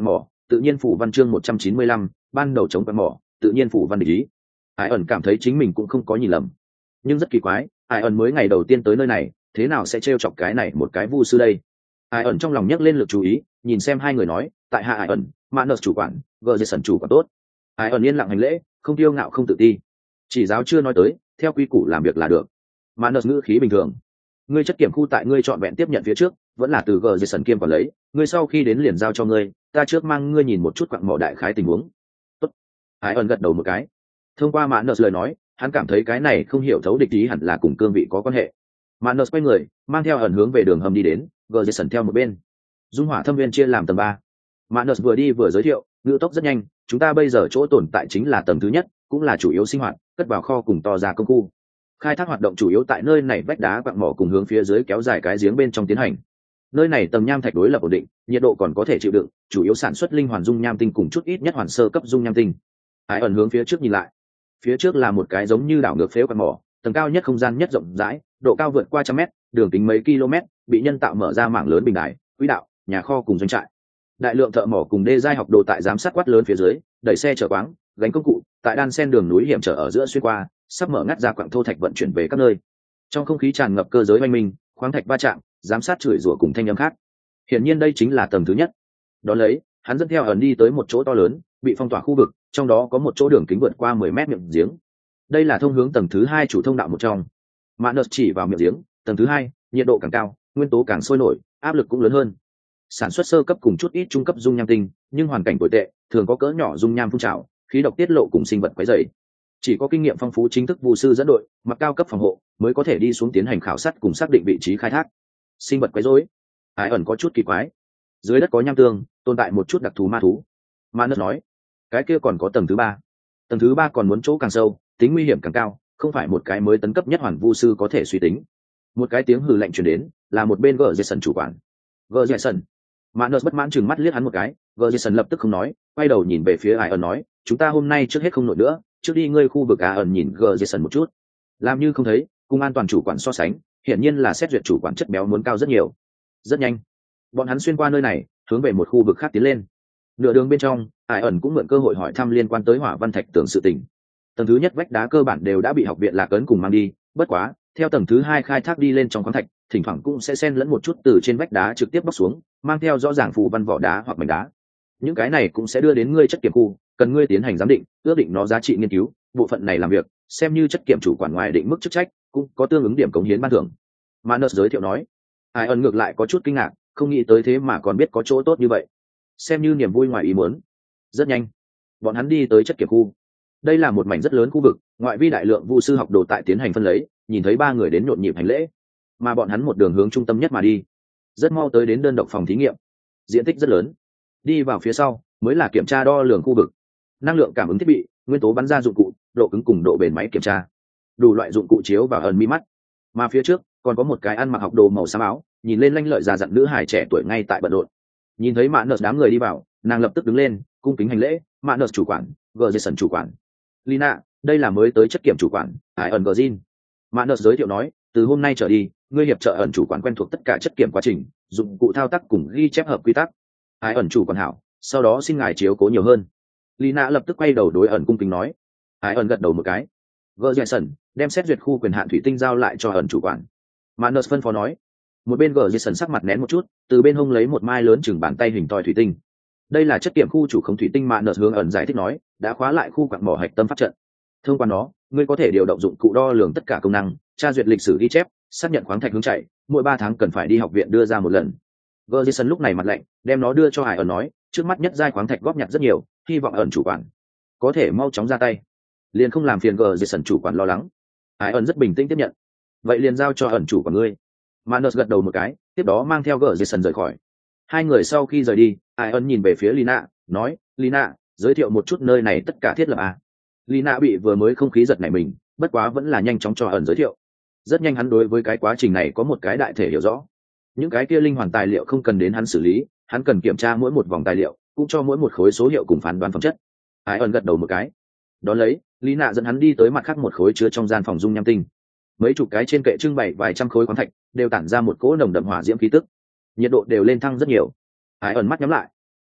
tự nhiên phủ văn chương 195, ban đầu chống quặng mỏ, tự nhiên phủ văn địch ý. Ai ẩn cảm thấy chính mình cũng không có nhìn lầm, nhưng rất kỳ quái, ai ẩn mới ngày đầu tiên tới nơi này, thế nào sẽ trêu chọc cái này một cái vu sư đây? Ai ẩn trong lòng nhấc lên lực chú ý, nhìn xem hai người nói, tại hạ ai ẩn, Manus chủ quản, Gerson chủ quản tốt. Ai ẩn yên lặng hành lễ, không tiêu ngạo không tự ti. Chỉ giáo chưa nói tới, theo quy củ làm việc là được. Manus ngữ khí bình thường. Ngươi chất kiểm khu tại ngươi chọn vẹn tiếp nhận phía trước, vẫn là từ Gerson kiêm quản lấy, ngươi sau khi đến liền giao cho ngươi, ta trước mang ngươi nhìn một chút quặng mỏ đại khái tình huống. Tốt. Ai ẩn gật đầu một cái. Thông qua Manus lời nói, hắn cảm thấy cái này không hiểu thấu địch ý hẳn là cùng cương vị có quan hệ. Manus quay người, mang theo ẩn hướng về đường hầm đi đến, Gerson theo một bên. Dung hỏa thâm viên chia làm tầng 3. Manus vừa đi vừa giới thiệu, ngữ tốc rất nhanh, chúng ta bây giờ chỗ tồn tại chính là tầng thứ nhất, cũng là chủ yếu sinh hoạt, cất vào kho cùng to ra công khu. Khai thác hoạt động chủ yếu tại nơi này vách đá quặng mỏ cùng hướng phía dưới kéo dài cái giếng bên trong tiến hành. Nơi này tầng nham thạch đối lập ổn định, nhiệt độ còn có thể chịu đựng, chủ yếu sản xuất linh hoàn dung nham tinh cùng chút ít nhất hoàn sơ cấp dung nham tinh. Hải ẩn hướng phía trước nhìn lại, phía trước là một cái giống như đảo ngược phếu quặng mỏ, tầng cao nhất không gian nhất rộng rãi, độ cao vượt qua 100 mét, đường kính mấy km, bị nhân tạo mở ra mảng lớn bình đài, quỹ đạo, nhà kho cùng doanh trại. Đại lượng thợ mỏ cùng đê giai học đồ tại giám sát quát lớn phía dưới, đẩy xe chở quáng, gánh công cụ, tại đan sen đường núi hiểm trở ở giữa xuyên qua, sắp mở ngắt ra quặng thô thạch vận chuyển về các nơi. Trong không khí tràn ngập cơ giới oanh minh, khoáng thạch va chạm, giám sát chửi rủa cùng thanh âm khác. Hiển nhiên đây chính là tầng thứ nhất. Đó lấy, hắn dẫn theo ẩn đi tới một chỗ to lớn, bị phong tỏa khu vực, trong đó có một chỗ đường kính vượt qua 10 mét miệng giếng. Đây là thông hướng tầng thứ hai chủ thông đạo một trong. Manus chỉ vào miệng giếng, tầng thứ hai, nhiệt độ càng cao, nguyên tố càng sôi nổi, áp lực cũng lớn hơn. Sản xuất sơ cấp cùng chút ít trung cấp dung nham tinh, nhưng hoàn cảnh tồi tệ, thường có cỡ nhỏ dung nham phun trào, khí độc tiết lộ cùng sinh vật quấy rầy. Chỉ có kinh nghiệm phong phú chính thức vụ sư dẫn đội, mặc cao cấp phòng hộ, mới có thể đi xuống tiến hành khảo sát cùng xác định vị trí khai thác. Sinh vật quấy rối, Hải ẩn có chút kỳ quái. Dưới đất có nham tương, tồn tại một chút đặc thù ma thú. Manus nói, cái kia còn có tầng thứ ba. Tầng thứ ba còn muốn chỗ càng sâu, tính nguy hiểm càng cao, không phải một cái mới tấn cấp nhất hoàn vu sư có thể suy tính. Một cái tiếng hừ lạnh truyền đến, là một bên Gerson chủ quản. Gerson. Manus bất mãn chừng mắt liếc hắn một cái, Gerson lập tức không nói, quay đầu nhìn về phía Ai ẩn nói, chúng ta hôm nay trước hết không nổi nữa, trước đi ngươi khu vực Ai ẩn nhìn Gerson một chút. Làm như không thấy, cùng an toàn chủ quản so sánh, hiển nhiên là xét duyệt chủ quản chất béo muốn cao rất nhiều. Rất nhanh, bọn hắn xuyên qua nơi này, hướng về một khu vực khác tiến lên. Nửa đường bên trong, Ai ẩn cũng mượn cơ hội hỏi thăm liên quan tới hỏa văn thạch tường sự tình. Tầng thứ nhất vách đá cơ bản đều đã bị học viện Lạc Ấn cùng mang đi, bất quá, theo tầng thứ hai khai thác đi lên trong khoáng thạch, thỉnh thoảng cũng sẽ xen lẫn một chút từ trên vách đá trực tiếp bóc xuống, mang theo rõ ràng phù văn vỏ đá hoặc mảnh đá. Những cái này cũng sẽ đưa đến ngươi chất kiểm khu, cần ngươi tiến hành giám định, ước định nó giá trị nghiên cứu, bộ phận này làm việc, xem như chất kiểm chủ quản ngoài định mức chức trách, cũng có tương ứng điểm cống hiến ban thưởng. Manus giới thiệu nói. Ai ẩn ngược lại có chút kinh ngạc, không nghĩ tới thế mà còn biết có chỗ tốt như vậy, xem như niềm vui ngoài ý muốn. Rất nhanh, bọn hắn đi tới chất kiểm khu. Đây là một mảnh rất lớn khu vực, ngoại vi đại lượng vu sư học đồ tại tiến hành phân lấy, nhìn thấy ba người đến nhộn nhịp hành lễ, mà bọn hắn một đường hướng trung tâm nhất mà đi. Rất mau tới đến đơn độc phòng thí nghiệm, diện tích rất lớn. Đi vào phía sau mới là kiểm tra đo lường khu vực, năng lượng cảm ứng thiết bị, nguyên tố bắn ra dụng cụ, độ cứng cùng độ bền máy kiểm tra, đủ loại dụng cụ chiếu vào ẩn mi mắt. Mà phía trước còn có một cái ăn mặc học đồ màu xám áo, nhìn lên lanh lợi già dặn nữ hài trẻ tuổi ngay tại bận rộn. Nhìn thấy Manus đám người đi vào, nàng lập tức đứng lên, cung kính hành lễ, Manus chủ quản, Gerson chủ quản. Lina, đây là mới tới chất kiểm chủ quản, Ai ẩn Gerson. Manus giới thiệu nói, từ hôm nay trở đi, ngươi hiệp trợ ẩn chủ quản quen thuộc tất cả chất kiểm quá trình, dụng cụ thao tác cùng ghi chép hợp quy tắc. Ai ẩn chủ quản hảo, sau đó xin ngài chiếu cố nhiều hơn. Lina lập tức quay đầu đối ẩn cung kính nói. Ai ẩn gật đầu một cái. Gerson, đem xét duyệt khu quyền hạn thủy tinh giao lại cho ẩn chủ quản. Manus phân phó nói. Một bên Gerson sắc mặt nén một chút, từ bên hông lấy một mai lớn chừng bàn tay hình thoi thủy tinh. Đây là chất kiểm khu chủ khống thủy tinh. Manus hướng ẩn giải thích nói, đã khóa lại khu quặng mỏ hạch tâm pháp trận. Thông qua nó, ngươi có thể điều động dụng cụ đo lường tất cả công năng, tra duyệt lịch sử ghi chép, xác nhận khoáng thạch hướng chạy, mỗi 3 tháng cần phải đi học viện đưa ra một lần. Gerson lúc này mặt lạnh, đem nó đưa cho Ai ẩn nói, trước mắt nhất giai khoáng thạch góp nhặt rất nhiều, hy vọng ẩn chủ quản có thể mau chóng ra tay, liền không làm phiền Gerson chủ quản lo lắng. Ai ẩn rất bình tĩnh tiếp nhận, vậy liền giao cho ẩn chủ của ngươi. Manus gật đầu một cái, tiếp đó mang theo Gerson rời khỏi. Hai người sau khi rời đi, Ai ẩn nhìn về phía Lina, nói, Lina, giới thiệu một chút nơi này tất cả thiết lập à. Lina bị vừa mới không khí giật nảy mình, bất quá vẫn là nhanh chóng cho ẩn giới thiệu. Rất nhanh hắn đối với cái quá trình này có một cái đại thể hiểu rõ. Những cái kia linh hoàn tài liệu không cần đến hắn xử lý, hắn cần kiểm tra mỗi một vòng tài liệu, cũng cho mỗi một khối số hiệu cùng phán đoán phẩm chất. Ai ẩn gật đầu một cái. Đón lấy, Lina dẫn hắn đi tới mặt khác một khối chứa trong gian phòng dung nham tinh. Mấy chục cái trên kệ trưng bày vài trăm khối khoáng thạch, đều tản ra một cỗ nồng đậm hỏa diễm khí tức. Nhiệt độ đều lên thăng rất nhiều. Ai ẩn mắt nhắm lại.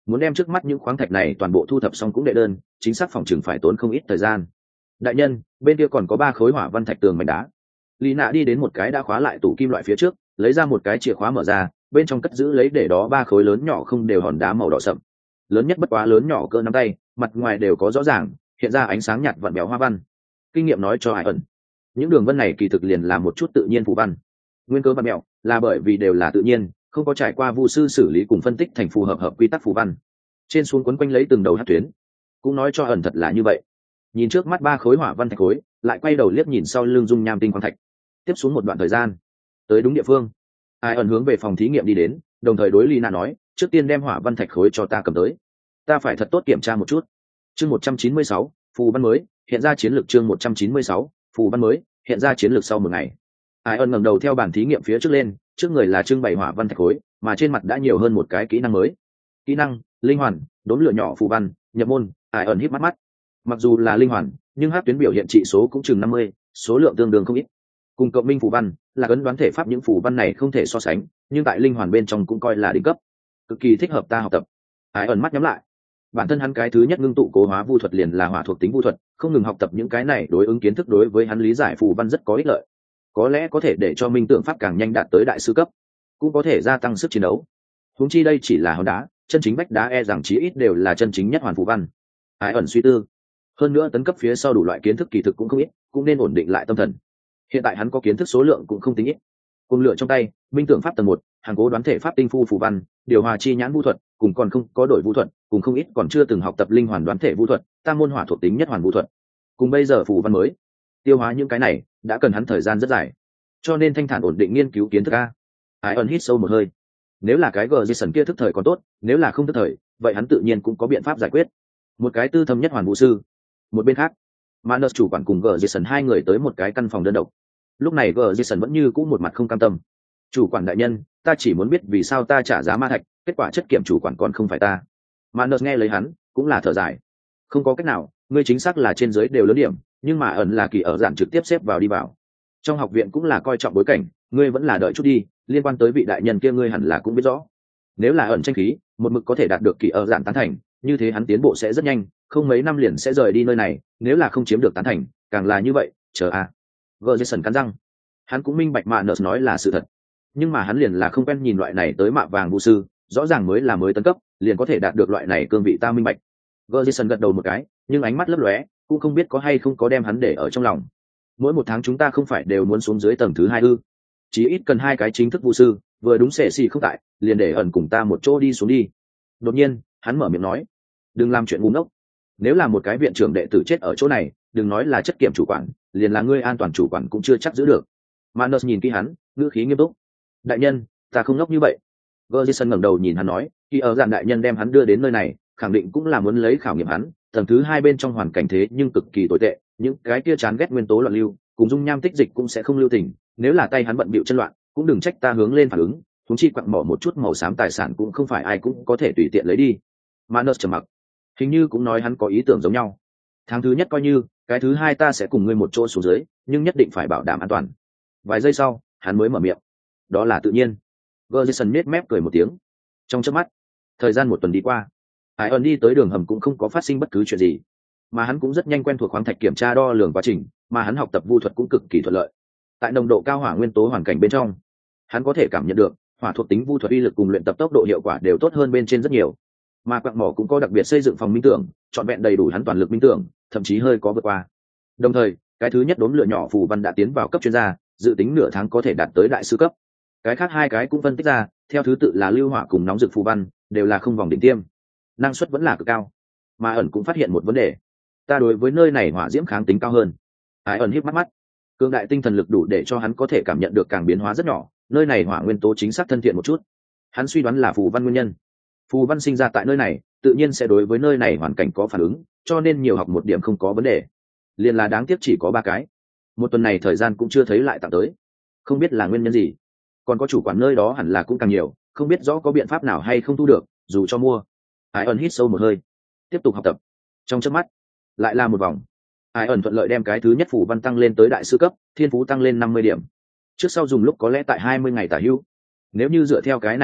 muốn đem trước mắt những khoáng thạch này toàn bộ thu thập xong cũng đệ đơn, chính xác phòng chừng phải tốn không ít thời gian. Đại nhân, bên kia còn có 3 khối hỏa văn thạch tường mảnh đá. Lý Nạ đi đến một cái đã khóa lại tủ kim loại phía trước, lấy ra một cái chìa khóa mở ra, bên trong cất giữ lấy để đó 3 khối lớn nhỏ không đều hòn đá màu đỏ sậm. Lớn nhất bất quá lớn nhỏ cỡ nắm tay, mặt ngoài đều có rõ ràng hiện ra ánh sáng nhạt vặn béo hoa văn. Kinh nghiệm nói cho Ai ẩn, những đường vân này kỳ thực liền là một chút tự nhiên phù văn. Nguyên cớ vặn béo là bởi vì đều là tự nhiên, không có trải qua vu sư xử lý cùng phân tích thành phù hợp quy tắc phù văn. Trên xuống quấn quanh lấy từng đầu hắc tuyến. Cũng nói cho ẩn thật là như vậy. Nhìn trước mắt 3 khối hỏa văn thạch khối, lại quay đầu liếc nhìn sau lưng dung nham tinh khoáng thạch. Tiếp xuống một đoạn thời gian, tới đúng địa phương, Ai ẩn hướng về phòng thí nghiệm đi đến, đồng thời đối Lina nói, trước tiên đem hỏa văn thạch khối cho ta cầm tới, ta phải thật tốt kiểm tra một chút. Chương 196, phù văn mới, hiện ra chiến lược. Chương 196, phù văn mới, hiện ra chiến lược sau một ngày. Ai ẩn ngẩng đầu theo bàn thí nghiệm phía trước lên, trước người là trưng bày hỏa văn thạch khối, mà trên mặt đã nhiều hơn một cái kỹ năng mới. Kỹ năng, linh hoàn, đốm lửa nhỏ phù văn, nhập môn. Ai ẩn híp mắt mắt. Mặc dù là linh hoàn, nhưng hắc tuyến biểu hiện trị số cũng chừng 50, số lượng tương đương không ít. Cùng cộng minh phù văn, là ấn đoán thể pháp những phù văn này không thể so sánh, nhưng tại linh hoàn bên trong cũng coi là đỉnh cấp, cực kỳ thích hợp ta học tập. Ai ẩn mắt nhắm lại. Bản thân hắn cái thứ nhất ngưng tụ cố hóa vu thuật liền là hỏa thuộc tính vu thuật, không ngừng học tập những cái này đối ứng kiến thức đối với hắn lý giải phù văn rất có ích lợi, có lẽ có thể để cho minh tượng pháp càng nhanh đạt tới đại sư cấp, cũng có thể gia tăng sức chiến đấu. Huống chi đây chỉ là hòn đá, chân chính bách đá rằng chí ít đều là chân chính nhất hoàn phù văn. Ai ẩn suy tư, hơn nữa tấn cấp phía sau đủ loại kiến thức kỳ thực cũng không ít, cũng nên ổn định lại tâm thần. Hiện tại hắn có kiến thức số lượng cũng không tính ít. Cùng lựa trong tay, minh tượng pháp tầng 1, hàng cố đoán thể pháp tinh phu phù văn, điều hòa chi nhãn vu thuật, cùng còn không có đổi vu thuật, cùng không ít còn chưa từng học tập linh hoàn đoán thể vu thuật, tam môn hỏa thuộc tính nhất hoàn vu thuật. Cùng bây giờ phù văn mới, tiêu hóa những cái này đã cần hắn thời gian rất dài, cho nên thanh thản ổn định nghiên cứu kiến thức a. Ai ẩn hít sâu một hơi. Nếu là cái Jason kia thức thời còn tốt, nếu là không thức thời, vậy hắn tự nhiên cũng có biện pháp giải quyết. Một cái tư thâm nhất hoàn vũ sư. Một bên khác, Manus chủ quản cùng Jason hai người tới một cái căn phòng đơn độc. Lúc này Jason vẫn như cũ một mặt không cam tâm. Chủ quản đại nhân, ta chỉ muốn biết vì sao ta trả giá ma thạch, kết quả chất kiểm chủ quản còn không phải ta. Manus nghe lấy hắn, cũng là thở dài. Không có cách nào, ngươi chính xác là trên dưới đều lớn điểm, nhưng mà ẩn là kỳ ở dạng trực tiếp xếp vào đi vào. Trong học viện cũng là coi trọng bối cảnh, ngươi vẫn là đợi chút đi, liên quan tới vị đại nhân kia ngươi hẳn là cũng biết rõ. Nếu là ẩn tranh khí, một mực có thể đạt được kỳ ở dạng tán thành, như thế hắn tiến bộ sẽ rất nhanh, không mấy năm liền sẽ rời đi nơi này, nếu là không chiếm được tán thành, càng là như vậy, chờ a. Jason cắn răng. Hắn cũng minh bạch Manus nói là sự thật. Nhưng mà hắn liền là không quen nhìn loại này tới mạ vàng vũ sư, rõ ràng mới là mới tấn cấp, liền có thể đạt được loại này cương vị ta minh bạch. Jason gật đầu một cái, nhưng ánh mắt lấp lóe, cũng không biết có hay không có đem hắn để ở trong lòng. Mỗi một tháng chúng ta không phải đều muốn xuống dưới tầng thứ 2 ư? Chí ít cần 2 cái chính thức vũ sư, vừa đúng xệ xì không tại, liền để ẩn cùng ta một chỗ đi xuống đi. Đột nhiên, hắn mở miệng nói, đừng làm chuyện ngu ngốc. Nếu là một cái viện trưởng đệ tử chết ở chỗ này, đừng nói là chất kiểm chủ quản, liền là ngươi an toàn chủ quản cũng chưa chắc giữ được. Manus nhìn kỹ hắn, ngữ khí nghiêm túc. Đại nhân, ta không ngốc như vậy. Jason ngẩng đầu nhìn hắn nói, khi ở dạng đại nhân đem hắn đưa đến nơi này, khẳng định cũng là muốn lấy khảo nghiệm hắn. Tầng thứ 2 bên trong hoàn cảnh thế nhưng cực kỳ tồi tệ, những cái kia chán ghét nguyên tố loạn lưu, cùng dung nham tích dịch cũng sẽ không lưu tình. Nếu là tay hắn bận bịu chân loạn, cũng đừng trách ta hướng lên phản ứng. Chúng chi quặng bỏ một chút màu xám tài sản cũng không phải ai cũng có thể tùy tiện lấy đi. Manus trầm mặc, hình như cũng nói hắn có ý tưởng giống nhau. Tháng thứ nhất coi như, cái thứ 2 ta sẽ cùng ngươi một chỗ xuống dưới, nhưng nhất định phải bảo đảm an toàn. Vài giây sau, hắn mới mở miệng. Đó là tự nhiên. Jason nhếch mép cười một tiếng. Trong chớp mắt, thời gian một tuần đi qua, Ai ẩn đi tới đường hầm cũng không có phát sinh bất cứ chuyện gì, mà hắn cũng rất nhanh quen thuộc khoáng thạch kiểm tra đo lường quá trình, mà hắn học tập vu thuật cũng cực kỳ thuận lợi. Tại nồng độ cao hỏa nguyên tố hoàn cảnh bên trong, hắn có thể cảm nhận được hỏa thuộc tính vu thuật uy lực cùng luyện tập tốc độ hiệu quả đều tốt hơn bên trên rất nhiều. Mà quặng mỏ cũng có đặc biệt xây dựng phòng minh tưởng, trọn vẹn đầy đủ hắn toàn lực minh tưởng, thậm chí hơi có vượt qua. Đồng thời, cái thứ nhất đốm lửa nhỏ phù văn đã tiến vào cấp chuyên gia, dự tính nửa tháng có thể đạt tới đại sư cấp. Cái khác 2 cái cũng phân tích ra, theo thứ tự là lưu hỏa cùng nóng rực phù văn, đều là không vòng đỉnh tiêm, năng suất vẫn là cực cao. Mà ẩn cũng phát hiện một vấn đề, ta đối với nơi này hỏa diễm kháng tính cao hơn. Ai ẩn híp mắt mắt, cường đại tinh thần lực đủ để cho hắn có thể cảm nhận được càng biến hóa rất nhỏ, nơi này hỏa nguyên tố chính xác thân thiện một chút. Hắn suy đoán là phù văn nguyên nhân, phù văn sinh ra tại nơi này, tự nhiên sẽ đối với nơi này hoàn cảnh có phản ứng, cho nên nhiều học một điểm không có vấn đề. Liền là đáng tiếc chỉ có 3 cái, một tuần này thời gian cũng chưa thấy lại tặng tới, không biết là nguyên nhân gì. Còn có chủ quản nơi đó hẳn là cũng càng nhiều, không biết rõ có biện pháp nào hay không thu được, dù cho mua. Ai ẩn hít sâu một hơi, tiếp tục học tập. Trong chớp mắt, lại là một vòng. Ai ẩn thuận lợi đem cái thứ nhất phù văn tăng lên tới đại sư cấp, thiên phú tăng lên 50 điểm. Trước sau dùng lúc có lẽ tại 20 ngày tả hữu. Nếu như dựa theo cái này quy hoạch,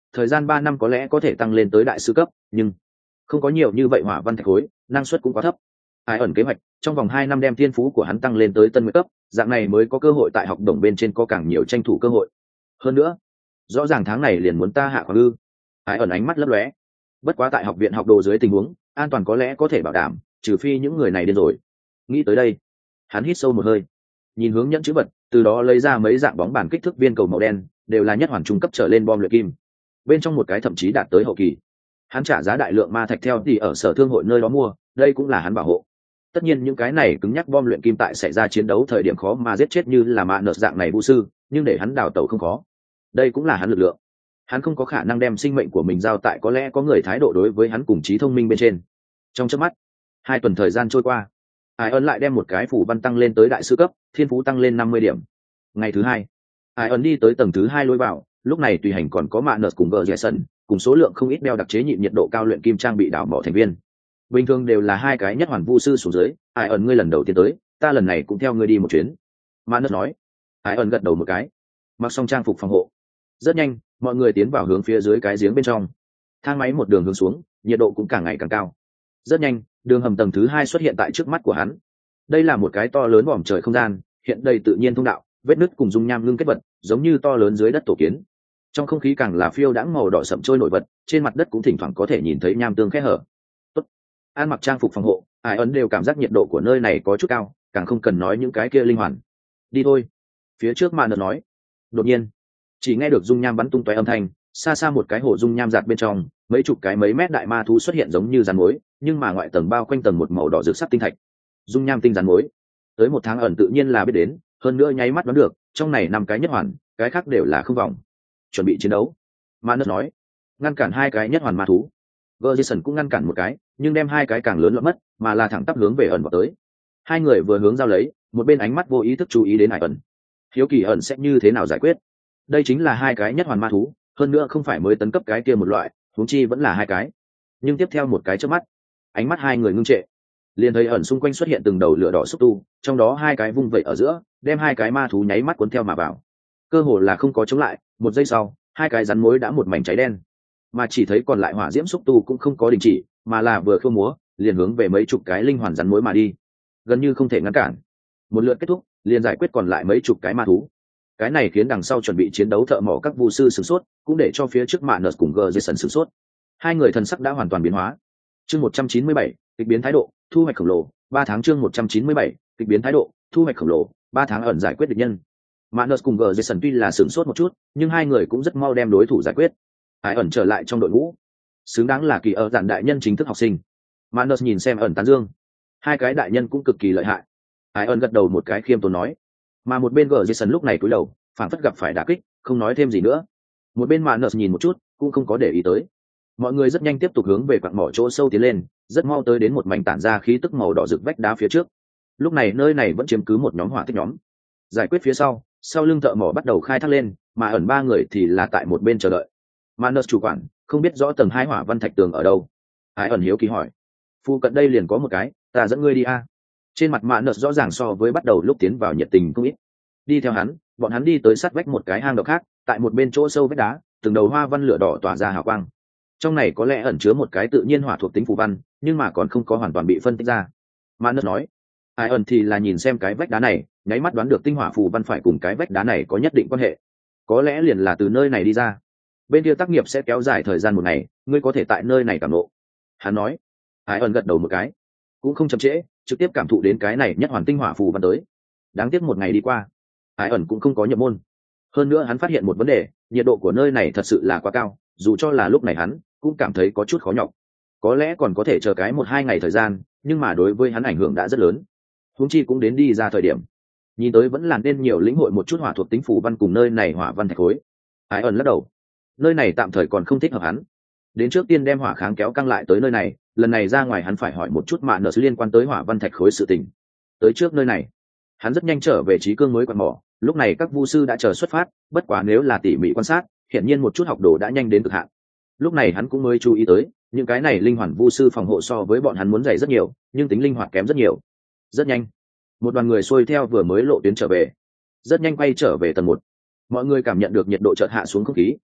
thời gian 3 năm có lẽ có thể tăng lên tới đại sư cấp, nhưng không có nhiều như vậy hỏa văn thạch khối, năng suất cũng quá thấp. Ai ẩn kế hoạch trong vòng 2 năm đem thiên phú của hắn tăng lên tới tân nguyệt cấp, dạng này mới có cơ hội tại học đồng bên trên có càng nhiều tranh thủ cơ hội. Hơn nữa, rõ ràng tháng này liền muốn ta hạ khoa ư? Ai ẩn ánh mắt lấp lóe. Bất quá tại học viện học đồ dưới tình huống an toàn có lẽ có thể bảo đảm, trừ phi những người này điên rồi. Nghĩ tới đây, hắn hít sâu một hơi, nhìn hướng nhẫn chữ vật, từ đó lấy ra mấy dạng bóng bàn kích thước viên cầu màu đen, đều là nhất hoàn trung cấp trở lên bom luyện kim. Bên trong một cái thậm chí đạt tới hậu kỳ. Hắn trả giá đại lượng ma thạch theo thì ở sở thương hội nơi đó mua, đây cũng là hắn bảo hộ. Tất nhiên những cái này cứng nhắc bom luyện kim tại xảy ra chiến đấu thời điểm khó mà giết chết như là mạ nợ dạng này vũ sư, nhưng để hắn đào tẩu không khó. Đây cũng là hắn lực lượng. Hắn không có khả năng đem sinh mệnh của mình giao tại có lẽ có người thái độ đối với hắn cùng trí thông minh bên trên. Trong chớp mắt, 2 tuần thời gian trôi qua, Ai ấn lại đem một cái phủ văn tăng lên tới đại sư cấp, thiên phú tăng lên 50 điểm. Ngày thứ 2, Ai ấn đi tới tầng thứ 2 lối vào, lúc này tùy hành còn có mạ nợ cùng Gerson, cùng số lượng không ít đeo đặc chế nhịn nhiệt độ cao luyện kim trang bị đảo mỏ thành viên. Bình thường đều là 2 cái nhất hoàn vu sư xuống dưới. Ai ấn ngươi lần đầu tiên tới, ta lần này cũng theo ngươi đi một chuyến. Mạ nợ nói. Ai ấn gật đầu một cái, mặc xong trang phục phòng hộ. Rất nhanh, mọi người tiến vào hướng phía dưới cái giếng bên trong. Thang máy một đường hướng xuống, nhiệt độ cũng càng ngày càng cao. Rất nhanh, đường hầm tầng thứ 2 xuất hiện tại trước mắt của hắn. Đây là một cái to lớn vòm trời không gian, hiện đầy tự nhiên thông đạo, vết nứt cùng dung nham ngưng kết vật, giống như to lớn dưới đất tổ kiến. Trong không khí càng là phiêu đãng màu đỏ sậm trôi nổi vật, trên mặt đất cũng thỉnh thoảng có thể nhìn thấy nham tương khe hở. Tốt. An mặc trang phục phòng hộ, Ai ấn đều cảm giác nhiệt độ của nơi này có chút cao, càng không cần nói những cái kia linh hoàn. Đi thôi. Phía trước Mạn nói. Đột nhiên, chỉ nghe được dung nham bắn tung tóe âm thanh, xa xa một cái hồ dung nham giạt bên trong, mấy chục cái mấy mét đại ma thú xuất hiện giống như rắn mối, nhưng mà ngoại tầng bao quanh tầng một màu đỏ rực sắc tinh thạch. Dung nham tinh rắn mối. Tới 1 tháng ẩn tự nhiên là biết đến, hơn nữa nháy mắt đoán được, trong này 5 cái nhất hoàn, cái khác đều là không vòng. Chuẩn bị chiến đấu. Manus nói, ngăn cản 2 cái nhất hoàn ma thú. Gerson cũng ngăn cản một cái, nhưng đem 2 cái càng lớn lọt mất, mà là thẳng tắp hướng về ẩn vào tới. 2 người vừa hướng giao lấy, một bên ánh mắt vô ý thức chú ý đến Hải ẩn. Hiếu kỳ ẩn sẽ như thế nào giải quyết? Đây chính là 2 cái nhất hoàn ma thú, hơn nữa không phải mới tấn cấp cái kia một loại, huống chi vẫn là 2 cái. Nhưng tiếp theo một cái chớp mắt, ánh mắt 2 người ngưng trệ. Liền thấy ẩn xung quanh xuất hiện từng đầu lửa đỏ xúc tu, trong đó 2 cái vung vẩy ở giữa, đem 2 cái ma thú nháy mắt cuốn theo mà vào. Cơ hồ là không có chống lại, 1 giây sau, 2 cái rắn mối đã một mảnh cháy đen. Mà chỉ thấy còn lại hỏa diễm xúc tu cũng không có đình chỉ, mà là vừa khua múa, liền hướng về mấy chục cái linh hoàn rắn mối mà đi. Gần như không thể ngăn cản. Một lượt kết thúc, liền giải quyết còn lại mấy chục cái ma thú. Cái này khiến đằng sau chuẩn bị chiến đấu thợ mỏ các vu sư sửng sốt, cũng để cho phía trước Mạn cùng Gerson sửng sốt. 2 người thần sắc đã hoàn toàn biến hóa. Chương 197, kịch biến thái độ, thu hoạch khổng lồ, 3 tháng. Chương 197, kịch biến thái độ, thu hoạch khổng lồ, 3 tháng ẩn giải quyết địch nhân. Mạn cùng Gerson tuy là sửng sốt một chút, nhưng 2 người cũng rất mau đem đối thủ giải quyết. Ai ẩn trở lại trong đội ngũ, xứng đáng là kỳ ở dạn đại nhân chính thức học sinh. Mạn nhìn xem ẩn tán dương, 2 cái đại nhân cũng cực kỳ lợi hại. Ai ẩn gật đầu một cái khiêm tốn nói, mà một bên Gerson lúc này cúi đầu, phản phất gặp phải đả kích, không nói thêm gì nữa. Một bên Mạn nhìn một chút, cũng không có để ý tới. Mọi người rất nhanh tiếp tục hướng về quặng mỏ chỗ sâu tiến lên, rất mau tới đến một mảnh tản ra khí tức màu đỏ rực vách đá phía trước. Lúc này nơi này vẫn chiếm cứ một nhóm hỏa tích nhóm. Giải quyết phía sau lưng thợ mỏ bắt đầu khai thác lên, mà ẩn 3 người thì là tại một bên chờ đợi. Manus chủ quản không biết rõ tầng 2 hỏa văn thạch tường ở đâu. Ai ẩn hiếu kỳ hỏi, phu cận đây liền có một cái, ta dẫn ngươi đi a. Trên mặt Manus rõ ràng so với bắt đầu lúc tiến vào nhiệt tình không ít. Đi theo hắn, bọn hắn đi tới sát vách một cái hang động khác, tại một bên chỗ sâu vách đá, từng đầu hoa văn lửa đỏ tỏa ra hào quang. Trong này có lẽ ẩn chứa một cái tự nhiên hỏa thuộc tính phù văn, nhưng mà còn không có hoàn toàn bị phân tích ra. Manus nói, ai ẩn thì là nhìn xem cái vách đá này, nháy mắt đoán được tinh hỏa phù văn phải cùng cái vách đá này có nhất định quan hệ, có lẽ liền là từ nơi này đi ra. Bên kia tác nghiệp sẽ kéo dài thời gian 1 ngày, ngươi có thể tại nơi này cảm ngộ. Hắn nói. Ai ẩn gật đầu một cái, cũng không chậm trễ, trực tiếp cảm thụ đến cái này nhất hoàn tinh hỏa phù văn tới. Đáng tiếc 1 ngày đi qua, Ai ẩn cũng không có nhập môn. Hơn nữa hắn phát hiện một vấn đề, nhiệt độ của nơi này thật sự là quá cao, dù cho là lúc này hắn cũng cảm thấy có chút khó nhọc. Có lẽ còn có thể chờ cái 1-2 ngày thời gian, nhưng mà đối với hắn ảnh hưởng đã rất lớn. Huống chi cũng đến đi ra thời điểm, nhìn tới vẫn là nên nhiều lĩnh hội một chút hỏa thuộc tính phù văn cùng nơi này hỏa văn thạch khối. Ai ẩn lắc đầu, nơi này tạm thời còn không thích hợp hắn. Đến trước tiên đem hỏa kháng kéo căng lại tới nơi này, lần này ra ngoài hắn phải hỏi một chút Mạn liên quan tới hỏa văn thạch khối sự tình. Tới trước nơi này, hắn rất nhanh trở về trí cương mới quạt mỏ. Lúc này các vu sư đã chờ xuất phát, bất quá nếu là tỉ mỉ quan sát, hiển nhiên một chút học đồ đã nhanh đến cực hạn. Lúc này hắn cũng mới chú ý tới, những cái này linh hoạt vu sư phòng hộ so với bọn hắn muốn dày rất nhiều, nhưng tính linh hoạt kém rất nhiều. Rất nhanh, một đoàn người xuôi theo vừa mới lộ tuyến trở về, rất nhanh quay trở về tầng 1. Mọi người cảm nhận được nhiệt độ chợt hạ xuống không khí,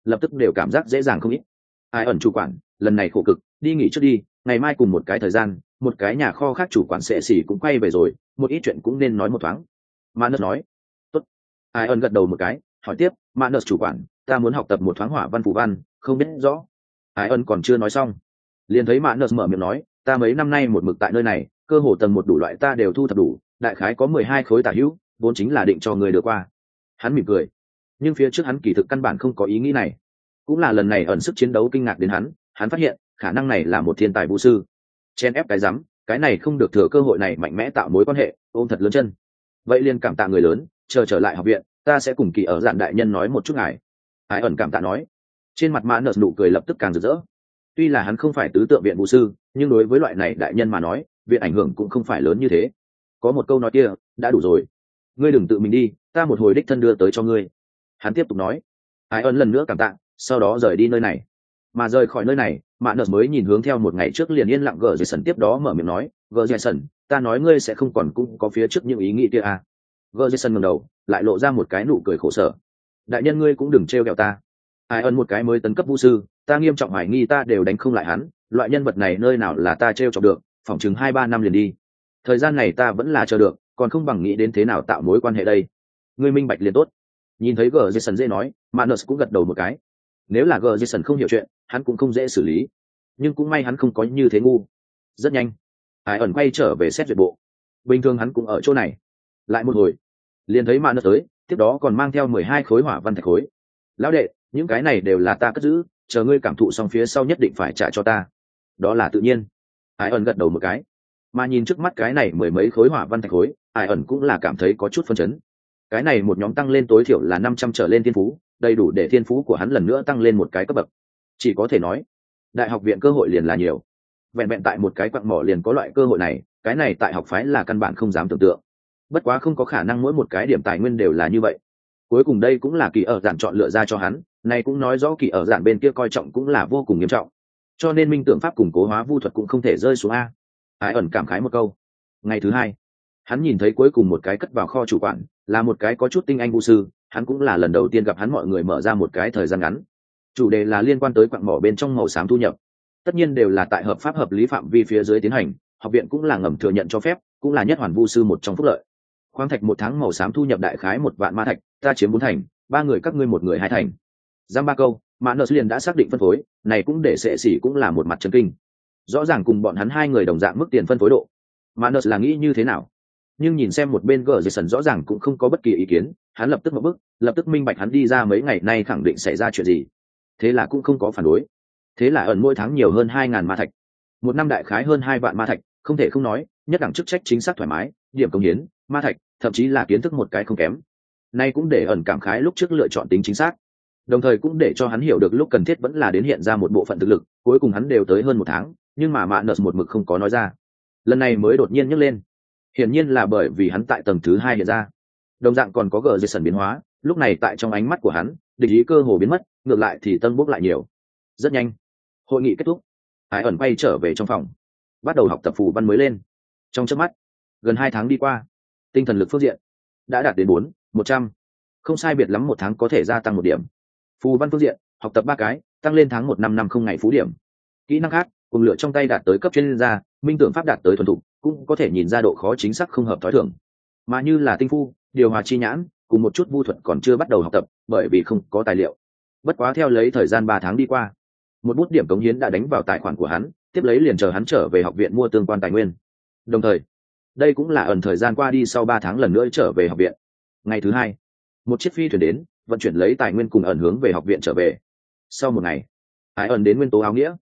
lập tức đều cảm giác dễ dàng không ít. Ai ẩn chủ quản lần này khổ cực, đi nghỉ trước đi, ngày mai cùng một cái thời gian một cái nhà kho khác chủ quản sệ xỉ cũng quay về rồi, một ít chuyện cũng nên nói một thoáng. Manus nói. Tốt. Ai ẩn gật đầu một cái, hỏi tiếp, Manus chủ quản, ta muốn học tập một thoáng hỏa văn phù văn, không biết rõ. Ai ẩn còn chưa nói xong, liền thấy Manus mở miệng nói, ta mấy năm nay một mực tại nơi này, cơ hồ tầng một đủ loại ta đều thu thập đủ, đại khái có 12 khối tả hữu, vốn chính là định cho người đưa qua. Hắn mỉm cười, nhưng phía trước hắn kỳ thực căn bản không có ý nghĩ này. Cũng là lần này ẩn sức chiến đấu kinh ngạc đến hắn phát hiện khả năng này là một thiên tài vũ sư. Chen ép cái rắm, cái này không được thừa cơ hội này mạnh mẽ tạo mối quan hệ, ôm thật lớn chân. Vậy liền cảm tạ người lớn, chờ trở lại học viện, ta sẽ cùng Kỳ ở Dạn đại nhân nói một chút ngài. Ai ẩn cảm tạ nói. Trên mặt Mã Nợ nụ cười lập tức càng rực rỡ. Tuy là hắn không phải tứ tượng viện vũ sư, nhưng đối với loại này đại nhân mà nói, viện ảnh hưởng cũng không phải lớn như thế. Có một câu nói kia, đã đủ rồi. Ngươi đừng tự mình đi, ta một hồi đích thân đưa tới cho ngươi. Hắn tiếp tục nói. Ai ẩn lần nữa cảm tạ, sau đó rời đi nơi này. Mà rời khỏi nơi này, Mã Nợ mới nhìn hướng theo một ngày trước liền yên lặng gờ Jason tiếp đó mở miệng nói, gờ Jason, ta nói ngươi sẽ không còn cũng có phía trước những ý nghĩ kia à? Gờ Jason ngẩng đầu, lại lộ ra một cái nụ cười khổ sở. Đại nhân ngươi cũng đừng trêu ghẹo ta. Ai ẩn một cái mới tấn cấp vũ sư, ta nghiêm trọng hoài nghi ta đều đánh không lại hắn, loại nhân vật này nơi nào là ta trêu chọc được, phỏng chừng 2-3 năm liền đi. Thời gian này ta vẫn là chờ được, còn không bằng nghĩ đến thế nào tạo mối quan hệ đây. Ngươi minh bạch liền tốt. Nhìn thấy gờ Jason dễ nói, Mã Nợ cũng gật đầu một cái. Nếu là gờ Jason không hiểu chuyện, hắn cũng không dễ xử lý, nhưng cũng may hắn không có như thế ngu. Rất nhanh, Ai ẩn quay trở về xét duyệt bộ. Bình thường hắn cũng ở chỗ này. Lại một hồi, liền thấy Mã Nợ tới, tiếp đó còn mang theo 12 khối hỏa văn thạch khối. Lão đệ, những cái này đều là ta cất giữ, chờ ngươi cảm thụ xong phía sau nhất định phải trả cho ta. Đó là tự nhiên. Ai ẩn gật đầu một cái. Mà nhìn trước mắt cái này 10 mấy khối hỏa văn thạch khối, Ai ẩn cũng là cảm thấy có chút phân chấn. Cái này một nhóm tăng lên tối thiểu là 500 trở lên thiên phú, đầy đủ để thiên phú của hắn lần nữa tăng lên một cái cấp bậc. Chỉ có thể nói, đại học viện cơ hội liền là nhiều. Vẹn vẹn tại một cái quặng mỏ liền có loại cơ hội này, cái này tại học phái là căn bản không dám tưởng tượng. Bất quá không có khả năng mỗi một cái điểm tài nguyên đều là như vậy. Cuối cùng đây cũng là Kỳ ở Dạn chọn lựa ra cho hắn, này cũng nói rõ Kỳ ở Dạn bên kia coi trọng cũng là vô cùng nghiêm trọng. Cho nên minh tưởng pháp củng cố hóa vu thuật cũng không thể rơi xuống a. Ai ẩn cảm khái một câu. Ngày thứ hai, hắn nhìn thấy cuối cùng một cái cất vào kho chủ quản, là một cái có chút tinh anh vu sư, hắn cũng là lần đầu tiên gặp hắn, mọi người mở ra một cái thời gian ngắn. Chủ đề là liên quan tới quặng mỏ bên trong màu xám thu nhập. Tất nhiên đều là tại hợp pháp hợp lý phạm vi phía dưới tiến hành, học viện cũng là ngầm thừa nhận cho phép, cũng là nhất hoàn vu sư một trong phúc lợi. Khoáng thạch một tháng màu xám thu nhập đại khái 1 vạn ma thạch, ta chiếm 4 thành, 3 người các ngươi 1 người 2 thành. Giang ba câu, Mã Nợ liền đã xác định phân phối, này cũng để sệ sĩ cũng là một mặt chấn kinh. Rõ ràng cùng bọn hắn 2 người đồng dạng mức tiền phân phối độ. Mã Nợ là nghĩ như thế nào? Nhưng nhìn xem một bên gờ Jason rõ ràng cũng không có bất kỳ ý kiến, hắn lập tức một bước, lập tức minh bạch hắn đi ra mấy ngày nay khẳng định xảy ra chuyện gì. Thế là cũng không có phản đối. Thế là ẩn mỗi tháng nhiều hơn 2.000 ma thạch, một năm đại khái hơn 2 vạn ma thạch, không thể không nói, nhất đẳng chức trách chính xác thoải mái, điểm công hiến, ma thạch, thậm chí là kiến thức một cái không kém. Nay cũng để ẩn cảm khái lúc trước lựa chọn tính chính xác, đồng thời cũng để cho hắn hiểu được lúc cần thiết vẫn là đến hiện ra một bộ phận thực lực. Cuối cùng hắn đều tới hơn 1 tháng, nhưng mà Mã Nợ một mực không có nói ra, lần này mới đột nhiên nhấc lên. Hiển nhiên là bởi vì hắn tại tầng thứ 2 hiện ra. Đồng dạng còn có gờ Jason biến hóa, lúc này tại trong ánh mắt của hắn, địch ý cơ hồ biến mất, ngược lại thì tân bốc lại nhiều. Rất nhanh, hội nghị kết thúc, Ai ẩn quay trở về trong phòng, bắt đầu học tập phù văn mới lên. Trong chớp mắt, gần 2 tháng đi qua, tinh thần lực phương diện đã đạt đến 400, không sai biệt lắm 1 tháng có thể gia tăng 1 điểm. Phù văn phương diện, học tập 3 cái, tăng lên tháng 1 năm năm không ngày phú điểm. Kỹ năng khác, cùng lựa trong tay đạt tới cấp chuyên gia, minh tưởng pháp đạt tới thuần thục, cũng có thể nhìn ra độ khó chính xác không hợp thói thường. Mà như là tinh phu, điều hòa chi nhãn, cùng một chút vu thuật còn chưa bắt đầu học tập, bởi vì không có tài liệu. Bất quá theo lấy thời gian 3 tháng đi qua, một bút điểm cống hiến đã đánh vào tài khoản của hắn, tiếp lấy liền chờ hắn trở về học viện mua tương quan tài nguyên. Đồng thời, đây cũng là ẩn thời gian qua đi sau 3 tháng lần nữa trở về học viện. Ngày thứ 2, một chiếc phi thuyền đến, vận chuyển lấy tài nguyên cùng ẩn hướng về học viện trở về. Sau một ngày, Ai ẩn đến nguyên tố áo nghĩa,